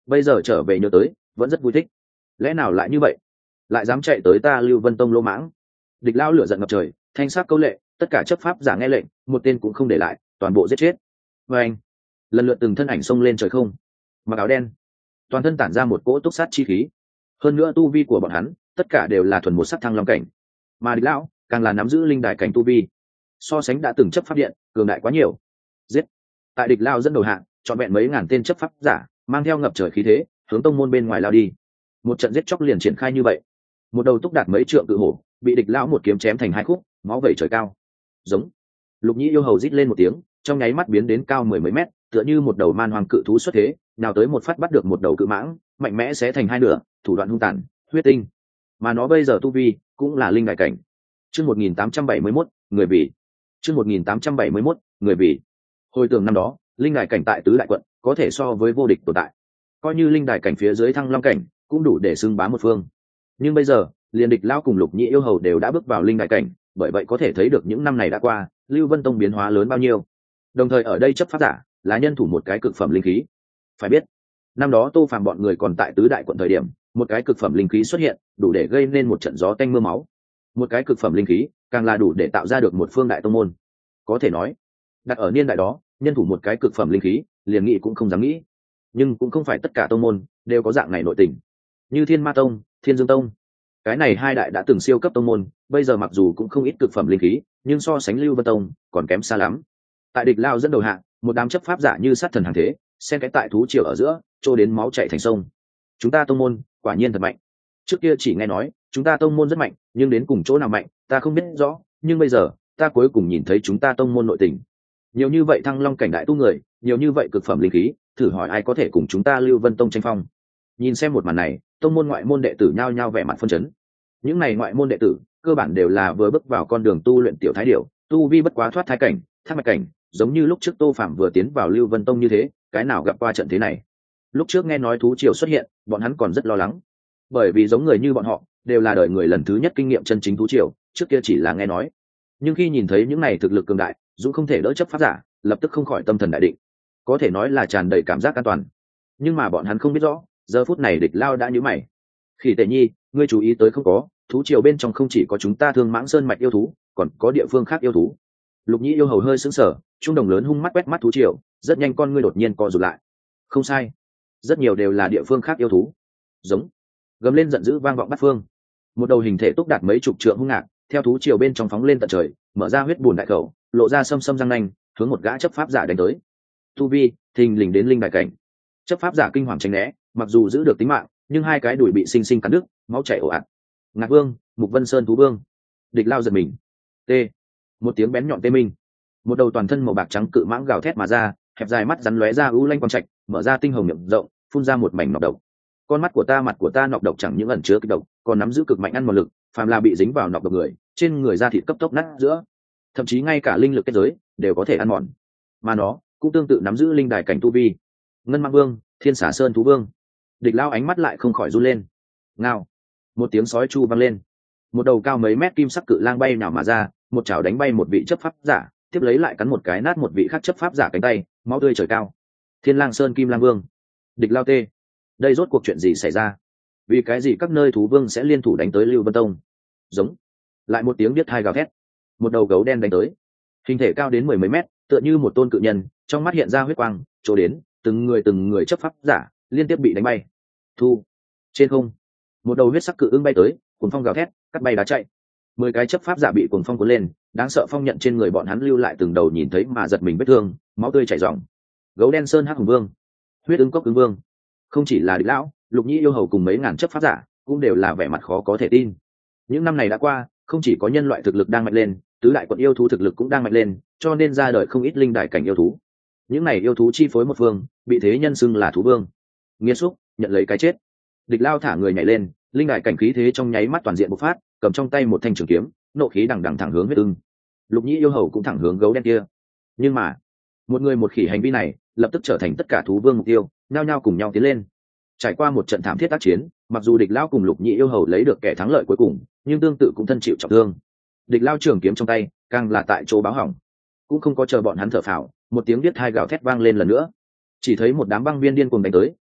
bây giờ trở về nhớ tới vẫn rất vui thích. Lẽ nào lại như vậy, lại dám chạy tới ta Lưu Vân Tông lỗ mãng. Địch Lao lửa giận ngập trời, thanh sắc câu lệ, tất cả chấp pháp giả nghe lệnh, một tên cũng không để lại, toàn bộ giết chết. Và anh lần lượt từng thân ảnh xông lên trời không, mặc áo đen, toàn thân tản ra một cỗ túc sát chi khí. Hơn nữa tu vi của bọn hắn tất cả đều là thuần một sắc thăng long cảnh, mà Địch Lão càng là nắm giữ linh đài cảnh tu vi, so sánh đã từng chấp pháp điện cường đại quá nhiều. Giết! Tại Địch Lao dẫn đầu hạng, chọn vẹn mấy ngàn tên chấp pháp giả mang theo ngập trời khí thế hướng tông môn bên ngoài lao đi. Một trận giết chóc liền triển khai như vậy. Một đầu túc đạt mấy trượng cự hổ bị Địch Lão một kiếm chém thành hai khúc, máu vẩy trời cao. Giống! Lục Nhĩ yêu hầu rít lên một tiếng, trong nháy mắt biến đến cao mười mấy mét, tựa như một đầu man hoàng cự thú xuất thế, nào tới một phát bắt được một đầu cự mãng, mạnh mẽ xé thành hai nửa, thủ đoạn hung tàn, huyết tinh. Mà nó bây giờ tu vi cũng là linh đại cảnh. Chương một nghìn tám trăm bảy mươi mốt, người vì. Chương một nghìn tám trăm bảy mươi mốt, người vì. Hồi tưởng năm đó, linh đại cảnh tại tứ đại quận có thể so với vô địch tồn tại. Coi như linh đại cảnh phía dưới thăng long cảnh, cũng đủ để xưng bá một phương. Nhưng bây giờ, liền Địch Lão cùng Lục Nhĩ yêu hầu đều đã bước vào linh đại cảnh, bởi vậy có thể thấy được những năm này đã qua, Lưu Vân Tông biến hóa lớn bao nhiêu. Đồng thời ở đây chấp pháp giả là nhân thủ một cái cực phẩm linh khí. Phải biết, năm đó Tô Phàm bọn người còn tại tứ đại quận thời điểm, một cái cực phẩm linh khí xuất hiện, đủ để gây nên một trận gió tanh mưa máu. Một cái cực phẩm linh khí, càng là đủ để tạo ra được một phương đại tông môn. Có thể nói, đặt ở niên đại đó, nhân thủ một cái cực phẩm linh khí, liền nghĩ cũng không dám nghĩ. Nhưng cũng không phải tất cả tông môn đều có dạng này nội tình. Như Thiên Ma Tông, Thiên Dương Tông, cái này hai đại đã từng siêu cấp tông môn, bây giờ mặc dù cũng không ít cực phẩm linh khí, nhưng so sánh Lưu Vân Tông còn kém xa lắm. Tại Địch Lao dẫn đầu hạng, một đám chấp pháp giả như sát thần hàng thế, xen cái tại thú triều ở giữa, trôi đến máu chảy thành sông. Chúng ta tông môn quả nhiên thật mạnh. Trước kia chỉ nghe nói chúng ta tông môn rất mạnh, nhưng đến cùng chỗ nào mạnh ta không biết rõ, nhưng bây giờ ta cuối cùng nhìn thấy chúng ta tông môn nội tình. Nhiều như vậy thăng long cảnh đại tu người, nhiều như vậy cực phẩm linh khí, thử hỏi ai có thể cùng chúng ta Lưu Vân Tông tranh phong. Nhìn xem một màn này, tông môn ngoại môn đệ tử nhao nhao vẻ mặt phân chấn. Những này ngoại môn đệ tử cơ bản đều là vừa bước vào con đường tu luyện tiểu thái điểu, tu vi bất quá thoát thai cảnh, thác mạch cảnh, giống như lúc trước Tô Phạm vừa tiến vào Lưu Vân Tông như thế, cái nào gặp qua trận thế này. Lúc trước nghe nói thú triều xuất hiện, bọn hắn còn rất lo lắng, bởi vì giống người như bọn họ đều là đời người lần thứ nhất kinh nghiệm chân chính thú triều, trước kia chỉ là nghe nói. Nhưng khi nhìn thấy những này thực lực cường đại, dũng không thể đỡ chấp pháp giả, lập tức không khỏi tâm thần đại định, có thể nói là tràn đầy cảm giác an toàn. Nhưng mà bọn hắn không biết rõ, giờ phút này Địch Lao đã nhíu mày. Khỉ Tệ Nhi, ngươi chú ý tới không có, thú triều bên trong không chỉ có chúng ta Thương Mãng Sơn mạch yêu thú, còn có địa phương khác yêu thú. Lục Nhĩ yêu hầu hơi sững sờ, trung đồng lớn hung mắt quét mắt thú triều, rất nhanh con ngươi đột nhiên co rụt lại. Không sai, rất nhiều đều là địa phương khác yêu thú. Giống, gầm lên giận dữ vang vọng bát phương. Một đầu hình thể túc đạt mấy chục trượng hung ngạc, theo thú triều bên trong phóng lên tận trời, mở ra huyết bùn đại khẩu, lộ ra sâm sâm răng nanh, hướng một gã chấp pháp giả đánh tới. Tu vi thình lình đến linh đại cảnh. Chấp pháp giả kinh hoàng tránh né, mặc dù giữ được tính mạng, nhưng hai cái đùi bị sinh sinh cắn đứt, máu chảy ồ ạt. Ngạc Vương, Mục Vân Sơn thú vương. Địch Lao giật mình. T. Một tiếng bén nhọn tê minh. Một đầu toàn thân màu bạc trắng cự mãng gào thét mà ra, hẹp dài mắt rắn lóe ra u lanh quang trạch, mở ra tinh hồng miệng rộng, phun ra một mảnh nọc độc. Con mắt của ta, mặt của ta nọc độc chẳng những ẩn chứa kịch độc, còn nắm giữ cực mạnh ăn mòn lực, phàm là bị dính vào nọc độc người, trên người da thịt cấp tốc nát giữa, thậm chí ngay cả linh lực kết giới đều có thể ăn mòn. Mà nó cũng tương tự nắm giữ linh đài cảnh tu vi. Ngân Mang Vương, Thiên Xà Sơn thú vương. Địch Lao ánh mắt lại không khỏi run lên. Ngao, một tiếng sói chu vang lên, một đầu cao mấy mét kim sắc cự lang bay nhào mà ra, một chảo đánh bay một vị chấp pháp giả, tiếp lấy lại cắn một cái nát một vị khác chấp pháp giả cánh tay, máu tươi trời cao. Thiên Lang Sơn Kim Lang Vương. Địch Lao tê, đây rốt cuộc chuyện gì xảy ra? Vì cái gì các nơi thú vương sẽ liên thủ đánh tới Lưu Vân Tông? Giống, lại một tiếng biết hai gào thét, một đầu gấu đen đánh tới, hình thể cao đến mười mấy mét, tựa như một tôn cự nhân, trong mắt hiện ra huyết quang, chỗ đến từng người từng người chấp pháp giả liên tiếp bị đánh bay. Thu, trên không, một đầu huyết sắc cự ưng bay tới, cuồng phong gào thét, cắt bay đá chạy. Mười cái chấp pháp giả bị cuồng phong cuốn lên, đáng sợ phong nhận trên người bọn hắn lưu lại từng đầu nhìn thấy mà giật mình vết thương, máu tươi chảy ròng. Gấu đen Sơn Hắc Hùng Vương, huyết ưng cốc ứng vương. Không chỉ là Địch Lão, Lục Nhĩ yêu hầu cùng mấy ngàn chấp pháp giả cũng đều là vẻ mặt khó có thể tin. Những năm này đã qua, không chỉ có nhân loại thực lực đang mạnh lên, tứ đại quận yêu thú thực lực cũng đang mạnh lên, cho nên ra đời không ít linh đại cảnh yêu thú. Những này yêu thú chi phối một phương, bị thế nhân xưng là thú vương. Nghiệt xúc, nhận lấy cái chết. Địch Lao thả người nhảy lên, linh đại cảnh khí thế trong nháy mắt toàn diện bộc phát, cầm trong tay một thanh trường kiếm, nộ khí đằng đằng thẳng hướng huyết ưng. Lục Nhĩ yêu hầu cũng thẳng hướng gấu đen kia. Nhưng mà, một người một khỉ hành vi này, lập tức trở thành tất cả thú vương mục tiêu, nhao nhao cùng nhau tiến lên. Trải qua một trận thảm thiết tác chiến, mặc dù Địch Lao cùng Lục Nhĩ yêu hầu lấy được kẻ thắng lợi cuối cùng, nhưng tương tự cũng thân chịu trọng thương. Địch Lao trường kiếm trong tay, càng là tại chỗ báo hỏng. Cũng không có chờ bọn hắn thở phào, một tiếng biết hai gào thét vang lên lần nữa. Chỉ thấy một đám băng viên điên cuồng đánh tới,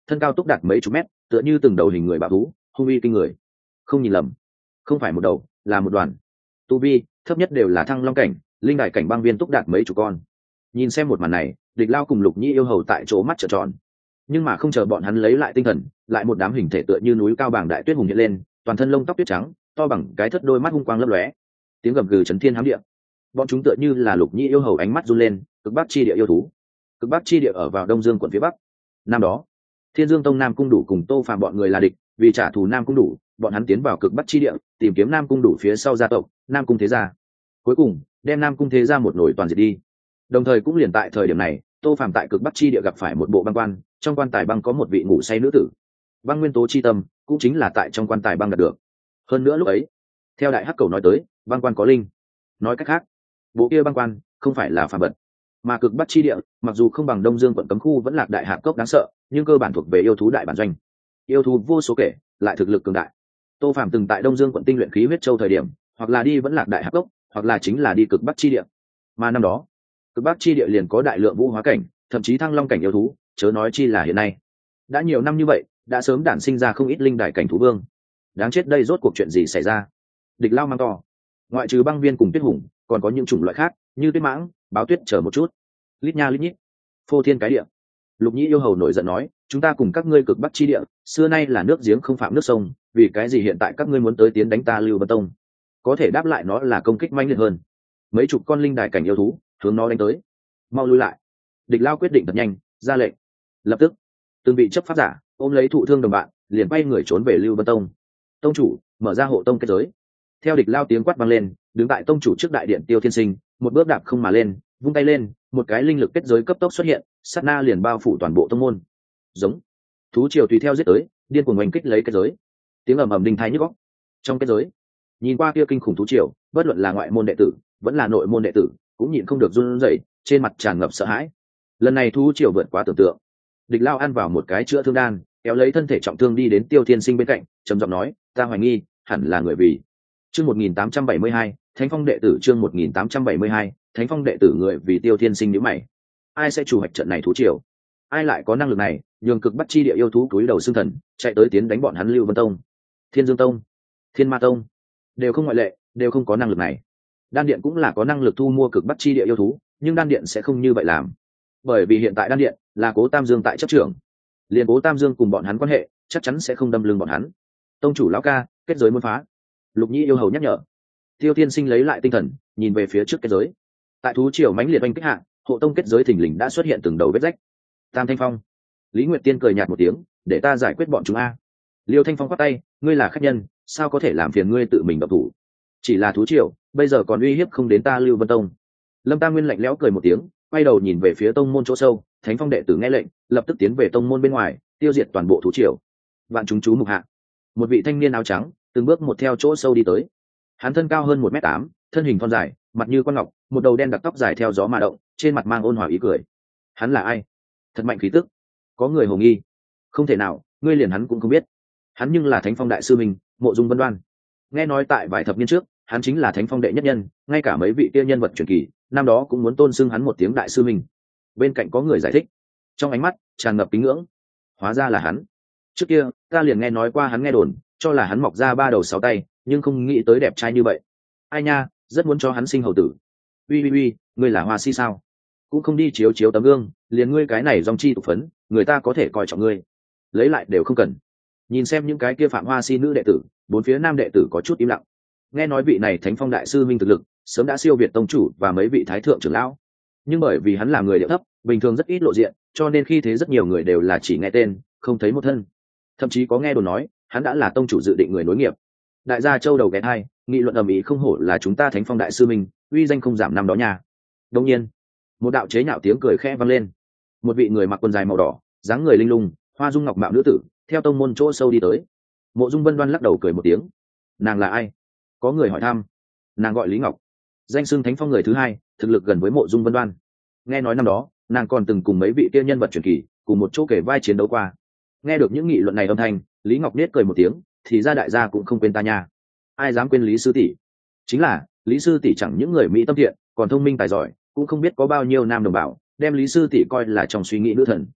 thân cao túc đạt mấy chục mét, tựa như từng đầu hình người bạo thú, hung uy kinh người. Không nhìn lầm, không phải một đầu, là một đoàn. Tu vi thấp nhất đều là thăng long cảnh, linh đại cảnh băng viên túc đạt mấy chục con. Nhìn xem một màn này, Địch Lao cùng Lục Nhĩ yêu hầu tại chỗ mắt trợn tròn. Nhưng mà không chờ bọn hắn lấy lại tinh thần, lại một đám hình thể tựa như núi cao bảng đại tuyết hùng hiện lên, toàn thân lông tóc tuyết trắng, to bằng cái thất, đôi mắt hung quang lấp lóe, tiếng gầm gừ chấn thiên hám địa. Bọn chúng tựa như là Lục Nhĩ yêu hầu ánh mắt run lên, cực bắc chi địa yêu thú. Cực bắc chi địa ở vào Đông Dương quận phía bắc. Năm đó, Thiên Dương Tông Nam Cung Đủ cùng Tô Phàm bọn người là địch, vì trả thù Nam Cung Đủ, bọn hắn tiến vào cực bắc chi địa, tìm kiếm Nam Cung Đủ phía sau gia tộc, Nam Cung Thế gia. Cuối cùng, đem Nam Cung Thế gia một nổi toàn diệt đi. Đồng thời cũng liền tại thời điểm này, Tô Phàm tại cực bắc chi địa gặp phải một bộ băng quan, trong quan tài băng có một vị ngủ say nữ tử. Băng nguyên tố chi tâm cũng chính là tại trong quan tài băng đạt được. Hơn nữa lúc ấy, theo đại hắc cầu nói tới, băng quan có linh. Nói cách khác, bộ kia băng quan không phải là phàm vật, mà cực bắc chi địa mặc dù không bằng Đông Dương quận cấm khu vẫn lạc đại hạ cốc đáng sợ, nhưng cơ bản thuộc về yêu thú đại bản doanh. Yêu thú vô số kể, lại thực lực cường đại. Tô Phàm từng tại Đông Dương quận tinh luyện khí huyết châu thời điểm, hoặc là đi vẫn lạc đại hạ cốc, hoặc là chính là đi cực bắc chi địa. Mà năm đó, cực bắc chi địa liền có đại lượng vũ hóa cảnh, thậm chí thăng long cảnh yêu thú, chớ nói chi là hiện nay. Đã nhiều năm như vậy, đã sớm đản sinh ra không ít linh đại cảnh thú vương. Đáng chết, đây rốt cuộc chuyện gì xảy ra? Địch Lao mang to, ngoại trừ băng viên cùng tuyết hùng, còn có những chủng loại khác như tuyết mãng, báo tuyết, chờ một chút. Lít nha lít nhít, phô thiên cái địa. Lục Nhĩ yêu hầu nổi giận nói, chúng ta cùng các ngươi cực bắc chi địa xưa nay là nước giếng không phạm nước sông, vì cái gì hiện tại các ngươi muốn tới tiến đánh ta Lưu Vân Tông? Có thể đáp lại nó là công kích mãnh liệt hơn. Mấy chục con linh đại cảnh yêu thú hướng nó đánh tới, mau lui lại. Địch Lao quyết định thật nhanh, ra lệnh. Lập tức, từng bị chấp pháp giả ôm lấy thụ thương đồng bạn, liền bay người trốn về Lưu Vân Tông. Tông chủ, mở ra hộ tông kết giới. Theo Địch Lao tiếng quát vang lên, đứng tại tông chủ trước đại điện Tiêu Thiên Sinh một bước đạp không mà lên, vung tay lên, một cái linh lực kết giới cấp tốc xuất hiện, sát na liền bao phủ toàn bộ tông môn. Giống, thú triều tùy theo giết tới, điên cuồng oanh kích lấy kết giới. Tiếng ầm ầm đinh thái nhức óc. Trong kết giới, nhìn qua kia kinh khủng thú triều, bất luận là ngoại môn đệ tử vẫn là nội môn đệ tử cũng nhịn không được run rẩy, trên mặt tràn ngập sợ hãi. Lần này thú triều vượt quá tưởng tượng. Địch Lao ăn vào một cái chữa thương đan, kéo lấy thân thể trọng thương đi đến Tiêu Thiên Sinh bên cạnh, trầm giọng nói, ta hoài nghi hẳn là người vì. Chương một nghìn tám trăm bảy mươi hai, Thánh Phong đệ tử. Chương một nghìn tám trăm bảy mươi hai, Thánh Phong đệ tử. Người vì Tiêu Thiên Sinh nhíu mày. Ai sẽ chủ hoạch trận này thú triều? Ai lại có năng lực này, nhường cực bắc chi địa yêu thú túi đầu xương thần, chạy tới tiến đánh bọn hắn Lưu Vân Tông, Thiên Dương Tông, Thiên Ma Tông, đều không ngoại lệ, đều không có năng lực này. Đan điện cũng là có năng lực thu mua cực bắc chi địa yêu thú, nhưng đan điện sẽ không như vậy làm, bởi vì hiện tại đan điện là Cố Tam Dương tại chấp trưởng, liền Cố Tam Dương cùng bọn hắn quan hệ chắc chắn sẽ không đâm lưng bọn hắn. Tông chủ lão ca, kết giới muốn phá. Lục Nhĩ yêu hầu nhắc nhở. Tiêu Thiên Sinh lấy lại tinh thần, nhìn về phía trước kết giới. Tại thú triều mãnh liệt oanh kích hạ, hộ tông kết giới thình lình đã xuất hiện từng đầu vết rách. Tam Thanh Phong, Lý Nguyệt Tiên cười nhạt một tiếng, để ta giải quyết bọn chúng a. Liêu Thanh Phong quát tay, ngươi là khách nhân, sao có thể làm phiền ngươi tự mình động thủ? Chỉ là thú triều, bây giờ còn uy hiếp không đến ta Lưu Vân Tông. Lâm Tam Nguyên lạnh lẽo cười một tiếng, quay đầu nhìn về phía tông môn chỗ sâu. Thánh Phong đệ tử nghe lệnh, lập tức tiến về tông môn bên ngoài, tiêu diệt toàn bộ thú triều. Vạn chúng chú mục hạ, một vị thanh niên áo trắng từng bước một theo chỗ sâu đi tới. Hắn thân cao hơn một mét tám, thân hình thon dài, mặt như con ngọc, một đầu đen đặc tóc dài theo gió mà động, trên mặt mang ôn hòa ý cười. Hắn là ai? Thật mạnh khí tức. Có người hồ nghi. Không thể nào, ngươi liền hắn cũng không biết. Hắn nhưng là Thánh Phong đại sư mình, Mộ Dung Vân Đoan. Nghe nói tại vài thập niên trước, hắn chính là Thánh Phong đệ nhất nhân, ngay cả mấy vị kia nhân vật truyền kỳ, năm đó cũng muốn tôn xưng hắn một tiếng đại sư mình. Bên cạnh có người giải thích, trong ánh mắt tràn ngập kính ngưỡng. Hóa ra là hắn. Trước kia, ta liền nghe nói qua hắn, nghe đồn cho là hắn mọc ra ba đầu sáu tay, nhưng không nghĩ tới đẹp trai như vậy. Ai nha, rất muốn cho hắn sinh hầu tử. Uy uy uy, ngươi là hoa si sao? Cũng không đi chiếu chiếu tấm gương, liền ngươi cái này dòng chi tục phấn, người ta có thể coi trọng ngươi, lấy lại đều không cần. Nhìn xem những cái kia phạm hoa si nữ đệ tử, bốn phía nam đệ tử có chút im lặng. Nghe nói vị này Thánh Phong đại sư minh thực lực sớm đã siêu việt tông chủ và mấy vị thái thượng trưởng lão, nhưng bởi vì hắn là người điệu thấp, bình thường rất ít lộ diện, cho nên khi thế rất nhiều người đều là chỉ nghe tên, không thấy một thân. Thậm chí có nghe đồn nói hắn đã là tông chủ dự định người nối nghiệp. Đại gia châu đầu ghé hai, nghị luận ầm ĩ, không hổ là chúng ta Thánh Phong đại sư minh, uy danh không giảm năm đó nha. Đương nhiên, một đạo chế nhạo tiếng cười khẽ vang lên. Một vị người mặc quần dài màu đỏ, dáng người linh lung, hoa dung ngọc mạo nữ tử theo tông môn chỗ sâu đi tới. Mộ Dung Vân Đoan lắc đầu cười một tiếng. Nàng là ai? Có người hỏi thăm. Nàng gọi Lý Ngọc, danh xưng Thánh Phong người thứ hai, thực lực gần với Mộ Dung Vân Đoan. Nghe nói năm đó nàng còn từng cùng mấy vị kia nhân vật truyền kỳ cùng một chỗ kể vai chiến đấu qua. Nghe được những nghị luận này âm thanh, Lý Ngọc nết cười một tiếng, thì ra đại gia cũng không quên ta nha. Ai dám quên Lý sư tỷ? Chính là Lý sư tỷ chẳng những người mỹ tâm thiện, còn thông minh tài giỏi, cũng không biết có bao nhiêu nam đồng bào đem Lý sư tỷ coi là trong suy nghĩ nữ thần.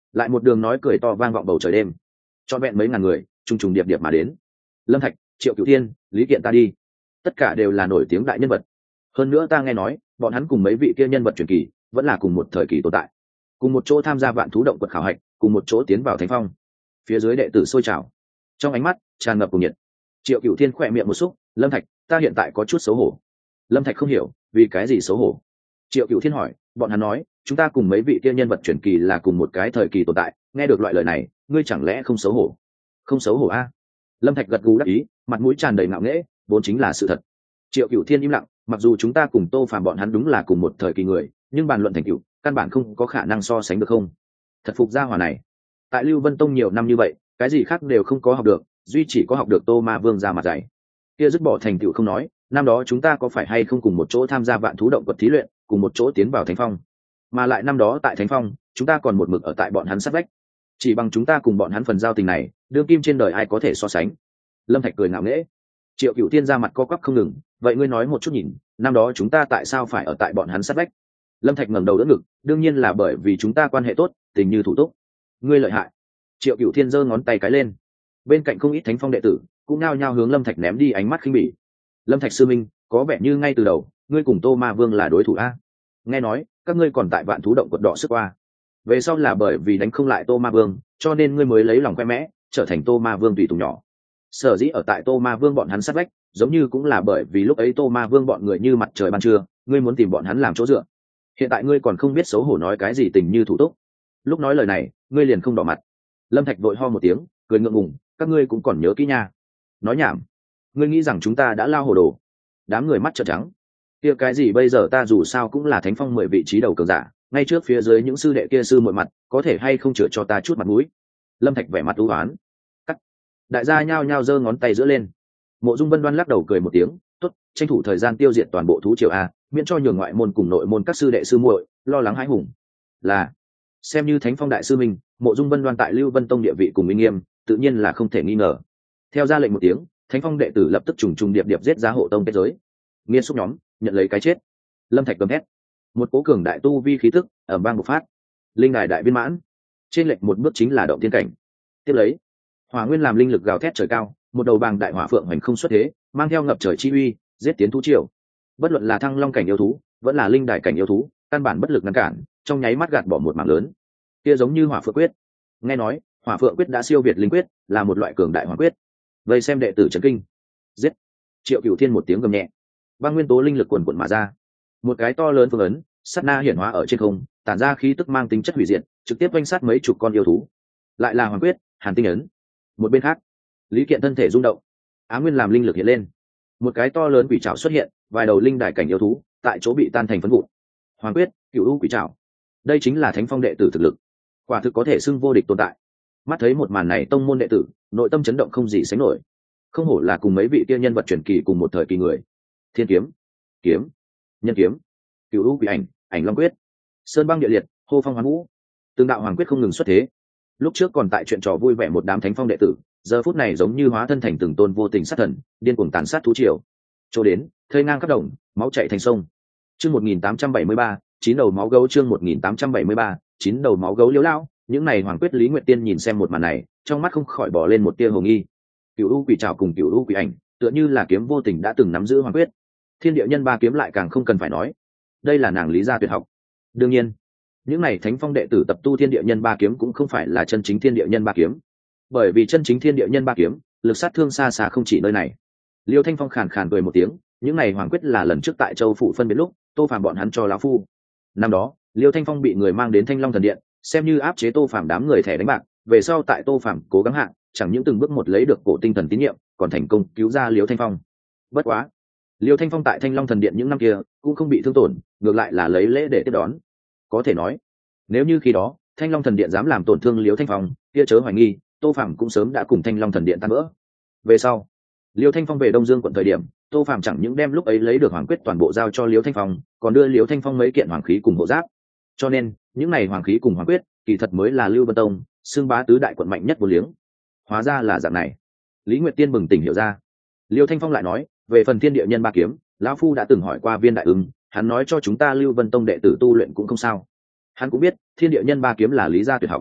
lại một đường nói cười to vang vọng bầu trời đêm. Trọn vẹn mấy ngàn người trùng trùng điệp điệp mà đến. Lâm Thạch, Triệu Cửu Thiên, Lý Kiện ta đi, tất cả đều là nổi tiếng đại nhân vật. Hơn nữa ta nghe nói bọn hắn cùng mấy vị kia nhân vật truyền kỳ vẫn là cùng một thời kỳ tồn tại, cùng một chỗ tham gia vạn thú động quật khảo hạch, cùng một chỗ tiến vào thánh phong. Phía dưới đệ tử sôi trào, trong ánh mắt tràn ngập cuồng nhiệt. Triệu Cửu Thiên khỏe miệng một xúc, Lâm Thạch, ta hiện tại có chút xấu hổ. Lâm Thạch không hiểu vì cái gì xấu hổ. Triệu Cửu Thiên hỏi, bọn hắn nói chúng ta cùng mấy vị kia nhân vật truyền kỳ là cùng một cái thời kỳ tồn tại, nghe được loại lời này ngươi chẳng lẽ không xấu hổ? Không xấu hổ a? À? Lâm Thạch gật gù đáp ý, mặt mũi tràn đầy ngạo nghễ, vốn chính là sự thật. Triệu Cửu Thiên im lặng, mặc dù chúng ta cùng Tô Phàm bọn hắn đúng là cùng một thời kỳ người, nhưng bàn luận thành tựu căn bản không có khả năng so sánh được không? Thật phục gia hỏa này, tại Lưu Vân Tông nhiều năm như vậy, cái gì khác đều không có học được, duy chỉ có học được Tô Ma Vương ra mặt dày. Kia dứt bỏ thành tựu không nói, năm đó chúng ta có phải hay không cùng một chỗ tham gia vạn thú động quật thí luyện, cùng một chỗ tiến vào Thánh Phong, mà lại năm đó tại Thánh Phong chúng ta còn một mực ở tại bọn hắn sát vách, chỉ bằng chúng ta cùng bọn hắn phần giao tình này, đương kim trên đời ai có thể so sánh? Lâm Thạch cười ngạo nghễ. Triệu Cửu Thiên ra mặt co quắp không ngừng, vậy ngươi nói một chút nhìn, năm đó chúng ta tại sao phải ở tại bọn hắn sát vách? Lâm Thạch ngẩng đầu đỡ ngực, đương nhiên là bởi vì chúng ta quan hệ tốt, tình như thủ túc. Ngươi lợi hại. Triệu Cửu Thiên giơ ngón tay cái lên. Bên cạnh không ít Thánh Phong đệ tử cũng nao nhao hướng Lâm Thạch ném đi ánh mắt khinh bỉ. Lâm Thạch sư minh, có vẻ như ngay từ đầu ngươi cùng Tô Ma Vương là đối thủ a? Nghe nói các ngươi còn tại vạn thú động quật đỏ sức qua, về sau là bởi vì đánh không lại Tô Ma Vương, cho nên ngươi mới lấy lòng khoe mẽ, trở thành Tô Ma Vương tùy tùng nhỏ. Sở dĩ ở tại Tô Ma Vương bọn hắn sát vách, giống như cũng là bởi vì lúc ấy Tô Ma Vương bọn người như mặt trời ban trưa, ngươi muốn tìm bọn hắn làm chỗ dựa. Hiện tại ngươi còn không biết xấu hổ nói cái gì tình như thủ túc. Lúc nói lời này ngươi liền không đỏ mặt. Lâm Thạch vội ho một tiếng, cười ngượng ngùng, các ngươi cũng còn nhớ kỹ nha. Nói nhảm, ngươi nghĩ rằng chúng ta đã lao hồ đồ? Đám người mắt trợn trắng. Kia cái gì bây giờ ta dù sao cũng là Thánh Phong mười vị trí đầu cường giả, ngay trước phía dưới những sư đệ kia sư muội mặt, có thể hay không chữa cho ta chút mặt mũi? Lâm Thạch vẻ mặt u uất. Cắt. Đại gia nhao nhao giơ ngón tay giữa lên. Mộ Dung Vân Đoan lắc đầu cười một tiếng, tốt, tranh thủ thời gian tiêu diệt toàn bộ thú triều a, miễn cho nhường ngoại môn cùng nội môn các sư đệ sư muội lo lắng hãi hùng. Là, xem như Thánh Phong đại sư mình, Mộ Dung Vân Đoan tại Lưu Vân Tông địa vị cùng uy nghiêm, tự nhiên là không thể nghi ngờ. Theo ra lệnh một tiếng, Thánh Phong đệ tử lập tức trùng trùng điệp điệp giết ra hộ tông kết giới. Nghiên xúc nhóm, nhận lấy cái chết. Lâm Thạch gầm hét. Một cố cường đại tu vi khí tức ở bang bộc phát. Linh đài đại viên mãn. Trên lệch một bước chính là động thiên cảnh. Tiếp lấy, Hỏa Nguyên làm linh lực gào thét trời cao, một đầu bàng đại hỏa phượng hoành không xuất thế, mang theo ngập trời chi uy, giết tiến thú triều. Bất luận là thăng long cảnh yêu thú, vẫn là linh đài cảnh yêu thú, căn bản bất lực ngăn cản, trong nháy mắt gạt bỏ một mảng lớn. Kia giống như Hỏa Phượng quyết. Nghe nói, Hỏa Phượng quyết đã siêu việt linh quyết, là một loại cường đại hỏa quyết. Vây xem đệ tử chấn kinh. Giết! Triệu Cửu Thiên một tiếng gầm nhẹ. Băng nguyên tố linh lực cuồn cuộn mà ra. Một cái to lớn phương ấn, sát na hiển hóa ở trên không, tản ra khí tức mang tính chất hủy diệt, trực tiếp vây sát mấy chục con yêu thú. Lại là Hoàng quyết, Hàn Tinh ấn. Một bên khác, Lý Kiện thân thể rung động, Á Nguyên làm linh lực hiện lên, một cái to lớn quỷ trảo xuất hiện, vài đầu linh đài cảnh yêu thú tại chỗ bị tan thành phấn vụn. Hoàng quyết, Cửu U quỷ trảo, đây chính là Thánh Phong đệ tử thực lực, quả thực có thể xưng vô địch tồn tại. Mắt thấy một màn này, tông môn đệ tử nội tâm chấn động không gì sánh nổi, không hổ là cùng mấy vị kia nhân vật truyền kỳ cùng một thời kỳ người. Thiên kiếm, kiếm, nhân kiếm, Cửu U quỷ ảnh, ảnh long quyết, sơn băng địa liệt, hô phong hoán vũ, từng đạo hoàng quyết không ngừng xuất thế. Lúc trước còn tại chuyện trò vui vẻ một đám Thánh Phong đệ tử, giờ phút này giống như hóa thân thành từng tôn vô tình sát thần, điên cuồng tàn sát thú triều. Chỗ đến, thây ngang khắp đồng, máu chảy thành sông. Chương một nghìn tám trăm bảy mươi ba, chín đầu máu gấu. Chương một nghìn tám trăm bảy mươi ba, chín đầu máu gấu liễu lao. Những này hoàng quyết Lý Nguyệt Tiên nhìn xem một màn này, trong mắt không khỏi bỏ lên một tia hồ nghi. Cửu U quỷ trảo cùng Cửu U quỷ ảnh, tựa như là kiếm vô tình đã từng nắm giữ hoàng quyết. Thiên địa nhân ba kiếm lại càng không cần phải nói, đây là nàng lý gia tuyệt học. Đương nhiên, những này Thánh Phong đệ tử tập tu thiên địa nhân ba kiếm cũng không phải là chân chính thiên địa nhân ba kiếm, bởi vì chân chính thiên địa nhân ba kiếm lực sát thương xa xa không chỉ nơi này. Liêu Thanh Phong khàn khàn cười một tiếng, những này hoàng quyết là lần trước tại Châu Phủ phân biệt lúc Tô Phàm bọn hắn cho lão phu. Năm đó Liêu Thanh Phong bị người mang đến Thanh Long Thần Điện, xem như áp chế Tô Phàm đám người thẻ đánh bạc, về sau tại Tô Phàm cố gắng hạ, chẳng những từng bước một lấy được cổ tinh thần tín nhiệm, còn thành công cứu ra Liêu Thanh Phong. Bất quá, Liêu Thanh Phong tại Thanh Long Thần Điện những năm kia cũng không bị thương tổn, ngược lại là lấy lễ để tiếp đón. Có thể nói, nếu như khi đó Thanh Long Thần Điện dám làm tổn thương Liêu Thanh Phong, kia chớ hoài nghi, Tô Phàm cũng sớm đã cùng Thanh Long Thần Điện tan vỡ. Về sau, Liêu Thanh Phong về Đông Dương quận thời điểm, Tô Phàm chẳng những đem lúc ấy lấy được hoàng quyết toàn bộ giao cho Liêu Thanh Phong, còn đưa Liêu Thanh Phong mấy kiện hoàng khí cùng hộ giáp. Cho nên, những này hoàng khí cùng hoàng quyết, kỳ thật mới là Lưu Vân Tông xưng bá tứ đại quận mạnh nhất vô liếng. Hóa ra là dạng này. Lý Nguyệt Tiên bừng tỉnh hiểu ra. Liêu Thanh Phong lại nói, về phần thiên địa nhân ba kiếm, lão phu đã từng hỏi qua Viên Đại Ưng, hắn nói cho chúng ta Lưu Vân Tông đệ tử tu luyện cũng không sao. Hắn cũng biết, thiên địa nhân ba kiếm là lý gia tuyệt học.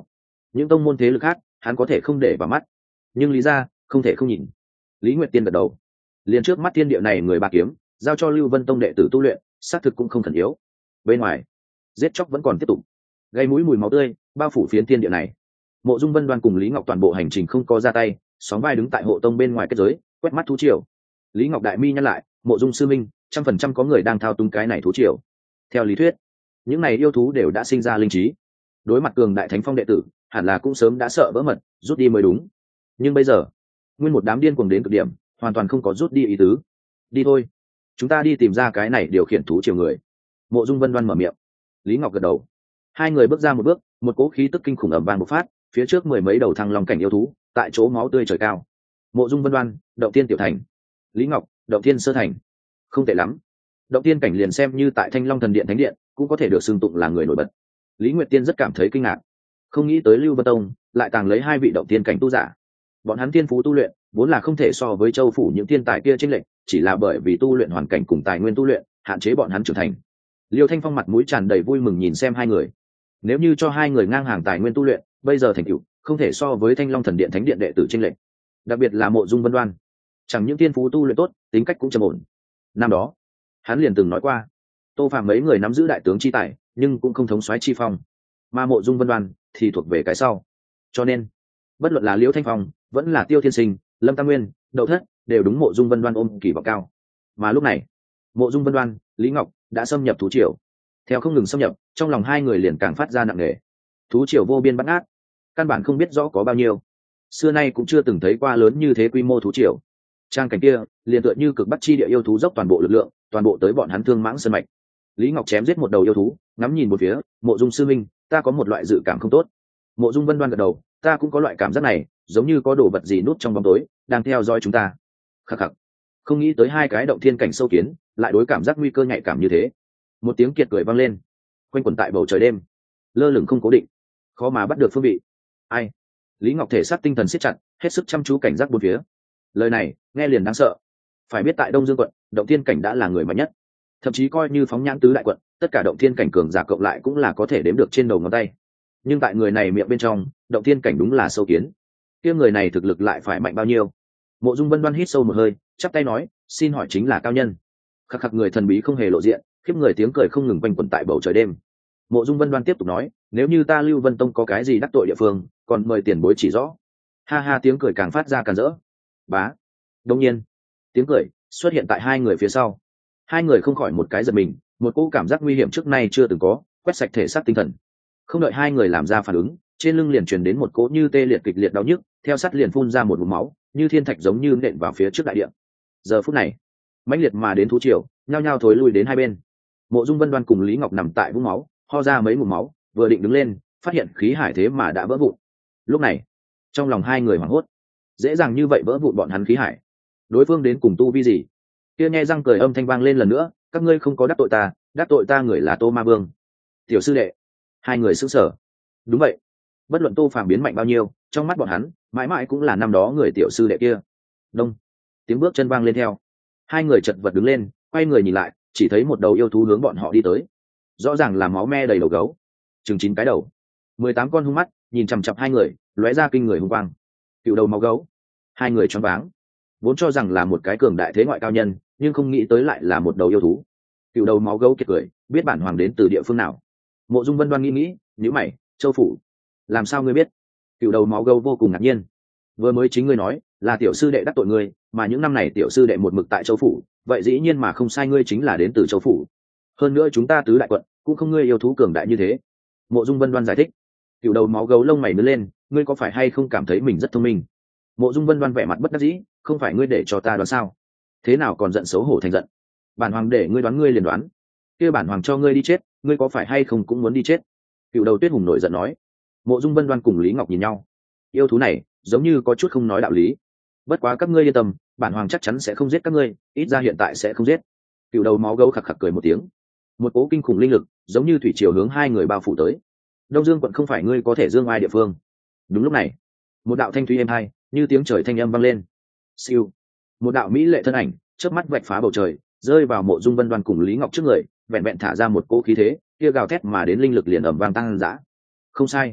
những tông môn thế lực khác hắn có thể không để vào mắt, nhưng lý gia không thể không nhìn. Lý Nguyệt Tiên gật đầu. Liền trước mắt thiên địa này người ba kiếm giao cho Lưu Vân Tông đệ tử tu luyện, xác thực cũng không khẩn yếu. Bên ngoài giết chóc vẫn còn tiếp tục, gây mũi mùi máu tươi bao phủ phiến thiên địa này. Mộ Dung Vân Đoan cùng Lý Ngọc toàn bộ hành trình không có ra tay, sóng vai đứng tại hộ tông bên ngoài kết giới, quét mắt thú triều. Lý Ngọc đại mi nhăn lại, Mộ Dung sư minh, trăm phần trăm có người đang thao túng cái này thú triều. Theo lý thuyết, những này yêu thú đều đã sinh ra linh trí, đối mặt cường đại thánh phong đệ tử, hẳn là cũng sớm đã sợ vỡ mật, rút đi mới đúng. Nhưng bây giờ, nguyên một đám điên cuồng đến cực điểm, hoàn toàn không có rút đi ý tứ. Đi thôi, chúng ta đi tìm ra cái này điều khiển thú triều người. Mộ Dung Vân Đoan mở miệng. Lý Ngọc gật đầu. Hai người bước ra một bước, một cỗ khí tức kinh khủng ầm vang bộc phát, phía trước mười mấy đầu thăng long cảnh yêu thú, tại chỗ máu tươi trời cao. Mộ Dung Vân Đoan, Động Tiên tiểu thành. Lý Ngọc, Động Tiên sơ thành. Không tệ lắm. Động Tiên cảnh liền xem như tại Thanh Long Thần Điện thánh điện, cũng có thể được xưng tụng là người nổi bật. Lý Nguyệt Tiên rất cảm thấy kinh ngạc, không nghĩ tới Lưu Vân Tông lại tàng lấy hai vị Động Tiên cảnh tu giả. Bọn hắn tiên phú tu luyện vốn là không thể so với châu phủ những thiên tài kia chênh lệch, chỉ là bởi vì tu luyện hoàn cảnh cùng tài nguyên tu luyện hạn chế bọn hắn trưởng thành. Liêu Thanh Phong mặt mũi tràn đầy vui mừng nhìn xem hai người. Nếu như cho hai người ngang hàng tài nguyên tu luyện, bây giờ thành tựu không thể so với Thanh Long Thần Điện thánh điện đệ tử chênh lệch. Đặc biệt là Mộ Dung Vân Đoan, chẳng những tiên phú tu luyện tốt, tính cách cũng trầm ổn. Năm đó, hắn liền từng nói qua, Tô Phàm mấy người nắm giữ đại tướng chi tài, nhưng cũng không thống soái chi phong, mà Mộ Dung Vân Đoan thì thuộc về cái sau. Cho nên, bất luận là Liễu Thanh Phong, vẫn là Tiêu Thiên Sinh, Lâm Tam Nguyên, Đậu Thất, đều đúng Mộ Dung Vân Đoan ôm kỳ vọng cao. Mà lúc này, Mộ Dung Vân Đoan, Lý Ngọc đã xâm nhập thú triều. Theo không ngừng xâm nhập, trong lòng hai người liền càng phát ra nặng nề. Thú triều vô biên bát ngát, căn bản không biết rõ có bao nhiêu. Xưa nay cũng chưa từng thấy qua lớn như thế quy mô thú triều. Trang cảnh kia, liền tựa như cực bắc chi địa yêu thú dốc toàn bộ lực lượng, toàn bộ tới bọn hắn Thương Mãng Sơn mạch. Lý Ngọc chém giết một đầu yêu thú, ngắm nhìn một phía, Mộ Dung sư minh, ta có một loại dự cảm không tốt. Mộ Dung Vân Đoan gật đầu, ta cũng có loại cảm giác này, giống như có đồ vật gì núp trong bóng tối, đang theo dõi chúng ta. Khắc khắc, không nghĩ tới hai cái động thiên cảnh sâu kiến, lại đối cảm giác nguy cơ nhạy cảm như thế. Một tiếng kiệt cười vang lên, quanh quẩn tại bầu trời đêm, lơ lửng không cố định, khó mà bắt được phương vị. Ai? Lý Ngọc thể xác tinh thần siết chặt, hết sức chăm chú cảnh giác bốn phía. Lời này nghe liền đáng sợ. Phải biết tại Đông Dương quận, động thiên cảnh đã là người mạnh nhất, thậm chí coi như phóng nhãn tứ đại quận, tất cả động thiên cảnh cường giả cộng lại cũng là có thể đếm được trên đầu ngón tay. Nhưng tại người này miệng bên trong, động thiên cảnh đúng là sâu kiến. Kia người này thực lực lại phải mạnh bao nhiêu? Mộ Dung Vân Đoan hít sâu một hơi, chắp tay nói, xin hỏi chính là cao nhân? Khắc khắc, người thần bí không hề lộ diện, khiếp người tiếng cười không ngừng quanh quẩn tại bầu trời đêm. Mộ Dung Vân Đoan tiếp tục nói, nếu như ta Lưu Vân Tông có cái gì đắc tội địa phương, còn mời tiền bối chỉ rõ. Ha ha, tiếng cười càng phát ra càng rỡ. Bá. Đông nhiên, tiếng cười xuất hiện tại hai người phía sau. Hai người không khỏi một cái giật mình, một cỗ cảm giác nguy hiểm trước nay chưa từng có, quét sạch thể xác tinh thần. Không đợi hai người làm ra phản ứng, trên lưng liền truyền đến một cỗ như tê liệt kịch liệt đau nhức, theo sát liền phun ra một ngụm máu, như thiên thạch giống như nện vào phía trước đại địa. Giờ phút này, mãnh liệt mà đến thú triều, nhao nhao thối lui đến hai bên. Mộ Dung Vân Đoan cùng Lý Ngọc nằm tại vũng máu, ho ra mấy ngụm máu, vừa định đứng lên, phát hiện khí hải thế mà đã vỡ vụn. Lúc này, trong lòng hai người hoảng hốt, dễ dàng như vậy vỡ vụn bọn hắn khí hải, đối phương đến cùng tu vi gì? Kia nghe răng cười âm thanh vang lên lần nữa, các ngươi không có đắc tội ta, đắc tội ta người là Tô Ma Vương. Tiểu sư đệ. Hai người sững sờ. Đúng vậy, bất luận Tô Phàm biến mạnh bao nhiêu, trong mắt bọn hắn mãi mãi cũng là năm đó người tiểu sư đệ kia. Đông. Tiếng bước chân vang lên theo. Hai người chật vật đứng lên, quay người nhìn lại, chỉ thấy một đầu yêu thú hướng bọn họ đi tới. Rõ ràng là máu me đầy đầu gấu, chừng chín cái đầu, mười tám con hung mắt nhìn chằm chằm hai người, lóe ra kinh người hung quang. Cựu đầu máu gấu. Hai người choáng váng, vốn cho rằng là một cái cường đại thế ngoại cao nhân, nhưng không nghĩ tới lại là một đầu yêu thú. Cựu đầu máu gấu kiệt cười, biết bản hoàng đến từ địa phương nào? Mộ Dung Vân Đoan nghĩ nghĩ, nhíu mày, Châu phủ. Làm sao ngươi biết? Cựu đầu máu gấu vô cùng ngạc nhiên. Vừa mới chính ngươi nói là tiểu sư đệ đắc tội ngươi, mà những năm này tiểu sư đệ một mực tại Châu phủ, vậy dĩ nhiên mà không sai, ngươi chính là đến từ Châu phủ. Hơn nữa chúng ta tứ đại quận cũng không ngươi yêu thú cường đại như thế. Mộ Dung Vân Đoan giải thích. Cựu đầu máu gấu lông mày nứt lên, ngươi có phải hay không cảm thấy mình rất thông minh? Mộ Dung Vân Đoan vẻ mặt bất đắc dĩ, không phải ngươi để cho ta đoán sao? Thế nào còn giận xấu hổ thành giận? Bản hoàng để ngươi đoán ngươi liền đoán, kia bản hoàng cho ngươi đi chết, ngươi có phải hay không cũng muốn đi chết? Cựu đầu Tuyết Hùng nổi giận nói. Mộ Dung Vân Đoan cùng Lý Ngọc nhìn nhau, yêu thú này giống như có chút không nói đạo lý. Bất quá các ngươi yên tâm, bản hoàng chắc chắn sẽ không giết các ngươi, ít ra hiện tại sẽ không giết. Cựu đầu máu gấu khạc khạc cười một tiếng, một cỗ kinh khủng linh lực giống như thủy triều hướng hai người bao phủ tới. Đông Dương quận không phải ngươi có thể dương ai địa phương. Đúng lúc này, một đạo thanh thúy êm hai như tiếng trời thanh âm vang lên. Siêu, một đạo mỹ lệ thân ảnh chớp mắt vạch phá bầu trời, rơi vào Mộ Dung Vân Đoan cùng Lý Ngọc trước người, vẹn vẹn thả ra một cỗ khí thế, kia gào thét mà đến linh lực liền ầm vang tăng dã. Không sai,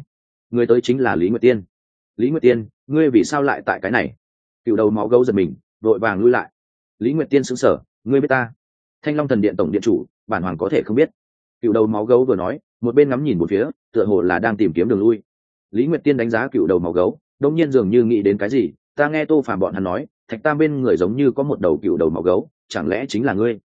người tới chính là Lý Nguyệt Tiên. Lý Nguyệt Tiên, ngươi vì sao lại tại cái này? Cựu đầu máu gấu giật mình, vội vàng lui lại. Lý Nguyệt Tiên sững sờ, ngươi biết ta? Thanh Long Thần Điện tổng điện chủ, bản hoàng có thể không biết. Cựu đầu máu gấu vừa nói, một bên ngắm nhìn một phía, tựa hồ là đang tìm kiếm đường lui. Lý Nguyệt Tiên đánh giá cựu đầu máu gấu, đột nhiên dường như nghĩ đến cái gì, ta nghe Tô Phàm bọn hắn nói, Thạch Tam bên người giống như có một đầu cựu đầu máu gấu, chẳng lẽ chính là ngươi?